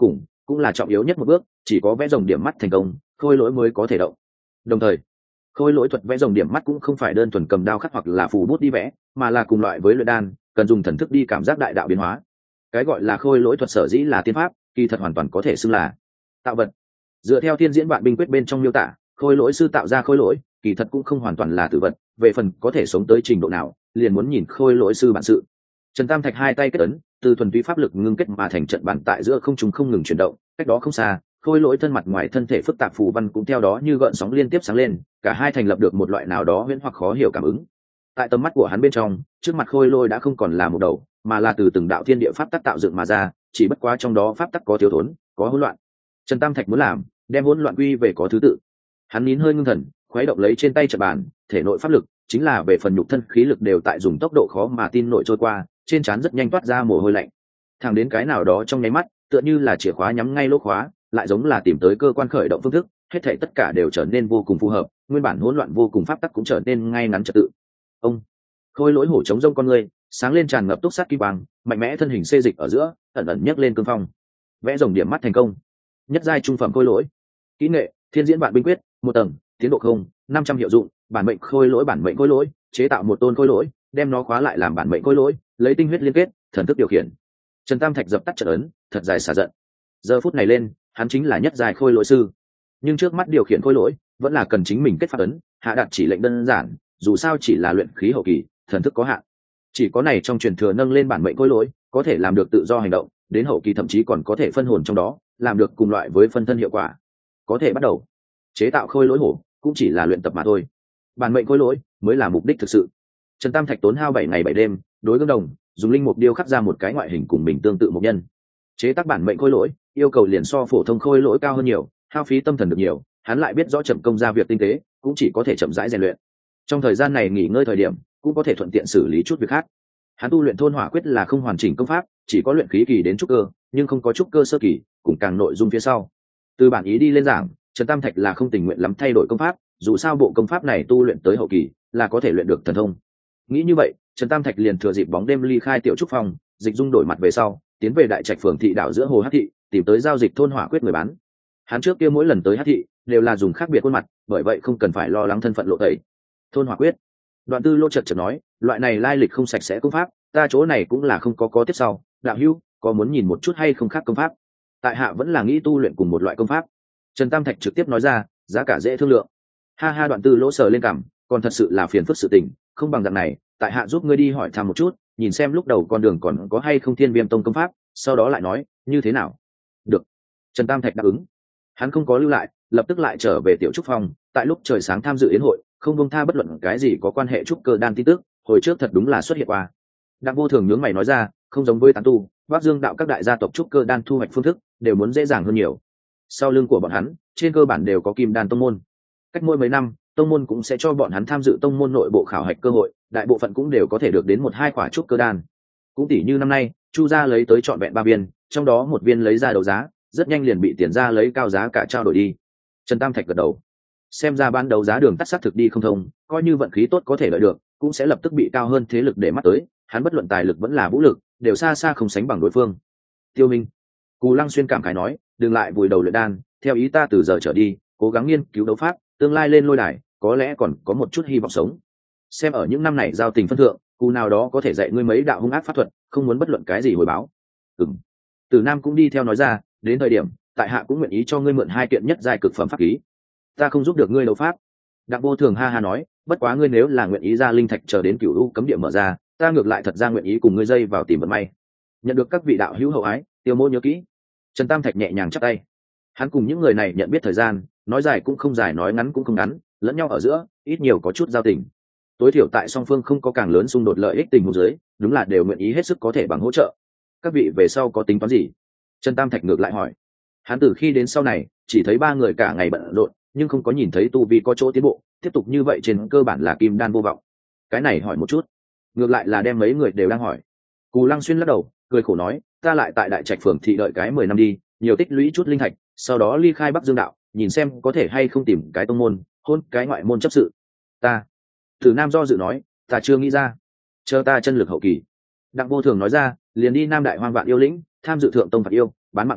S1: cũng là trọng yếu nhất một bước, chỉ có vẽ rồng điểm mắt thành công khôi lỗi mới có thể động. Đồng thời khôi lỗi thuật vẽ rồng điểm mắt cũng không phải đơn thuần cầm đao khắc hoặc là phù bút đi vẽ, mà là cùng loại với luyện đan, cần dùng thần thức đi cảm giác đại đạo biến hóa. Cái gọi là khôi lỗi thuật sở dĩ là tiên pháp, kỳ thật hoàn toàn có thể xưng là tạo vật. Dựa theo thiên diễn vạn binh quyết bên trong miêu tả, khôi lỗi sư tạo ra khôi lỗi kỳ thật cũng không hoàn toàn là tử vật, về phần có thể sống tới trình độ nào liền muốn nhìn khôi lỗi sư bản sự. Trần Tam Thạch hai tay kết ấn, từ thuần túy pháp lực ngưng kết mà thành trận bản tại giữa không trung không ngừng chuyển động, cách đó không xa khôi lỗi thân mặt ngoài thân thể phức tạp phù văn cũng theo đó như gợn sóng liên tiếp sáng lên, cả hai thành lập được một loại nào đó huyễn hoặc khó hiểu cảm ứng. Tại tầm mắt của hắn bên trong, trước mặt khôi lỗi đã không còn là một đầu, mà là từ từng đạo thiên địa pháp tắc tạo dựng mà ra, chỉ bất quá trong đó pháp tắc có thiếu thốn, có hỗn loạn. Trần Tam Thạch muốn làm, đem hỗn loạn quy về có thứ tự. Hắn nín hơi ngưng thần, khuấy động lấy trên tay trận bàn, thể nội pháp lực, chính là về phần nhục thân khí lực đều tại dùng tốc độ khó mà tin nổi trôi qua, trên trán rất nhanh toát ra mồ hôi lạnh. Thẳng đến cái nào đó trong nháy mắt, tựa như là chìa khóa nhắm ngay lỗ khóa, lại giống là tìm tới cơ quan khởi động phương thức, hết thảy tất cả đều trở nên vô cùng phù hợp, nguyên bản hỗn loạn vô cùng pháp tắc cũng trở nên ngay ngắn trật tự. Ông khôi lỗi hổ chống rông con người sáng lên tràn ngập túc sát kim quang, mạnh mẽ thân hình xê dịch ở giữa, ẩn ẩn nhấc lên cương phong. Vẽ rồng điểm mắt thành công. Nhất giai trung phẩm khôi lỗi. Kỹ nghệ thiên diễn vạn binh quyết, một tầng, tiến độ không 500 hiệu dụng, bản mệnh khôi lỗi bản mệnh khôi lỗi, chế tạo một tôn khôi lỗi, đem nó khóa lại làm bản mệnh khôi lỗi, lấy tinh huyết liên kết, thần thức điều khiển. Trần Tam Thạch dập tắt trận ấn, thật dài xả giận. Giờ phút này lên, hắn chính là nhất giai khôi lỗi sư, nhưng trước mắt điều khiển khôi lỗi vẫn là cần chính mình kết pháp ấn, hạ đạt chỉ lệnh đơn giản, dù sao chỉ là luyện khí hậu kỳ, thần thức có hạn. Chỉ có này trong truyền thừa nâng lên bản mệnh khôi lỗi, có thể làm được tự do hành động, đến hậu kỳ thậm chí còn có thể phân hồn trong đó, làm được cùng loại với phân thân hiệu quả. Có thể bắt đầu chế tạo khôi lỗi hổ, cũng chỉ là luyện tập mà thôi. Bản mệnh khôi lỗi mới là mục đích thực sự. Trần Tam Thạch tốn hao 7 ngày 7 đêm, đối gương đồng, dùng linh mục điêu khắc ra một cái ngoại hình cùng mình tương tự một nhân. Chế tác bản mệnh khôi lỗi, yêu cầu liền so phổ thông khôi lỗi cao hơn nhiều, hao phí tâm thần được nhiều, hắn lại biết rõ chậm công ra việc tinh tế, cũng chỉ có thể chậm rãi rèn luyện. Trong thời gian này nghỉ ngơi thời điểm, cũng có thể thuận tiện xử lý chút việc khác. Hắn tu luyện thôn hỏa quyết là không hoàn chỉnh công pháp, chỉ có luyện khí kỳ đến trúc cơ, nhưng không có trúc cơ sơ kỳ, cùng càng nội dung phía sau. Từ bản ý đi lên giảng, Trần Tam Thạch là không tình nguyện lắm thay đổi công pháp, dù sao bộ công pháp này tu luyện tới hậu kỳ là có thể luyện được thần thông. Nghĩ như vậy, Trần Tam Thạch liền thừa dịp bóng đêm ly khai tiểu trúc phòng, dịch dung đổi mặt về sau, tiến về đại trạch phường thị đảo giữa hồ Hắc thị, tìm tới giao dịch thôn hỏa quyết người bán. Hắn trước kia mỗi lần tới Hắc thị đều là dùng khác biệt khuôn mặt, bởi vậy không cần phải lo lắng thân phận lộ tẩy. Thôn hỏa quyết. Đoạn Tư Lô chợt nói, loại này lai lịch không sạch sẽ công pháp, ta chỗ này cũng là không có tiếp sau, đạo hữu có muốn nhìn một chút hay không khác công pháp? Tại hạ vẫn là nghĩ tu luyện cùng một loại công pháp. Trần Tam Thạch trực tiếp nói ra, giá cả dễ thương lượng. Ha ha, Đoạn Tư Lỗ sờ lên cằm, còn thật sự là phiền phức sự tình, không bằng dạng này, tại hạ giúp ngươi đi hỏi thăm một chút, nhìn xem lúc đầu con đường còn có hay không Thiên Viêm Tông công pháp, sau đó lại nói, như thế nào? Được. Trần Tam Thạch đáp ứng. Hắn không có lưu lại, lập tức lại trở về tiểu trúc phòng, tại lúc trời sáng tham dự yến hội, không buông tha bất luận cái gì có quan hệ trúc cơ đan tin tức, hồi trước thật đúng là xuất hiện qua. Đặng Vô Thường nhướng mày nói ra, không giống với tán tu, Bắc Dương đạo các đại gia tộc trúc cơ đan thu hoạch phương thức đều muốn dễ dàng hơn nhiều. Sau lưng của bọn hắn, trên cơ bản đều có kim đan tông môn. Cách mỗi mấy năm, tông môn cũng sẽ cho bọn hắn tham dự tông môn nội bộ khảo hạch cơ hội, đại bộ phận cũng đều có thể được đến 1-2 quả trúc cơ đan. Cũng tỷ như năm nay, Chu gia lấy tới trọn vẹn 3 viên, trong đó một viên lấy ra đấu giá, rất nhanh liền bị tiền gia lấy cao giá cả trao đổi đi. Trần Tam Thạch gật đầu. Xem ra ban đấu giá đường tắt xác thực đi không thông, coi như vận khí tốt có thể lợi được, cũng sẽ lập tức bị cao hơn thế lực để mắt tới, hắn bất luận tài lực vẫn là vũ lực, đều xa xa không sánh bằng đối phương. Tiêu Minh. Cù Lăng Xuyên cảm khái nói, đừng lại vùi đầu luyện đan, theo ý ta từ giờ trở đi, cố gắng nghiên cứu đấu pháp, tương lai lên lôi đài, có lẽ còn có một chút hy vọng sống. Xem ở những năm này giao tình phân thượng, Cù nào đó có thể dạy ngươi mấy đạo hung ác pháp thuật, không muốn bất luận cái gì hồi báo. Tử Nam cũng đi theo nói ra, đến thời điểm, tại hạ cũng nguyện ý cho ngươi mượn 2 kiện nhất giai cực phẩm pháp khí. Ta không giúp được ngươi đấu pháp. Đặng Vô Thường ha ha nói, bất quá ngươi nếu là nguyện ý ra linh thạch chờ đến Cửu U cấm địa mở ra, ta ngược lại thật ra nguyện ý cùng ngươi dây vào tìm vận may. Nhận được các vị đạo hữu hậu ái, Tiêu Mô nhớ kỹ. Trần Tam Thạch nhẹ nhàng chắp tay. Hắn cùng những người này nhận biết thời gian, nói dài cũng không dài, nói ngắn cũng không ngắn, lẫn nhau ở giữa ít nhiều có chút giao tình. Tối thiểu tại song phương không có càng lớn xung đột lợi ích tình huống dưới, đúng là đều nguyện ý hết sức có thể bằng hỗ trợ. Các vị về sau có tính toán gì? Trần Tam Thạch ngược lại hỏi. Hắn từ khi đến sau này, chỉ thấy 3 người cả ngày bận rộn, nhưng không có nhìn thấy tu vi có chỗ tiến bộ, tiếp tục như vậy trên cơ bản là kim đan vô vọng. Cái này hỏi một chút, ngược lại là đem mấy người đều đang hỏi. Cù Lăng Xuyên lắc đầu, cười khổ nói, ta lại tại đại trạch phường thị đợi cái 10 năm đi, nhiều tích lũy chút linh thạch, sau đó ly khai Bắc Dương đạo, nhìn xem có thể hay không tìm cái tông môn, hôn cái ngoại môn chấp sự. Ta. Tử Nam do dự nói, ta chưa nghĩ ra, chờ ta chân lực hậu kỳ. Đặng Vô Thường nói ra, liền đi Nam Đại Hoang Vạn Yêu Lĩnh, tham dự thượng tông phạt yêu, bán mạng thôi,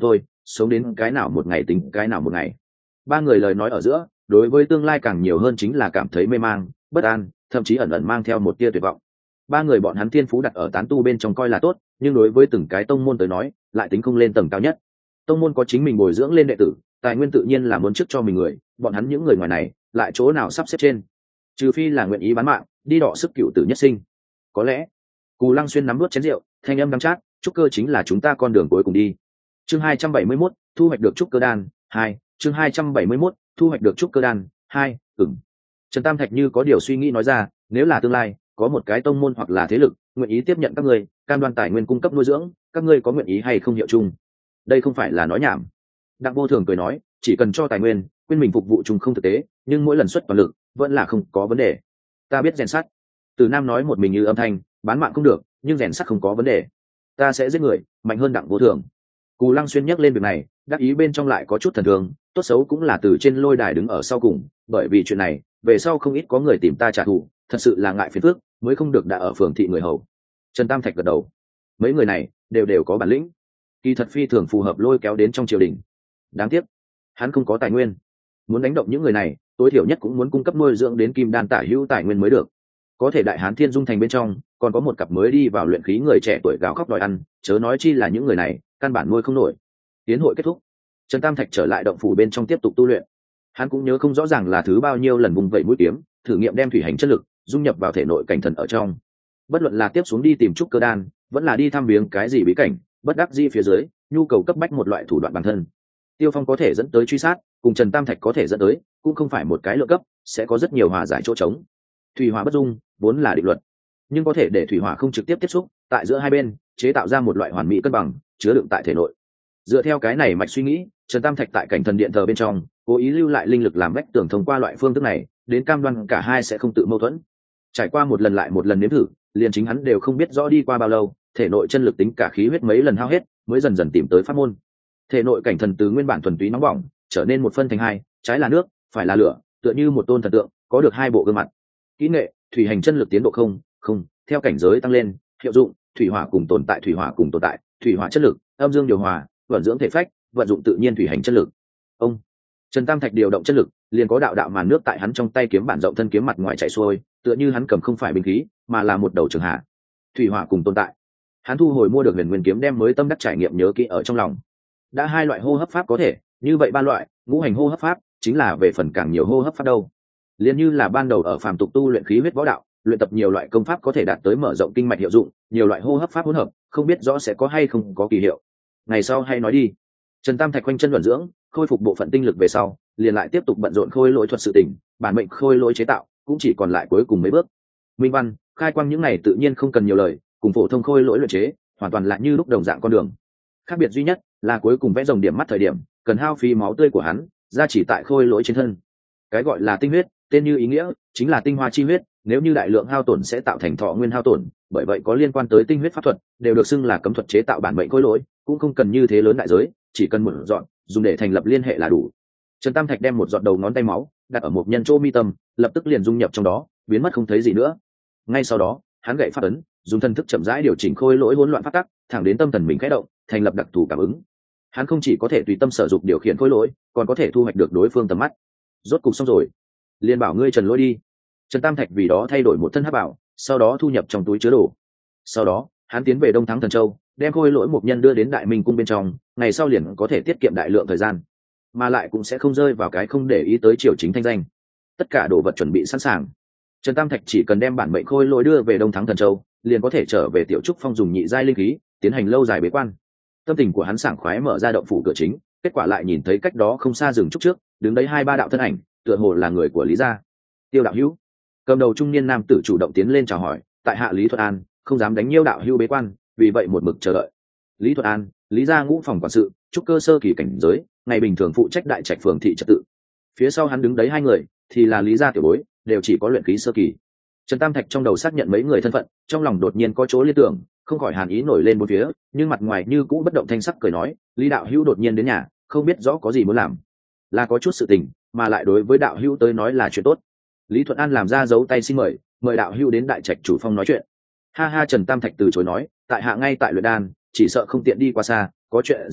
S1: sống đến cái nào một ngày tính cái nào một ngày. Ba người lời nói ở giữa, đối với tương lai càng nhiều hơn chính là cảm thấy mê mang, bất an, thậm chí ẩn ẩn mang theo một tia tuyệt vọng. Ba người bọn hắn thiên phú đặt ở tán tu bên trong coi là tốt, nhưng đối với từng cái tông môn tới nói lại tính không lên tầng cao nhất. Tông môn có chính mình bồi dưỡng lên đệ tử, tài nguyên tự nhiên là muốn trước cho mình người, bọn hắn những người ngoài này lại chỗ nào sắp xếp trên, trừ phi là nguyện ý bán mạng đi đọ sức cựu tử nhất sinh. Có lẽ Cù Lăng Xuyên nắm nuốt chén rượu, thanh âm đắng chát, trúc cơ chính là chúng ta con đường cuối cùng đi. Chương 271, thu hoạch được trúc cơ đan 2. Chương 271, thu hoạch được trúc cơ đan 2. Trần Tam Thạch như có điều suy nghĩ nói ra, nếu là tương lai có một cái tông môn hoặc là thế lực nguyện ý tiếp nhận các ngươi, cam đoan tài nguyên cung cấp nuôi dưỡng, các ngươi có nguyện ý hay không hiệu chung? Đây không phải là nói nhảm. Đặng Vô Thường cười nói, chỉ cần cho tài nguyên, quên mình phục vụ chung không thực tế, nhưng mỗi lần xuất toàn lực vẫn là không có vấn đề. Ta biết rèn sắt. Từ Nam nói một mình như âm thanh, bán mạng không được, nhưng rèn sắt không có vấn đề. Ta sẽ giết người, mạnh hơn Đặng Vô Thường. Cù Lăng Xuyên nhắc lên việc này, đắc ý bên trong lại có chút thần thường, tốt xấu cũng là từ trên lôi đài đứng ở sau cùng, bởi vì chuyện này, về sau không ít có người tìm ta trả thù, thật sự là ngại phiền phức, mới không được đã ở phường thị người hầu. Trần Tam Thạch gật đầu, mấy người này đều có bản lĩnh, kỳ thật phi thường phù hợp lôi kéo đến trong triều đình. Đáng tiếc, hắn không có tài nguyên, muốn đánh động những người này, tối thiểu nhất cũng muốn cung cấp nuôi dưỡng đến kim đan tả hữu tài nguyên mới được. Có thể Đại Hán Thiên Dung thành bên trong còn có một cặp mới đi vào luyện khí người trẻ tuổi gào khóc đòi ăn, chớ nói chi là những người này căn bản nuôi không nổi. Tiến hội kết thúc, Trần Tam Thạch trở lại động phủ bên trong tiếp tục tu luyện. Hắn cũng nhớ không rõ ràng là thứ bao nhiêu lần vùng vẩy mũi kiếm, thử nghiệm đem thủy hành chất lực dung nhập vào thể nội cảnh thần ở trong. Bất luận là tiếp xuống đi tìm trúc cơ đan, vẫn là đi thăm viếng cái gì bí cảnh, bất đắc dĩ phía dưới, nhu cầu cấp bách một loại thủ đoạn bản thân. Tiêu Phong có thể dẫn tới truy sát, cùng Trần Tam Thạch có thể dẫn tới, cũng không phải một cái lượng cấp, sẽ có rất nhiều hòa giải chỗ trống. Thủy hỏa bất dung, vốn là định luật, nhưng có thể để thủy hỏa không trực tiếp tiếp xúc, tại giữa hai bên, chế tạo ra một loại hoàn mỹ cân bằng, chứa đựng tại thể nội. Dựa theo cái này mạch suy nghĩ, Trần Tam Thạch tại cảnh thần điện thờ bên trong, cố ý lưu lại linh lực làm vách tường thông qua loại phương thức này, đến cam đoan cả hai sẽ không tự mâu thuẫn. Trải qua một lần lại một lần nếm thử, liền chính hắn đều không biết rõ đi qua bao lâu, thể nội chân lực tính cả khí huyết mấy lần hao hết, mới dần dần tìm tới pháp môn. Thể nội cảnh thần từ nguyên bản thuần túy nóng bỏng, trở nên một phân thành hai, trái là nước, phải là lửa, tựa như một tôn thần tượng, có được hai bộ gương mặt. Kỹ nghệ, thủy hành chân lực tiến độ không, theo cảnh giới tăng lên, hiệu dụng, thủy hỏa cùng tồn tại, thủy hỏa cùng tồn tại, thủy hỏa chất lực, âm dương điều hòa, vận dưỡng thể phách, vận dụng tự nhiên thủy hành chân lực. Ông Trần Tam Thạch điều động chân lực, liền có đạo đạo màn nước tại hắn trong tay kiếm bản rộng thân kiếm mặt ngoài chảy xuôi, tựa như hắn cầm không phải binh khí, mà là một đầu trường hạ. Thủy hỏa cùng tồn tại. Hắn thu hồi mua được Huyền Nguyên kiếm đem mới tâm đắc trải nghiệm nhớ kỹ ở trong lòng. Đã hai loại hô hấp pháp có thể, như vậy ba loại, ngũ hành hô hấp pháp chính là về phần càng nhiều hô hấp pháp đâu. Liên như là ban đầu ở phàm tục tu luyện khí huyết võ đạo, luyện tập nhiều loại công pháp có thể đạt tới mở rộng kinh mạch hiệu dụng, nhiều loại hô hấp pháp hỗn hợp, không biết rõ sẽ có hay không có kỳ hiệu. Ngày sau hay nói đi. Trần Tam Thạch quanh chân luận dưỡng, khôi phục bộ phận tinh lực về sau, liền lại tiếp tục bận rộn khôi lỗi thuật sự tỉnh, bản mệnh khôi lỗi chế tạo cũng chỉ còn lại cuối cùng mấy bước. Minh văn, khai quang những này tự nhiên không cần nhiều lời, cùng phổ thông khôi lỗi luyện chế, hoàn toàn là như lúc đồng dạng con đường. Khác biệt duy nhất là cuối cùng vẽ rồng điểm mắt thời điểm, cần hao phí máu tươi của hắn, ra chỉ tại khôi lỗi trên thân. Cái gọi là tinh huyết, tên như ý nghĩa, chính là tinh hoa chi huyết, nếu như đại lượng hao tổn sẽ tạo thành thọ nguyên hao tổn, bởi vậy có liên quan tới tinh huyết pháp thuật, đều được xưng là cấm thuật chế tạo bản mệnh khôi lỗi, cũng không cần như thế lớn đại giới, chỉ cần một dọn, dùng để thành lập liên hệ là đủ. Trần Tam Thạch đem một giọt đầu ngón tay máu đặt ở một nhân chỗ mi tâm, lập tức liền dung nhập trong đó, biến mất không thấy gì nữa. Ngay sau đó, hắn gậy pháp ấn, dùng thần thức chậm rãi điều chỉnh khôi lỗi hỗn loạn pháp tắc, thẳng đến tâm thần mình khẽ động, thành lập đặc thù cảm ứng. Hắn không chỉ có thể tùy tâm sở dụng điều khiển khôi lỗi, còn có thể thu hoạch được đối phương tầm mắt. Rốt cục xong rồi, liền bảo ngươi Trần Lỗi đi. Trần Tam Thạch vì đó thay đổi một thân hắc bảo, sau đó thu nhập trong túi chứa đồ. Sau đó, hắn tiến về Đông Thắng Thần Châu, đem khôi lỗi một nhân đưa đến Đại Minh cung bên trong, ngày sau liền có thể tiết kiệm đại lượng thời gian, mà lại cũng sẽ không rơi vào cái không để ý tới triều chính thanh danh. Tất cả đồ vật chuẩn bị sẵn sàng, Trần Tam Thạch chỉ cần đem bản mệnh khôi lỗi đưa về Đông Thắng Thần Châu, liền có thể trở về Tiểu Trúc Phong dùng nhị giai linh khí tiến hành lâu dài bế quan. Tâm tình của hắn sảng khoái mở ra động phủ cửa chính, kết quả lại nhìn thấy cách đó không xa rừng trúc trước đứng đấy hai ba đạo thân ảnh, tựa hồ là người của Lý gia. Tiêu đạo hữu, cầm đầu trung niên nam tử chủ động tiến lên chào hỏi, tại hạ Lý Thuật An, không dám đánh nhiêu đạo hữu bế quan, vì vậy một mực chờ đợi. Lý Thuật An, Lý gia ngũ phòng quản sự, trúc cơ sơ kỳ cảnh giới, ngày bình thường phụ trách đại trạch phường thị trật tự. Phía sau hắn đứng đấy hai người thì là Lý gia tiểu bối, đều chỉ có luyện khí sơ kỳ. Trần Tam Thạch trong đầu xác nhận mấy người thân phận, trong lòng đột nhiên có chỗ liên tưởng, không khỏi hàn ý nổi lên bốn phía, nhưng mặt ngoài như cũ bất động thanh sắc cười nói, Lý đạo hữu đột nhiên đến nhà, không biết rõ có gì muốn làm. Là có chút sự tình, mà lại đối với đạo hữu tới nói là chuyện tốt. Lý Thuận An làm ra dấu tay xin mời đạo hữu đến đại trạch chủ phong nói chuyện. Ha ha, Trần Tam Thạch từ chối nói, tại hạ ngay tại luyện đan, chỉ sợ không tiện đi qua xa, có chuyện gì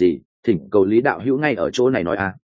S1: thỉnh cầu Lý đạo hữu ngay ở chỗ này nói à.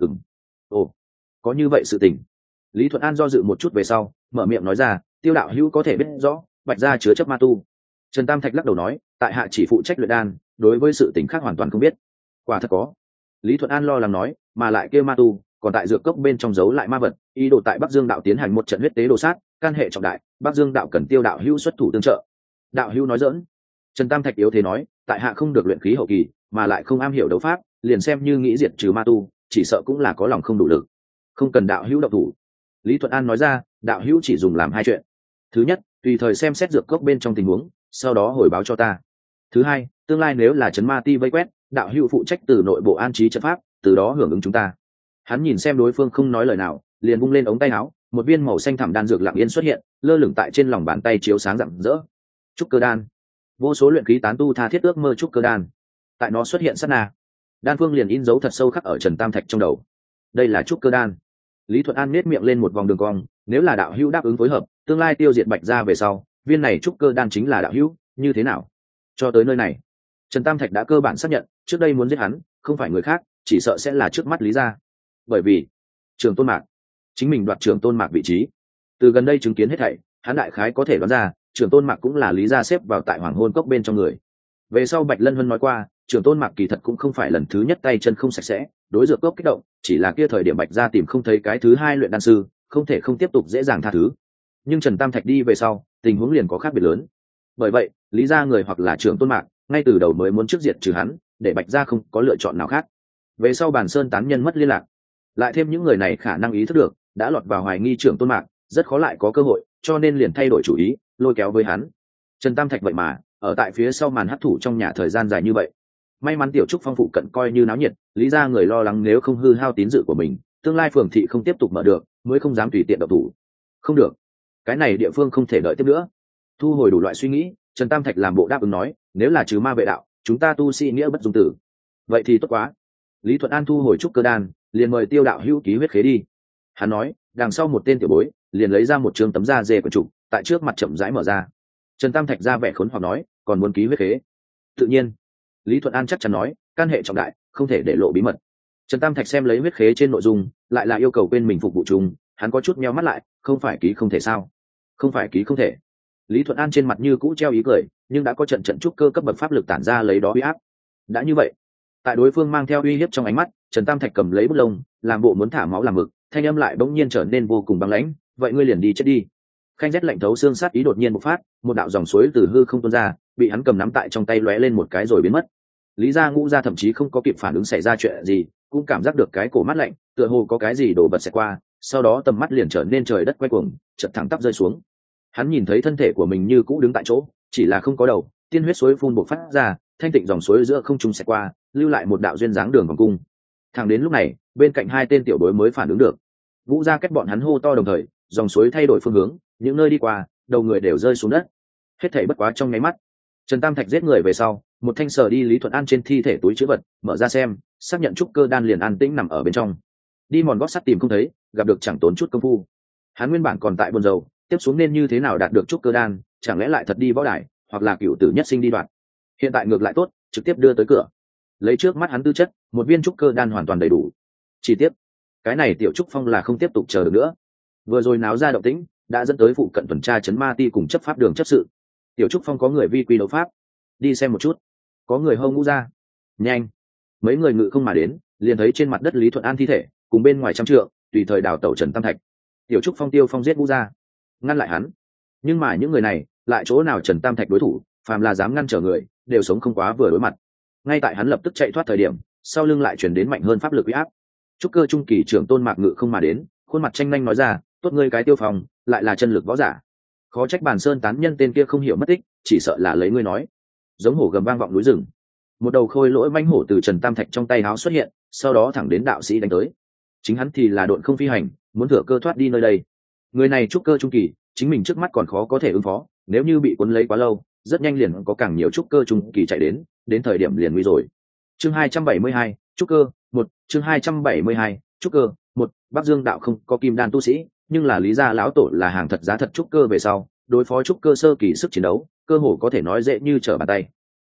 S1: Ồ, có như vậy sự tình. Lý Thuận An do dự một chút về sau mở miệng nói ra, Tiêu đạo hữu có thể biết rõ Bạch gia chứa chấp ma tu. Trần Tam Thạch lắc đầu nói, tại hạ chỉ phụ trách luyện đan, đối với sự tình khác hoàn toàn không biết. Quả thật có. Lý Thuận An lo lắng nói, mà lại kêu ma tu còn tại dược cốc bên trong giấu lại ma vật, ý đồ tại Bắc Dương đạo tiến hành một trận huyết tế đồ sát, can hệ trọng đại, Bắc Dương đạo cần Tiêu đạo hữu xuất thủ tương trợ. Đạo hữu nói giỡn. Trần Tam Thạch yếu thế nói, tại hạ không được luyện khí hậu kỳ, mà lại không am hiểu đấu pháp, liền xem như nghĩ diệt trừ ma tu, chỉ sợ cũng là có lòng không đủ lực. Không cần đạo hữu động thủ. Lý Thuận An nói ra, đạo hữu chỉ dùng làm hai chuyện. Thứ nhất, tùy thời xem xét dược cốc bên trong tình huống, sau đó hồi báo cho ta. Thứ hai, tương lai nếu là trấn ma ti vây quét, đạo hữu phụ trách từ nội bộ an trí trận pháp, từ đó hưởng ứng chúng ta. Hắn nhìn xem đối phương không nói lời nào, liền vung lên ống tay áo, một viên màu xanh thẳm đan dược lặng yên xuất hiện, lơ lửng tại trên lòng bàn tay chiếu sáng rạng rỡ. Trúc cơ đan. Vô số luyện khí tán tu tha thiết ước mơ trúc cơ đan. Tại nó xuất hiện sát na, đan phương liền in dấu thật sâu khắc ở Trần Tam Thạch trong đầu. Đây là trúc cơ đan. Lý Thuận An nét miệng lên một vòng đường cong, nếu là đạo hữu đáp ứng phối hợp, tương lai tiêu diệt Bạch gia về sau, viên này trúc cơ đan chính là đạo hữu, như thế nào? Cho tới nơi này, Trần Tam Thạch đã cơ bản xác nhận, trước đây muốn giết hắn, không phải người khác, chỉ sợ sẽ là trước mắt Lý gia. Bởi vì, Trường Tôn Mạc, chính mình đoạt Trường Tôn Mạc vị trí. Từ gần đây chứng kiến hết thảy, hắn đại khái có thể đoán ra, Trường Tôn Mạc cũng là Lý gia xếp vào tại Hoàng Hôn Cốc bên trong người. Về sau Bạch Lân Huân nói qua, Trường Tôn Mạc kỳ thật cũng không phải lần thứ nhất tay chân không sạch sẽ, đối dược cốc kích động, chỉ là kia thời điểm Bạch gia tìm không thấy cái thứ hai luyện đan sư, không thể không tiếp tục dễ dàng tha thứ. Nhưng Trần Tam Thạch đi về sau, tình huống liền có khác biệt lớn. Bởi vậy, Lý gia người hoặc là Trường Tôn Mạc, ngay từ đầu mới muốn trước diệt trừ hắn, để Bạch gia không có lựa chọn nào khác. Về sau Bàn Sơn tán nhân mất liên lạc, lại thêm những người này khả năng ý thức được, đã lọt vào hoài nghi Trường Tôn Mạc, rất khó lại có cơ hội, cho nên liền thay đổi chủ ý, lôi kéo với hắn. Trần Tam Thạch vậy mà ở tại phía sau màn hấp thụ trong nhà thời gian dài như vậy. May mắn Tiểu Trúc Phong phụ cận coi như náo nhiệt, Lý gia người lo lắng nếu không hư hao tín dự của mình, tương lai phường thị không tiếp tục mở được, mới không dám tùy tiện động thủ. Không được, cái này địa phương không thể đợi tiếp nữa. Thu hồi đủ loại suy nghĩ, Trần Tam Thạch làm bộ đáp ứng nói, nếu là trừ ma vệ đạo, chúng ta tu sĩ nghĩa bất dung tử. Vậy thì tốt quá. Lý Thuận An thu hồi trúc cơ đan, liền mời Tiêu đạo hữu ký huyết khế đi. Hắn nói, đằng sau một tên tiểu bối, liền lấy ra một trường tấm da dê của trục, tại trước mặt chậm rãi mở ra. Trần Tam Thạch ra vẻ khốn hoặc nói, còn muốn ký huyết khế? Tự nhiên. Lý Thuận An chắc chắn nói, can hệ trọng đại, không thể để lộ bí mật. Trần Tam Thạch xem lấy huyết khế trên nội dung, lại là yêu cầu bên mình phục vụ chung, hắn có chút meo mắt lại, không phải ký không thể sao? Không phải ký không thể. Lý Thuận An trên mặt như cũ treo ý cười, nhưng đã có trận trúc cơ cấp bậc pháp lực tản ra lấy đó uy áp. Đã như vậy, tại đối phương mang theo uy hiếp trong ánh mắt, Trần Tam Thạch cầm lấy bút lông, làm bộ muốn thả máu làm mực, thanh âm lại bỗng nhiên trở nên vô cùng băng lãnh, vậy ngươi liền đi chết đi. Khanh rét lạnh thấu xương sát ý đột nhiên bộc phát, một đạo dòng suối từ hư không tuôn ra, bị hắn cầm nắm tại trong tay lóe lên một cái rồi biến mất. Lý gia Ngũ gia thậm chí không có kịp phản ứng xảy ra chuyện gì, cũng cảm giác được cái cổ mát lạnh, tựa hồ có cái gì đổ bật xẹt qua, sau đó tầm mắt liền trở nên trời đất quay cuồng, chợt thẳng tắp rơi xuống. Hắn nhìn thấy thân thể của mình như cũ đứng tại chỗ, chỉ là không có đầu, tiên huyết suối phun bộc phát ra, thanh tịnh dòng suối giữa không trung xẹt qua, lưu lại một đạo duyên dáng đường vòng cung. Thẳng đến lúc này, bên cạnh hai tên tiểu bối mới phản ứng được. Ngũ gia kết bọn hắn hô to đồng thời, dòng suối thay đổi phương hướng, những nơi đi qua, đầu người đều rơi xuống đất. Hết thảy bất quá trong nháy mắt. Trần Tam Thạch giết người về sau, một thanh sờ đi Lý Thuận An trên thi thể túi trữ vật, mở ra xem, xác nhận trúc cơ đan liền an tĩnh nằm ở bên trong. Đi mòn gót sắt tìm không thấy, gặp được chẳng tốn chút công phu. Hắn nguyên bản còn tại buồn rầu, tiếp xuống nên như thế nào đạt được trúc cơ đan, chẳng lẽ lại thật đi võ đài, hoặc là cựu tử nhất sinh đi đoạt. Hiện tại ngược lại tốt, trực tiếp đưa tới cửa. Lấy trước mắt hắn tư chất, một viên trúc cơ đan hoàn toàn đầy đủ. Chi tiết, cái này Tiểu Trúc Phong là không tiếp tục chờ được nữa. Vừa rồi náo ra động tĩnh, đã dẫn tới phụ cận tuần tra trấn ma ti cùng chấp pháp đường chấp sự. Tiểu Trúc Phong có người vi quy đấu pháp, đi xem một chút. Có người hông Ngũ ra, nhanh. Mấy người ngự không mà đến, liền thấy trên mặt đất Lý Thuận An thi thể, cùng bên ngoài trăm trượng, tùy thời đào tẩu Trần Tam Thạch. Tiểu Trúc Phong tiêu phong giết Ngũ ra, ngăn lại hắn. Nhưng mà những người này, lại chỗ nào Trần Tam Thạch đối thủ, phàm là dám ngăn trở người, đều sống không quá vừa đối mặt. Ngay tại hắn lập tức chạy thoát thời điểm, sau lưng lại chuyển đến mạnh hơn pháp lực uy áp. Trúc cơ trung kỳ trưởng Tôn Mạc ngự không mà đến, khuôn mặt tranh nhanh nói ra, tốt ngươi cái Tiêu Phong, lại là chân lực võ giả. Khó trách Bàn Sơn tán nhân tên kia không hiểu mất tích, chỉ sợ là lấy ngươi nói. Giống hổ gầm vang vọng núi rừng. Một đầu khôi lỗi manh hổ từ Trần Tam Thạch trong tay háo xuất hiện, sau đó thẳng đến đạo sĩ đánh tới. Chính hắn thì là độn không phi hành, muốn thừa cơ thoát đi nơi đây. Người này trúc cơ trung kỳ, chính mình trước mắt còn khó có thể ứng phó, nếu như bị cuốn lấy quá lâu, rất nhanh liền có càng nhiều trúc cơ trung kỳ chạy đến thời điểm liền nguy rồi. Chương 272, trúc cơ, 1, chương 272, trúc cơ, 1, Bắc Dương đạo không có kim đan tu sĩ, nhưng là Lý gia lão tổ là hàng thật giá thật trúc cơ về sau, đối phó trúc cơ sơ kỳ sức chiến đấu, cơ hồ có thể nói dễ như trở bàn tay.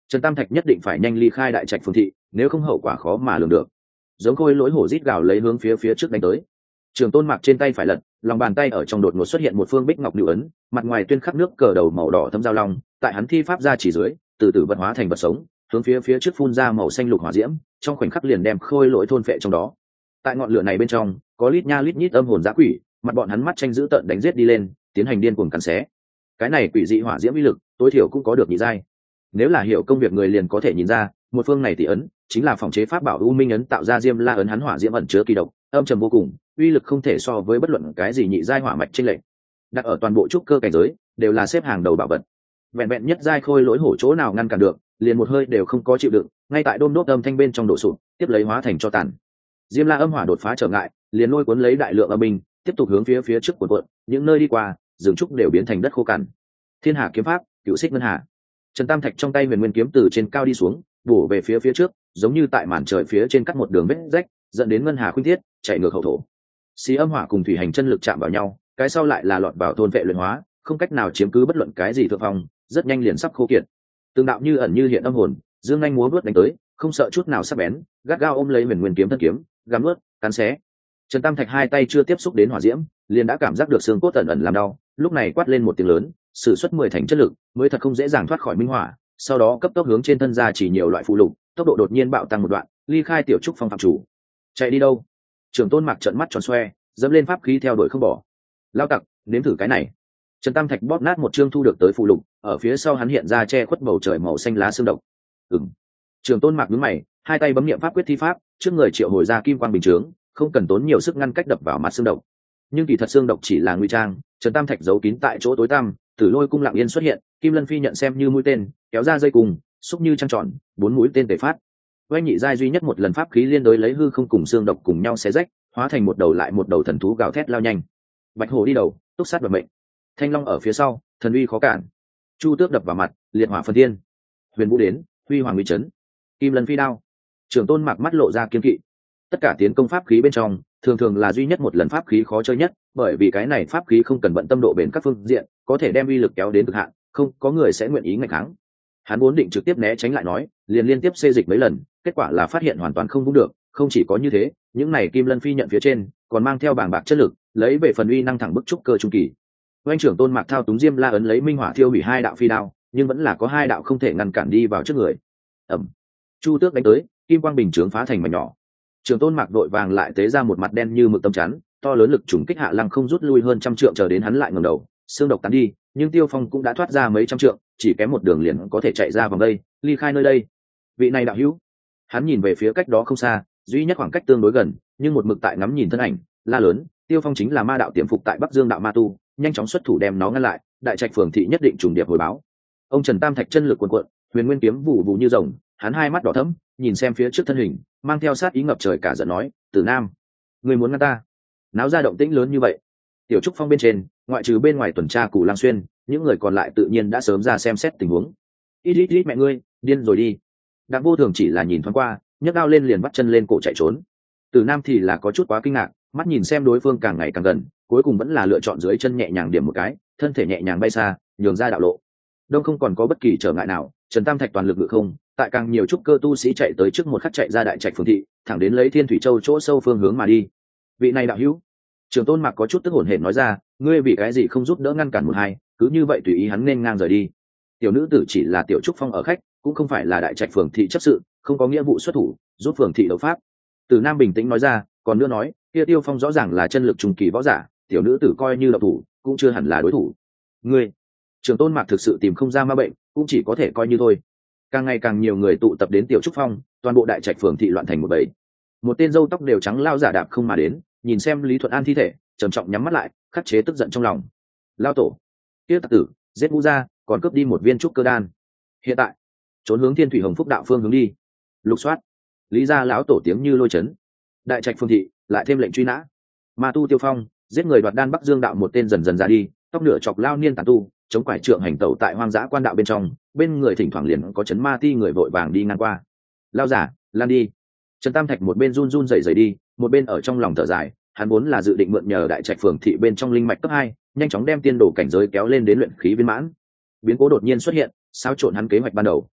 S1: Trần Tam Thạch nhất định phải nhanh ly khai đại trạch phường thị, nếu không hậu quả khó mà lường được. Giống Khôi Lỗi hổ rít gào lấy hướng phía trước đánh tới. Trường Tôn Mạc trên tay phải lật, lòng bàn tay ở trong đột ngột xuất hiện một phương bích ngọc nhu ấn, mặt ngoài tuyên khắc nước cờ đầu màu đỏ thâm giao long, tại hắn thi pháp ra chỉ dưới, từ từ vật hóa thành vật sống, hướng phía trước phun ra màu xanh lục hỏa diễm, trong khoảnh khắc liền đem Khôi Lỗi thôn phệ trong đó. Tại ngọn lửa này bên trong, có lít nha lít nhít âm hồn dã quỷ, mặt bọn hắn mắt tranh dữ tợn đánh giết đi lên, tiến hành điên cuồng cắn xé. Cái này quỷ dị hỏa diễm uy lực, tối thiểu cũng có được nhị giai. Nếu là hiểu công việc người liền có thể nhìn ra, một phương này tỷ ấn chính là phòng chế pháp bảo U Minh ấn tạo ra Diêm La ấn, hắn hỏa diễm ẩn chứa kỳ độc, âm trầm vô cùng, uy lực không thể so với bất luận cái gì nhị giai hỏa mạch trên lệnh. Đặt ở toàn bộ trúc cơ cảnh giới, đều là xếp hàng đầu bảo vật. Vẹn vẹn nhất giai Khôi Lỗi hổ chỗ nào ngăn cản được, liền một hơi đều không có chịu đựng, ngay tại đôm đốt âm thanh bên trong đổ sụp, tiếp lấy hóa thành cho tàn. Diêm La âm hỏa đột phá trở ngại, liền lôi cuốn lấy đại lượng âm binh, tiếp tục hướng phía trước cuộn, những nơi đi qua, rừng trúc đều biến thành đất khô cằn. Thiên Hà kiếm pháp, Cựu Xích Ngân Hà. Trần Tam Thạch trong tay Huyền Nguyên kiếm từ trên cao đi xuống, bổ về phía trước, giống như tại màn trời phía trên cắt một đường vết rách, dẫn đến ngân hà khuynh thiết, chạy ngược hậu thổ. Xí âm hỏa cùng thủy hành chân lực chạm vào nhau, cái sau lại là lọt vào thôn vệ luyện hóa, không cách nào chiếm cứ bất luận cái gì thượng phong, rất nhanh liền sắp khô kiệt. Tương đạo như ẩn như hiện âm hồn, dương nhanh múa vớt đánh tới, không sợ chút nào sắc bén, gắt gao ôm lấy Huyền Nguyên kiếm thân kiếm, gắm nuốt, cắn xé. Trần Tam Thạch hai tay chưa tiếp xúc đến hỏa diễm, liền đã cảm giác được xương cốt ẩn ẩn làm đau, lúc này quát lên một tiếng lớn, sử xuất 10 thành chất lực, mới thật không dễ dàng thoát khỏi minh hỏa, sau đó cấp tốc hướng trên thân ra chỉ nhiều loại phụ lục, tốc độ đột nhiên bạo tăng một đoạn, ly khai tiểu trúc phong phạm chủ. Chạy đi đâu? Trường Tôn Mạc trợn mắt tròn xoe, dẫm lên pháp khí theo đuổi không bỏ. Lao tặc, nếm thử cái này. Trần Tam Thạch bóp nát một chương thu được tới phụ lục, ở phía sau hắn hiện ra che khuất bầu trời màu xanh lá xương độc. Trường Tôn Mạc nhướng mày, hai tay bấm niệm pháp quyết thi pháp, trước người triệu hồi ra kim quang bình chướng, không cần tốn nhiều sức ngăn cách đập vào mặt xương độc. Nhưng kỳ thật xương độc chỉ là nguy trang, Trần Tam Thạch giấu kín tại chỗ tối tăm, Tử Lôi cung lặng yên xuất hiện, Kim Lân Phi nhận xem như mũi tên, kéo ra dây cùng, xúc như trăng tròn, 4 mũi tên tề phát. Oanh nhị giai duy nhất một lần pháp khí liên đối lấy hư không cùng xương độc cùng nhau xé rách, hóa thành một đầu lại một đầu thần thú gào thét lao nhanh. Bạch hổ đi đầu, túc sát vận mệnh. Thanh long ở phía sau, thần uy khó cản. Chu tước đập vào mặt, liệt hỏa phân thiên. Huyền vũ đến, huy hoàng uy chấn. Kim Lân Phi đao. Trường Tôn Mạc mắt lộ ra kiên kỵ. Tất cả tiến công pháp khí bên trong, thường là duy nhất một lần pháp khí khó chơi nhất, bởi vì cái này pháp khí không cần bận tâm độ bền các phương diện, có thể đem uy lực kéo đến cực hạn, không có người sẽ nguyện ý nghịch kháng. Hắn vốn định trực tiếp né tránh lại nói, liền liên tiếp xê dịch mấy lần, kết quả là phát hiện hoàn toàn không vung được. Không chỉ có như thế, những này Kim Lân Phi nhận phía trên còn mang theo bảng bạc chất lực, lấy về phần uy năng thẳng bức trúc cơ trung kỳ. Oanh trưởng Tôn Mạc thao túng Diêm La ấn lấy minh hỏa thiêu hủy 2 đạo phi đao, nhưng vẫn là có 2 đạo không thể ngăn cản đi vào trước người. Ầm. Chu tước đánh tới, kim quang bình chướng phá thành mảnh nhỏ. Trường Tôn Mạc đội vàng lại tế ra một mặt đen như mực tấm chắn, to lớn lực trùng kích hạ lăng không rút lui hơn trăm trượng, chờ đến hắn lại ngẩng đầu, xương độc tán đi, nhưng Tiêu Phong cũng đã thoát ra mấy trăm trượng, chỉ kém một đường liền có thể chạy ra vòng đây, ly khai nơi đây. Vị này đạo hữu. Hắn nhìn về phía cách đó không xa, duy nhất khoảng cách tương đối gần, nhưng một mực tại ngắm nhìn thân ảnh, la lớn, Tiêu Phong chính là ma đạo tiềm phục tại Bắc Dương đạo ma tu, nhanh chóng xuất thủ đem nó ngăn lại, đại trạch phường thị nhất định trùng điệp hồi báo. Ông Trần Tam Thạch chân lực cuồn cuộn, Huyền Nguyên kiếm vụ vụ như rồng, hắn hai mắt đỏ thẫm, nhìn xem phía trước thân hình, mang theo sát ý ngập trời cả giận nói, Tử Nam, người muốn ngăn ta? Náo ra động tĩnh lớn như vậy. Tiểu trúc phong bên trên, ngoại trừ bên ngoài tuần tra Cù Lang Xuyên, những người còn lại tự nhiên đã sớm ra xem xét tình huống. Ít mẹ ngươi, điên rồi đi. Đặng Vô Thường chỉ là nhìn thoáng qua, nhấc đao lên liền bắt chân lên cổ chạy trốn. Tử Nam thì là có chút quá kinh ngạc, mắt nhìn xem đối phương càng ngày càng gần, cuối cùng vẫn là lựa chọn dưới chân nhẹ nhàng điểm một cái, thân thể nhẹ nhàng bay xa, nhường ra đạo lộ. Đông không còn có bất kỳ trở ngại nào, Trần Tam Thạch toàn lực ngự không, tại càng nhiều trúc cơ tu sĩ chạy tới trước một khắc chạy ra đại trạch phường thị, thẳng đến lấy Thiên Thủy Châu chỗ sâu phương hướng mà đi. Vị này đạo hữu. Trường Tôn Mạc có chút tức hổn hển nói ra, ngươi vì cái gì không giúp đỡ ngăn cản một hai, cứ như vậy tùy ý hắn nên ngang rời đi. Tiểu nữ tử chỉ là tiểu trúc phong ở khách, cũng không phải là đại trạch phường thị chấp sự, không có nghĩa vụ xuất thủ giúp phường thị đấu pháp. Từ Nam bình tĩnh nói ra, còn nữa nói, kia Tiêu Phong rõ ràng là chân lực trung kỳ võ giả, tiểu nữ tử coi như độc thủ, cũng chưa hẳn là đối thủ. Ngươi, Trường Tôn Mạc thực sự tìm không ra ma bệnh, cũng chỉ có thể coi như thôi. Càng ngày càng nhiều người tụ tập đến tiểu trúc phong, toàn bộ đại trạch phường thị loạn thành một bầy. Một tên râu tóc đều trắng lao giả đạp không mà đến, nhìn xem Lý Thuận An thi thể, trầm trọng nhắm mắt lại, khắc chế tức giận trong lòng. Lao tổ, kia tặc tử giết Vũ gia, còn cướp đi một viên trúc cơ đan. Hiện tại trốn hướng Thiên Thủy Hồng Phúc đạo phương hướng đi. Lục soát. Lý gia lão tổ tiếng như lôi chấn. Đại trạch phường thị lại thêm lệnh truy nã. Ma tu Tiêu Phong giết người đoạt đan Bắc Dương đạo một tên dần dần ra đi, tóc nửa chọc lao niên tàn tu, chống quải trượng hành tẩu tại hoang dã quan đạo bên trong, bên người thỉnh thoảng liền có chấn ma ti người vội vàng đi ngang qua. Lao giả, lan đi. Trần Tam Thạch một bên run run rẩy rẩy đi, một bên ở trong lòng thở dài, hắn vốn là dự định mượn nhờ đại trạch phường thị bên trong linh mạch cấp 2, nhanh chóng đem tiên đồ cảnh giới kéo lên đến luyện khí viên mãn. Biến cố đột nhiên xuất hiện, xáo trộn hắn kế hoạch ban đầu.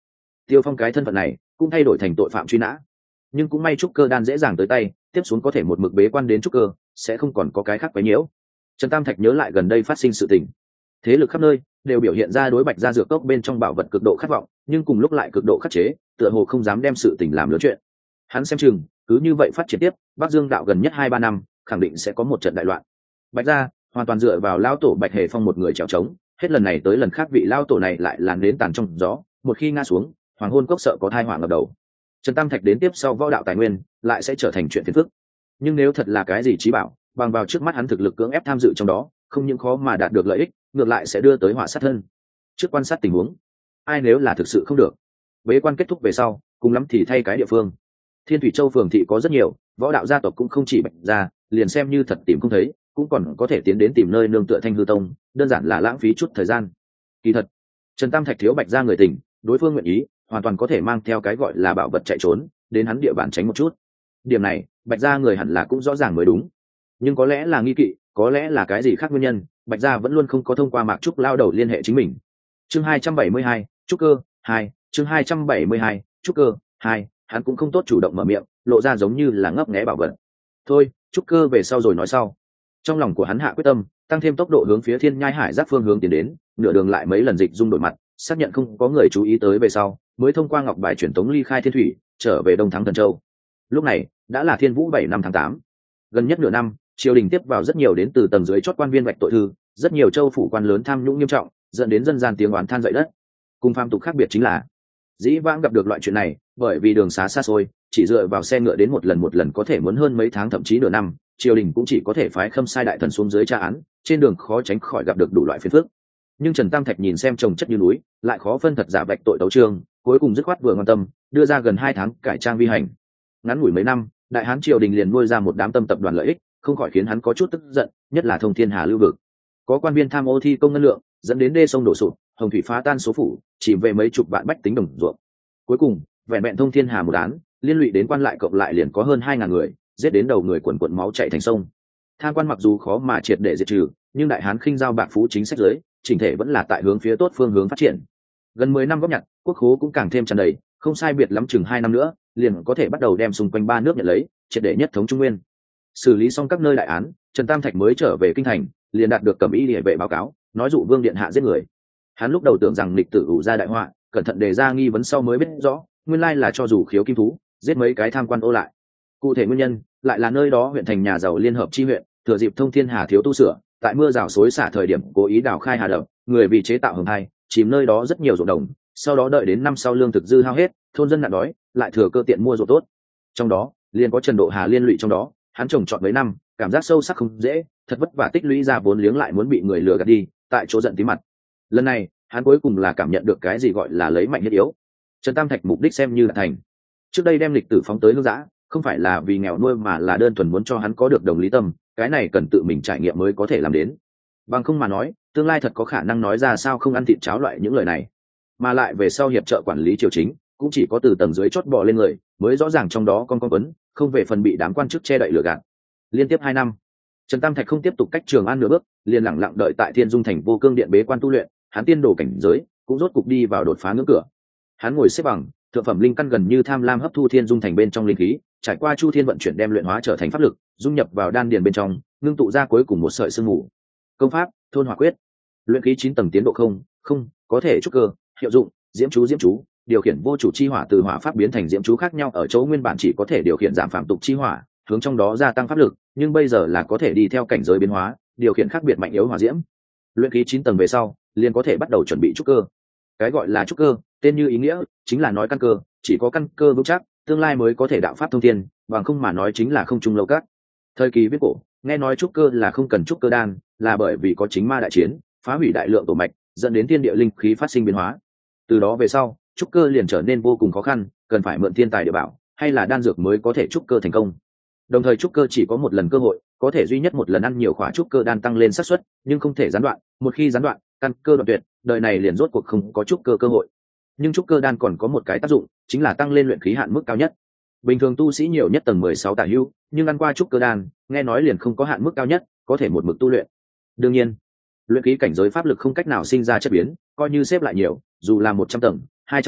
S1: Tiêu Phong cái thân phận này cũng thay đổi thành tội phạm truy nã, nhưng cũng may trúc cơ đan dễ dàng tới tay, tiếp xuống có thể một mực bế quan đến trúc cơ, sẽ không còn có cái khác quấy nhiễu. Trần Tam Thạch nhớ lại gần đây phát sinh sự tình, thế lực khắp nơi đều biểu hiện ra đối Bạch Gia dược cốc bên trong bảo vật cực độ khát vọng, nhưng cùng lúc lại cực độ khắc chế, tựa hồ không dám đem sự tình làm lớn chuyện. Hắn xem chừng cứ như vậy phát triển tiếp, Bắc Dương đạo gần nhất 2-3 năm khẳng định sẽ có một trận đại loạn. Bạch Gia hoàn toàn dựa vào lao tổ Bạch Hề Phong một người trèo trống, hết lần này tới lần khác vị lao tổ này lại là nến tàn trong gió, một khi ngã xuống, Hoàng Hôn Cốc sợ có tai họa ngập đầu. Trần Tam Thạch đến tiếp sau võ đạo tài nguyên lại sẽ trở thành chuyện phiền phức. Nhưng nếu thật là cái gì trí bảo, bằng vào trước mắt hắn thực lực cưỡng ép tham dự trong đó, không những khó mà đạt được lợi ích, ngược lại sẽ đưa tới họa sát thân. Trước quan sát tình huống, ai nếu là thực sự không được, bế quan kết thúc về sau, cùng lắm thì thay cái địa phương. Thiên Thủy Châu phường thị có rất nhiều, võ đạo gia tộc cũng không chỉ Bạch Gia, liền xem như thật tìm không thấy, cũng còn có thể tiến đến tìm nơi nương tựa Thanh Hư Tông, đơn giản là lãng phí chút thời gian. Kỳ thật, Trần Tam Thạch thiếu Bạch Gia người tình, đối phương nguyện ý, hoàn toàn có thể mang theo cái gọi là bảo vật chạy trốn, đến hắn địa bàn tránh một chút. Điểm này, Bạch Gia người hẳn là cũng rõ ràng mới đúng. Nhưng có lẽ là nghi kỵ, có lẽ là cái gì khác nguyên nhân, Bạch Gia vẫn luôn không có thông qua Mạc Trúc lao đầu liên hệ chính mình. Chương 272, Trúc Cơ 2, chương 272, Trúc Cơ 2, hắn cũng không tốt chủ động mở miệng, lộ ra giống như là ngấp nghé bảo vật. Thôi, Trúc Cơ về sau rồi nói sau. Trong lòng của hắn hạ quyết tâm, tăng thêm tốc độ hướng phía Thiên Nhai Hải Giác phương hướng tiến đến, nửa đường lại mấy lần dịch dung đổi mặt, xác nhận không có người chú ý tới về sau, mới thông qua ngọc bài truyền tống ly khai Thiên Thủy, trở về Đông Thắng Thần Châu. Lúc này đã là Thiên Vũ 7 năm tháng 8. Gần nhất nửa năm, triều đình tiếp vào rất nhiều đến từ tầng dưới chót quan viên vạch tội thư, rất nhiều châu phủ quan lớn tham nhũng nghiêm trọng, dẫn đến dân gian tiếng oán than dậy đất. Cùng phàm tục khác biệt chính là, dĩ vãng gặp được loại chuyện này, bởi vì đường xá xa xôi, chỉ dựa vào xe ngựa đến một lần có thể muốn hơn mấy tháng thậm chí nửa năm, triều đình cũng chỉ có thể phái Khâm Sai đại thần xuống dưới tra án, trên đường khó tránh khỏi gặp được đủ loại phiền phức. Nhưng Trần Tam Thạch nhìn xem chồng chất như núi, lại khó phân thật giả vạch tội tấu trương, cuối cùng dứt khoát vừa quan tâm, đưa ra gần 2 tháng cải trang vi hành. Ngắn ngủi mấy năm, đại hán triều đình liền nuôi ra một đám tâm tập đoàn lợi ích, không khỏi khiến hắn có chút tức giận, nhất là Thông Thiên Hà lưu vực, có quan viên tham ô thi công ngân lượng, dẫn đến đê sông đổ sụp, hồng thủy phá tan số phủ, chỉ về mấy chục vạn bách tính đồng ruộng. Cuối cùng, vẹn vẹn Thông Thiên Hà một án, liên lụy đến quan lại cộng lại liền có hơn 2.000 người, giết đến đầu người quần quần máu chảy thành sông. Tham quan mặc dù khó mà triệt để diệt trừ, nhưng đại hán khinh giao bạc phú chính sách giới, chỉnh thể vẫn là tại hướng phía tốt phương hướng phát triển. Gần 10 năm góp nhặt, quốc khố cũng càng thêm tràn đầy, không sai biệt lắm chừng 2 năm nữa, liền có thể bắt đầu đem xung quanh 3 nước nhận lấy, triệt để nhất thống Trung Nguyên. Xử lý xong các nơi đại án, Trần Tam Thạch mới trở về kinh thành, liền đạt được Cẩm Y Liễu vệ báo cáo, nói dụ Vương điện hạ giết người. Hắn lúc đầu tưởng rằng lịch tử ủ ra đại họa, cẩn thận đề ra nghi vấn sau mới biết rõ, nguyên lai là cho dù khiếu kim thú, giết mấy cái tham quan ô lại. Cụ thể nguyên nhân, lại là nơi đó huyện thành nhà giàu liên hợp chi huyện, thừa dịp Thông Thiên Hà thiếu tu sửa, tại mưa rào xối xả thời điểm cố ý đào khai hà đập, người vì chế tạo hầm hai, chìm nơi đó rất nhiều ruộng đồng, sau đó đợi đến năm sau lương thực dư hao hết, thôn dân nạn đói, lại thừa cơ tiện mua ruộng tốt. Trong đó, liền có Trần Độ Hà liên lụy trong đó, hắn trồng trọt mấy năm, cảm giác sâu sắc không dễ, thật vất vả tích lũy ra vốn liếng lại muốn bị người lừa gạt đi, tại chỗ giận tí mặt. Lần này, hắn cuối cùng là cảm nhận được cái gì gọi là lấy mạnh thiết yếu. Trần Tam Thạch mục đích xem như là thành. Trước đây đem lịch tử phóng tới hương giã, không phải là vì nghèo nuôi mà là đơn thuần muốn cho hắn có được đồng lý tâm, cái này cần tự mình trải nghiệm mới có thể làm đến. Bằng không mà nói, tương lai thật có khả năng nói ra sao không ăn thịt cháo loại những lời này. Mà lại về sau hiệp trợ quản lý triều chính, cũng chỉ có từ tầng dưới chót bò lên người, mới rõ ràng trong đó con quấn, không về phần bị đám quan chức che đậy lừa gạt. Liên tiếp 2 năm, Trần Tam Thạch không tiếp tục cách Trường An nửa bước, liền lặng lặng đợi tại Thiên Dung Thành Vô Cương Điện bế quan tu luyện, hắn tiên đồ cảnh giới cũng rốt cục đi vào đột phá ngưỡng cửa. Hắn ngồi xếp bằng, thượng phẩm linh căn gần như tham lam hấp thu Thiên Dung Thành bên trong linh khí, trải qua chu thiên vận chuyển đem luyện hóa trở thành pháp lực, dung nhập vào đan điền bên trong, ngưng tụ ra cuối cùng một sợi sương mù. Công pháp Thôn Hỏa Quyết, luyện khí 9 tầng tiến độ không có thể trúc cơ, hiệu dụng diễm chú, điều khiển vô chủ chi hỏa từ hỏa pháp biến thành diễm chú khác nhau ở chỗ nguyên bản chỉ có thể điều khiển giảm phạm tục chi hỏa, hướng trong đó gia tăng pháp lực, nhưng bây giờ là có thể đi theo cảnh giới biến hóa, điều khiển khác biệt mạnh yếu hỏa diễm. Luyện khí 9 tầng về sau, liền có thể bắt đầu chuẩn bị trúc cơ. Cái gọi là trúc cơ, tên như ý nghĩa, chính là nói căn cơ, chỉ có căn cơ vững chắc, tương lai mới có thể đạo pháp thông thiên, bằng không mà nói chính là không trung lâu các. Thời kỳ viết cổ, nghe nói trúc cơ là không cần trúc cơ đan, là bởi vì có chính ma đại chiến, phá hủy đại lượng tổ mạch, dẫn đến thiên địa linh khí phát sinh biến hóa. Từ đó về sau, trúc cơ liền trở nên vô cùng khó khăn, cần phải mượn thiên tài địa bảo, hay là đan dược mới có thể trúc cơ thành công. Đồng thời trúc cơ chỉ có một lần cơ hội, có thể duy nhất một lần ăn nhiều khóa trúc cơ đan tăng lên xác suất, nhưng không thể gián đoạn, một khi gián đoạn, căn cơ đoạn tuyệt, đời này liền rốt cuộc không có trúc cơ cơ hội. Nhưng trúc cơ đan còn có một cái tác dụng, chính là tăng lên luyện khí hạn mức cao nhất. Bình thường tu sĩ nhiều nhất tầng 16 tả hữu, nhưng ăn qua trúc cơ đan, nghe nói liền không có hạn mức cao nhất, có thể một mực tu luyện. Đương nhiên, luyện khí cảnh giới pháp lực không cách nào sinh ra chất biến, coi như xếp lại nhiều, dù là 100 tầng, 200 tầng,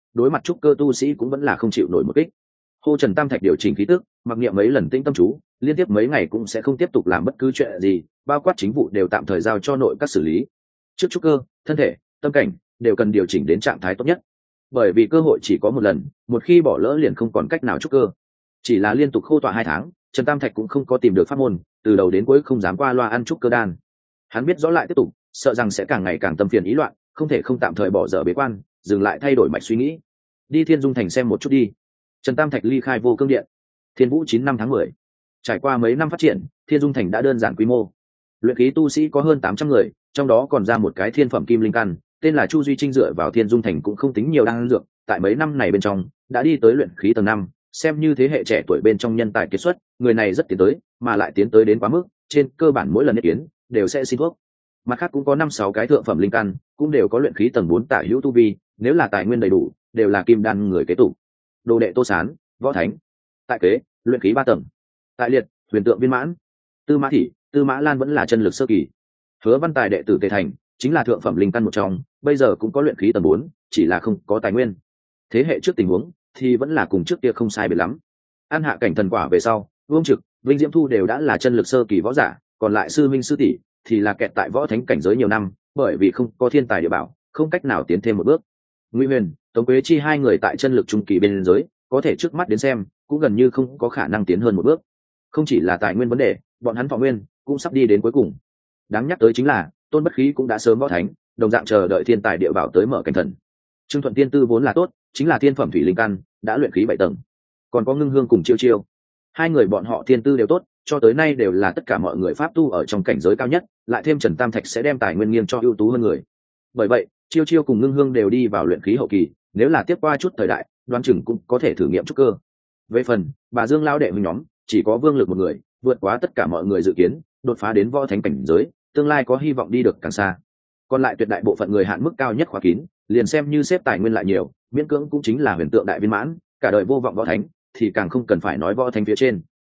S1: đối mặt trúc cơ tu sĩ cũng vẫn là không chịu nổi một kích. Hô Trần Tam Thạch điều chỉnh khí tức, mặc niệm mấy lần tĩnh tâm chú, liên tiếp mấy ngày cũng sẽ không tiếp tục làm bất cứ chuyện gì, bao quát chính vụ đều tạm thời giao cho nội các xử lý. Trước trúc cơ, thân thể, tâm cảnh đều cần điều chỉnh đến trạng thái tốt nhất, bởi vì cơ hội chỉ có một lần, một khi bỏ lỡ liền không còn cách nào trúc cơ. Chỉ là liên tục khô tọa 2 tháng, Trần Tam Thạch cũng không có tìm được pháp môn, từ đầu đến cuối không dám qua loa ăn trúc cơ đan. Hắn biết rõ lại tiếp tục, sợ rằng sẽ càng ngày càng tâm phiền ý loạn, không thể không tạm thời bỏ dở bế quan, dừng lại thay đổi mạch suy nghĩ. Đi Thiên Dung Thành xem một chút đi. Trần Tam Thạch ly khai Vô Cương Điện. Thiên Vũ 9 năm tháng 10. Trải qua mấy năm phát triển, Thiên Dung Thành đã đơn giản quy mô. Luyện khí tu sĩ có hơn 800 người, trong đó còn ra một cái thiên phẩm kim linh căn, tên là Chu Duy Trinh, dựa vào Thiên Dung Thành cũng không tính nhiều đan dược, tại mấy năm này bên trong, đã đi tới luyện khí tầng 5, xem như thế hệ trẻ tuổi bên trong nhân tài kiệt xuất, người này rất tiến tới, mà lại tiến tới đến quá mức, trên cơ bản mỗi lần nhất kiến đều sẽ xin thuốc. Mặt khác cũng có 5-6 cái thượng phẩm linh căn, cũng đều có luyện khí tầng 4 tả hữu tu vi, nếu là tài nguyên đầy đủ, đều là kim đan người kế tục. Đồ đệ Tô Sán, võ thánh. Tại kế, luyện khí 3 tầng. Tại liệt, huyền tượng viên mãn. Tư Mã Thị, Tư Mã Lan vẫn là chân lực sơ kỳ. Hứa Văn Tài đệ tử Tề Thành, chính là thượng phẩm linh căn một trong, bây giờ cũng có luyện khí tầng 4, chỉ là không có tài nguyên. Thế hệ trước tình huống thì vẫn là cùng trước kia không sai biệt lắm. An hạ cảnh thần quả về sau, Vương Trực, Vinh Diễm Thu đều đã là chân lực sơ kỳ võ giả, còn lại sư minh sư tỷ thì là kẹt tại võ thánh cảnh giới nhiều năm, bởi vì không có thiên tài địa bảo, không cách nào tiến thêm một bước. Ngụy Huyền, Tống Quế Chi hai người tại chân lực trung kỳ bên giới, có thể trước mắt đến xem, cũng gần như không có khả năng tiến hơn một bước. Không chỉ là tài nguyên vấn đề, bọn hắn thọ nguyên cũng sắp đi đến cuối cùng. Đáng nhắc tới chính là, Tôn Bất Khí cũng đã sớm võ thánh, đồng dạng chờ đợi thiên tài địa bảo tới mở cảnh thần. Trương Thuận Tiên tư vốn là tốt, chính là thiên phẩm thủy linh căn, đã luyện khí 7 tầng. Còn có Ngưng Hương cùng Chiêu Chiêu, hai người bọn họ thiên tư đều tốt, cho tới nay đều là tất cả mọi người pháp tu ở trong cảnh giới cao nhất, lại thêm Trần Tam Thạch sẽ đem tài nguyên nghiêng cho ưu tú hơn người. Bởi vậy, Chiêu Chiêu cùng Ngưng Hương đều đi vào luyện khí hậu kỳ, nếu là tiếp qua chút thời đại, đoán chừng cũng có thể thử nghiệm trúc cơ. Về phần bà Dương lao đệ huynh nhóm, chỉ có Vương Lực một người, vượt quá tất cả mọi người dự kiến, đột phá đến võ thánh cảnh giới, tương lai có hy vọng đi được càng xa. Còn lại tuyệt đại bộ phận người hạn mức cao nhất khóa kín, liền xem như xếp tài nguyên lại nhiều, miễn cưỡng cũng chính là huyền tượng đại viên mãn, cả đời vô vọng võ thánh, thì càng không cần phải nói võ thánh phía trên.